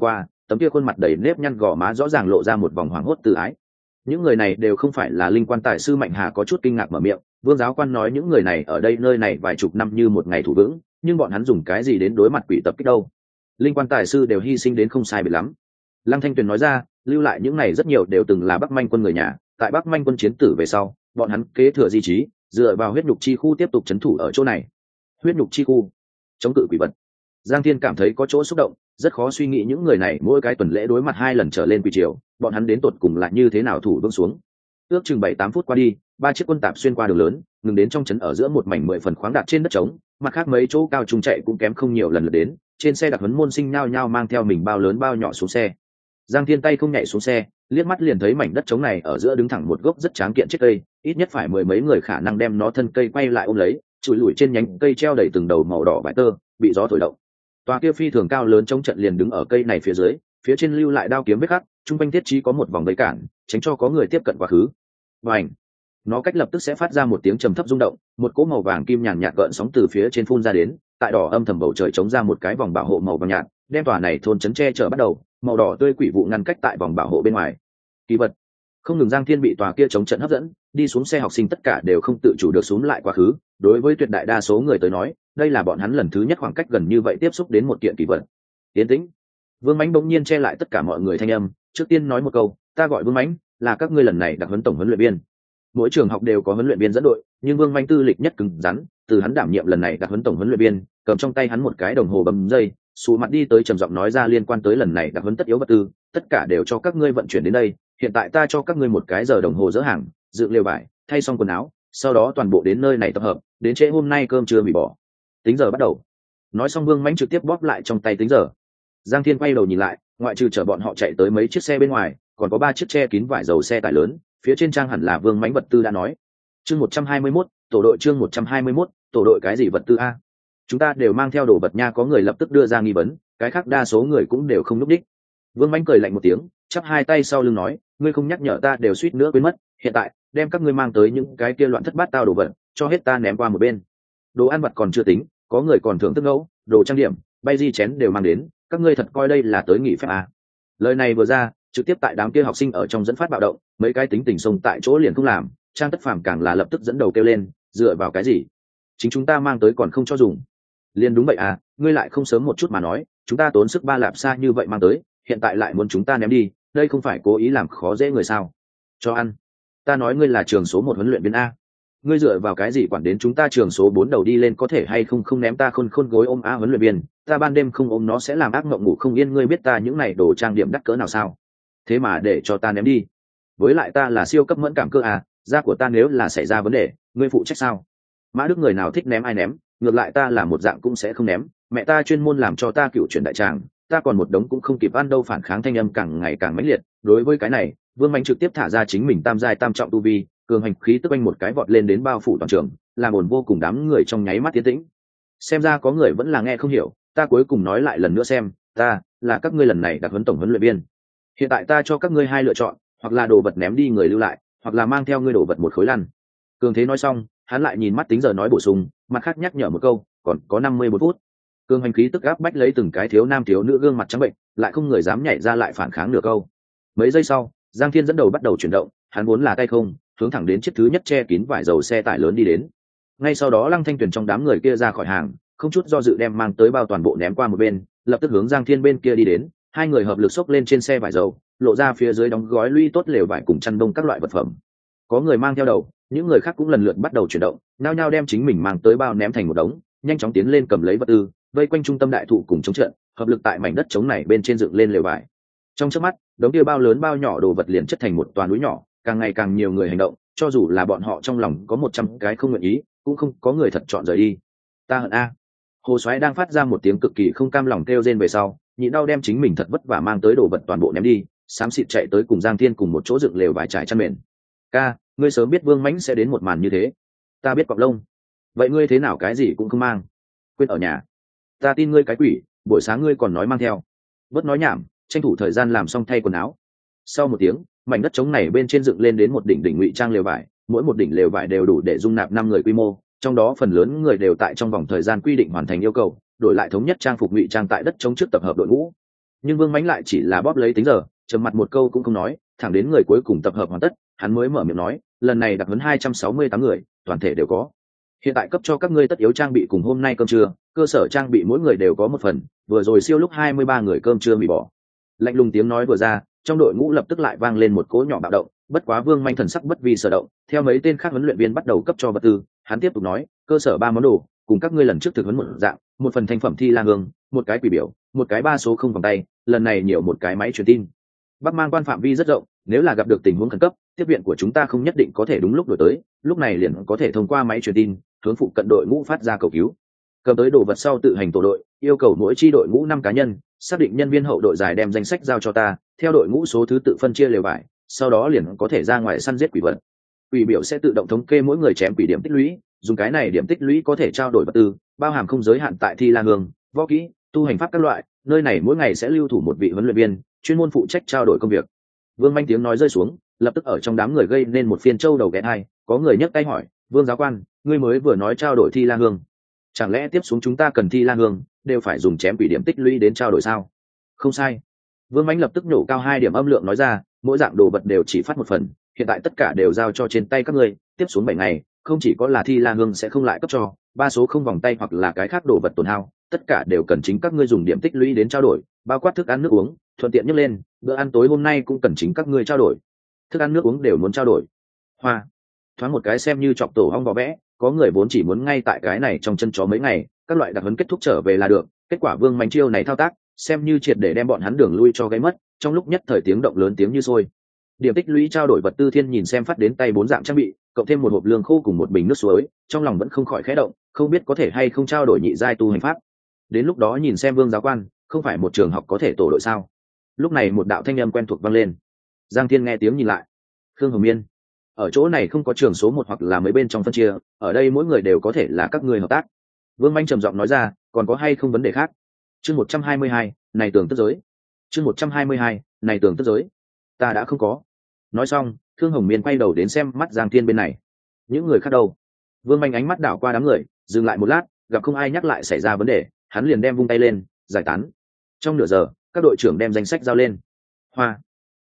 S1: tấm kia khuôn mặt đầy nếp nhăn gò má rõ ràng lộ ra một vòng hoảng hốt tự ái. Những người này đều không phải là linh quan tài sư. Mạnh Hà có chút kinh ngạc mở miệng. Vương giáo quan nói những người này ở đây nơi này vài chục năm như một ngày thủ vững, nhưng bọn hắn dùng cái gì đến đối mặt quỷ tập kích đâu? Linh quan tài sư đều hy sinh đến không sai biệt lắm. Lăng Thanh Tuyền nói ra, lưu lại những này rất nhiều đều từng là Bắc Manh quân người nhà, tại Bắc Manh quân chiến tử về sau, bọn hắn kế thừa di trí, dựa vào huyết nhục chi khu tiếp tục trấn thủ ở chỗ này. Huyết nhục chi khu, chống cự quỷ vật. Giang Thiên cảm thấy có chỗ xúc động, rất khó suy nghĩ những người này mỗi cái tuần lễ đối mặt 2 lần trở lên quỷ triều, bọn hắn đến tột cùng là như thế nào thủ vững xuống. Ước chừng 7-8 phút qua đi, 3 chiếc quân tạp xuyên qua đường lớn, ngừng đến trong trấn ở giữa một mảnh 10 phần khoáng đạt trên đất trống, mặt khác mấy chỗ cao trung chạy cũng kém không nhiều lần lượt đến, trên xe đặc huấn môn sinh nhao nhao mang theo mình bao lớn bao nhỏ xuống xe. Giang Thiên tay không nhảy xuống xe, liếc mắt liền thấy mảnh đất trống này ở giữa đứng thẳng một gốc rất tráng kiện chiếc cây, ít nhất phải 10 mấy người khả năng đem nó thân cây quay lại ôm lấy, chùi lủi trên nhánh cây treo đầy từng đầu màu đỏ vải tơ, bị gió thổi động. Tòa kia phi thường cao lớn chống trận liền đứng ở cây này phía dưới, phía trên lưu lại đao kiếm vết khắc, trung quanh thiết trí có một vòng vây cản, tránh cho có người tiếp cận quá khứ. Bành! Nó cách lập tức sẽ phát ra một tiếng trầm thấp rung động, một cỗ màu vàng kim nhàn nhạt gợn sóng từ phía trên phun ra đến, tại đỏ âm thầm bầu trời chống ra một cái vòng bảo hộ màu vàng nhạt, đem tòa này thôn trấn che chở bắt đầu, màu đỏ tươi quỷ vụ ngăn cách tại vòng bảo hộ bên ngoài. Kỳ vật. Không ngừng Giang Thiên bị tòa kia chống trận hấp dẫn, đi xuống xe học sinh tất cả đều không tự chủ được xuống lại quá khứ, đối với tuyệt đại đa số người tới nói, đây là bọn hắn lần thứ nhất khoảng cách gần như vậy tiếp xúc đến một kiện kỳ vật. Tiến tĩnh. Vương Mãnh bỗng nhiên che lại tất cả mọi người thanh âm, trước tiên nói một câu, ta gọi Vương Mãnh, là các ngươi lần này đặc huấn tổng huấn luyện viên. Mỗi trường học đều có huấn luyện viên dẫn đội, nhưng Vương Mãnh tư lịch nhất cứng rắn, từ hắn đảm nhiệm lần này đặc huấn tổng huấn luyện viên, cầm trong tay hắn một cái đồng hồ bấm dây, xù mặt đi tới trầm giọng nói ra liên quan tới lần này đặc huấn tất yếu vật tư, tất cả đều cho các ngươi vận chuyển đến đây, hiện tại ta cho các ngươi một cái giờ đồng hồ dỡ hàng, dựng lều vải, thay xong quần áo, sau đó toàn bộ đến nơi này tập hợp, đến trễ hôm nay cơm trưa hủy bỏ. Tính giờ bắt đầu. Nói xong Vương Mãnh trực tiếp bóp lại trong tay tính giờ. Giang Thiên quay đầu nhìn lại, ngoại trừ chở bọn họ chạy tới mấy chiếc xe bên ngoài, còn có 3 chiếc che kín vải dầu xe tải lớn, phía trên trang hẳn là Vương Mãnh vật tư đã nói. Chương 121, tổ đội chương 121, tổ đội cái gì vật tư a? Chúng ta đều mang theo đồ vật nha, có người lập tức đưa ra nghi vấn, cái khác đa số người cũng đều không lúc đích. Vương Mãnh cười lạnh một tiếng, chắp hai tay sau lưng nói, ngươi không nhắc nhở ta đều suýt nữa quên mất, hiện tại đem các ngươi mang tới những cái kia loạn thất bát tao đồ vật cho hết ta ném qua một bên. Đồ ăn vặt còn chưa tính, có người còn thưởng thức ngẫu, đồ trang điểm, bay di chén đều mang đến, các ngươi thật coi đây là tới nghỉ phép à? Lời này vừa ra, trực tiếp tại đám kia học sinh ở trong dẫn phát bạo động, mấy cái tính tình xông tại chỗ liền không làm, Trang Tất Phàm càng là lập tức dẫn đầu kêu lên, dựa vào cái gì? Chính chúng ta mang tới còn không cho dùng. Liền đúng vậy à, ngươi lại không sớm một chút mà nói, chúng ta tốn sức ba lạp xa như vậy mang tới, hiện tại lại muốn chúng ta ném đi, đây không phải cố ý làm khó dễ người sao? Cho ăn. Ta nói ngươi là trường số 1 huấn luyện viên a. Ngươi dựa vào cái gì quản đến chúng ta trường số 4 đầu đi lên có thể hay không không ném ta khôn gối ôm a huấn luyện viên, ta ban đêm không ôm nó sẽ làm ác mộng ngủ không yên, ngươi biết ta những này đồ trang điểm đắt cỡ nào sao? Thế mà để cho ta ném đi. Với lại ta là siêu cấp mẫn cảm cơ à, da của ta nếu là xảy ra vấn đề, ngươi phụ trách sao? Mã Đức người nào thích ném ai ném, ngược lại ta là một dạng cũng sẽ không ném, mẹ ta chuyên môn làm cho ta cựu chuyển đại tràng, ta còn một đống cũng không kịp ăn đâu. Phản kháng thanh âm càng ngày càng mãnh liệt, đối với cái này, Vương Mạnh trực tiếp thả ra chính mình tam giai tam trọng tu vi, cường hành khí tức anh một cái vọt lên đến bao phủ toàn trường, làm ồn vô cùng đám người trong nháy mắt tiến tĩnh. Xem ra có người vẫn là nghe không hiểu, ta cuối cùng nói lại lần nữa xem, ta là các ngươi lần này đặc huấn tổng huấn luyện viên. Hiện tại ta cho các ngươi 2 lựa chọn, hoặc là đồ vật ném đi người lưu lại, hoặc là mang theo ngươi đồ vật một khối lăn. Cường Thế nói xong, hắn lại nhìn mắt tính giờ nói bổ sung, mặt khác nhắc nhở một câu, còn có 51 phút. Cường hành khí tức áp bách lấy từng cái thiếu nam thiếu nữ gương mặt trắng bệnh, lại không người dám nhảy ra lại phản kháng nửa câu. Mấy giây sau, Giang Thiên dẫn đầu bắt đầu chuyển động, hắn vốn là tay không, hướng thẳng đến chiếc thứ nhất che kín vải dầu xe tải lớn đi đến. Ngay sau đó Lăng Thanh Tuyền trong đám người kia ra khỏi hàng, không chút do dự đem mang tới bao toàn bộ ném qua một bên, lập tức hướng Giang Thiên bên kia đi đến. 2 người hợp lực xốc lên trên xe vải dầu, lộ ra phía dưới đóng gói lũy tốt lều vải cùng chăn đông các loại vật phẩm. Có người mang theo đầu, những người khác cũng lần lượt bắt đầu chuyển động, nao nhao đem chính mình mang tới bao ném thành một đống, nhanh chóng tiến lên cầm lấy vật tư, vây quanh trung tâm đại thụ cùng chống trận, hợp lực tại mảnh đất trống này bên trên dựng lên lều vải. Trong chớp mắt, đống kia bao lớn bao nhỏ đồ vật liền chất thành một toà núi nhỏ, càng ngày càng nhiều người hành động, cho dù là bọn họ trong lòng có 100 cái không nguyện ý, cũng không có người thật chọn rời đi. Ta hận a. Hồ Soái đang phát ra một tiếng cực kỳ không cam lòng kêu rên về sau, nhịn đau đem chính mình thật vất vả mang tới đồ vật toàn bộ ném đi, xám xịt chạy tới cùng Giang Thiên cùng một chỗ dựng lều vải trải chăn mền. Ca, ngươi sớm biết Vương Mãnh sẽ đến một màn như thế. Ta biết cọp lông. Vậy ngươi thế nào cái gì cũng không mang? Quên ở nhà. Ta tin ngươi cái quỷ, buổi sáng ngươi còn nói mang theo. Bớt nói nhảm, tranh thủ thời gian làm xong thay quần áo. Sau một tiếng, mảnh đất trống này bên trên dựng lên đến một đỉnh ngụy trang lều vải, mỗi một đỉnh lều vải đều đủ để dung nạp 5 người quy mô, trong đó phần lớn người đều tại trong vòng thời gian quy định hoàn thành yêu cầu, đổi lại thống nhất trang phục ngụy trang tại đất trống trước tập hợp đội ngũ. Nhưng Vương Mánh lại chỉ là bóp lấy tính giờ, trầm mặt một câu cũng không nói, thẳng đến người cuối cùng tập hợp hoàn tất, hắn mới mở miệng nói, lần này đặc huấn 268 người, toàn thể đều có. Hiện tại cấp cho các ngươi tất yếu trang bị cùng hôm nay cơm trưa, cơ sở trang bị mỗi người đều có một phần, vừa rồi siêu lúc 23 người cơm trưa bị bỏ. Lạnh lùng tiếng nói vừa ra, trong đội ngũ lập tức lại vang lên một cỗ nhỏ bạo động, bất quá Vương Manh thần sắc bất vi sở động, theo mấy tên khác huấn luyện viên bắt đầu cấp cho vật tư, hắn tiếp tục nói, cơ sở 3 món đồ, cùng các ngươi lần trước thực huấn một dạng, một phần thành phẩm thi la hương, một cái quỷ biểu, một cái 3 số không vòng tay, lần này nhiều một cái máy truyền tin. Bắc Mang quan phạm vi rất rộng, nếu là gặp được tình huống khẩn cấp, tiếp viện của chúng ta không nhất định có thể đúng lúc đổi tới, lúc này liền có thể thông qua máy truyền tin, hướng phụ cận đội ngũ phát ra cầu cứu. Cầm tới đồ vật sau tự hành tổ đội, yêu cầu mỗi chi đội ngũ 5 cá nhân, xác định nhân viên hậu đội dài đem danh sách giao cho ta, theo đội ngũ số thứ tự phân chia lều vải, sau đó liền có thể ra ngoài săn giết quỷ vật. Quỷ biểu sẽ tự động thống kê mỗi người chém quỷ điểm tích lũy, dùng cái này điểm tích lũy có thể trao đổi vật tư, bao hàm không giới hạn tại thi la hương, võ kỹ, tu hành pháp các loại, nơi này mỗi ngày sẽ lưu thủ một vị huấn luyện viên, chuyên môn phụ trách trao đổi công việc. Vương Manh tiếng nói rơi xuống, lập tức ở trong đám người gây nên một phiên châu đầu ghé hai, có người nhấc tay hỏi, Vương giáo quan, ngươi mới vừa nói trao đổi thi la hương, chẳng lẽ tiếp xuống chúng ta cần thi la hương đều phải dùng chém quỷ điểm tích lũy đến trao đổi sao? Không sai. Vương Mánh lập tức nhổ cao 2 điểm âm lượng nói ra, mỗi dạng đồ vật đều chỉ phát một phần, hiện tại tất cả đều giao cho trên tay các ngươi, tiếp xuống 7 ngày, không chỉ có là thi la hương sẽ không lại cấp cho, 3 số không vòng tay hoặc là cái khác đồ vật tổn hao, tất cả đều cần chính các ngươi dùng điểm tích lũy đến trao đổi, bao quát thức ăn nước uống, thuận tiện nhắc lên, bữa ăn tối hôm nay cũng cần chính các ngươi trao đổi. Thức ăn nước uống đều muốn trao đổi. Hoa. Thoáng một cái xem như chọc tổ hong vò vẽ, có người vốn chỉ muốn ngay tại cái này trong chân chó mấy ngày, các loại đặc huấn kết thúc trở về là được, kết quả Vương Mánh chiêu này thao tác, xem như triệt để đem bọn hắn đường lui cho gãy mất, trong lúc nhất thời tiếng động lớn tiếng như sôi. Điểm tích lũy trao đổi vật tư thiên nhìn xem phát đến tay 4 dạng trang bị, cộng thêm một hộp lương khô cùng một bình nước suối, trong lòng vẫn không khỏi khẽ động, không biết có thể hay không trao đổi nhị giai tu hành pháp. Đến lúc đó nhìn xem Vương giáo quan, không phải một trường học có thể tổ đội sao? Lúc này một đạo thanh âm quen thuộc vang lên. Giang Thiên nghe tiếng nhìn lại. Khương Hồng Miên, ở chỗ này không có trường số 1 hoặc là mấy bên trong phân chia, ở đây mỗi người đều có thể là các người hợp tác. Vương Manh trầm giọng nói ra, còn có hay không vấn đề khác? Chương 122, này tưởng tức giới. Chương 122, này tưởng tức giới. Ta đã không có. Nói xong, Khương Hồng Miên quay đầu đến xem mắt Giang Thiên bên này. Những người khác đâu? Vương Manh ánh mắt đảo qua đám người, dừng lại một lát, gặp không ai nhắc lại xảy ra vấn đề, hắn liền đem vung tay lên, giải tán. Trong nửa giờ, các đội trưởng đem danh sách giao lên. Hoa.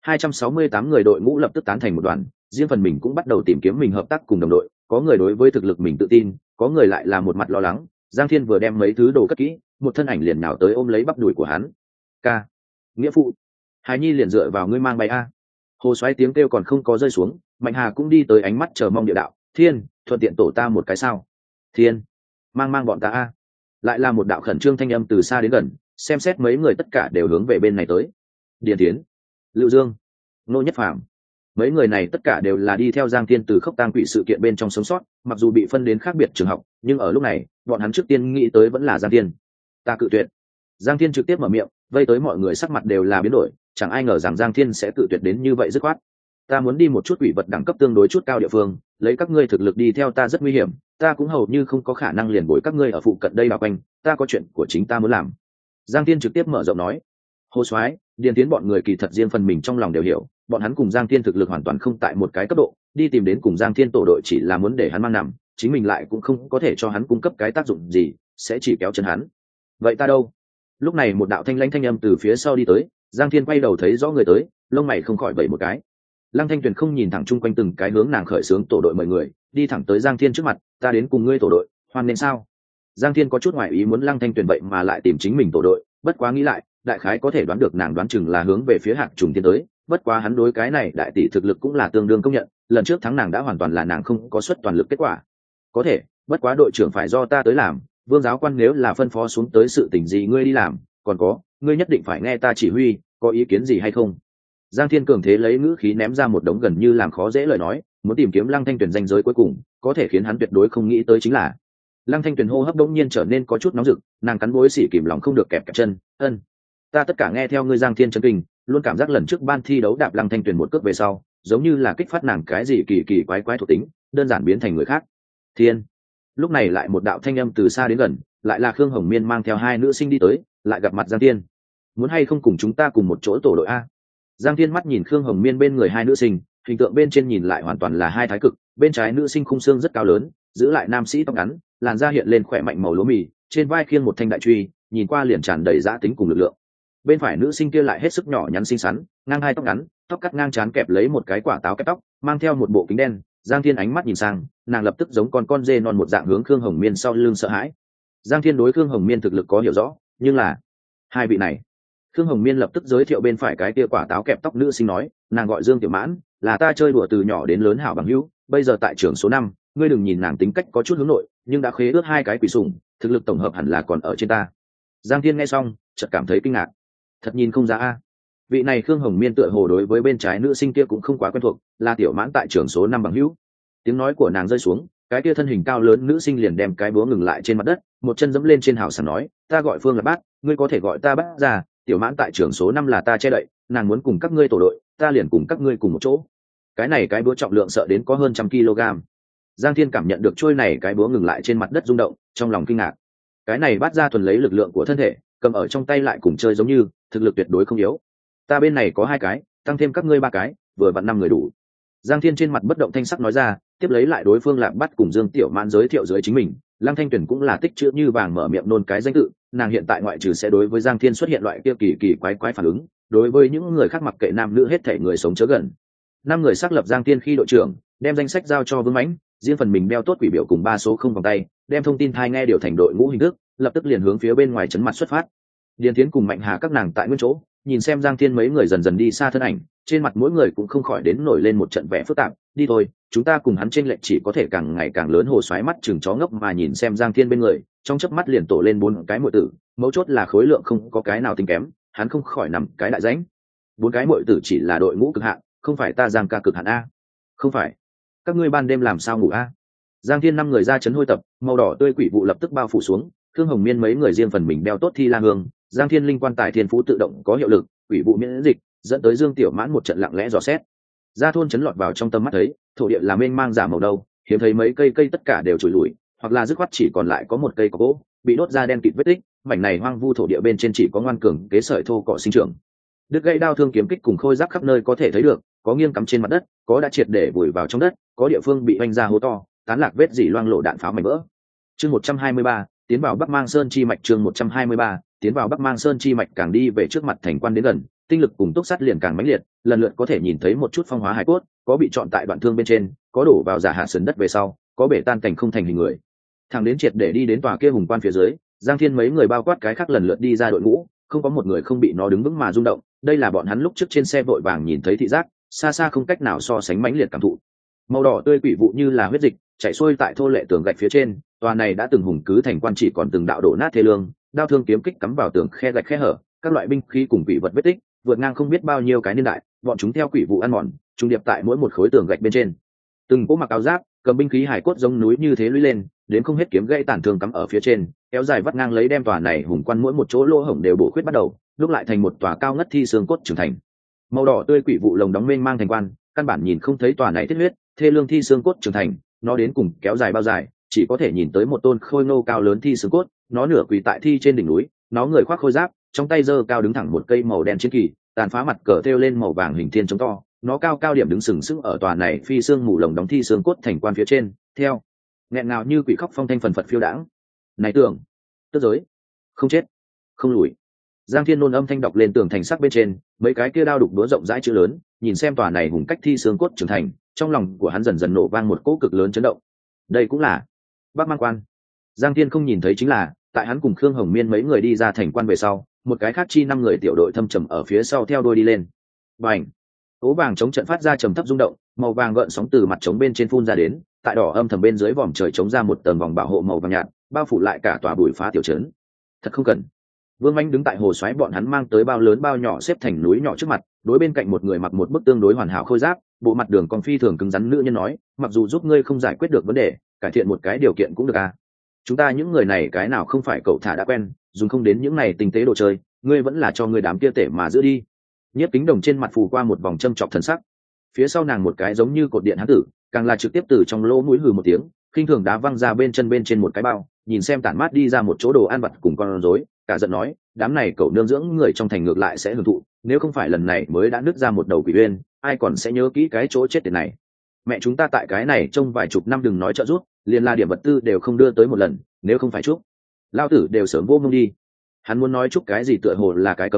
S1: 268 người đội ngũ lập tức tán thành một đoàn, riêng phần mình cũng bắt đầu tìm kiếm mình hợp tác cùng đồng đội, có người đối với thực lực mình tự tin, có người lại là một mặt lo lắng. Giang Thiên vừa đem mấy thứ đồ cất kỹ, một thân ảnh liền nhào tới ôm lấy bắp đùi của hắn. Ca, nghĩa phụ, Hải Nhi liền dựa vào ngươi mang bay a. Hồ Soái tiếng kêu còn không có rơi xuống, Mạnh Hà cũng đi tới ánh mắt chờ mong địa đạo, Thiên, thuận tiện tổ ta một cái sao? Thiên, mang bọn ta a. Lại là một đạo khẩn trương thanh âm từ xa đến gần, xem xét mấy người tất cả đều hướng về bên này tới. Điền Tiến, Lưu Dương, Nô Nhất Phàm, mấy người này tất cả đều là đi theo Giang Thiên từ Khốc Tang Quỷ sự kiện bên trong sống sót, mặc dù bị phân đến khác biệt trường học, nhưng ở lúc này bọn hắn trước tiên nghĩ tới vẫn là Giang Thiên. Ta cự tuyệt. Giang Thiên trực tiếp mở miệng, vây tới mọi người sắc mặt đều là biến đổi, chẳng ai ngờ rằng Giang Thiên sẽ cự tuyệt đến như vậy dứt khoát. Ta muốn đi một chút quỷ vật đẳng cấp tương đối chút cao địa phương, lấy các ngươi thực lực đi theo ta rất nguy hiểm, ta cũng hầu như không có khả năng liền bồi các ngươi ở phụ cận đây đào quanh, ta có chuyện của chính ta muốn làm. Giang Thiên trực tiếp mở rộng nói. Hồ Soái, Điền Tiến bọn người kỳ thật riêng phần mình trong lòng đều hiểu, bọn hắn cùng Giang Thiên thực lực hoàn toàn không tại một cái cấp độ, đi tìm đến cùng Giang Thiên tổ đội chỉ là muốn để hắn mang nằm, chính mình lại cũng không có thể cho hắn cung cấp cái tác dụng gì, sẽ chỉ kéo chân hắn. Vậy ta đâu? Lúc này một đạo thanh lãnh thanh âm từ phía sau đi tới, Giang Thiên quay đầu thấy rõ người tới, lông mày không khỏi vẩy một cái. Lăng Thanh Tuyền không nhìn thẳng chung quanh từng cái hướng nàng khởi xướng tổ đội mời người, đi thẳng tới Giang Thiên trước mặt, ta đến cùng ngươi tổ đội, hoan nên sao? Giang Thiên có chút ngoài ý muốn Lăng Thanh Tuyền vậy mà lại tìm chính mình tổ đội, bất quá nghĩ lại, đại khái có thể đoán được nàng đoán chừng là hướng về phía Hạc Trùng Thiên tới, bất quá hắn đối cái này đại tỷ thực lực cũng là tương đương công nhận, lần trước thắng nàng đã hoàn toàn là nàng không có suất toàn lực kết quả. Có thể, bất quá đội trưởng phải do ta tới làm, Vương giáo quan nếu là phân phó xuống tới sự tình gì ngươi đi làm, còn có, ngươi nhất định phải nghe ta chỉ huy, có ý kiến gì hay không? Giang Thiên cường thế lấy ngữ khí ném ra một đống gần như làm khó dễ lời nói, muốn tìm kiếm Lăng Thanh Tuyền danh giới cuối cùng, có thể khiến hắn tuyệt đối không nghĩ tới chính là Lăng Thanh Tuyền hô hấp đống nhiên trở nên có chút nóng rực, nàng cắn môi xỉ kìm lòng không được kẹp chân, ta tất cả nghe theo ngươi. Giang Thiên chấn kinh, luôn cảm giác lần trước ban thi đấu đạp Lăng Thanh Tuyền một cước về sau, giống như là kích phát nàng cái gì kỳ kỳ quái quái thuộc tính, đơn giản biến thành người khác. Thiên. Lúc này lại một đạo thanh âm từ xa đến gần, lại là Khương Hồng Miên mang theo 2 nữ sinh đi tới, lại gặp mặt Giang Thiên. Muốn hay không cùng chúng ta cùng một chỗ tổ đội a? Giang Thiên mắt nhìn Khương Hồng Miên bên người 2 nữ sinh, hình tượng bên trên nhìn lại hoàn toàn là 2 thái cực, bên trái nữ sinh khung xương rất cao lớn, giữ lại nam sĩ tóc ngắn, làn da hiện lên khỏe mạnh màu lúa mì, trên vai khiêng một thanh đại truy, nhìn qua liền tràn đầy dã tính cùng lực lượng. bên phải nữ sinh kia lại hết sức nhỏ nhắn xinh xắn, ngang hai tóc ngắn, tóc cắt ngang trán kẹp lấy một cái quả táo kẹp tóc, mang theo một bộ kính đen. Giang Thiên ánh mắt nhìn sang, nàng lập tức giống con dê non một dạng hướng Khương Hồng Miên sau lưng sợ hãi. Giang Thiên đối Khương Hồng Miên thực lực có hiểu rõ, nhưng là hai vị này. Khương Hồng Miên lập tức giới thiệu bên phải cái kia quả táo kẹp tóc nữ sinh nói, nàng gọi Dương Tiểu Mãn, là ta chơi đùa từ nhỏ đến lớn hảo bằng hữu, bây giờ tại trường số 5, ngươi đừng nhìn nàng tính cách có chút hướng nội, nhưng đã khế ước hai cái quỷ sủng, thực lực tổng hợp hẳn là còn ở trên ta. Giang Thiên nghe xong, chợt cảm thấy kinh ngạc. Thật nhìn không ra a. Vị này Khương Hồng Miên tựa hồ đối với bên trái nữ sinh kia cũng không quá quen thuộc, là Tiểu Mãn tại trường số 5 bằng hữu. Tiếng nói của nàng rơi xuống, cái kia thân hình cao lớn nữ sinh liền đem cái búa ngừng lại trên mặt đất, một chân dẫm lên trên hào sảng nói, ta gọi Phương là Bát, ngươi có thể gọi ta Bát ra, Tiểu Mãn tại trường số 5 là ta che đậy, nàng muốn cùng các ngươi tổ đội, ta liền cùng các ngươi cùng một chỗ. Cái này cái búa trọng lượng sợ đến có hơn 100 kg. Giang Thiên cảm nhận được trôi này cái búa ngừng lại trên mặt đất rung động, trong lòng kinh ngạc. Cái này Bát ra thuần lấy lực lượng của thân thể, cầm ở trong tay lại cùng chơi giống như, thực lực tuyệt đối không yếu. Ta bên này có 2 cái, tăng thêm các ngươi 3 cái, vừa vặn 5 người đủ. Giang Thiên trên mặt bất động thanh sắc nói ra, tiếp lấy lại đối phương Lạp Bắt cùng Dương Tiểu Mãn giới thiệu dưới chính mình. Lăng Thanh Tuyển cũng là tích chữ như vàng mở miệng nôn cái danh tự, nàng hiện tại ngoại trừ sẽ đối với Giang Thiên xuất hiện loại kia kỳ quái phản ứng, đối với những người khác mặc kệ nam nữ hết thảy người sống chớ gần. 5 người xác lập Giang Thiên khi đội trưởng, đem danh sách giao cho Vương Mãnh, riêng phần mình đeo tốt quỷ biểu cùng 3 số không vòng tay, đem thông tin thai nghe điều thành đội ngũ hình thức, lập tức liền hướng phía bên ngoài trấn mặt xuất phát. Điền Thiến cùng Mạnh Hà các nàng tại nguyên chỗ, nhìn xem Giang Thiên mấy người dần dần đi xa thân ảnh, trên mặt mỗi người cũng không khỏi đến nổi lên một trận vẻ phức tạp. Đi thôi, chúng ta cùng hắn chênh lệch chỉ có thể càng ngày càng lớn. Hồ xoáy mắt chừng chó ngốc mà nhìn xem Giang Thiên bên người, trong chớp mắt liền tổ lên 4 cái muội tử, mấu chốt là khối lượng không có cái nào tính kém, hắn không khỏi nằm cái đại rãnh. 4 cái muội tử chỉ là đội ngũ cực hạn, không phải ta Giang ca cực hạn a. Không phải. Các ngươi ban đêm làm sao ngủ a? Giang Thiên 5 người ra chấn hôi tập, màu đỏ tươi quỷ vụ lập tức bao phủ xuống, Khương Hồng Miên mấy người riêng phần mình đeo tốt thi la hương, Giang Thiên linh quan tài thiên phú tự động có hiệu lực, quỷ vụ miễn dịch, dẫn tới Dương Tiểu Mãn một trận lặng lẽ dò xét. Ra thôn chấn lọt vào trong tâm mắt thấy, thổ địa là mênh mang giả màu đâu, hiếm thấy mấy cây tất cả đều trụi lủi, hoặc là dứt khoát chỉ còn lại có một cây có gỗ, bị đốt ra đen kịt vết tích, mảnh này hoang vu thổ địa bên trên chỉ có ngoan cường kế sợi thô cỏ sinh trưởng. Đứt gãy đao thương kiếm kích cùng khôi giáp khắp nơi có thể thấy được, có nghiêng cắm trên mặt đất, có đã triệt để vùi vào trong đất, có địa phương bị vành ra hố to, tán lạc vết dỉ loang lộ đạn pháo mảnh vỡ. Chương 123, tiến vào Bắc Mang Sơn chi mạch. Chương 123, tiến vào Bắc Mang Sơn chi mạch. Càng đi về trước mặt thành quan đến gần, tinh lực cùng túc sắt liền càng mãnh liệt, lần lượt có thể nhìn thấy một chút phong hóa hải cốt, có bị trọn tại đoạn thương bên trên, có đổ vào giả hạ sườn đất về sau, có bể tan cảnh không thành hình người. Thằng đến triệt để đi đến tòa kia hùng quan phía dưới, Giang Thiên mấy người bao quát cái khác lần lượt đi ra đội ngũ, không có một người không bị nó đứng vững mà rung động. Đây là bọn hắn lúc trước trên xe vội vàng nhìn thấy thị giác, xa xa không cách nào so sánh mãnh liệt cảm thụ. Màu đỏ tươi quỷ vụ như là huyết dịch chảy xuôi tại thô lệ tường gạch phía trên, tòa này đã từng hùng cứ thành quan chỉ còn từng đạo đổ nát thê lương, đao thương kiếm kích cắm vào tường khe gạch khe hở, các loại binh khí cùng quỷ vật vết tích vượt ngang không biết bao nhiêu cái niên đại, bọn chúng theo quỷ vụ ăn mòn, trung điệp tại mỗi một khối tường gạch bên trên. Từng cỗ mặc áo giáp, cầm binh khí hải cốt giống núi như thế lũy lên, đến không hết kiếm gãy tàn thương cắm ở phía trên, kéo dài vắt ngang lấy đem tòa này hùng quan mỗi một chỗ lỗ hổng đều bổ khuyết bắt đầu, lúc lại thành một tòa cao ngất thi xương cốt trưởng thành. Màu đỏ tươi quỷ vụ lồng đóng mênh mang thành quan, căn bản nhìn không thấy tòa này thiết huyết thê lương thi xương cốt trưởng thành, nó đến cùng kéo dài bao dài, chỉ có thể nhìn tới một tôn khôi ngô cao lớn thi xương cốt, nó nửa quỳ tại thi trên đỉnh núi, nó người khoác khôi giáp, trong tay giơ cao đứng thẳng một cây màu đen chiến kỳ, tàn phá mặt cờ thêu lên màu vàng hình thiên chống to, nó cao cao điểm đứng sừng sững ở tòa này phi xương mù lồng đóng thi xương cốt thành quan phía trên, theo nghẹn ngào như quỷ khóc phong thanh phần phật phiêu đãng. Này tưởng, tức giới, không chết, không lùi. Giang Thiên nôn âm thanh đọc lên tường thành sắc bên trên, mấy cái kia đao đục đúa rộng rãi chữ lớn, nhìn xem tòa này hùng cách thi xương cốt trưởng thành, trong lòng của hắn dần dần nổ vang một cỗ cực lớn chấn động. Đây cũng là Bắc Mang quan. Giang Thiên không nhìn thấy chính là, tại hắn cùng Khương Hồng Miên mấy người đi ra thành quan về sau, một cái khác chi 5 người tiểu đội thâm trầm ở phía sau theo đuôi đi lên. Bành! Ố vàng chống trận phát ra trầm thấp rung động, màu vàng gợn sóng từ mặt trống bên trên phun ra đến, tại đỏ âm thầm bên dưới vòm trời chống ra một tầng vòng bảo hộ màu vàng nhạt, bao phủ lại cả tòa bụi phá tiểu trấn. Thật không cần. Vương Mạnh đứng tại hồ xoáy bọn hắn mang tới bao lớn bao nhỏ xếp thành núi nhỏ trước mặt, đối bên cạnh một người mặc một bức tương đối hoàn hảo khôi giáp, bộ mặt đường còn phi thường cứng rắn nữ nhân nói, mặc dù giúp ngươi không giải quyết được vấn đề, cải thiện một cái điều kiện cũng được à. Chúng ta những người này cái nào không phải cậu thả đã quen, dùng không đến những này tinh tế đồ chơi, ngươi vẫn là cho ngươi đám kia tể mà giữ đi. Nhiếp Kính Đồng trên mặt phù qua một vòng châm chọc thần sắc, phía sau nàng một cái giống như cột điện hán tử, càng là trực tiếp từ trong lỗ mũi hừ một tiếng, khinh thường đá văng ra bên chân bên trên một cái bao, nhìn xem tản mát đi ra một chỗ đồ ăn vặt cùng con rối, cả giận nói, đám này cậu nương dưỡng người trong thành ngược lại sẽ hưởng thụ, nếu không phải lần này mới đã nứt ra một đầu quỷ uyên, ai còn sẽ nhớ kỹ cái chỗ chết tiệt này. Mẹ chúng ta tại cái này trong vài chục năm đừng nói trợ giúp, liền là điểm vật tư đều không đưa tới một lần, nếu không phải chúc lao tử đều sớm vô mông đi. Hắn muốn nói chúc cái gì tựa hồ là cái cấm kỵ,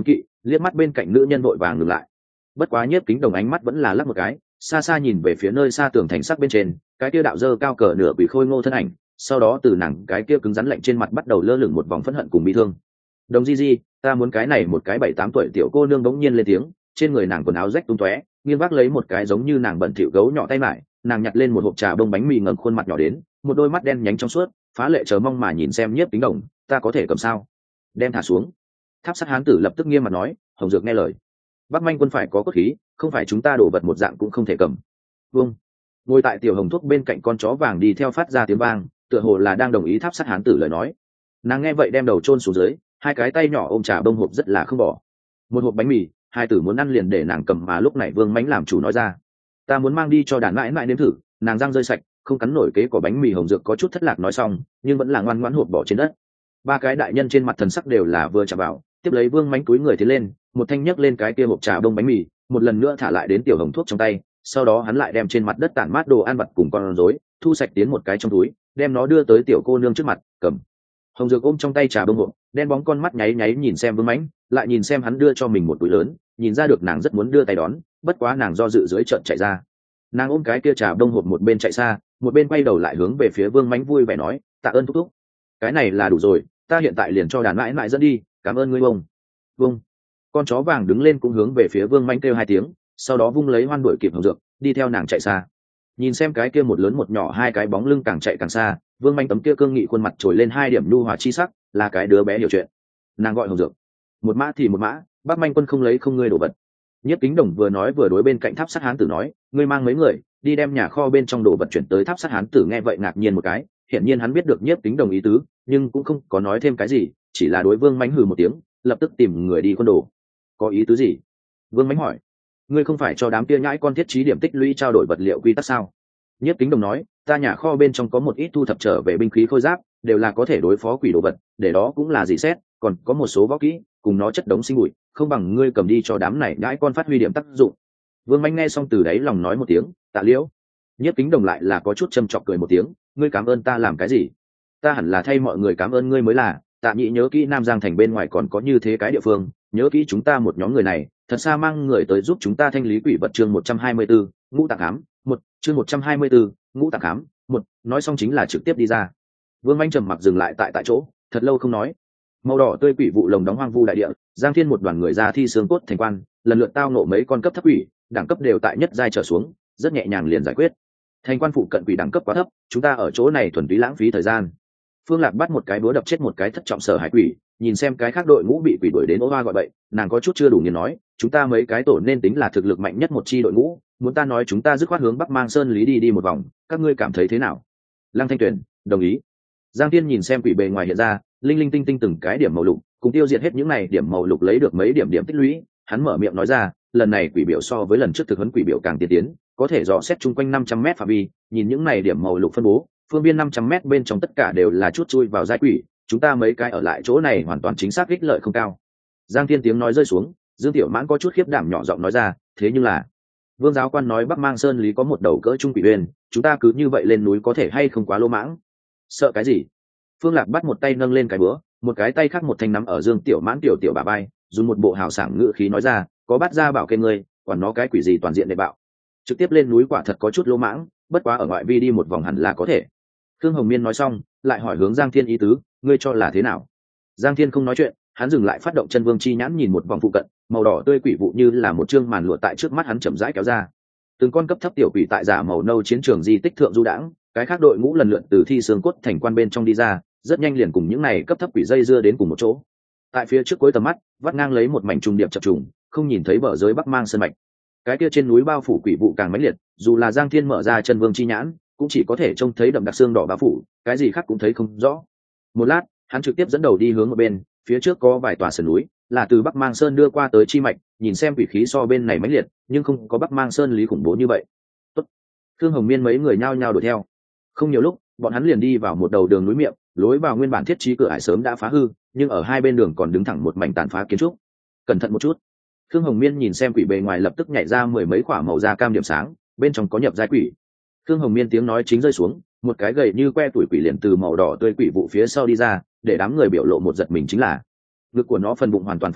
S1: liếc mắt bên cạnh nữ nhân vội vàng ngừng lại. Bất quá Nhiếp Kính Đồng ánh mắt vẫn là lắc một cái, xa xa nhìn về phía nơi xa tường thành sắc bên trên, cái kia đạo dơ cao cờ nửa quỷ khôi ngô thân ảnh, sau đó từ nàng cái kia cứng rắn lạnh trên mặt bắt đầu lơ lửng một vòng phẫn hận cùng bi thương. Đồng Di Di, ta muốn cái này. Một cái 7-8 tuổi tiểu cô nương bỗng nhiên lên tiếng, trên người nàng quần áo rách tung tóe, nghiêng vác lấy một cái giống như nàng bẩn thỉu gấu nhỏ tay mải, nàng nhặt lên một hộp trà bông bánh mì ngẩng khuôn mặt nhỏ đến, một đôi mắt đen nhánh trong suốt, phá lệ chờ mong mà nhìn xem Nhiếp Kính Đồng, ta có thể cầm sao? Đem thả xuống. Tháp Sắt Hán tử lập tức nghiêm mặt nói, Hồng Dược nghe lời. Bắc Manh Quân phải có cốt khí, không phải chúng ta đổ vật một dạng cũng không thể cầm. Vâng. Ngồi tại tiểu hồng thuốc bên cạnh con chó vàng đi theo phát ra tiếng vang, tựa hồ là đang đồng ý Tháp Sắt Hán tử lời nói. Nàng nghe vậy đem đầu chôn xuống dưới, hai cái tay nhỏ ôm trà bông hộp rất là không bỏ. Một hộp bánh mì, hai tử muốn ăn liền để nàng cầm, mà lúc này Vương Mánh làm chủ nói ra, ta muốn mang đi cho đàn mãi mãi nếm thử. Nàng răng rơi sạch, không cắn nổi kế của bánh mì. Hồng Dược có chút thất lạc nói xong, nhưng vẫn là ngoan ngoãn hộp bỏ trên đất. Ba cái đại nhân trên mặt thần sắc đều là vừa chạm vào, tiếp lấy Vương Mánh túi người tiến lên, một thanh nhấc lên cái kia hộp trà bông bánh mì, một lần nữa thả lại đến tiểu hồng thuốc trong tay, sau đó hắn lại đem trên mặt đất tản mát đồ ăn vặt cùng con rối thu sạch tiến một cái trong túi, đem nó đưa tới tiểu cô nương trước mặt, cầm. Hồng Dược ôm trong tay trà bông hộp, đen bóng con mắt nháy nháy nhìn xem Vương Mánh, lại nhìn xem hắn đưa cho mình một túi lớn, nhìn ra được nàng rất muốn đưa tay đón, bất quá nàng do dự dưới trận chạy ra. Nàng ôm cái kia trà bông hộp một bên chạy xa, một bên quay đầu lại hướng về phía Vương Mánh vui vẻ nói, tạ ơn thúc thúc, cái này là đủ rồi, ta hiện tại liền cho đàn mãi mãi dẫn đi, cảm ơn ngươi bông. Vâng. Con chó vàng đứng lên cũng hướng về phía Vương Mánh kêu hai tiếng, sau đó vung lấy hoan đuổi kịp Hồng Dược, đi theo nàng chạy xa. Nhìn xem cái kia một lớn một nhỏ hai cái bóng lưng càng chạy càng xa, Vương Mánh tấm kia cương nghị khuôn mặt trồi lên hai điểm nhu hòa chi sắc, là cái đứa bé hiểu chuyện. Nàng gọi Hồng Dược, một mã thì một mã, Bắc Manh Quân không lấy không ngươi đổ vật. Nhiếp Kính Đồng vừa nói vừa đối bên cạnh Tháp Sắt Hán tử nói, ngươi mang mấy người đi đem nhà kho bên trong đồ vật chuyển tới. Tháp Sắt Hán tử nghe vậy ngạc nhiên một cái, hiển nhiên hắn biết được Nhiếp Kính Đồng ý tứ, nhưng cũng không có nói thêm cái gì, chỉ là đối Vương Mánh hừ một tiếng, lập tức tìm người đi quân đồ. Có ý tứ gì? Vương Mánh hỏi. Ngươi không phải cho đám kia nhãi con thiết trí điểm tích lũy trao đổi vật liệu quy tắc sao? Nhiếp Kính Đồng nói, ta nhà kho bên trong có một ít thu thập trở về binh khí khôi giáp, đều là có thể đối phó quỷ đồ vật, để đó cũng là gì xét, còn có một số võ kỹ cùng nó chất đống sinh bụi, không bằng ngươi cầm đi cho đám này nhãi con phát huy điểm tác dụng. Vương Mánh nghe xong từ đấy lòng nói một tiếng, tạ liễu. Nhiếp Kính Đồng lại là có chút châm chọc cười một tiếng, ngươi cảm ơn ta làm cái gì? Ta hẳn là thay mọi người cảm ơn ngươi mới là. Tạ Nhĩ nhớ kỹ Nam Giang thành bên ngoài còn có như thế cái địa phương, nhớ kỹ chúng ta một nhóm người này, thật xa mang người tới giúp chúng ta thanh lý quỷ vật. Chương 124, ngũ tạng ám, chương 124, ngũ tạng ám, nói xong chính là trực tiếp đi ra. Vương Mánh trầm mặc dừng lại tại chỗ, thật lâu không nói. Màu đỏ tươi quỷ vụ lồng đóng hoang vu đại địa, Giang Thiên một đoàn người ra thi xương cốt thành quan, lần lượt tao nộ mấy con cấp thấp quỷ, đẳng cấp đều tại nhất giai trở xuống, rất nhẹ nhàng liền giải quyết. Thành quan phụ cận quỷ đẳng cấp quá thấp, chúng ta ở chỗ này thuần túy lãng phí thời gian. Phương Lạc bắt một cái búa đập chết một cái thất trọng sở hải quỷ, nhìn xem cái khác đội ngũ bị quỷ đuổi đến ố hoa gọi bậy, nàng có chút chưa đủ nghiền nói, chúng ta mấy cái tổ nên tính là thực lực mạnh nhất một chi đội ngũ, muốn ta nói chúng ta dứt khoát hướng Bắc Mang Sơn Lý đi một vòng, các ngươi cảm thấy thế nào? Lăng Thanh Tuyền đồng ý. Giang Thiên nhìn xem quỷ bề ngoài hiện ra, linh linh tinh tinh từng cái điểm màu lục, cùng tiêu diệt hết những này điểm màu lục lấy được mấy điểm tích lũy, hắn mở miệng nói ra, lần này quỷ biểu so với lần trước thực huấn quỷ biểu càng tiên tiến, có thể dò xét chung quanh 500m phạm vi, nhìn những này điểm màu lục phân bố, phương viên 500m bên trong tất cả đều là chút chui vào giai quỷ, chúng ta mấy cái ở lại chỗ này hoàn toàn chính xác ích lợi không cao. Giang Thiên tiếng nói rơi xuống, Dương Tiểu Mãn có chút khiếp đảm nhỏ giọng nói ra, thế nhưng là Vương giáo quan nói Bắc Mang Sơn Lý có một đầu cỡ trung quỷ uyên, chúng ta cứ như vậy lên núi có thể hay không quá lô mãng? Sợ cái gì? Phương Lạc bắt một tay nâng lên cái búa, một cái tay khác một thanh nắm ở Dương Tiểu Mãn tiểu bà bay, dùng một bộ hào sảng ngữ khí nói ra, có bắt ra bảo kê ngươi, quản nó cái quỷ gì toàn diện để bạo. Trực tiếp lên núi quả thật có chút lô mãng, bất quá ở ngoại vi đi một vòng hẳn là có thể. Khương Hồng Miên nói xong, lại hỏi hướng Giang Thiên ý tứ, ngươi cho là thế nào? Giang Thiên không nói chuyện, hắn dừng lại phát động chân vương chi nhãn nhìn một vòng phụ cận, màu đỏ tươi quỷ vụ như là một chương màn lụa tại trước mắt hắn chậm rãi kéo ra. Từng con cấp thấp tiểu quỷ tại giả màu nâu chiến trường di tích thượng du đãng, cái khác đội ngũ lần lượt từ thi xương cốt thành quan bên trong đi ra, rất nhanh liền cùng những này cấp thấp quỷ dây dưa đến cùng một chỗ. Tại phía trước cuối tầm mắt, vắt ngang lấy một mảnh trung điệp chập trùng, không nhìn thấy bờ giới Bắc Mang Sơn mạch. Cái kia trên núi bao phủ quỷ vụ càng mãnh liệt, dù là Giang Thiên mở ra chân vương chi nhãn, cũng chỉ có thể trông thấy đậm đặc xương đỏ bao phủ, cái gì khác cũng thấy không rõ. Một lát, hắn trực tiếp dẫn đầu đi hướng ở bên, phía trước có vài tòa sườn núi, là từ Bắc Mang Sơn đưa qua tới chi mạch, nhìn xem quỷ khí so bên này mãnh liệt, nhưng không có Bắc Mang Sơn Lý khủng bố như vậy. Tốt. Thương Hồng Miên mấy người nhao nhao đuổi theo. Không nhiều lúc, bọn hắn liền đi vào một đầu đường núi miệng, lối vào nguyên bản thiết trí cửa ải sớm đã phá hư, nhưng ở hai bên đường còn đứng thẳng một mảnh tàn phá kiến trúc. Cẩn thận một chút. Thương Hồng Miên nhìn xem quỷ bề ngoài lập tức nhảy ra mười mấy quả màu da cam điểm sáng, bên trong có nhập giai quỷ. Thương Hồng Miên tiếng nói chính rơi xuống, một cái gầy như que tuổi quỷ liền từ màu đỏ tươi quỷ vụ phía sau đi ra, để đám người biểu lộ một giật mình chính là ngực của nó phần bụng hoàn toàn phá vỡ,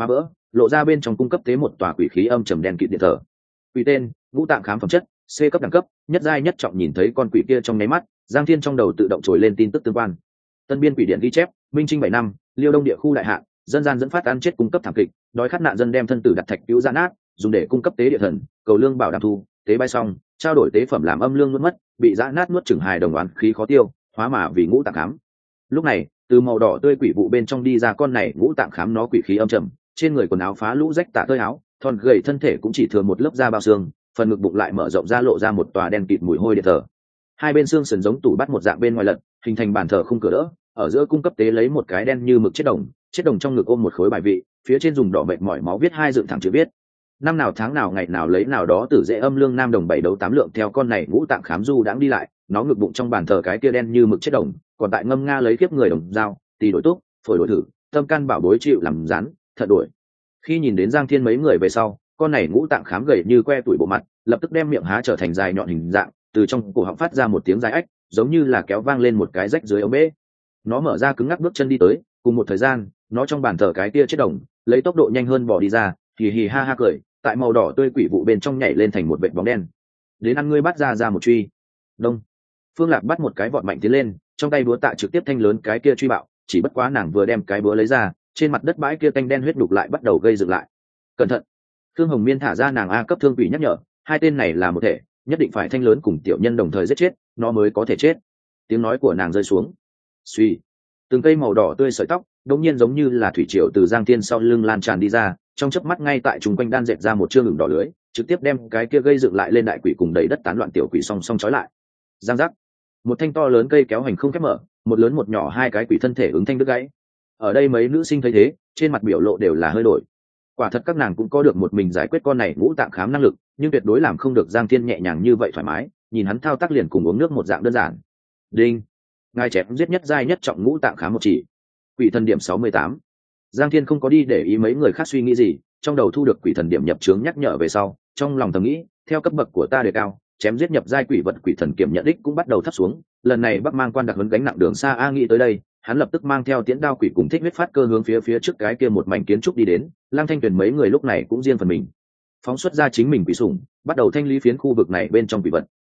S1: lộ ra bên trong cung cấp tế một tòa quỷ khí âm trầm đen kịt điện thờ. Quỷ tên ngũ tạng khám phẩm chất C cấp đẳng cấp, nhất giai nhất trọng. Nhìn thấy con quỷ kia trong nháy mắt, Giang Thiên trong đầu tự động trồi lên tin tức tương quan. Tân biên quỷ điện ghi chép, minh trinh 7 năm, Liêu Đông địa khu đại hạn, dân gian dẫn phát ăn chết cung cấp thảm kịch, đói khát nạn dân đem thân tử đặt thạch cứu giã nát, dùng để cung cấp tế địa thần, cầu lương bảo đảm thu, tế bay xong, trao đổi tế phẩm làm âm lương nuốt mất, bị giã nát nuốt chửng hài đồng oán khí khó tiêu, hóa mà vì ngũ tạng khám. Lúc này, từ màu đỏ tươi quỷ vụ bên trong đi ra con này ngũ tạng khám, nó quỷ khí âm trầm, trên người quần áo phá lũ rách tả tơi áo, thon gầy thân thể cũng chỉ thừa một lớp da bao xương, phần ngực bụng lại mở rộng ra lộ ra một tòa đen kịt mùi hôi điện thờ. Hai bên xương sườn giống tủ bắt một dạng bên ngoài lật, hình thành bàn thờ khung cửa đỡ, ở giữa cung cấp tế lấy một cái đen như mực chết đồng trong ngực ôm một khối bài vị, phía trên dùng đỏ mệt mỏi máu viết hai dựng thẳng chữ viết: năm nào tháng nào ngày nào lấy nào đó tử dễ âm lương nam đồng 7 đấu 8 lượng. Theo con này ngũ tạng khám du đãng đi lại, nó ngực bụng trong bàn thờ cái kia đen như mực chết đồng, còn tại ngâm nga lấy kiếp người đồng dao, tì đổi túc, phổi đổi thử, tâm can bảo bối chịu làm rán, thật đổi. Khi nhìn đến Giang Thiên mấy người về sau, con này ngũ tạng khám gầy như que tuổi bộ mặt, lập tức đem miệng há trở thành dài nhọn hình dạng, từ trong cổ họng phát ra một tiếng dài ách, giống như là kéo vang lên một cái rách dưới ống bể. Nó mở ra cứng ngắc bước chân đi tới, cùng một thời gian, nó trong bàn thờ cái kia chết đồng, lấy tốc độ nhanh hơn bỏ đi ra, hì hì ha ha cười, tại màu đỏ tươi quỷ vụ bên trong nhảy lên thành một vệt bóng đen. Đến ăn ngươi bắt ra một truy. Đông. Phương Lạc bắt một cái vọt mạnh tiến lên, trong tay búa tạ trực tiếp thanh lớn cái kia truy bạo, chỉ bất quá nàng vừa đem cái búa lấy ra, trên mặt đất bãi kia tanh đen huyết đục lại bắt đầu gây dựng lại. Cẩn thận. Thương Hồng Miên thả ra nàng A cấp thương quỷ nhắc nhở, hai tên này là một thể, nhất định phải thanh lớn cùng tiểu nhân đồng thời giết chết, nó mới có thể chết. Tiếng nói của nàng rơi xuống. Suy. Từng cây màu đỏ tươi sợi tóc, đột nhiên giống như là thủy triều từ Giang Thiên sau lưng lan tràn đi ra, trong chớp mắt ngay tại trung quanh đan dệt ra một chương ngừng đỏ lưới, trực tiếp đem cái kia gây dựng lại lên đại quỷ cùng đầy đất tán loạn tiểu quỷ song song trói lại. Giang giác. Một thanh to lớn cây kéo hành không khép mở, một lớn một nhỏ hai cái quỷ thân thể ứng thanh đứt gãy. Ở đây mấy nữ sinh thấy thế, trên mặt biểu lộ đều là hơi đổi. Quả thật các nàng cũng có được một mình giải quyết con này ngũ tạng khám năng lực, nhưng tuyệt đối làm không được Giang Thiên nhẹ nhàng như vậy thoải mái, nhìn hắn thao tác liền cùng uống nước một dạng đơn giản. Đinh. Ngài chém giết nhất giai nhất trọng ngũ tạng khám một chỉ. Quỷ thần điểm 68. Giang Thiên không có đi để ý mấy người khác suy nghĩ gì, trong đầu thu được quỷ thần điểm nhập chướng nhắc nhở về sau, trong lòng thầm nghĩ, theo cấp bậc của ta đề cao, chém giết nhập giai quỷ vật quỷ thần kiểm nhận đích cũng bắt đầu thấp xuống. Lần này Bắc Mang quan đặc huấn gánh nặng đường xa a, nghĩ tới đây, hắn lập tức mang theo tiễn đao quỷ cùng thích huyết phát cơ hướng phía trước cái kia một mảnh kiến trúc đi đến. Lang Thanh Tuyền mấy người lúc này cũng riêng phần mình phóng xuất ra chính mình quỷ sủng, bắt đầu thanh lý phiến khu vực này bên trong quỷ vật.